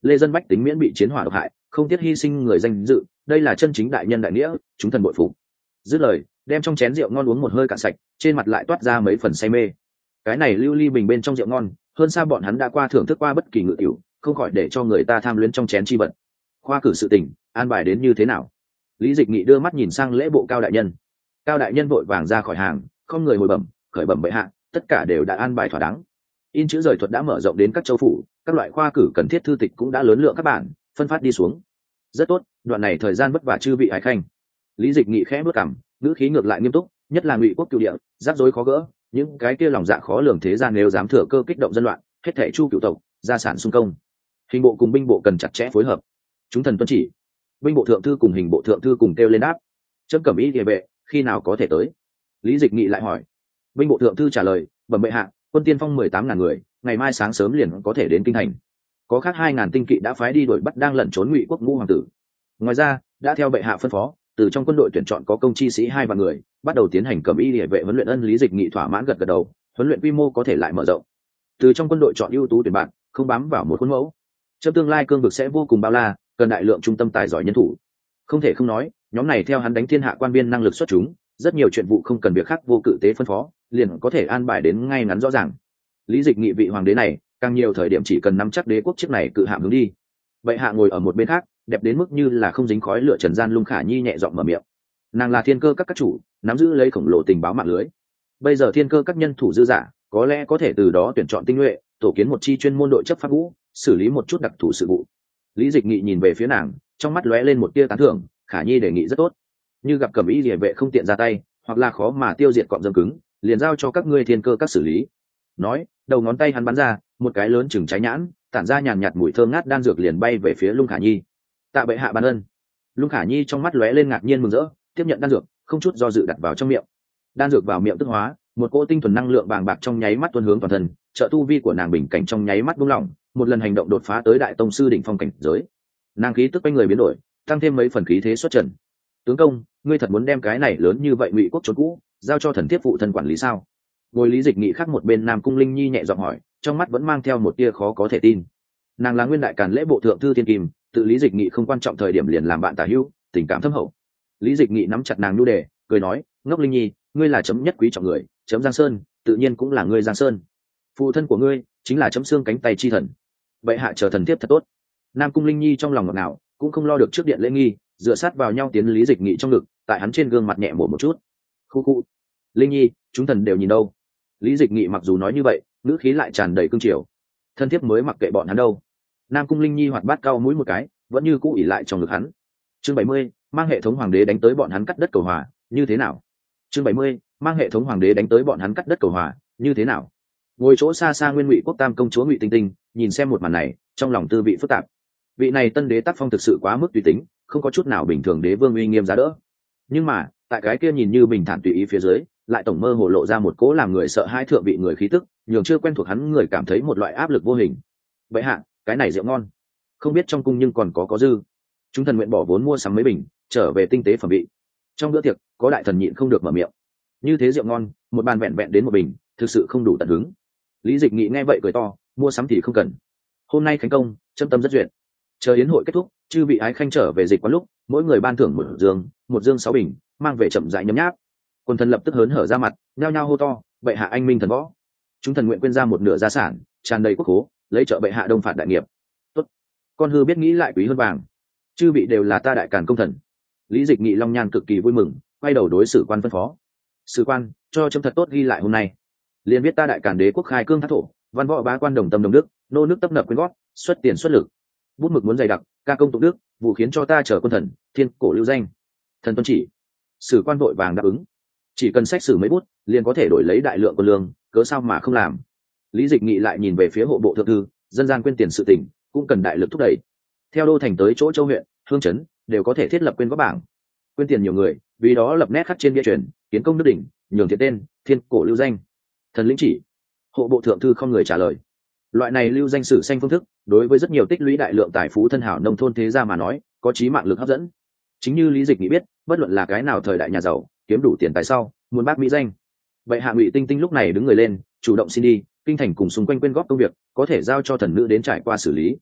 lê dân bách tính miễn bị chiến hỏa độc hại, không tiếc hy sinh người danh dự, đây là chân chính đại nhân đại nghĩa, chúng thần bội phục. Dứt lời, đem trong chén rượu ngon uống một hơi cạn sạch, trên mặt lại toát ra mấy phần say mê. Cái này lưu ly bình bên trong rượu ngon, hơn xa bọn hắn đã qua thưởng thức qua bất kỳ ngự tiểu, không khỏi để cho người ta tham luyến trong chén chi vật. Khoa cử sự tình, an bài đến như thế nào? Lý Dịch Nghị đưa mắt nhìn sang lễ bộ Cao đại nhân. Cao đại nhân vội vàng ra khỏi hàng, không người hồi bẩm, khởi bẩm bệ hạ, tất cả đều đã an bài thỏa đáng. In chữ rời thuật đã mở rộng đến các châu phủ, các loại khoa cử cần thiết thư tịch cũng đã lớn lượng các bản, phân phát đi xuống. Rất tốt, đoạn này thời gian vất vả chư vị ái khanh. Lý Dịch Nghị khẽ bước cằm, ngữ khí ngược lại nghiêm túc, nhất là Ngụy quốc cựu địa, rắc rối khó gỡ, những cái kia lòng dạ khó lường thế gian nếu dám thừa cơ kích động dân loạn, hết thảy chu cựu tộc, gia sản xung công. Hình bộ cùng binh bộ cần chặt chẽ phối hợp. Chúng thần tuân chỉ. Binh bộ thượng thư cùng hình bộ thượng thư cùng kêu lên đáp. Trẫm cẩm ý địa vệ, khi nào có thể tới? Lý Dịch Nghị lại hỏi. Binh bộ thượng thư trả lời, bẩm bệ hạ, quân tiên phong mười tám ngàn người, ngày mai sáng sớm liền có thể đến kinh thành. Có khác hai ngàn tinh kỵ đã phái đi đuổi bắt đang lẩn trốn Ngụy quốc ngũ hoàng tử. Ngoài ra, đã theo bệ hạ phân phó, từ trong quân đội tuyển chọn có công chi sĩ hai vạn người, bắt đầu tiến hành cẩm y địa vệ huấn luyện. Ân Lý Dịch Nghị thỏa mãn gật gật đầu, huấn luyện quy mô có thể lại mở rộng. Từ trong quân đội chọn ưu tú tuyển bạn, không bám vào một khuôn mẫu. Trong tương lai cương vực sẽ vô cùng bao la, cần đại lượng trung tâm tài giỏi nhân thủ. Không thể không nói, nhóm này theo hắn đánh thiên hạ quan viên năng lực xuất chúng, rất nhiều chuyện vụ không cần việc khác vô cự tế phân phó, liền có thể an bài đến ngay ngắn rõ ràng. Lý Dịch Nghị vị hoàng đế này, càng nhiều thời điểm chỉ cần nắm chắc đế quốc chiếc này cự hạm hướng đi. Vậy hạ ngồi ở một bên khác, đẹp đến mức như là không dính khói lửa trần gian Lung Khả Nhi nhẹ giọng mở miệng. Nàng là thiên cơ các các chủ, nắm giữ lấy khổng lồ tình báo mạng lưới. Bây giờ thiên cơ các nhân thủ dư giả, có lẽ có thể từ đó tuyển chọn tinh nhuệ, tổ kiến một chi chuyên môn đội chấp pháp ngũ, xử lý một chút đặc thù sự vụ. Lý Dịch Nghị nhìn về phía nàng, trong mắt lóe lên một tia tán thưởng. Khả Nhi đề nghị rất tốt, như gặp cẩm y liề vệ không tiện ra tay, hoặc là khó mà tiêu diệt cọm dâm cứng, liền giao cho các ngươi thiên cơ các xử lý. Nói, đầu ngón tay hắn bắn ra, một cái lớn chừng trái nhãn, tản ra nhàn nhạt mùi thơm ngát đan dược liền bay về phía Lung Khả Nhi. Tạ bệ hạ ban ân. Lung Khả Nhi trong mắt lóe lên ngạc nhiên mừng rỡ, tiếp nhận đan dược, không chút do dự đặt vào trong miệng. Đan dược vào miệng tức hóa, một cỗ tinh thuần năng lượng vàng bạc trong nháy mắt tuôn hướng toàn thân, trợ tu vi của nàng bình cảnh trong nháy mắt buông lỏng, một lần hành động đột phá tới đại tông sư đỉnh phong cảnh giới. Nàng khí tức quanh người biến đổi, tăng thêm mấy phần khí thế xuất trần. Tướng công, ngươi thật muốn đem cái này lớn như vậy Ngụy quốc trốn cũ giao cho thần thiếp phụ thân quản lý sao? Ngồi Lý Dịch Nghị khác một bên Nam Cung Linh Nhi nhẹ giọng hỏi, trong mắt vẫn mang theo một tia khó có thể tin. Nàng là nguyên đại càn lễ bộ thượng thư thiên kim, tự Lý Dịch Nghị không quan trọng thời điểm liền làm bạn tả hữu, tình cảm thâm hậu. Lý Dịch Nghị nắm chặt nàng nhu đề, cười nói, ngốc Linh Nhi, ngươi là chấm nhất quý trọng người, chấm Giang Sơn, tự nhiên cũng là ngươi Giang Sơn. Phụ thân của ngươi chính là chấm xương cánh tay chi thần. Vậy hạ chờ thần thiếp thật tốt. Nam Cung Linh Nhi trong lòng ngọt ngào, cũng không lo được trước điện lễ nghi, dựa sát vào nhau tiến Lý Dịch Nghị trong ngực, tại hắn trên gương mặt nhẹ mổ một chút. Khu khu. Linh Nhi, chúng thần đều nhìn đâu. Lý Dịch Nghị mặc dù nói như vậy, ngữ khí lại tràn đầy cương triều. Thân thiết mới mặc kệ bọn hắn đâu. Nam Cung Linh Nhi hoạt bát cao mũi một cái, vẫn như cũ ỉ lại trong ngực hắn. Chương bảy mươi, mang hệ thống hoàng đế đánh tới bọn hắn cắt đất cầu hòa, như thế nào? Chương bảy mươi, mang hệ thống hoàng đế đánh tới bọn hắn cắt đất cầu hòa, như thế nào? Ngồi chỗ xa xa Nguyên Ngụy quốc tam công chúa Ngụy Tinh Tinh, nhìn xem một màn này, trong lòng tư vị phức tạp. Vị này tân đế tác phong thực sự quá mức tùy tính, không có chút nào bình thường đế vương uy nghiêm giá đỡ. Nhưng mà, tại cái kia nhìn như bình thản tùy ý phía dưới, lại tổng mơ hồ lộ ra một cố làm người sợ hai thượng vị người khí tức, nhường chưa quen thuộc hắn người cảm thấy một loại áp lực vô hình. Vậy hạ, cái này rượu ngon, không biết trong cung nhưng còn có có dư. Chúng thần nguyện bỏ vốn mua sắm mấy bình, trở về tinh tế phẩm vị. Trong bữa tiệc, có đại thần nhịn không được mở miệng. Như thế rượu ngon, một bàn vẹn vẹn đến một bình, thực sự không đủ tận hứng. Lý Dịch Nghị nghe vậy cười to, mua sắm thì không cần. Hôm nay khánh công, châm tâm rất duyệt. Chờ yến hội kết thúc, chư vị ái khanh trở về dịch quán lúc, mỗi người ban thưởng một dương, một dương sáu bình, mang về chậm rãi nhấm nháp. Quân thần lập tức hớn hở ra mặt, nhao nhao hô to, bệ hạ anh minh thần võ. Chúng thần nguyện quyên ra một nửa gia sản, tràn đầy quốc khố, lấy trợ bệ hạ đông phạt đại nghiệp. Tốt, con hư biết nghĩ lại quý hơn vàng. Chư vị đều là ta đại càn công thần. Lý Dịch Nghị long nhan cực kỳ vui mừng, quay đầu đối sử quan phân phó. Sử quan, cho chấm thật tốt ghi lại hôm nay. Liền biết ta đại càn đế quốc khai cương thác thổ, văn võ bá quan đồng tâm đồng đức, nô nước tấp nập quyên gót, xuất tiền xuất lực. Bút mực muốn dày đặc, ca công tụng đức, vụ khiến cho ta trở quân thần, thiên cổ lưu danh. Thần tuân chỉ. Sử quan vội vàng đáp ứng. Chỉ cần sách sử mấy bút, liền có thể đổi lấy đại lượng quân lương, cớ sao mà không làm. Lý Dịch Nghị lại nhìn về phía hộ bộ thượng thư, dân gian quyên tiền sự tỉnh, cũng cần đại lực thúc đẩy. Theo đô thành tới chỗ châu huyện, hương trấn, đều có thể thiết lập quyên góp bảng. Quyên tiền nhiều người, vì đó lập nét khắc trên bia truyền, kiến công đức đỉnh, nhường thiện tên, thiên cổ lưu danh. Thần lĩnh chỉ. Hộ bộ thượng thư không người trả lời. Loại này lưu danh sử xanh phương thức, đối với rất nhiều tích lũy đại lượng tài phú thân hảo nông thôn thế gia mà nói, có chí mạng lực hấp dẫn. Chính như Lý Dịch Nghị biết, bất luận là cái nào thời đại nhà giàu, kiếm đủ tiền tài sau, muốn bác mỹ danh. Vậy hạ Ngụy Tinh Tinh lúc này đứng người lên, chủ động xin đi, kinh thành cùng xung quanh quyên góp công việc, có thể giao cho thần nữ đến trải qua xử lý.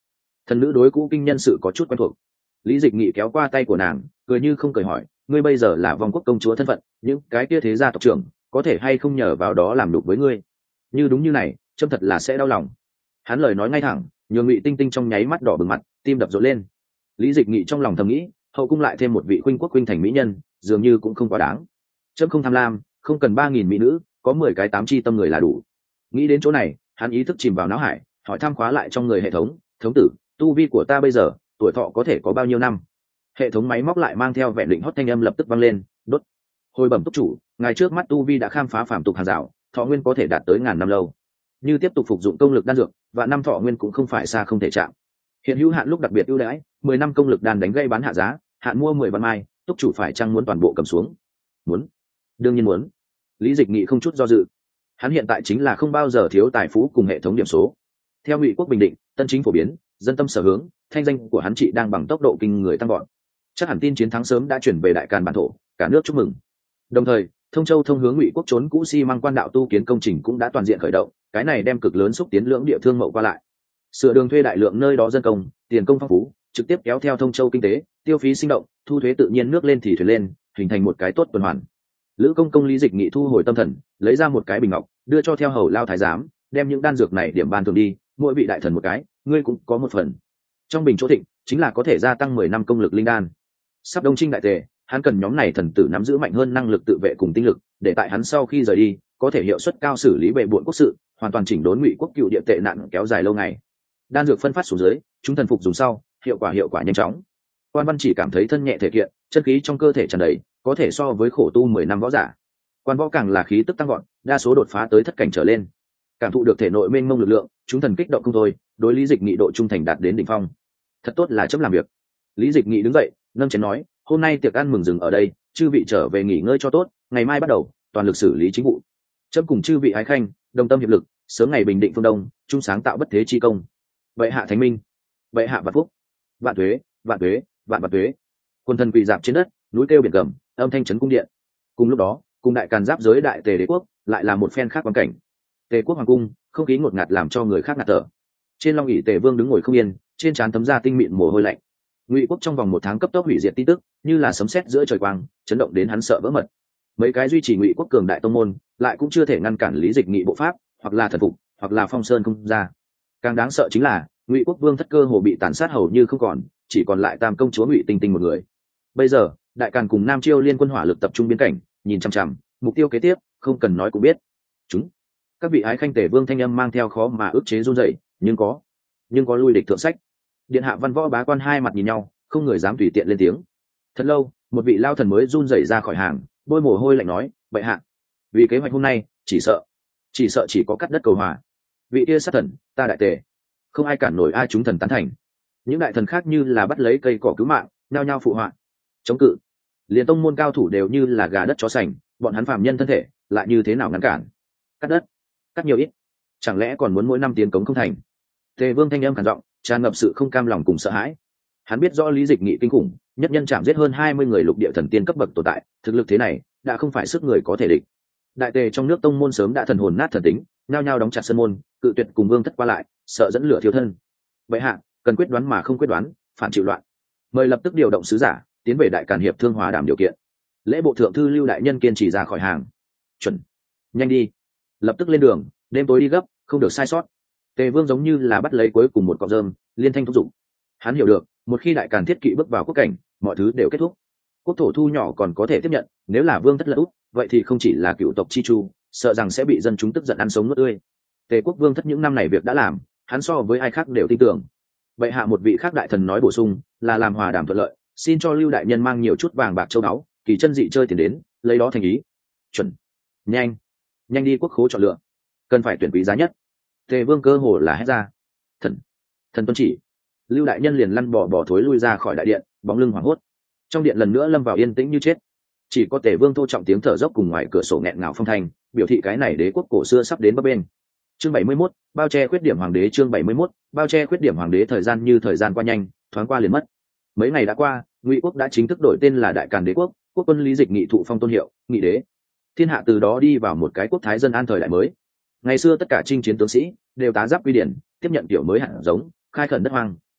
thần nữ đối cũ kinh nhân sự có chút quen thuộc. Lý Dịch Nghị kéo qua tay của nàng, cười như không cười hỏi, ngươi bây giờ là vong quốc công chúa thân phận, những cái kia thế gia tộc trưởng có thể hay không nhờ vào đó làm đục với ngươi? Như đúng như này, trâm thật là sẽ đau lòng. Hắn lời nói ngay thẳng, nhường Ngụy Tinh Tinh trong nháy mắt đỏ bừng mặt, tim đập rộn lên. Lý Dịch Nghị trong lòng thầm nghĩ, hậu cung lại thêm một vị khuynh quốc khuynh thành mỹ nhân, dường như cũng không quá đáng. Trâm không tham lam, không cần ba nghìn mỹ nữ, có mười cái tám chi tâm người là đủ. Nghĩ đến chỗ này, hắn ý thức chìm vào não hải, hỏi thăm khóa lại trong người hệ thống, thống tử, tu vi của ta bây giờ, tuổi thọ có thể có bao nhiêu năm? Hệ thống máy móc lại mang theo vẻ định hót thanh âm lập tức vang lên, đốt. Hồi bẩm túc chủ, ngài trước mắt tu vi đã khám phá phàm tục hàng rào, thọ nguyên có thể đạt tới ngàn năm lâu. Như tiếp tục phục dụng công lực đan dược, và năm thọ nguyên cũng không phải xa không thể chạm. Hiện hữu hạn lúc đặc biệt ưu đãi, mười năm công lực đan đánh gây bán hạ giá, hạn mua mười văn mai, túc chủ phải chăng muốn toàn bộ cầm xuống? Muốn. Đương nhiên muốn. Lý Dịch Nghị không chút do dự. Hắn hiện tại chính là không bao giờ thiếu tài phú cùng hệ thống điểm số. Theo Ngụy quốc bình định, tân chính phổ biến, dân tâm sở hướng, thanh danh của hắn trị đang bằng tốc độ kinh người tăng vọt. Chắc hẳn tin chiến thắng sớm đã chuyển về đại càn bản thổ, cả nước chúc mừng. Đồng thời, thông châu thông hướng Ngụy quốc trốn cũ xi măng quan đạo tu kiến công trình cũng đã toàn diện khởi động, cái này đem cực lớn xúc tiến lưỡng địa thương mậu qua lại. Sửa đường thuê đại lượng nơi đó dân công, tiền công phong phú, trực tiếp kéo theo thông châu kinh tế, tiêu phí sinh động, thu thuế tự nhiên nước lên thì thuyền lên, hình thành một cái tốt tuần hoàn. Lữ công công Lý Dịch Nghị thu hồi tâm thần, lấy ra một cái bình ngọc, đưa cho theo hầu lao thái giám, đem những đan dược này điểm ban thường đi, mỗi vị đại thần một cái, ngươi cũng có một phần. Trong bình chỗ thịnh chính là có thể gia tăng mười năm công lực linh đan. Sắp đông trinh đại tề, hắn cần nhóm này thần tử nắm giữ mạnh hơn năng lực tự vệ cùng tinh lực, để tại hắn sau khi rời đi có thể hiệu suất cao xử lý bệ bội quốc sự, hoàn toàn chỉnh đốn Ngụy quốc cựu địa tệ nạn kéo dài lâu ngày. Đan dược phân phát xuống dưới, chúng thần phục dùng sau, hiệu quả hiệu quả nhanh chóng. Quan Văn chỉ cảm thấy thân nhẹ thể kiện, chân khí trong cơ thể tràn đầy, có thể so với khổ tu mười năm võ giả. Quan võ càng là khí tức tăng gọn, đa số đột phá tới thất cảnh trở lên. Cảm thụ được thể nội mênh mông lực lượng, chúng thần kích động không thôi, đối Lý Dịch Nghị độ trung thành đạt đến đỉnh phong. Thật tốt là chấm làm việc. Lý Dịch Nghị đứng dậy, nâng chén nói, hôm nay tiệc ăn mừng dừng ở đây, chư vị trở về nghỉ ngơi cho tốt, ngày mai bắt đầu toàn lực xử lý chính vụ. Chấm cùng chư vị ái khanh đồng tâm hiệp lực, sớm ngày bình định phương đông, chung sáng tạo bất thế chi công. Vậy hạ thánh minh, vậy hạ vạn phúc, vạn tuế, vạn tuế, vạn vạn tuế. Quân thần quỳ dạp trên đất, núi kêu biển gầm, âm thanh chấn cung điện. Cùng lúc đó, cùng đại càn giáp giới đại tề đế quốc lại là một phen khác quan cảnh. Tề quốc hoàng cung, không khí ngột ngạt làm cho người khác ngạt thở. Trên long ỷ Tề vương đứng ngồi không yên, trên trán thấm ra tinh mịn mồ hôi lạnh. Ngụy quốc trong vòng một tháng cấp tốc hủy diệt tin tức, như là sấm sét giữa trời quang, chấn động đến hắn sợ vỡ mật. Mấy cái duy trì Ngụy quốc cường đại tông môn, lại cũng chưa thể ngăn cản Lý Dịch Nghị bộ pháp, hoặc là thần phục, hoặc là phong sơn không ra. Càng đáng sợ chính là, Ngụy quốc vương thất cơ hồ bị tàn sát hầu như không còn, chỉ còn lại tam công chúa Ngụy Tinh Tinh một người. Bây giờ, đại càn cùng Nam Chiêu liên quân hỏa lực tập trung biên cảnh, nhìn chằm chằm, mục tiêu kế tiếp, không cần nói cũng biết. Chúng, các vị ái khanh Tề vương thanh âm mang theo khó mà ức chế run rẩy, nhưng có, nhưng có lui địch thượng sách. Điện hạ văn võ bá quan hai mặt nhìn nhau, không người dám tùy tiện lên tiếng. Thật lâu, một vị lao thần mới run rẩy ra khỏi hàng, bôi mồ hôi lạnh nói, bệ hạ, vì kế hoạch hôm nay, chỉ sợ, chỉ sợ chỉ có cắt đất cầu hòa. Vị kia sát thần, ta đại tề, không ai cản nổi ai chúng thần tán thành. Những đại thần khác như là bắt lấy cây cỏ cứu mạng, nhao nhao phụ họa, chống cự. Liên tông môn cao thủ đều như là gà đất chó sành, bọn hắn phàm nhân thân thể, lại như thế nào ngăn cản? Cắt đất, cắt nhiều ít, chẳng lẽ còn muốn mỗi năm tiến cống không thành? Tề vương thanh âm khàn giọng, tràn ngập sự không cam lòng cùng sợ hãi. Hắn biết rõ Lý Dịch Nghị kinh khủng, nhất nhân chạm giết hơn hai mươi người lục địa thần tiên cấp bậc tồn tại, thực lực thế này đã không phải sức người có thể địch. Đại tề trong nước tông môn sớm đã thần hồn nát thần tính, nhao nhao đóng chặt sân môn, cự tuyệt cùng vương thất qua lại, sợ dẫn lửa thiếu thân. Vậy hạ, cần quyết đoán mà không quyết đoán, phản chịu loạn. Mời lập tức điều động sứ giả, tiến về đại càn hiệp thương hòa đàm điều kiện. Lễ bộ thượng thư Lưu đại nhân kiên trì ra khỏi hàng. Chuẩn, nhanh đi, lập tức lên đường, đêm tối đi gấp, không được sai sót. Tề vương giống như là bắt lấy cuối cùng một cọng rơm, liên thanh thúc giục. Hắn hiểu được, một khi đại càn thiết kỵ bước vào quốc cảnh, mọi thứ đều kết thúc. Quốc thổ thu nhỏ còn có thể tiếp nhận, nếu là vương thất lật út, vậy thì không chỉ là cựu tộc chi chu, sợ rằng sẽ bị dân chúng tức giận ăn sống nuốt tươi. Tề quốc vương thất những năm này việc đã làm, hắn so với ai khác đều tin tưởng. Vậy hạ một vị khác đại thần nói bổ sung, là làm hòa đàm thuận lợi, xin cho Lưu đại nhân mang nhiều chút vàng bạc châu báu, kỳ chân dị chơi tiền đến, lấy đó thành ý. Chuẩn, nhanh, nhanh đi quốc khố chọn lựa, cần phải tuyển quý giá nhất. Tề vương cơ hồ là hét ra. Thần, thần tuân chỉ. Lưu đại nhân liền lăn bỏ bỏ thối lui ra khỏi đại điện, bóng lưng hoảng hốt. Trong điện lần nữa lâm vào yên tĩnh như chết. Chỉ có Tề vương thô trọng tiếng thở dốc cùng ngoài cửa sổ nghẹn ngào phong thanh, biểu thị cái này đế quốc cổ xưa sắp đến bấp bênh. Chương bảy mươi mốt, bao che khuyết điểm hoàng đế. Chương bảy mươi mốt, bao che khuyết điểm hoàng đế. Thời gian như thời gian qua nhanh, thoáng qua liền mất. Mấy ngày đã qua, Ngụy quốc đã chính thức đổi tên là Đại Càn Đế quốc, quốc quân Lý Dịch Nghị thụ phong tôn hiệu, Nghị đế. Thiên hạ từ đó đi vào một cái quốc thái dân an thời đại mới. Ngày xưa tất cả chinh chiến tướng sĩ đều tá giáp quy điển, tiếp nhận kiểu mới hẳn giống, khai khẩn đất hoang,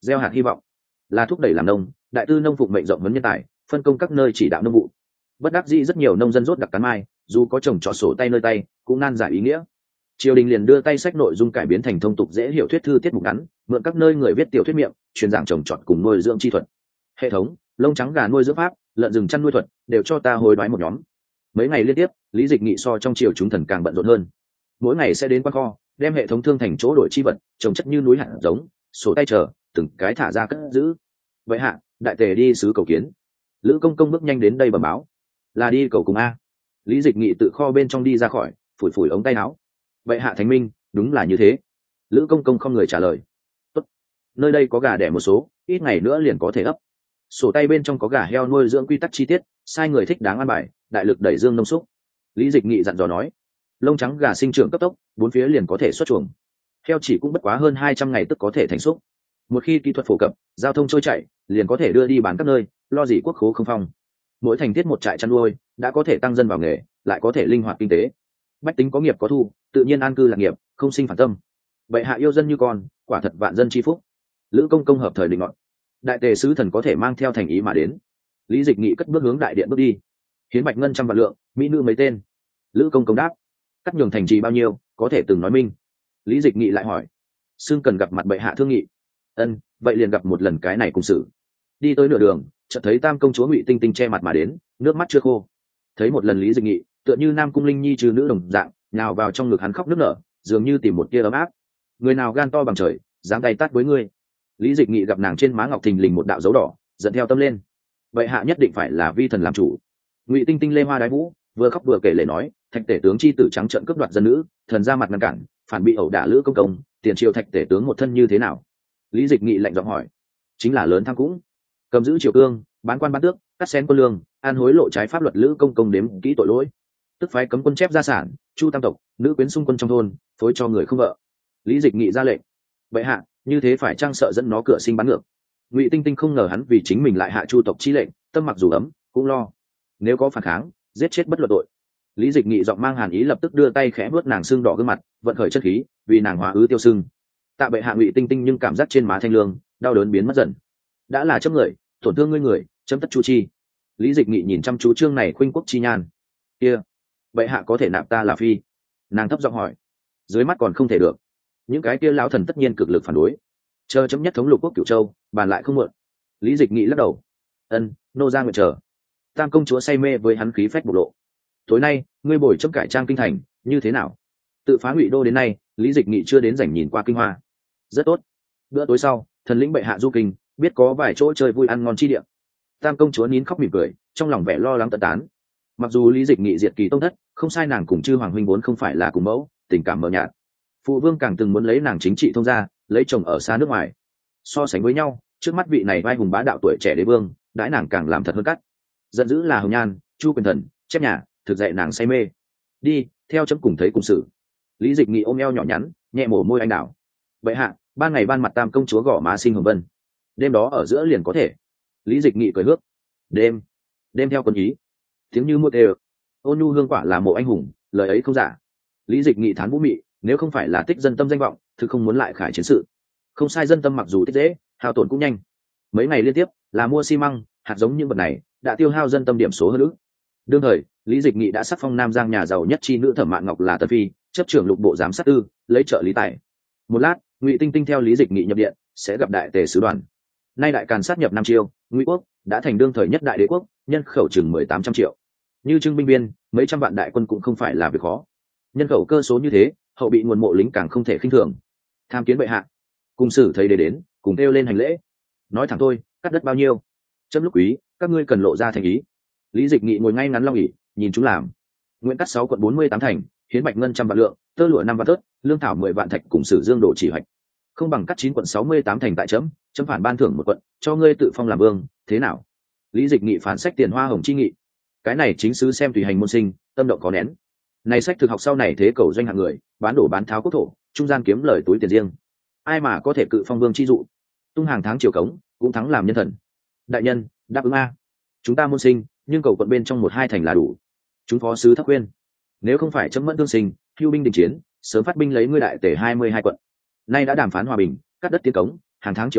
gieo hạt hy vọng, là thúc đẩy làm nông, đại tư nông phụng mệnh rộng vấn nhân tài, phân công các nơi chỉ đạo nông vụ. Bất đắc dĩ rất nhiều nông dân rốt đặc cán mai, dù có trồng trọt sổ tay nơi tay cũng nan giải ý nghĩa. Triều đình liền đưa tay sách nội dung cải biến thành thông tục dễ hiểu thuyết thư tiết mục ngắn, mượn các nơi người viết tiểu thuyết miệng, truyền giảng trồng trọt cùng nuôi dưỡng chi thuật. Hệ thống lông trắng gà nuôi dưỡng pháp, lợn rừng chăn nuôi thuật đều cho ta hồi đoái một nhóm. Mấy ngày liên tiếp, Lý Dịch Nghị so trong triều chúng thần càng bận rộn hơn. Mỗi ngày sẽ đến quan kho, đem hệ thống thương thành chỗ đổi chi vật, trồng chất như núi hạt giống, sổ tay chờ, từng cái thả ra cất giữ. Vậy hạ, đại tề đi sứ cầu kiến. Lữ Công Công bước nhanh đến đây bẩm báo, là đi cầu cùng a. Lý Dịch Nghị tự kho bên trong đi ra khỏi, phủi phủi ống tay áo. Vậy hạ thánh minh, đúng là như thế. Lữ Công Công không người trả lời. Tốt, nơi đây có gà đẻ một số, ít ngày nữa liền có thể ấp. Sổ tay bên trong có gà heo nuôi dưỡng quy tắc chi tiết, sai người thích đáng an bài, đại lực đẩy dương nông xúc. Lý Dịch Nghị dặn dò nói, lông trắng gà sinh trưởng cấp tốc, bốn phía liền có thể xuất chuồng. Heo chỉ cũng bất quá hơn hai trăm ngày tức có thể thành xúc. Một khi kỹ thuật phổ cập, giao thông trôi chảy, liền có thể đưa đi bán các nơi, lo gì quốc khố không phong. Mỗi thành thiết một trại chăn nuôi, đã có thể tăng dân vào nghề, lại có thể linh hoạt kinh tế. Bách tính có nghiệp có thu, tự nhiên an cư lạc nghiệp, không sinh phản tâm. Bệ hạ yêu dân như con, quả thật vạn dân chi phúc. Lữ Công Công hợp thời định luận. Đại tề sứ thần có thể mang theo thành ý mà đến. Lý Dịch Nghị cất bước hướng đại điện bước đi. Hiến bạch ngân trăm vạn lượng, mỹ nữ mấy tên. Lữ Công Công đáp, cắt nhường thành trì bao nhiêu, có thể từng nói minh. Lý Dịch Nghị lại hỏi, xưng cần gặp mặt bệ hạ thương nghị. Ân, vậy liền gặp một lần cái này cùng xử. Đi tới nửa đường, chợt thấy tam công chúa Ngụy Tinh Tinh che mặt mà đến, nước mắt chưa khô. Thấy một lần Lý Dịch Nghị, tựa như nam cung linh nhi trừ nữ đồng dạng, nào vào trong ngực hắn khóc nức nở, dường như tìm một tia ấm áp. Người nào gan to bằng trời, dám tay tát với ngươi. Lý Dịch Nghị gặp nàng trên má ngọc thình lình một đạo dấu đỏ, dẫn theo tâm lên. Vậy hạ nhất định phải là vi thần làm chủ. Ngụy Tinh Tinh lê hoa đái vũ, vừa khóc vừa kể lể nói, thạch tể tướng chi tử trắng trợn cướp đoạt dân nữ, thần ra mặt ngăn cản, phản bị ẩu đả Lữ Công Công, tiền triều thạch tể tướng một thân như thế nào? Lý Dịch Nghị lạnh giọng hỏi. Chính là lớn tham cũng, cầm giữ triều cương, bán quan bán tước, cắt xén quân lương, an hối lộ trái pháp luật Lữ Công Công đếm kỹ tội lỗi, tức phái cấm quân chép gia sản, chu tam tộc, nữ quyến xung quân trong thôn, phối cho người không vợ. Lý Dịch Nghị ra lệnh, bệ hạ, như thế phải trang sợ dẫn nó cửa sinh bán ngược. Ngụy Tinh Tinh không ngờ hắn vì chính mình lại hạ chu tộc chi lệnh, tâm mặc dù ấm cũng lo, nếu có phản kháng, giết chết bất luận tội. Lý Dịch Nghị giọng mang hàn ý lập tức đưa tay khẽ vuốt nàng xương đỏ gương mặt, vận khởi chất khí, vì nàng hóa ứ tiêu sưng. Tạ bệ hạ. Ngụy Tinh Tinh nhưng cảm giác trên má thanh lương, đau đớn biến mất dần. Đã là chấm người, tổn thương ngươi người, chấm tất chu chi. Lý Dịch Nghị nhìn chăm chú chương này khuynh quốc chi nhan. Kia, bệ hạ có thể nạp ta là phi? Nàng thấp giọng hỏi. Dưới mắt còn không thể được, những cái kia lão thần tất nhiên cực lực phản đối. Chờ chấm nhất thống lục quốc Cửu Châu, bàn lại không muộn. Lý Dịch Nghị lắc đầu. Ân, nô ra nguyện chờ. Tam công chúa say mê với hắn khí phách bộc lộ. Tối nay, ngươi bồi chấm cải trang kinh thành, như thế nào? Tự phá Ngụy Đô đến nay, Lý Dịch Nghị chưa đến rảnh nhìn qua kinh hoa. Rất tốt. Bữa tối sau, thần lĩnh bệ hạ du kinh, biết có vài chỗ chơi vui ăn ngon chi địa. Tam công chúa nín khóc mỉm cười, trong lòng vẻ lo lắng tận tán. Mặc dù Lý Dịch Nghị diệt kỳ tông thất, không sai, nàng cùng chư hoàng huynh vốn không phải là cùng mẫu, tình cảm mờ nhạt. Phụ vương càng từng muốn lấy nàng chính trị thông gia, lấy chồng ở xa nước ngoài. So sánh với nhau, trước mắt vị này vai hùng bá đạo tuổi trẻ đế vương, đãi nàng càng làm thật hơn cắt. Giận dữ là hồng nhan, chu quyền thần, chép nhà, thực dạy nàng say mê. Đi, theo chấm cùng thấy cùng sự. Lý Dịch Nghị ôm eo nhỏ nhắn, nhẹ mổ môi anh đảo. Vậy hạ, ban ngày ban mặt tam công chúa gõ má sinh hồng vân, đêm đó ở giữa liền có thể. Lý Dịch Nghị cười hước. Đêm, đêm theo quân ý. Tiếng như mua đều. Ôn nhu hương quả là mộ anh hùng, lời ấy không giả. Lý Dịch Nghị thán vũ mị, nếu không phải là tích dân tâm danh vọng, thực không muốn lại khải chiến sự. Không sai, dân tâm mặc dù tích dễ, hao tổn cũng nhanh. Mấy ngày liên tiếp là mua xi măng, hạt giống những vật này đã tiêu hao dân tâm điểm số hơn nữa. Đương thời, Lý Dịch Nghị đã sắc phong Nam Giang nhà giàu nhất chi nữ Thẩm Mạn Ngọc là tần phi, chấp trưởng lục bộ giám sát tư, lấy trợ lý tài. Một lát, Ngụy Tinh Tinh theo Lý Dịch Nghị nhập điện, sẽ gặp đại tề sứ đoàn. Nay đại càn sát nhập Nam Chiêu, Ngụy quốc đã thành đương thời nhất đại đế quốc, nhân khẩu chừng mười tám trăm triệu. Như trưng binh viên, mấy trăm vạn đại quân cũng không phải là việc khó. Nhân khẩu cơ số như thế, hậu bị nguồn mộ lính càng không thể khinh thường. Tham kiến bệ hạ. Cùng sử thấy đế đến, cùng kêu lên hành lễ. Nói thẳng thôi, cắt đất bao nhiêu? Chấm lúc quý, các ngươi cần lộ ra thành ý. Lý Dịch Nghị ngồi ngay ngắn long ỉ, nhìn chúng làm. Nguyện cắt sáu quận bốn mươi tám thành, hiến bạch ngân trăm vạn lượng, tơ lụa năm vạn tớt, lương thảo mười vạn thạch, cùng sử dương đồ chỉ hoạch. Không bằng cắt chín quận sáu mươi tám thành tại chấm, chấm phản ban thưởng một quận, cho ngươi tự phong làm vương, thế nào? Lý Dịch Nghị phản sách tiền hoa hồng chi nghị. Cái này chính sứ xem tùy hành môn sinh, tâm động có nén. Này sách thực học sau này thế cầu doanh hạng người, bán đổ bán tháo quốc thổ, trung gian kiếm lời túi tiền riêng. Ai mà có thể cự phong vương chi dụ? Tung hàng tháng triều cống, cũng thắng làm nhân thần. Đại nhân, đáp ứng a. Chúng ta môn sinh, nhưng cầu quận bên trong một hai thành là đủ. Chúng phó sứ thắc khuyên. Nếu không phải chấm mẫn thương sinh, hưu binh đình chiến, sớm phát binh lấy ngươi đại tể hai mươi hai quận. Nay đã đàm phán hòa bình, cắt đất tiến cống, hàng tháng triều bái,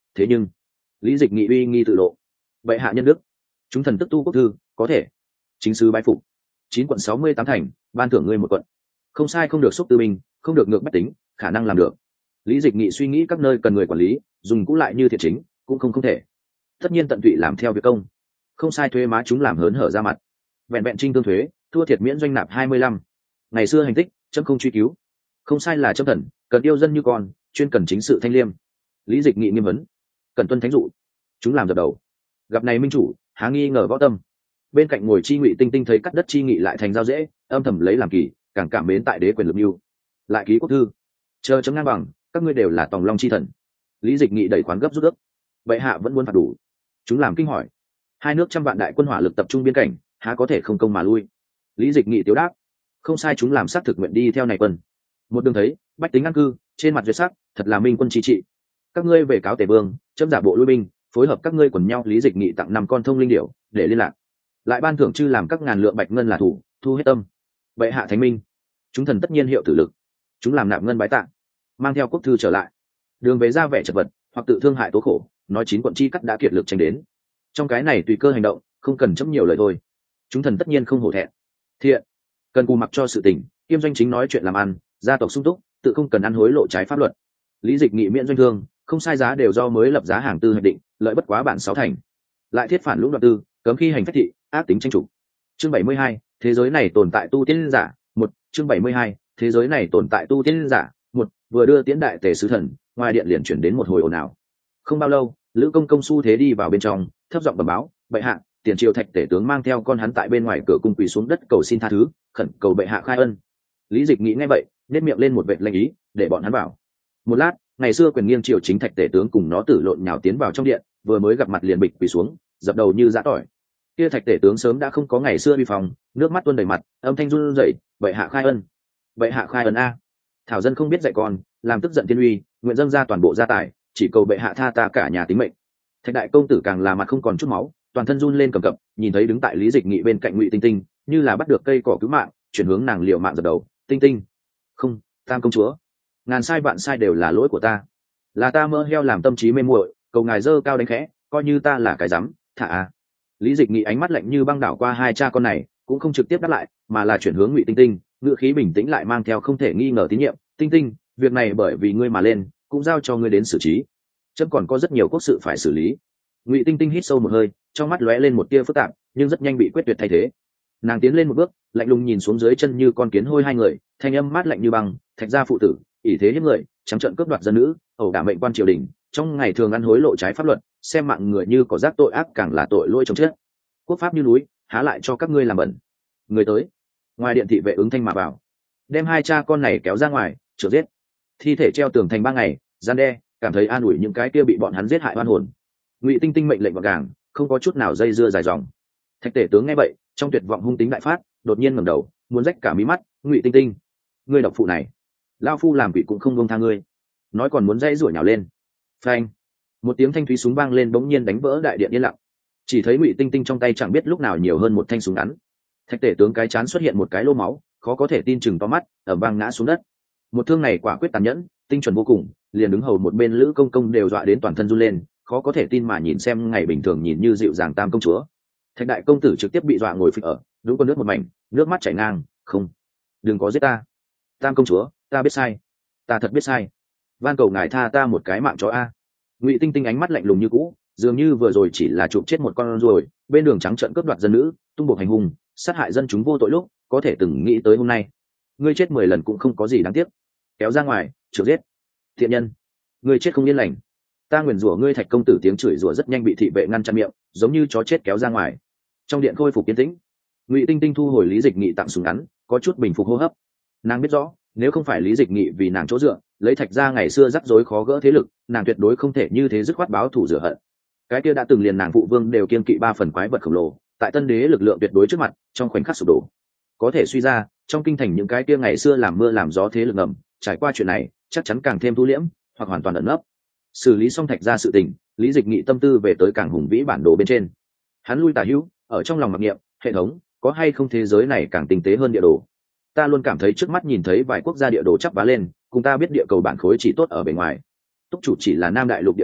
thế nhưng lý dịch nghị uy nghi tự lộ. Bệ hạ nhân đức, chúng thần tức tu quốc thư, có thể chính sứ bái phục. Chín quận sáu mươi tám thành, ban thưởng ngươi một quận. Không sai, không được xúc tư binh, không được ngược bách tính, khả năng làm được. Lý dịch nghị suy nghĩ các nơi cần người quản lý, dùng cũ lại như thiện chính, cũng không không thể. Tất nhiên tận tụy làm theo việc công. Không sai, thuế má chúng làm hớn hở ra mặt. Vẹn vẹn trinh tương thuế, thua thiệt miễn doanh nạp hai mươi lăm. Ngày xưa hành tích, chấm không truy cứu. Không sai là chấm thần, cần yêu dân như con, chuyên cần chính sự thanh liêm. Lý dịch nghị nghiêm vấn, cần tuân thánh dụ. Chúng làm dập đầu. Gặp này minh chủ, há nghi ngờ võ tâm. Bên cạnh ngồi Chi Ngụy Tinh Tinh thấy cắt đất chi nghị lại thành giao dễ, âm thầm lấy làm kỳ, càng cảm mến tại đế quyền lực mưu. Lại ký quốc thư, chờ chấm ngang bằng, các ngươi đều là tòng long chi thần. Lý dịch nghị đẩy khoán gấp rút gấp. Bệ hạ vẫn muốn phạt đủ. Chúng làm kinh hỏi, hai nước trăm vạn đại quân hỏa lực tập trung biên cảnh, há có thể không công mà lui. Lý dịch nghị tiếu đáp, không sai, chúng làm xác thực nguyện đi theo này quân. Một đường thấy bách tính an cư, trên mặt duyệt sắc, thật là minh quân chi trị. Các ngươi về cáo tề vương, chấm giả bộ lui binh, phối hợp các ngươi quần nhau. Lý dịch nghị tặng năm con thông linh điểu để liên lạc, lại ban thưởng chư làm các ngàn lượng bạch ngân là thủ, thu hết tâm. Bệ hạ thánh minh, chúng thần tất nhiên hiệu tử lực. Chúng làm nạp ngân bái tạng, mang theo quốc thư trở lại. Đường về ra vẻ chật vật, hoặc tự thương hại tố khổ, nói chín quận chi cắt đã kiệt lực tranh đến. Trong cái này tùy cơ hành động, không cần chấm nhiều lời thôi. Chúng thần tất nhiên không hổ thẹn. Thiện, cần cù mặc cho sự tình, kiêm doanh chính nói chuyện làm ăn, gia tộc sung túc, tự không cần ăn hối lộ trái pháp luật. Lý dịch nghị miễn doanh thương, không sai, giá đều do mới lập giá hàng tư hoạch định, lợi bất quá bản sáu thành. Lại thiết phản lũng đoạn tư, cấm khi hành phách thị, ác tính tranh chủ. Chương bảy mươi hai, thế giới này tồn tại tu tiên giả. Một, chương bảy mươi hai, thế giới này tồn tại tu tiên giả. Một, vừa đưa tiễn đại tề sứ thần, ngoài điện liền chuyển đến một hồi ồn ào. Không bao lâu, Lữ Công Công xu thế đi vào bên trong, thấp giọng bẩm báo, bệ hạ, tiền triều thạch tể tướng mang theo con hắn tại bên ngoài cửa cung quỳ xuống đất cầu xin tha thứ, khẩn cầu bệ hạ khai ân. Lý dịch nghĩ nghe vậy, nét miệng lên một vệt lanh ý, để bọn hắn vào. Một lát, ngày xưa quyền nghiêng triều chính thạch tể tướng cùng nó tử lộn nhào tiến vào trong điện, vừa mới gặp mặt liền bịch quỳ xuống, dập đầu như giã tỏi. Kia thạch tể tướng sớm đã không có ngày xưa uy phong, nước mắt tuôn đầy mặt, âm thanh run rẩy, bệ hạ khai ân, bệ hạ khai ân a. Thảo dân không biết dạy con, làm tức giận thiên uy, nguyện dâng ra toàn bộ gia tài, chỉ cầu bệ hạ tha ta cả nhà tính mệnh. Thạch đại công tử càng là mặt không còn chút máu, toàn thân run lên cầm cập, nhìn thấy đứng tại Lý dịch nghị bên cạnh Ngụy Tinh Tinh, như là bắt được cây cỏ cứu mạng, chuyển hướng nàng liều mạng dập đầu. Tinh Tinh, không, tam công chúa, ngàn sai vạn sai đều là lỗi của ta, là ta mơ heo làm tâm trí mê muội, cầu ngài dơ cao đánh khẽ, coi như ta là cái rắm, thả a. Lý dịch nghị ánh mắt lạnh như băng đảo qua hai cha con này, cũng không trực tiếp đáp lại, mà là chuyển hướng Ngụy Tinh Tinh, ngữ khí bình tĩnh lại mang theo không thể nghi ngờ tín nhiệm. Tinh Tinh, việc này bởi vì ngươi mà lên, cũng giao cho ngươi đến xử trí, chấm còn có rất nhiều quốc sự phải xử lý. Ngụy Tinh Tinh hít sâu một hơi, trong mắt lóe lên một tia phức tạp, nhưng rất nhanh bị quyết tuyệt thay thế. Nàng tiến lên một bước, lạnh lùng nhìn xuống dưới chân như con kiến hôi hai người, thanh âm mát lạnh như băng, thạch gia phụ tử, ỷ thế hiếp người, trắng trợn cướp đoạt dân nữ, ẩu đả mệnh quan triều đình, trong ngày thường ăn hối lộ trái pháp luật, xem mạng người như có rác tội ác càng là tội lỗi chồng chết. Quốc pháp như núi, há lại cho các ngươi làm bẩn. Người tới. Ngoài điện thị vệ ứng thanh mà vào, đem hai cha con này kéo ra ngoài, chữa giết. Thi thể treo tường thành ba ngày, gian đe, cảm thấy an ủi những cái kia bị bọn hắn giết hại oan hồn. Ngụy Tinh Tinh mệnh lệnh gọn gàng, không có chút nào dây dưa dài dòng. Thạch tể tướng nghe vậy, trong tuyệt vọng hung tính đại phát, đột nhiên ngẩng đầu, muốn rách cả mí mắt. Ngụy Tinh Tinh, ngươi độc phụ này, lao phu làm vị cũng không buông tha ngươi. Nói còn muốn dãy rủa nhào lên. Phanh! Một tiếng thanh thúy súng vang lên, bỗng nhiên đánh vỡ đại điện yên lặng. Chỉ thấy Ngụy Tinh Tinh trong tay chẳng biết lúc nào nhiều hơn một thanh súng ngắn. Thạch tể tướng cái chán xuất hiện một cái lô máu, khó có thể tin chừng to mắt, ở vang ngã xuống đất. Một thương này quả quyết tàn nhẫn, tinh chuẩn vô cùng, liền đứng hầu một bên Lữ Công Công đều dọa đến toàn thân run lên, khó có thể tin mà nhìn xem ngày bình thường nhìn như dịu dàng tam công chúa. Thạch đại công tử trực tiếp bị dọa ngồi phịch ở, đúng con nước một mảnh, nước mắt chảy ngang. Không, đừng có giết ta, tam công chúa, ta biết sai, ta thật biết sai, van cầu ngài tha ta một cái mạng chó a. Ngụy Tinh Tinh ánh mắt lạnh lùng như cũ, dường như vừa rồi chỉ là chụp chết một con ruồi, bên đường trắng trợn cướp đoạt dân nữ, tung buộc hành hung, sát hại dân chúng vô tội lúc, có thể từng nghĩ tới hôm nay, ngươi chết mười lần cũng không có gì đáng tiếc. Kéo ra ngoài, chịu giết. Thiện nhân, ngươi chết không yên lành. Ta nguyền rủa ngươi. Thạch công tử tiếng chửi rủa rất nhanh bị thị vệ ngăn chặn miệng, giống như chó chết kéo ra ngoài. Trong điện khôi phục yên tĩnh. Ngụy Tinh Tinh thu hồi Lý dịch nghị tặng súng ngắn, có chút bình phục hô hấp. Nàng biết rõ, nếu không phải Lý dịch nghị vì nàng chỗ dựa, lấy Thạch ra ngày xưa rắc rối khó gỡ thế lực, nàng tuyệt đối không thể như thế dứt khoát báo thù rửa hận. Cái kia đã từng liền nàng phụ vương đều kiên kỵ ba phần quái vật khổng lồ, tại tân đế lực lượng tuyệt đối trước mặt, trong khoảnh khắc sụp đổ. Có thể suy ra, trong kinh thành những cái kia ngày xưa làm mưa làm gió thế lực ngầm, trải qua chuyện này, chắc chắn càng thêm thu liễm, hoặc hoàn toàn ẩn nấp. Xử lý xong Thạch ra sự tình, Lý dịch nghị tâm tư về tới càng hùng vĩ bản đồ bên trên. Hắn lui tả hữu, ở trong lòng mặc niệm, hệ thống, có hay không thế giới này càng tinh tế hơn địa đồ. Ta luôn cảm thấy trước mắt nhìn thấy vài quốc gia địa đồ chắp vá lên, cùng ta biết địa cầu bản khối chỉ tốt ở bề ngoài. Túc chủ chỉ là Nam đại lục địa đồ,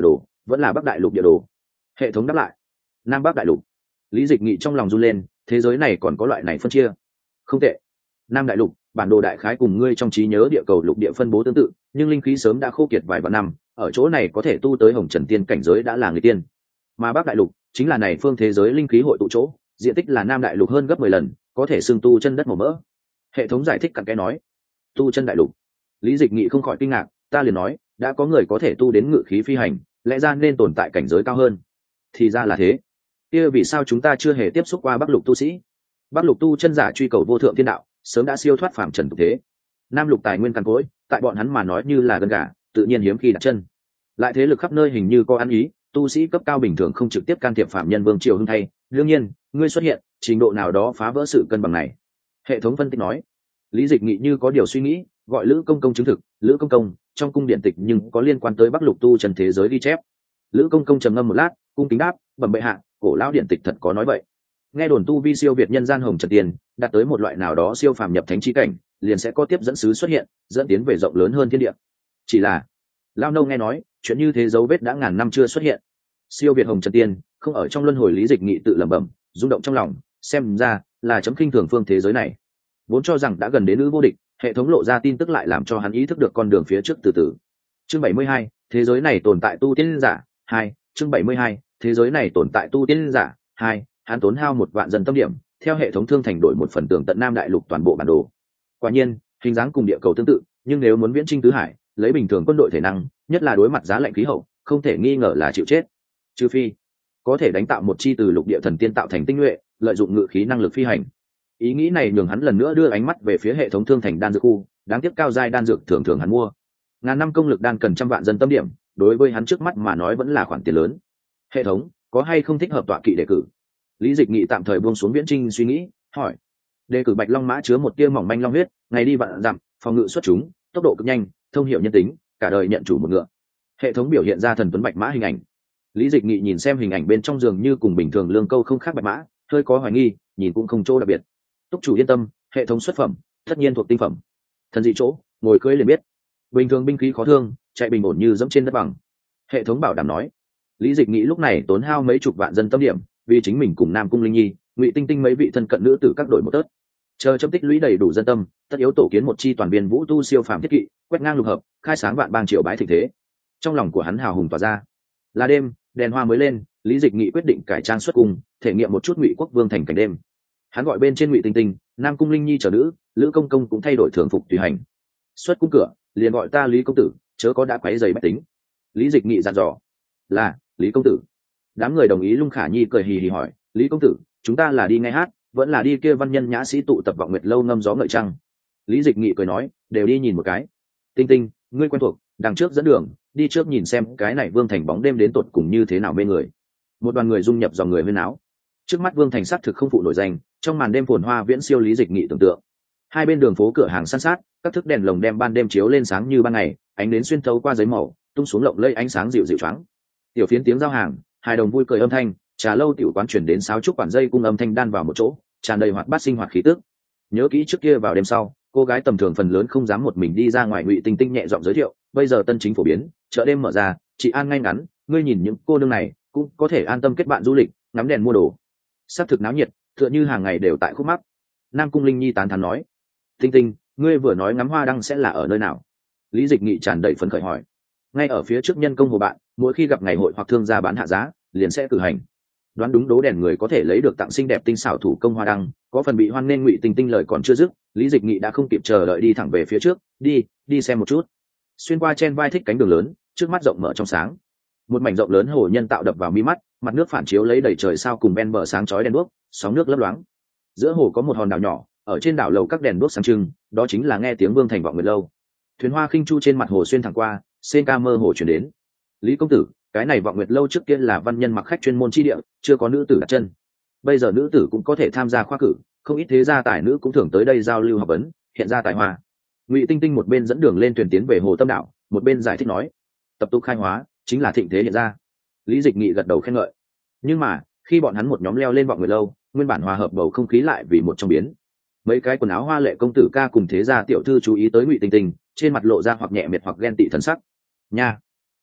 vẫn là bắc đại lục địa đồ? Hệ thống đáp lại: nam bắc đại lục. Lý Dịch Nghị trong lòng run lên, thế giới này còn có loại này phân chia. Không tệ. Nam đại lục, bản đồ đại khái cùng ngươi trong trí nhớ địa cầu lục địa phân bố tương tự, nhưng linh khí sớm đã khô kiệt vài vạn năm, ở chỗ này có thể tu tới hồng trần tiên cảnh giới đã là người tiên. Mà bắc đại lục chính là này phương thế giới linh khí hội tụ chỗ, diện tích là nam đại lục hơn gấp mười lần, có thể xưng tu chân đất màu mỡ. Hệ thống giải thích cặn kẽ nói: tu chân đại lục. Lý Dịch Nghị không khỏi kinh ngạc, ta liền nói đã có người có thể tu đến ngự khí phi hành, lẽ ra nên tồn tại cảnh giới cao hơn. Thì ra là thế. Kia vì sao chúng ta chưa hề tiếp xúc qua bắc lục tu sĩ? Bắc lục tu chân giả truy cầu vô thượng thiên đạo, sớm đã siêu thoát phàm trần tục thế. Nam lục tài nguyên căn cỗi, tại bọn hắn mà nói như là gân gà, tự nhiên hiếm khi đặt chân. Lại thế lực khắp nơi hình như có ăn ý, tu sĩ cấp cao bình thường không trực tiếp can thiệp phạm nhân vương triều hưng thay. Đương nhiên, ngươi xuất hiện, trình độ nào đó phá vỡ sự cân bằng này. Hệ thống phân tích nói. Lý Dịch Nghị như có điều suy nghĩ, gọi Lữ Công Công chứng thực. Lữ Công Công trong cung điện tịch nhưng có liên quan tới bắc lục tu chân thế giới ghi chép. Lữ Công Công trầm ngâm một lát, cung kính đáp: bẩm bệ hạ, cổ lão điện tịch thật có nói vậy. Nghe đồn tu vi siêu việt nhân gian hồng trần tiền, đạt tới một loại nào đó siêu phàm nhập thánh chi cảnh, liền sẽ có tiếp dẫn sứ xuất hiện, dẫn tiến về rộng lớn hơn thiên địa. Chỉ là lao nâu nghe nói chuyện như thế dấu vết đã ngàn năm chưa xuất hiện. Siêu việt hồng trần tiên không ở trong luân hồi. Lý Dịch Nghị tự lẩm bẩm, rung động trong lòng, xem ra là chấm khinh thường phương thế giới này. Vốn cho rằng đã gần đến nữ vô địch, hệ thống lộ ra tin tức lại làm cho hắn ý thức được con đường phía trước từ từ. Chương bảy mươi hai, thế giới này tồn tại tu tiên giả hai. Chương bảy mươi hai, thế giới này tồn tại tu tiên giả hai. Hắn tốn hao một vạn dân tâm điểm, theo hệ thống thương thành đổi một phần tường tận nam đại lục toàn bộ bản đồ. Quả nhiên hình dáng cùng địa cầu tương tự, nhưng nếu muốn viễn chinh tứ hải, lấy bình thường quân đội thể năng, nhất là đối mặt giá lạnh khí hậu, không thể nghi ngờ là chịu chết. Trừ phi có thể đánh tạo một chi từ lục địa thần tiên tạo thành tinh nhuệ, lợi dụng ngự khí năng lực phi hành. Ý nghĩ này nhường hắn lần nữa đưa ánh mắt về phía hệ thống thương thành đan dược khu, đáng tiếc cao giai đan dược thường thường hắn mua ngàn năm công lực đan cần trăm vạn dân tâm điểm, đối với hắn trước mắt mà nói vẫn là khoản tiền lớn. Hệ thống có hay không thích hợp tọa kỵ đề cử? Lý Dịch Nghị tạm thời buông xuống viễn trinh suy nghĩ, hỏi. Đề cử bạch long mã chứa một tia mỏng manh long huyết, ngày đi vạn dặm, phòng ngự xuất chúng, tốc độ cực nhanh, thông hiệu nhân tính, cả đời nhận chủ một ngựa. Hệ thống biểu hiện ra thần tuấn bạch mã hình ảnh. Lý Dịch Nghị nhìn xem hình ảnh bên trong giường như cùng bình thường lương câu không khác bạch mã, hơi có hoài nghi, nhìn cũng không chỗ đặc biệt. Túc chủ yên tâm, hệ thống xuất phẩm tất nhiên thuộc tinh phẩm. Thần dị chỗ, ngồi cưỡi liền biết. Bình thường binh khí khó thương, chạy bình ổn như dẫm trên đất bằng. Hệ thống bảo đảm nói. Lý Dịch Nghị lúc này tốn hao mấy chục vạn dân tâm điểm, vì chính mình cùng Nam Cung Linh Nhi, Ngụy Tinh Tinh mấy vị thân cận nữ tử các đội một tớt. Chờ chấm tích lũy đầy đủ dân tâm, tất yếu tổ kiến một chi toàn viên vũ tu siêu phàm thiết kỵ, quét ngang lục hợp, khai sáng vạn bang triệu bái thịnh thế. Trong lòng của hắn hào hùng tỏa ra. Là đêm, đèn hoa mới lên, Lý Dịch Nghị quyết định cải trang xuất cung, thể nghiệm một chút Ngụy Quốc Vương thành cảnh đêm. Hắn gọi bên trên Ngụy Tinh Tinh, Nam Cung Linh Nhi chờ nữ, Lữ Công Công cũng thay đổi thường phục tùy hành. Xuất cung cửa, liền gọi ta Lý công tử, chớ có đã quấy rầy bách tính. Lý Dịch Nghị dặn dò. Là, Lý công tử. Đám người đồng ý. Lung Khả Nhi cười hì hì hỏi, Lý công tử, chúng ta là đi nghe hát, vẫn là đi kia văn nhân nhã sĩ tụ tập vọng nguyệt lâu ngâm gió ngợi trăng? Lý Dịch Nghị cười nói, đều đi nhìn một cái. Tinh Tinh, ngươi quen thuộc, đằng trước dẫn đường, đi trước nhìn xem cái này Vương thành bóng đêm đến tột cùng như thế nào mê người. Một đoàn người dung nhập dòng người huyên áo. Trước mắt Vương thành xác thực không phụ nổi danh, trong màn đêm phồn hoa viễn siêu Lý Dịch Nghị tưởng tượng. Hai bên đường phố cửa hàng san sát, các thức đèn lồng đem ban đêm chiếu lên sáng như ban ngày, ánh đến xuyên thấu qua giấy màu, tung xuống lộng lẫy ánh sáng dịu dịu choáng. Tiểu phiến tiếng giao hàng, hài đồng vui cười âm thanh, trà lâu tiểu quán chuyển đến sáo trúc quản dây cung âm thanh đan vào một chỗ, tràn đầy hoạt bát sinh hoạt khí tức. Nhớ kỹ trước kia vào đêm sau, cô gái tầm thường phần lớn không dám một mình đi ra ngoài. Ngụy Tinh Tinh nhẹ giọng giới thiệu, bây giờ tân chính phổ biến, chợ đêm mở ra, chị an ngay ngắn, ngươi nhìn những cô nương này cũng có thể an tâm kết bạn du lịch, ngắm đèn mua đồ. Sắc thực náo nhiệt, tựa như hàng ngày đều tại khúc mắc. Nam Cung Linh Nhi tán thán nói. Tinh Tinh, ngươi vừa nói ngắm hoa đăng sẽ là ở nơi nào? Lý Dịch Nghị tràn đầy phấn khởi hỏi. Ngay ở phía trước nhân công hồ bạn, mỗi khi gặp ngày hội hoặc thương gia bán hạ giá, liền sẽ cử hành. Đoán đúng đố đèn người có thể lấy được tặng xinh đẹp tinh xảo thủ công hoa đăng, có phần bị hoan nên. Ngụy Tinh Tinh lời còn chưa dứt, Lý Dịch Nghị đã không kịp chờ đợi đi thẳng về phía trước, đi, đi xem một chút. Xuyên qua chen vai thích cánh đường lớn, trước mắt rộng mở trong sáng. Một mảnh rộng lớn hồ nhân tạo đập vào mi mắt, mặt nước phản chiếu lấy đầy trời sao cùng ben bờ sáng chói đèn đuốc, sóng nước lấp loáng. Giữa hồ có một hòn đảo nhỏ, ở trên đảo lầu các đèn đuốc sáng trưng, đó chính là nghe tiếng Vương thành vọng nguyệt lâu. Thuyền hoa khinh chu trên mặt hồ xuyên thẳng qua, sen ca mơ hồ chuyển đến. Lý công tử, cái này vọng nguyệt lâu trước kia là văn nhân mặc khách chuyên môn chi địa, chưa có nữ tử đặt chân. Bây giờ nữ tử cũng có thể tham gia khoa cử, không ít thế gia tài nữ cũng thường tới đây giao lưu học vấn, hiện ra tài hoa. Ngụy Tinh Tinh một bên dẫn đường lên thuyền tiến về hồ Tâm đảo, một bên giải thích nói, tập tục khai hóa chính là thịnh thế hiện ra. Lý Dịch Nghị gật đầu khen ngợi. Nhưng mà khi bọn hắn một nhóm leo lên vọng nguyệt lâu, nguyên bản hòa hợp bầu không khí lại vì một trong biến. Mấy cái quần áo hoa lệ công tử ca cùng thế gia tiểu thư chú ý tới Ngụy Tinh Tinh, trên mặt lộ ra hoặc nhẹ miệt hoặc ghen tị thần sắc. Nha,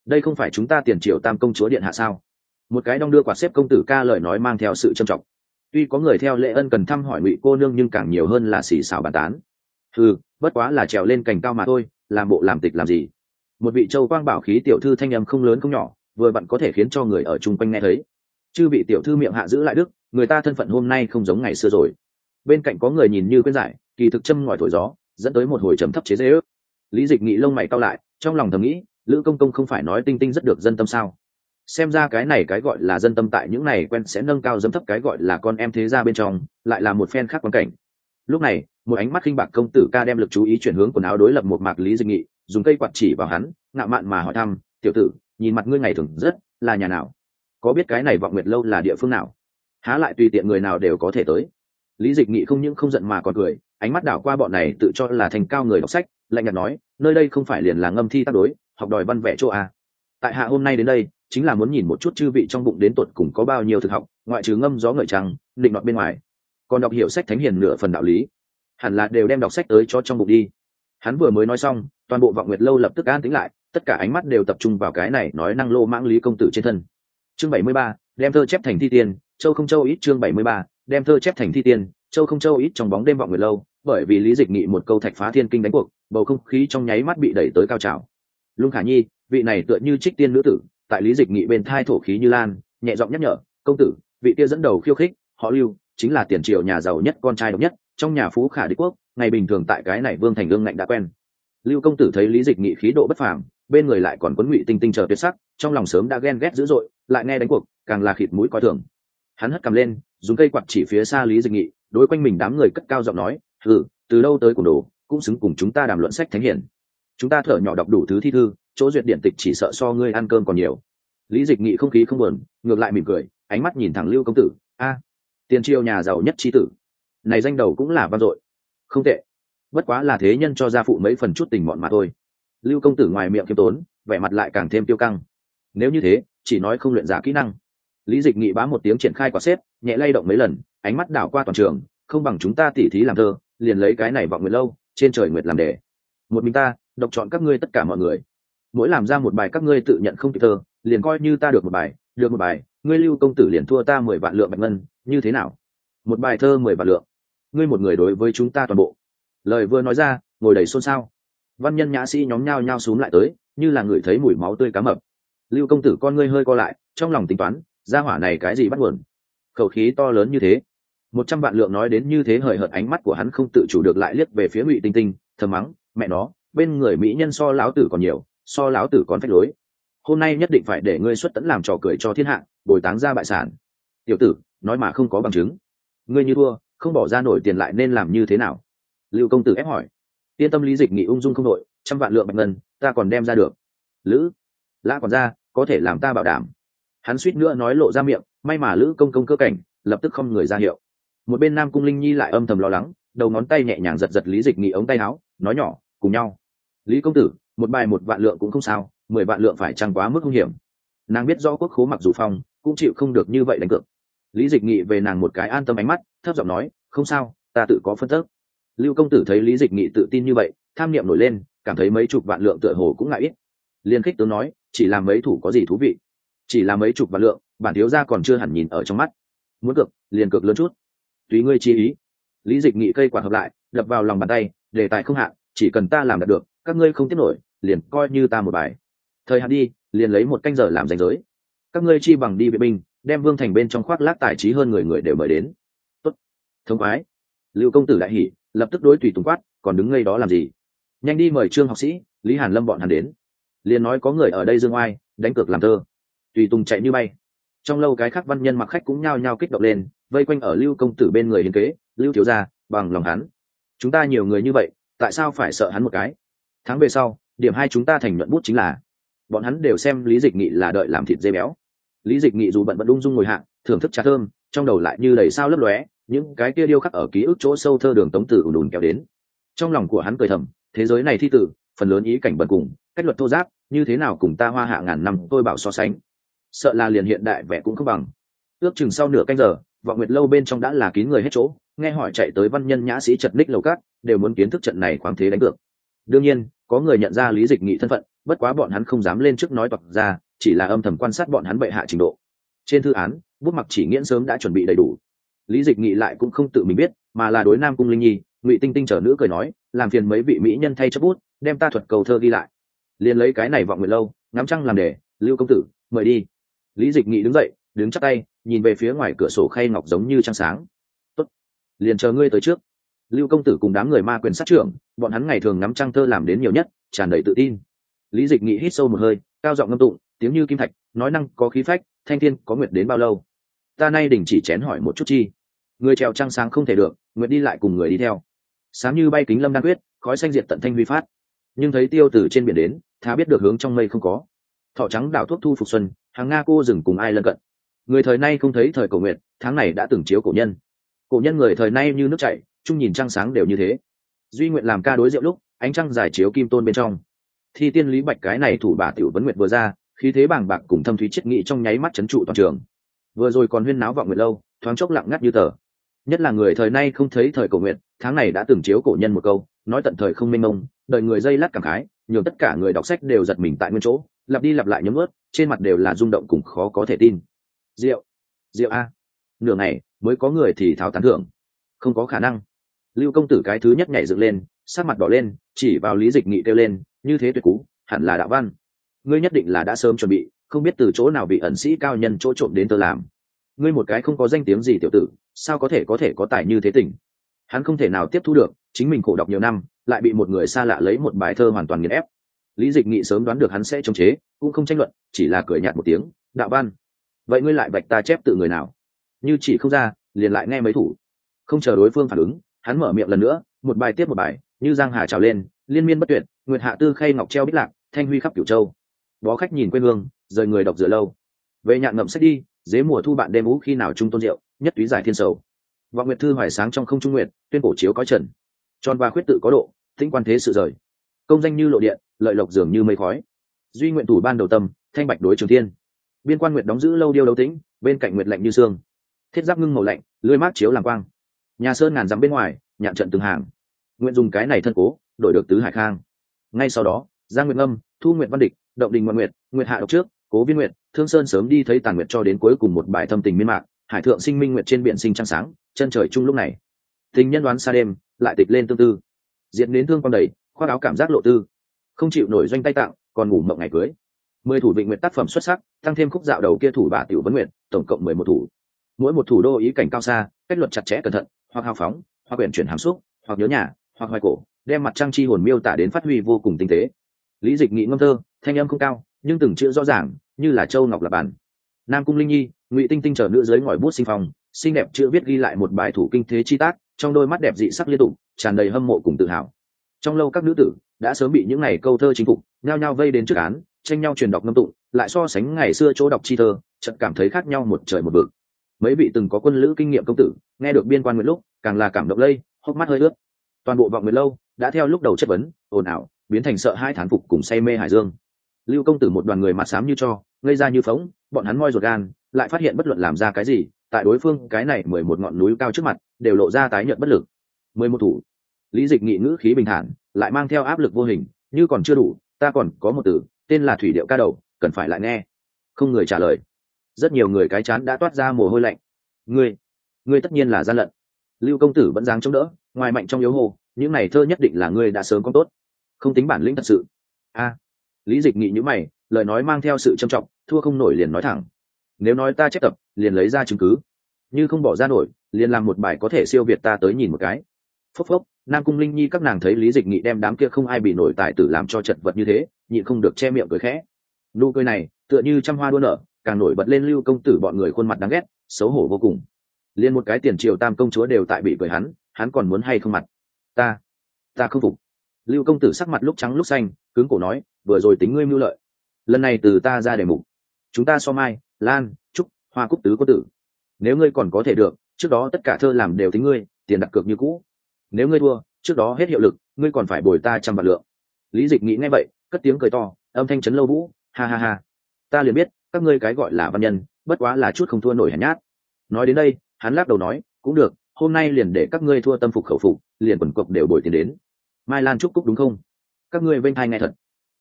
đây không phải chúng ta tiền triệu tam công chúa điện hạ sao? Một cái đong đưa quạt xếp công tử ca lời nói mang theo sự trầm trọng. Tuy có người theo lễ ân cần thăm hỏi Ngụy cô nương nhưng càng nhiều hơn là xì xào bàn tán. Ừ, bất quá là trèo lên cành cao mà thôi, làm bộ làm tịch làm gì? Một vị châu quang bảo khí tiểu thư thanh âm không lớn không nhỏ, vừa vặn có thể khiến cho người ở chung quanh nghe thấy. Chư vị tiểu thư miệng hạ giữ lại đức, người ta thân phận hôm nay không giống ngày xưa rồi. Bên cạnh có người nhìn như quên giải, kỳ thực châm ngòi thổi gió, dẫn tới một hồi trầm thấp chế giễu. Lý Dịch Nghị lông mày cau lại, trong lòng thầm nghĩ, Lữ công công không phải nói Tinh Tinh rất được dân tâm sao? Xem ra cái này cái gọi là dân tâm tại những này quen sẽ nâng cao dẫm thấp cái gọi là con em thế gia bên trong, lại là một phen khác quan cảnh. Lúc này, một ánh mắt khinh bạc công tử ca đem lực chú ý chuyển hướng quần áo đối lập một mạc Lý Dịch Nghị, dùng cây quạt chỉ vào hắn, ngạo mạn mà hỏi thăm, "Tiểu tử, nhìn mặt ngươi ngày thường rất, là nhà nào? Có biết cái này Vọng Nguyệt lâu là địa phương nào? Há lại tùy tiện người nào đều có thể tới." Lý Dịch Nghị không những không giận mà còn cười, ánh mắt đảo qua bọn này tự cho là thành cao người đọc sách, lạnh nhạt nói, "Nơi đây không phải liền là ngâm thi tác đối, học đòi văn vẽ chỗ à? Tại hạ hôm nay đến đây, chính là muốn nhìn một chút chư vị trong bụng đến tột cùng có bao nhiêu thực học, ngoại trừ ngâm gió ngợi trăng, định nọt bên ngoài, còn đọc hiểu sách thánh hiền nửa phần đạo lý, hẳn là đều đem đọc sách tới cho trong bụng đi." Hắn vừa mới nói xong, toàn bộ Vọng Nguyệt lâu lập tức an tĩnh lại, tất cả ánh mắt đều tập trung vào cái này nói năng lô mãng Lý công tử trên thân. Chương bảy mươi ba, đem thơ chép thành thi tiên, châu không châu ít. Chương bảy mươi ba, đem thơ chép thành thi tiên, châu không châu ít. Trong bóng đêm Vọng Nguyệt lâu, bởi vì Lý Dịch Nghị một câu thạch phá thiên kinh đánh cuộc, bầu không khí trong nháy mắt bị đẩy tới cao trào. Lung Khả Nhi, vị này tựa như trích tiên nữ tử, tại Lý Dịch Nghị bên thai thổ khí như lan, nhẹ giọng nhắc nhở, "Công tử, vị kia dẫn đầu khiêu khích, họ Lưu, chính là tiền triều nhà giàu nhất con trai độc nhất, trong nhà phú khả đế quốc, ngày bình thường tại cái này vương thành lương ngạnh đã quen." Lưu công tử thấy Lý Dịch Nghị khí độ bất phàm, bên người lại còn quấn Ngụy Tinh Tinh chờ tuyệt sắc, trong lòng sớm đã ghen ghét dữ dội, lại nghe đánh cuộc, càng là khịt mũi coi thường. Hắn hất cằm lên, dùng cây quạt chỉ phía xa Lý Dịch Nghị, đối quanh mình đám người cất cao giọng nói, "Hừ, từ đâu tới cùng đồ, cũng xứng cùng chúng ta đàm luận sách thánh hiển. Chúng ta thở nhỏ đọc đủ thứ thi thư, chỗ duyệt điển tịch chỉ sợ so ngươi ăn cơm còn nhiều." Lý Dịch Nghị không khí không buồn, ngược lại mỉm cười, ánh mắt nhìn thẳng Lưu công tử, "A, tiền triều nhà giàu nhất chi tử, này danh đầu cũng là vang dội. Không tệ, bất quá là thế nhân cho gia phụ mấy phần chút tình mọn mà thôi." Lưu công tử ngoài miệng khiêm tốn, vẻ mặt lại càng thêm tiêu căng. "Nếu như thế, chỉ nói không luyện giả kỹ năng." Lý Dịch Nghị bá một tiếng triển khai quả xếp, nhẹ lay động mấy lần, ánh mắt đảo qua toàn trường, "Không bằng chúng ta tỉ thí làm thơ, liền lấy cái này Vọng Nguyệt lâu, trên trời nguyệt làm đề. Một mình ta, độc chọn các ngươi tất cả mọi người. Mỗi làm ra một bài các ngươi tự nhận không kịp thơ, liền coi như ta được một bài, được một bài, ngươi Lưu công tử liền thua ta mười vạn lượng bạch ngân, như thế nào? Một bài thơ mười vạn lượng, ngươi một người đối với chúng ta toàn bộ." Lời vừa nói ra, ngồi đầy xôn xao. Văn nhân nhã sĩ nhóm nhao nhao xúm lại tới, như là người thấy mùi máu tươi cá mập. Lưu công tử con ngươi hơi co lại, trong lòng tính toán, gia hỏa này cái gì bắt nguồn? Khẩu khí to lớn như thế. Một trăm vạn lượng nói đến như thế, hời hợt ánh mắt của hắn không tự chủ được lại liếc về phía Ngụy Tinh Tinh, thầm mắng, "Mẹ nó, bên người mỹ nhân so lão tử còn nhiều, so lão tử còn phách lối. Hôm nay nhất định phải để ngươi xuất tẫn làm trò cười cho thiên hạ, bồi táng ra bại sản. Tiểu tử, nói mà không có bằng chứng. Ngươi như thua, không bỏ ra nổi tiền lại nên làm như thế nào?" Lưu công tử ép hỏi. Yên tâm, Lý Dịch Nghị ung dung không đội, "Trăm vạn lượng bạch ngân, ta còn đem ra được. Lữ, lã còn ra, có thể làm ta bảo đảm." Hắn suýt nữa nói lộ ra miệng, may mà Lữ công công cơ cảnh, lập tức không người ra hiệu. Một bên Nam Cung Linh Nhi lại âm thầm lo lắng, đầu ngón tay nhẹ nhàng giật giật Lý Dịch Nghị ống tay áo, nói nhỏ, "Cùng nhau. Lý công tử, một bài một vạn lượng cũng không sao, mười vạn lượng phải chăng quá mức hung hiểm?" Nàng biết rõ quốc khố mặc dù phong, cũng chịu không được như vậy đánh cược. Lý Dịch Nghị về nàng một cái an tâm ánh mắt, thấp giọng nói, "Không sao, ta tự có phân tích." Lưu công tử thấy Lý Dịch Nghị tự tin như vậy, tham niệm nổi lên, cảm thấy mấy chục vạn lượng tựa hồ cũng ngại ít. Liên khích tướng nói, "Chỉ làm mấy thủ có gì thú vị? Chỉ là mấy chục vạn lượng, bản thiếu gia còn chưa hẳn nhìn ở trong mắt. Muốn cược, liền cược lớn chút. Tùy ngươi chi ý." Lý Dịch Nghị cây quạt hợp lại, đập vào lòng bàn tay, "Đề tài không hạn, chỉ cần ta làm đạt được, các ngươi không tiếp nổi, liền coi như ta một bài. Thời hạn đi, liền lấy một canh giờ làm ranh giới. Các ngươi chi bằng đi vệ binh, đem vương thành bên trong khoác lác tài trí hơn người người đều mời đến." "Tốt, thông khoái." Lưu công tử đại hỉ, lập tức đối Tùy Tùng quát, "Còn đứng ngây đó làm gì? Nhanh đi mời Trương học sĩ, Lý Hàn Lâm bọn hắn đến." Liền nói có người ở đây dương oai, đánh cược làm thơ. Tùy Tùng chạy như bay. Trong lâu cái khác văn nhân mặc khách cũng nhao nhao kích động lên, vây quanh ở Lưu công tử bên người hiến kế, "Lưu thiếu gia, bằng lòng hắn. Chúng ta nhiều người như vậy, tại sao phải sợ hắn một cái? Tháng về sau, điểm hai chúng ta thành nhuận bút chính là." Bọn hắn đều xem Lý Dịch Nghị là đợi làm thịt dê béo. Lý Dịch Nghị dù bận vẫn ung dung ngồi hạng, thưởng thức trà thơm, trong đầu lại như đầy sao lấp lóe, những cái kia điêu khắc ở ký ức chỗ sâu thơ đường tống tử ùn ùn kéo đến. Trong lòng của hắn cười thầm, thế giới này thi tử, phần lớn ý cảnh bần cùng, cách luật thô giáp, như thế nào cùng ta Hoa Hạ ngàn năm tôi bảo so sánh, sợ là liền hiện đại vẻ cũng không bằng. Ước chừng sau nửa canh giờ, Vọng Nguyệt lâu bên trong đã là kín người hết chỗ, nghe hỏi chạy tới văn nhân nhã sĩ chật ních lầu cát, đều muốn kiến thức trận này khoáng thế đánh cược. Đương nhiên, có người nhận ra Lý Dịch Nghị thân phận, bất quá bọn hắn không dám lên trước nói toạc ra, chỉ là âm thầm quan sát bọn hắn bệ hạ trình độ. Trên thư án bút mặc chỉ nghiễn sớm đã chuẩn bị đầy đủ. Lý Dịch Nghị lại cũng không tự mình biết, mà là đối Nam Cung Linh Nhi, Ngụy Tinh Tinh trở nữ cười nói, làm phiền mấy vị mỹ nhân thay chấp bút, đem ta thuật cầu thơ ghi lại. Liền lấy cái này vọng nguyện lâu, ngắm trăng làm đề, Lưu công tử, mời đi. Lý Dịch Nghị đứng dậy, đứng chắp tay, nhìn về phía ngoài cửa sổ khay ngọc giống như trăng sáng. Tốt, liền chờ ngươi tới trước. Lưu công tử cùng đám người ma quyền sát trưởng, bọn hắn ngày thường ngắm trăng thơ làm đến nhiều nhất, tràn đầy tự tin. Lý Dịch Nghị hít sâu một hơi, cao giọng ngâm tụng, tiếng như kim thạch, nói năng có khí phách, thanh thiên có nguyệt đến bao lâu? Ta nay đình chỉ chén hỏi một chút chi. Người trèo trăng sáng không thể được, nguyệt đi lại cùng người đi theo. Sáng như bay kính lâm đan quyết, khói xanh diệt tận thanh huy phát. Nhưng thấy tiêu tử trên biển đến, thà biết được hướng trong mây không có. Thọ trắng đảo thuốc thu phục xuân, hàng nga cô rừng cùng ai lân cận. Người thời nay không thấy thời cổ nguyệt, tháng này đã từng chiếu cổ nhân. Cổ nhân người thời nay như nước chảy, chung nhìn trăng sáng đều như thế. Duy nguyện làm ca đối rượu lúc, ánh trăng giải chiếu kim tôn bên trong. Thi tiên Lý Bạch cái này thủ bà tiểu vấn nguyệt vừa ra, khí thế bàng bạc cùng thâm thúy triết nghị trong nháy mắt chấn trụ toàn trường. Vừa rồi còn huyên náo vọng nguyệt lâu, thoáng chốc lặng ngắt như tờ. Nhất là người thời nay không thấy thời cổ nguyệt, tháng này đã từng chiếu cổ nhân một câu, nói tận thời không mênh mông, đời người dây lát cảm khái, nhiều tất cả người đọc sách đều giật mình tại nguyên chỗ, lặp đi lặp lại nhấm ướt, trên mặt đều là rung động cùng khó có thể tin. Diệu, diệu a, nửa ngày mới có người thì tháo tán thưởng, không có khả năng. Lưu công tử cái thứ nhất nhảy dựng lên, sát mặt đỏ lên, chỉ vào Lý Dịch Nghị kêu lên, như thế tuyệt cú, hẳn là đạo văn. Ngươi nhất định là đã sớm chuẩn bị, không biết từ chỗ nào bị ẩn sĩ cao nhân chỗ trộm đến tơ làm. Ngươi một cái không có danh tiếng gì tiểu tử, sao có thể có thể có tài như thế tình? Hắn không thể nào tiếp thu được, chính mình khổ đọc nhiều năm, lại bị một người xa lạ lấy một bài thơ hoàn toàn nghiền ép. Lý Dịch Nghị sớm đoán được hắn sẽ chống chế, cũng không tranh luận, chỉ là cười nhạt một tiếng, đạo văn. Vậy ngươi lại bạch ta chép tự người nào? Như chỉ không ra, liền lại nghe mấy thủ. Không chờ đối phương phản ứng, hắn mở miệng lần nữa, một bài tiếp một bài, như giang hà trào lên, liên miên bất tuyệt, nguyệt hạ tư khay ngọc treo bích lạc, thanh huy khắp cửu châu. Bó khách nhìn quê hương, rời người đọc dựa lâu. Về nhạn ngậm sách đi, dế mùa thu bạn đêm ú khi nào trung tôn rượu, nhất túy giải thiên sầu. Vọng nguyệt thư hoài sáng trong không trung nguyệt, tuyên cổ chiếu có trần. Tròn và khuyết tự có độ, tĩnh quan thế sự rời. Công danh như lộ điện, lợi lộc dường như mây khói. Duy nguyện thủ ban đầu tâm, thanh bạch đối trường thiên. Biên quan nguyệt đóng giữ lâu điêu đấu tĩnh, bên cạnh nguyệt lạnh như xương. Thiết giáp ngưng màu lạnh, lưỡi mát chiếu làm quang. Nhà sơn ngàn dặm bên ngoài, nhạn trận từng hàng. Nguyện dùng cái này thân cố, đổi được tứ hải khang. Ngay sau đó, Giang Nguyệt Ngâm, Thu Nguyệt Văn Địch, Động Đình Ngoạn Nguyệt, Nguyệt Hạ đọc trước, Cố Viên Nguyệt, Thương Sơn sớm đi thấy tàn nguyệt cho đến cuối cùng một bài thâm tình miên mạc, hải thượng sinh minh nguyệt trên biển sinh trăng sáng, chân trời chung lúc này. Tình nhân đoán xa đêm, lại tịch lên tương tư. Diệt đến thương con đầy, khoác áo cảm giác lộ tư. Không chịu nổi doanh tay tặng, còn ngủ mộng ngày cưới. Mười thủ Vịnh Nguyệt tác phẩm xuất sắc, tăng thêm khúc dạo đầu kia thủ bà tiểu vấn nguyệt, tổng cộng mười một thủ. Mỗi một thủ đô ý cảnh cao xa, cách luật chặt chẽ cẩn thận, hoặc hào phóng, hoặc quyển chuyển hàm xúc, hoặc nhớ nhà, hoặc hoài cổ, đem mặt trăng chi hồn miêu tả đến phát huy vô cùng tinh tế. Lý Dịch Nghị ngâm thơ, thanh âm không cao, nhưng từng chữ rõ ràng, như là châu ngọc lập bản. Nam Cung Linh Nhi, Ngụy Tinh Tinh chờ nữ dưới ngòi bút sinh phong, xinh đẹp chữ viết ghi lại một bài thủ kinh thế chi tác, trong đôi mắt đẹp dị sắc liên tục, tràn đầy hâm mộ cùng tự hào. Trong lâu các nữ tử đã sớm bị những ngày câu thơ chính phục, nhao nhao vây đến trước án, tranh nhau truyền đọc ngâm tụng, lại so sánh ngày xưa chỗ đọc chi thơ, chợt cảm thấy khác nhau một trời một vực. Mấy vị từng có quân lữ kinh nghiệm công tử, nghe được biên quan nguyệt lúc, càng là cảm động lây, hốc mắt hơi ướt. Toàn bộ vọng nguyệt lâu đã theo lúc đầu chất vấn, ồn ào, biến thành sợ hai thán phục cùng say mê hải dương. Lưu công tử một đoàn người mặt xám như cho, ngây ra như phóng, bọn hắn moi ruột gan, lại phát hiện bất luận làm ra cái gì, tại đối phương cái này mười một ngọn núi cao trước mặt, đều lộ ra tái nhợt bất lực. Mười một thủ. Lý Dịch Nghị ngữ khí bình thản, lại mang theo áp lực vô hình, như còn chưa đủ, ta còn có một từ, tên là thủy điệu ca đầu, cần phải lại nghe. Không người trả lời. Rất nhiều người cái chán đã toát ra mồ hôi lạnh. Ngươi, ngươi tất nhiên là gian lận. Lưu công tử vẫn dáng chống đỡ, ngoài mạnh trong yếu hồ, những này thơ nhất định là ngươi đã sớm có tốt, không tính bản lĩnh thật sự. A, Lý Dịch Nghị nhíu mày, lời nói mang theo sự trầm trọng, thua không nổi liền nói thẳng. Nếu nói ta chép tập, liền lấy ra chứng cứ. Như không bỏ ra nổi, liền làm một bài có thể siêu việt ta tới nhìn một cái. Phốc phốc, Nam Cung Linh Nhi các nàng thấy Lý Dịch Nghị đem đám kia không ai bị nổi tài tử làm cho chật vật như thế, nhịn không được che miệng cười khẽ. Nụ cười này, tựa như trăm hoa đua nở, càng nổi bật lên Lưu công tử bọn người khuôn mặt đáng ghét, xấu hổ vô cùng. Liên một cái tiền triều tam công chúa đều tại bị cười hắn, hắn còn muốn hay không mặt? Ta, ta không phục. Lưu công tử sắc mặt lúc trắng lúc xanh, cứng cổ nói, vừa rồi tính ngươi mưu lợi, lần này từ ta ra đề mục, chúng ta so mai, lan, trúc, hoa cúc tứ có tử. Nếu ngươi còn có thể được, trước đó tất cả thơ làm đều tính ngươi, tiền đặt cược như cũ. Nếu ngươi thua, trước đó hết hiệu lực, ngươi còn phải bồi ta trăm vạn lượng. Lý Dịch nghĩ ngay vậy, cất tiếng cười to, âm thanh chấn lâu vũ, ha ha ha. Ta liền biết, các ngươi cái gọi là văn nhân, bất quá là chút không thua nổi hèn nhát. Nói đến đây, hắn lắc đầu nói, cũng được, hôm nay liền để các ngươi thua tâm phục khẩu phục, liền quần cục đều bồi tiền đến. Mai Lan trúc cúc đúng không? Các ngươi vênh thai nghe thật.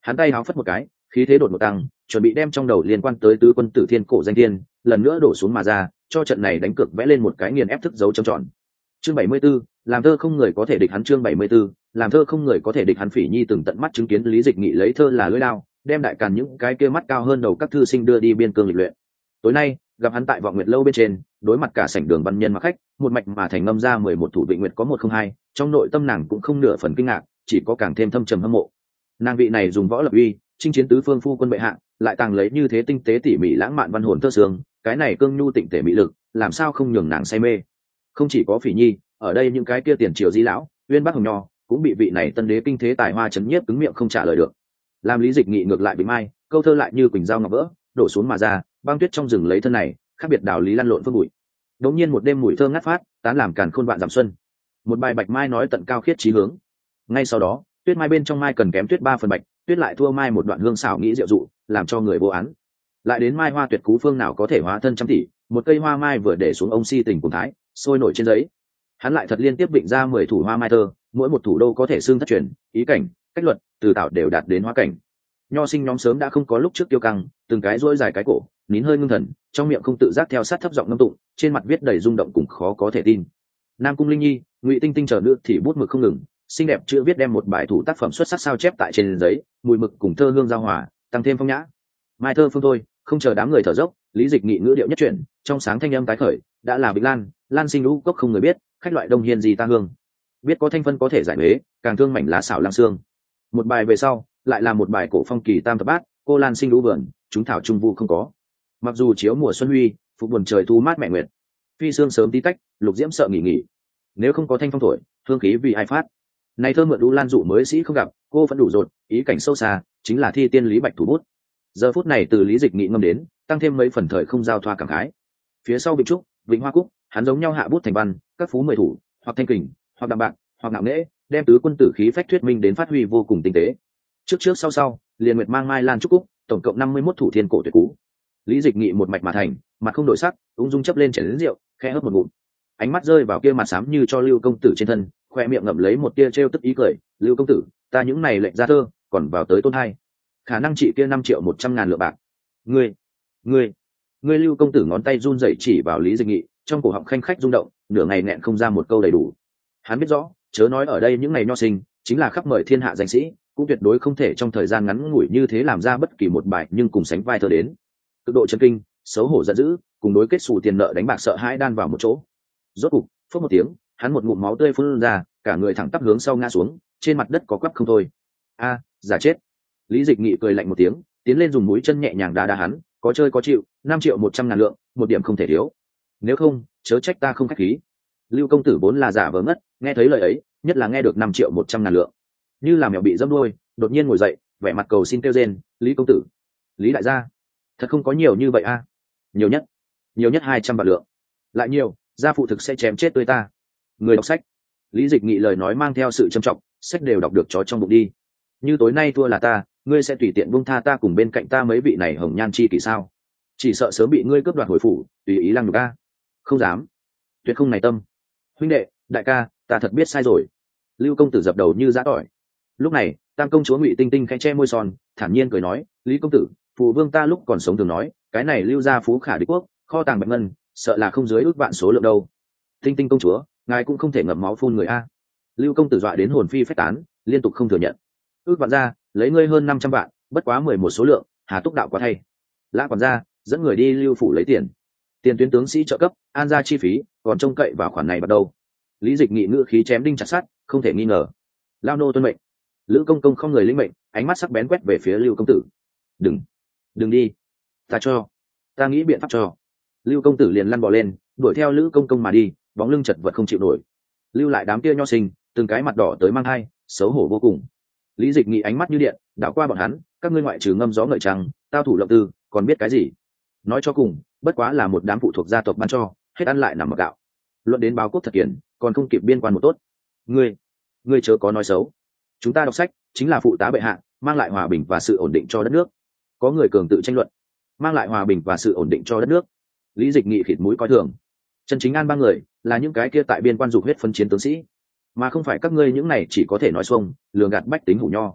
Hắn tay háo phất một cái, khí thế đột ngột tăng, chuẩn bị đem trong đầu liên quan tới tứ quân tử thiên cổ danh thiên lần nữa đổ xuống mà ra, cho trận này đánh cược vẽ lên một cái nghiền ép thức dấu trầm tròn. Chương bảy mươi 74, làm thơ không người có thể địch hắn. Chương bảy mươi 74, làm thơ không người có thể địch hắn. Phỉ Nhi từng tận mắt chứng kiến Lý Dịch Nghị lấy thơ là lưỡi lao, đem đại càn những cái kia mắt cao hơn đầu các thư sinh đưa đi biên cương lịch luyện. Tối nay, gặp hắn tại Vọng Nguyệt lâu bên trên, đối mặt cả sảnh đường văn nhân mặc khách, một mạch mà thành ngâm ra mười một thủ Vịnh Nguyệt có một không hai, trong nội tâm nàng cũng không nửa phần kinh ngạc, chỉ có càng thêm thâm trầm hâm mộ. Nàng vị này dùng võ lập uy, chinh chiến tứ phương phu quân bệ hạ, lại tàng lấy như thế tinh tế tỉ mỉ lãng mạn văn hồn thơ sướng, cái này cương nhu tịnh tể mỹ lực, làm sao không nhường nàng say mê. Không chỉ có Phỉ Nhi, ở đây những cái kia tiền triều di lão, Uyên Bắc Hồng Nho, cũng bị vị này tân đế kinh thế tài hoa chấn nhiếp cứng miệng không trả lời được. Làm Lý Dịch Nghị ngược lại bị mai, câu thơ lại như quỳnh dao ngọc vỡ, đổ xuống mà ra, băng tuyết trong rừng lấy thân này, khác biệt đảo lý lăn lộn phương bụi. Đống nhiên một đêm mùi thơ ngát phát, tán làm càn khôn vạn dặm xuân. Một bài bạch mai nói tận cao khiết chí hướng. Ngay sau đó, tuyết mai bên trong mai cần kém tuyết ba phần bạch, tuyết lại thua mai một đoạn hương xảo nghĩ diệu dụ, làm cho người vô án. Lại đến mai hoa tuyệt cú phương nào có thể hóa thân trăm tỷ, một cây hoa mai vừa để xuống ông si tình cùng thái, sôi nổi trên giấy. Hắn lại thật liên tiếp định ra mười thủ hoa mai thơ, mỗi một thủ đô có thể xương thất truyền, ý cảnh, cách luật, từ tạo đều đạt đến hóa cảnh. Nho sinh nhóm sớm đã không có lúc trước tiêu căng, từng cái rỗi dài cái cổ, nín hơi ngưng thần, trong miệng không tự giác theo sát thấp giọng ngâm tụng, trên mặt viết đầy rung động cùng khó có thể tin. Nam Cung Linh Nhi, Ngụy Tinh Tinh chờ nữ thì bút mực không ngừng, xinh đẹp chữ viết đem một bài thủ tác phẩm xuất sắc sao chép tại trên giấy, mùi mực cùng thơ hương giao hòa, tăng thêm phong nhã. Mai thơ phương thôi, không chờ đám người thở dốc, Lý Dịch Nghị ngữ điệu nhất chuyển, trong sáng thanh âm tái khởi, đã là Bích Lan, Lan sinh lũ cốc không người biết, khách loại đông hiên gì ta hương. Biết có thanh phân có thể giải huế, càng thương mảnh lá xảo lang xương. Một bài về sau, lại là một bài cổ phong kỳ tam thập bát, cô Lan sinh lũ vườn, chúng thảo trung vu không có. Mặc dù chiếu mùa xuân huy, phục buồn trời thu mát mẹ nguyệt, phi sương sớm tí tách, lục diễm sợ nghỉ nghỉ. Nếu không có thanh phong thổi, hương khí vì ai phát. Này thơ mượn đu lan dụ mới sĩ không gặp, cô vẫn đủ rột, ý cảnh sâu xa, chính là thi tiên Lý Bạch thủ bút. Giờ phút này từ Lý Dịch Nghị ngâm đến, tăng thêm mấy phần thời không giao thoa cảm khái. Phía sau Vịnh Trúc, Vịnh Hoa Cúc, hắn giống nhau hạ bút thành văn, các phú mười thủ, hoặc thanh kình, hoặc đạm bạc, hoặc ngạo nghễ, đem tứ quân tử khí phách thuyết minh đến phát huy vô cùng tinh tế. Trước trước sau sau, liền nguyệt mang mai lan trúc cúc, tổng cộng năm mươi mốt thủ thiên cổ tuyệt cú. Lý Dịch Nghị một mạch mà thành, mặt không đổi sắc, ung dung chấp lên chén lớn rượu, khẽ hớp một ngụm. Ánh mắt rơi vào kia mặt xám như cho Lưu công tử trên thân, khoe miệng ngậm lấy một tia trêu tức ý cười, "Lưu công tử, ta những này lệnh ra thơ, còn vào tới tôn hai. Khả năng chị kia năm triệu một trăm ngàn lượng bạc." "Ngươi, ngươi, ngươi!" Lưu công tử ngón tay run rẩy chỉ vào Lý Dịch Nghị, trong cổ họng khanh khách rung động, nửa ngày nghẹn không ra một câu đầy đủ. Hắn biết rõ, chớ nói ở đây những ngày nho sinh, chính là khắp mời thiên hạ danh sĩ, cũng tuyệt đối không thể trong thời gian ngắn ngủi như thế làm ra bất kỳ một bài nhưng cùng sánh vai thơ đến. Cực độ chấn kinh, xấu hổ giận dữ, cùng đối kết xù tiền nợ đánh bạc sợ hãi đan vào một chỗ. Rốt cục, phốc một tiếng, hắn một ngụm máu tươi phun ra, cả người thẳng tắp hướng sau ngã xuống, trên mặt đất có quắp không thôi. "A, giả chết." Lý Dịch Nghị cười lạnh một tiếng, tiến lên dùng mũi chân nhẹ nhàng đá đá hắn, "Có chơi có chịu, năm triệu một trăm ngàn lượng, một điểm không thể thiếu. Nếu không, chớ trách ta không khách khí." Lưu công tử vốn là giả vờ ngất, nghe thấy lời ấy, nhất là nghe được năm triệu một trăm ngàn lượng, như là mèo bị dẫm đuôi, đột nhiên ngồi dậy, vẻ mặt cầu xin kêu rên, "Lý công tử, Lý đại gia, thật không có nhiều như vậy a." "Nhiều nhất, nhiều nhất hai trăm vạn lượng. Lại nhiều, gia phụ thực sẽ chém chết tươi ta." Người đọc sách. Lý Dịch Nghị lời nói mang theo sự trầm trọng, sách đều đọc được chó trong bụng đi. "Như tối nay thua là ta, ngươi sẽ tùy tiện buông tha ta cùng bên cạnh ta mấy vị này hồng nhan chi kỷ sao? Chỉ sợ sớm bị ngươi cướp đoạt hồi phủ, tùy ý lăng nhục a." "Không dám, tuyệt không này tâm. Huynh đệ, đại ca, ta thật biết sai rồi." Lưu công tử dập đầu như giã tỏi. Lúc này, tam công chúa Ngụy Tinh Tinh khẽ che môi son, thản nhiên cười nói, "Lý công tử, phụ vương ta lúc còn sống thường nói, cái này Lưu gia phú khả địch quốc, kho tàng bạch ngân, sợ là không dưới ước vạn số lượng đâu. Tinh Tinh công chúa, ngài cũng không thể ngậm máu phun người a." Lưu công tử dọa đến hồn phi phách tán, liên tục không thừa nhận. "Ước vạn ra, lấy ngươi hơn năm trăm vạn, bất quá mười một số lượng, hà túc đạo quá thay. Lã quản gia, dẫn người đi Lưu phủ lấy tiền. Tiền tuyến tướng sĩ trợ cấp, an gia chi phí, còn trông cậy vào khoản này bắt đầu." Lý Dịch Nghị ngữ khí chém đinh chặt sắt, không thể nghi ngờ. "Lao nô tuân mệnh." Lữ công công không người lĩnh mệnh, ánh mắt sắc bén quét về phía Lưu công tử. "Đừng, đừng đi, ta cho, ta nghĩ biện pháp cho." Lưu công tử liền lăn bò lên, đuổi theo Lữ công công mà đi, bóng lưng chật vật không chịu nổi. Lưu lại đám kia nho sinh, từng cái mặt đỏ tới mang hai, xấu hổ vô cùng. Lý Dịch Nghị ánh mắt như điện, đảo qua bọn hắn, "Các ngươi ngoại trừ ngâm gió ngợi trăng, tao thủ lộng tư, còn biết cái gì? Nói cho cùng, bất quá là một đám phụ thuộc gia tộc ban cho, hết ăn lại nằm mặc gạo. Luận đến báo quốc thật kiển, còn không kịp biên quan một tốt. Ngươi, ngươi chớ có nói xấu. Chúng ta đọc sách chính là phụ tá bệ hạ, mang lại hòa bình và sự ổn định cho đất nước." Có người cường tự tranh luận, "Mang lại hòa bình và sự ổn định cho đất nước?" Lý Dịch Nghị khịt mũi coi thường. Chân chính an ba người là những cái kia tại biên quan dục huyết phân chiến tướng sĩ, mà không phải các ngươi những này chỉ có thể nói xuông, lường gạt bách tính hủ nho.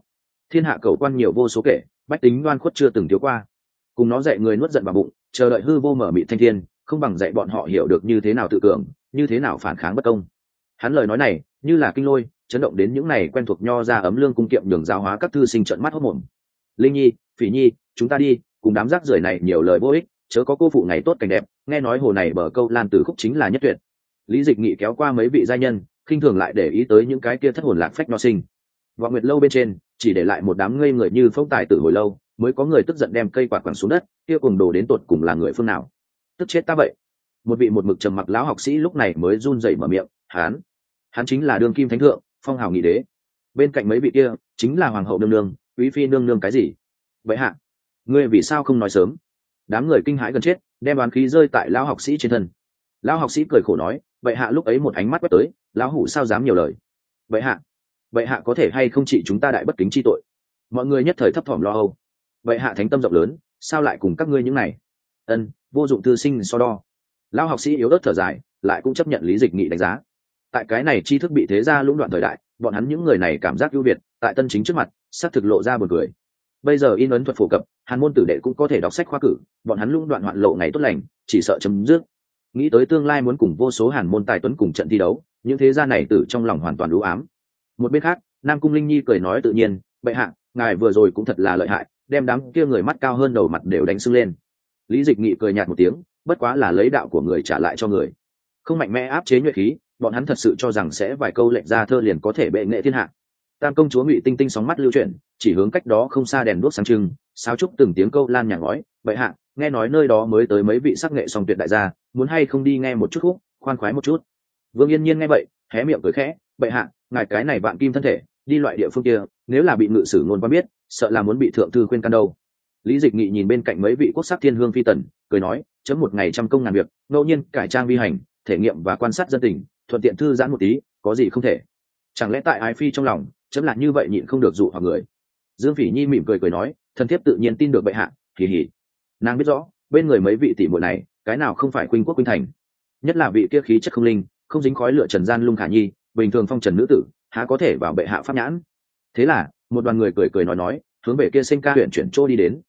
thiên hạ cầu quan nhiều vô số kể, bách tính đoan khuất chưa từng thiếu qua. Cùng nó dạy người nuốt giận vào bụng, chờ đợi hư vô mở mịt thanh thiên, không bằng dạy bọn họ hiểu được như thế nào tự cường, như thế nào phản kháng bất công. Hắn lời nói này như là kinh lôi, chấn động đến những này quen thuộc nho ra ấm lương cung kiệm đường giáo hóa các thư sinh trợn mắt hốt mồm. Linh nhi, phỉ nhi, chúng ta đi, cùng đám rác rưởi này nhiều lời vô ích, chớ có cô phụ ngày tốt cảnh đẹp. Nghe nói hồ này bờ câu lan từ khúc chính là nhất tuyệt. Lý Dịch Nghị kéo qua mấy vị gia nhân, khinh thường lại để ý tới những cái kia thất hồn lạc phách nho sinh. Vọng Nguyệt lâu bên trên chỉ để lại một đám ngây người như phong tài tử hồi lâu, mới có người tức giận đem cây quạt quẳng xuống đất. Kia cùng đồ đến tột cùng là người phương nào? Tức chết ta vậy. Một vị một mực trầm mặc lão học sĩ lúc này mới run rẩy mở miệng, hắn, hắn chính là đương kim thánh thượng, phong hào nghị đế. Bên cạnh mấy vị kia chính là hoàng hậu nương nương, quý phi nương nương cái gì? Vậy hạ, ngươi vì sao không nói sớm? Đám người kinh hãi gần chết, đem đoán khí rơi tại lão học sĩ trên thân. Lão học sĩ cười khổ nói, vậy hạ lúc ấy một ánh mắt quét tới, lão hủ sao dám nhiều lời? Vậy hạ, vậy hạ có thể hay không trị chúng ta đại bất kính chi tội? Mọi người nhất thời thấp thỏm lo âu. Vậy hạ thánh tâm rộng lớn, sao lại cùng các ngươi những này? Ân, vô dụng thư sinh so đo. Lão học sĩ yếu ớt thở dài, lại cũng chấp nhận Lý Dịch Nghị đánh giá. Tại cái này tri thức bị thế gia lũng đoạn thời đại, bọn hắn những người này cảm giác ưu việt, tại tân chính trước mặt, xác thực lộ ra buồn cười. Bây giờ in ấn thuật phổ cập, hàn môn tử đệ cũng có thể đọc sách khoa cử, bọn hắn lũng đoạn hoạn lộ ngày tốt lành, chỉ sợ chấm dứt. Nghĩ tới tương lai muốn cùng vô số hàn môn tài tuấn cùng trận thi đấu, những thế gia này tử trong lòng hoàn toàn u ám. Một bên khác, Nam Cung Linh Nhi cười nói tự nhiên, bệ hạ, ngài vừa rồi cũng thật là lợi hại, đem đám kia người mắt cao hơn đầu mặt đều đánh sưng lên. Lý Dịch Nghị cười nhạt một tiếng, bất quá là lấy đạo của người trả lại cho người, không mạnh mẽ áp chế nhuệ khí, bọn hắn thật sự cho rằng sẽ vài câu lệnh ra thơ liền có thể bệ nghệ thiên hạ. Tam công chúa Ngụy Tinh Tinh sóng mắt lưu chuyển, chỉ hướng cách đó không xa đèn đuốc sáng trưng, sáo trúc từng tiếng câu lan nhàng ngói, bệ hạ, nghe nói nơi đó mới tới mấy vị sắc nghệ song tuyệt đại gia, muốn hay không đi nghe một chút khúc, khoan khoái một chút. Vương Yên Nhiên nghe vậy, hé miệng cười khẽ, bệ hạ, ngài cái này vạn kim thân thể, đi loại địa phương kia, nếu là bị ngự sử ngôn quan biết, sợ là muốn bị thượng thư khuyên can đâu. Lý Dịch Nghị nhìn bên cạnh mấy vị quốc sắc thiên hương phi tần, cười nói, chấm một ngày trăm công ngàn việc, ngẫu nhiên cải trang vi hành, thể nghiệm và quan sát dân tình, thuận tiện thư giãn một tí, có gì không thể? Chẳng lẽ tại ái phi trong lòng, chấm là như vậy nhịn không được dụ hoặc người? Dương Phỉ Nhi mỉm cười cười nói, thần thiếp tự nhiên tin được bệ hạ, kỳ hỉ. Nàng biết rõ, bên người mấy vị tỷ muội này, cái nào không phải khuynh quốc khuynh thành, nhất là vị kia khí chất không linh, không dính khói lửa trần gian lung khả nhi, bình thường phong trần nữ tử, há có thể vào bệ hạ pháp nhãn? Thế là, một đoàn người cười cười nói nói, hướng về kia sinh ca huyện chuyển trô đi đến.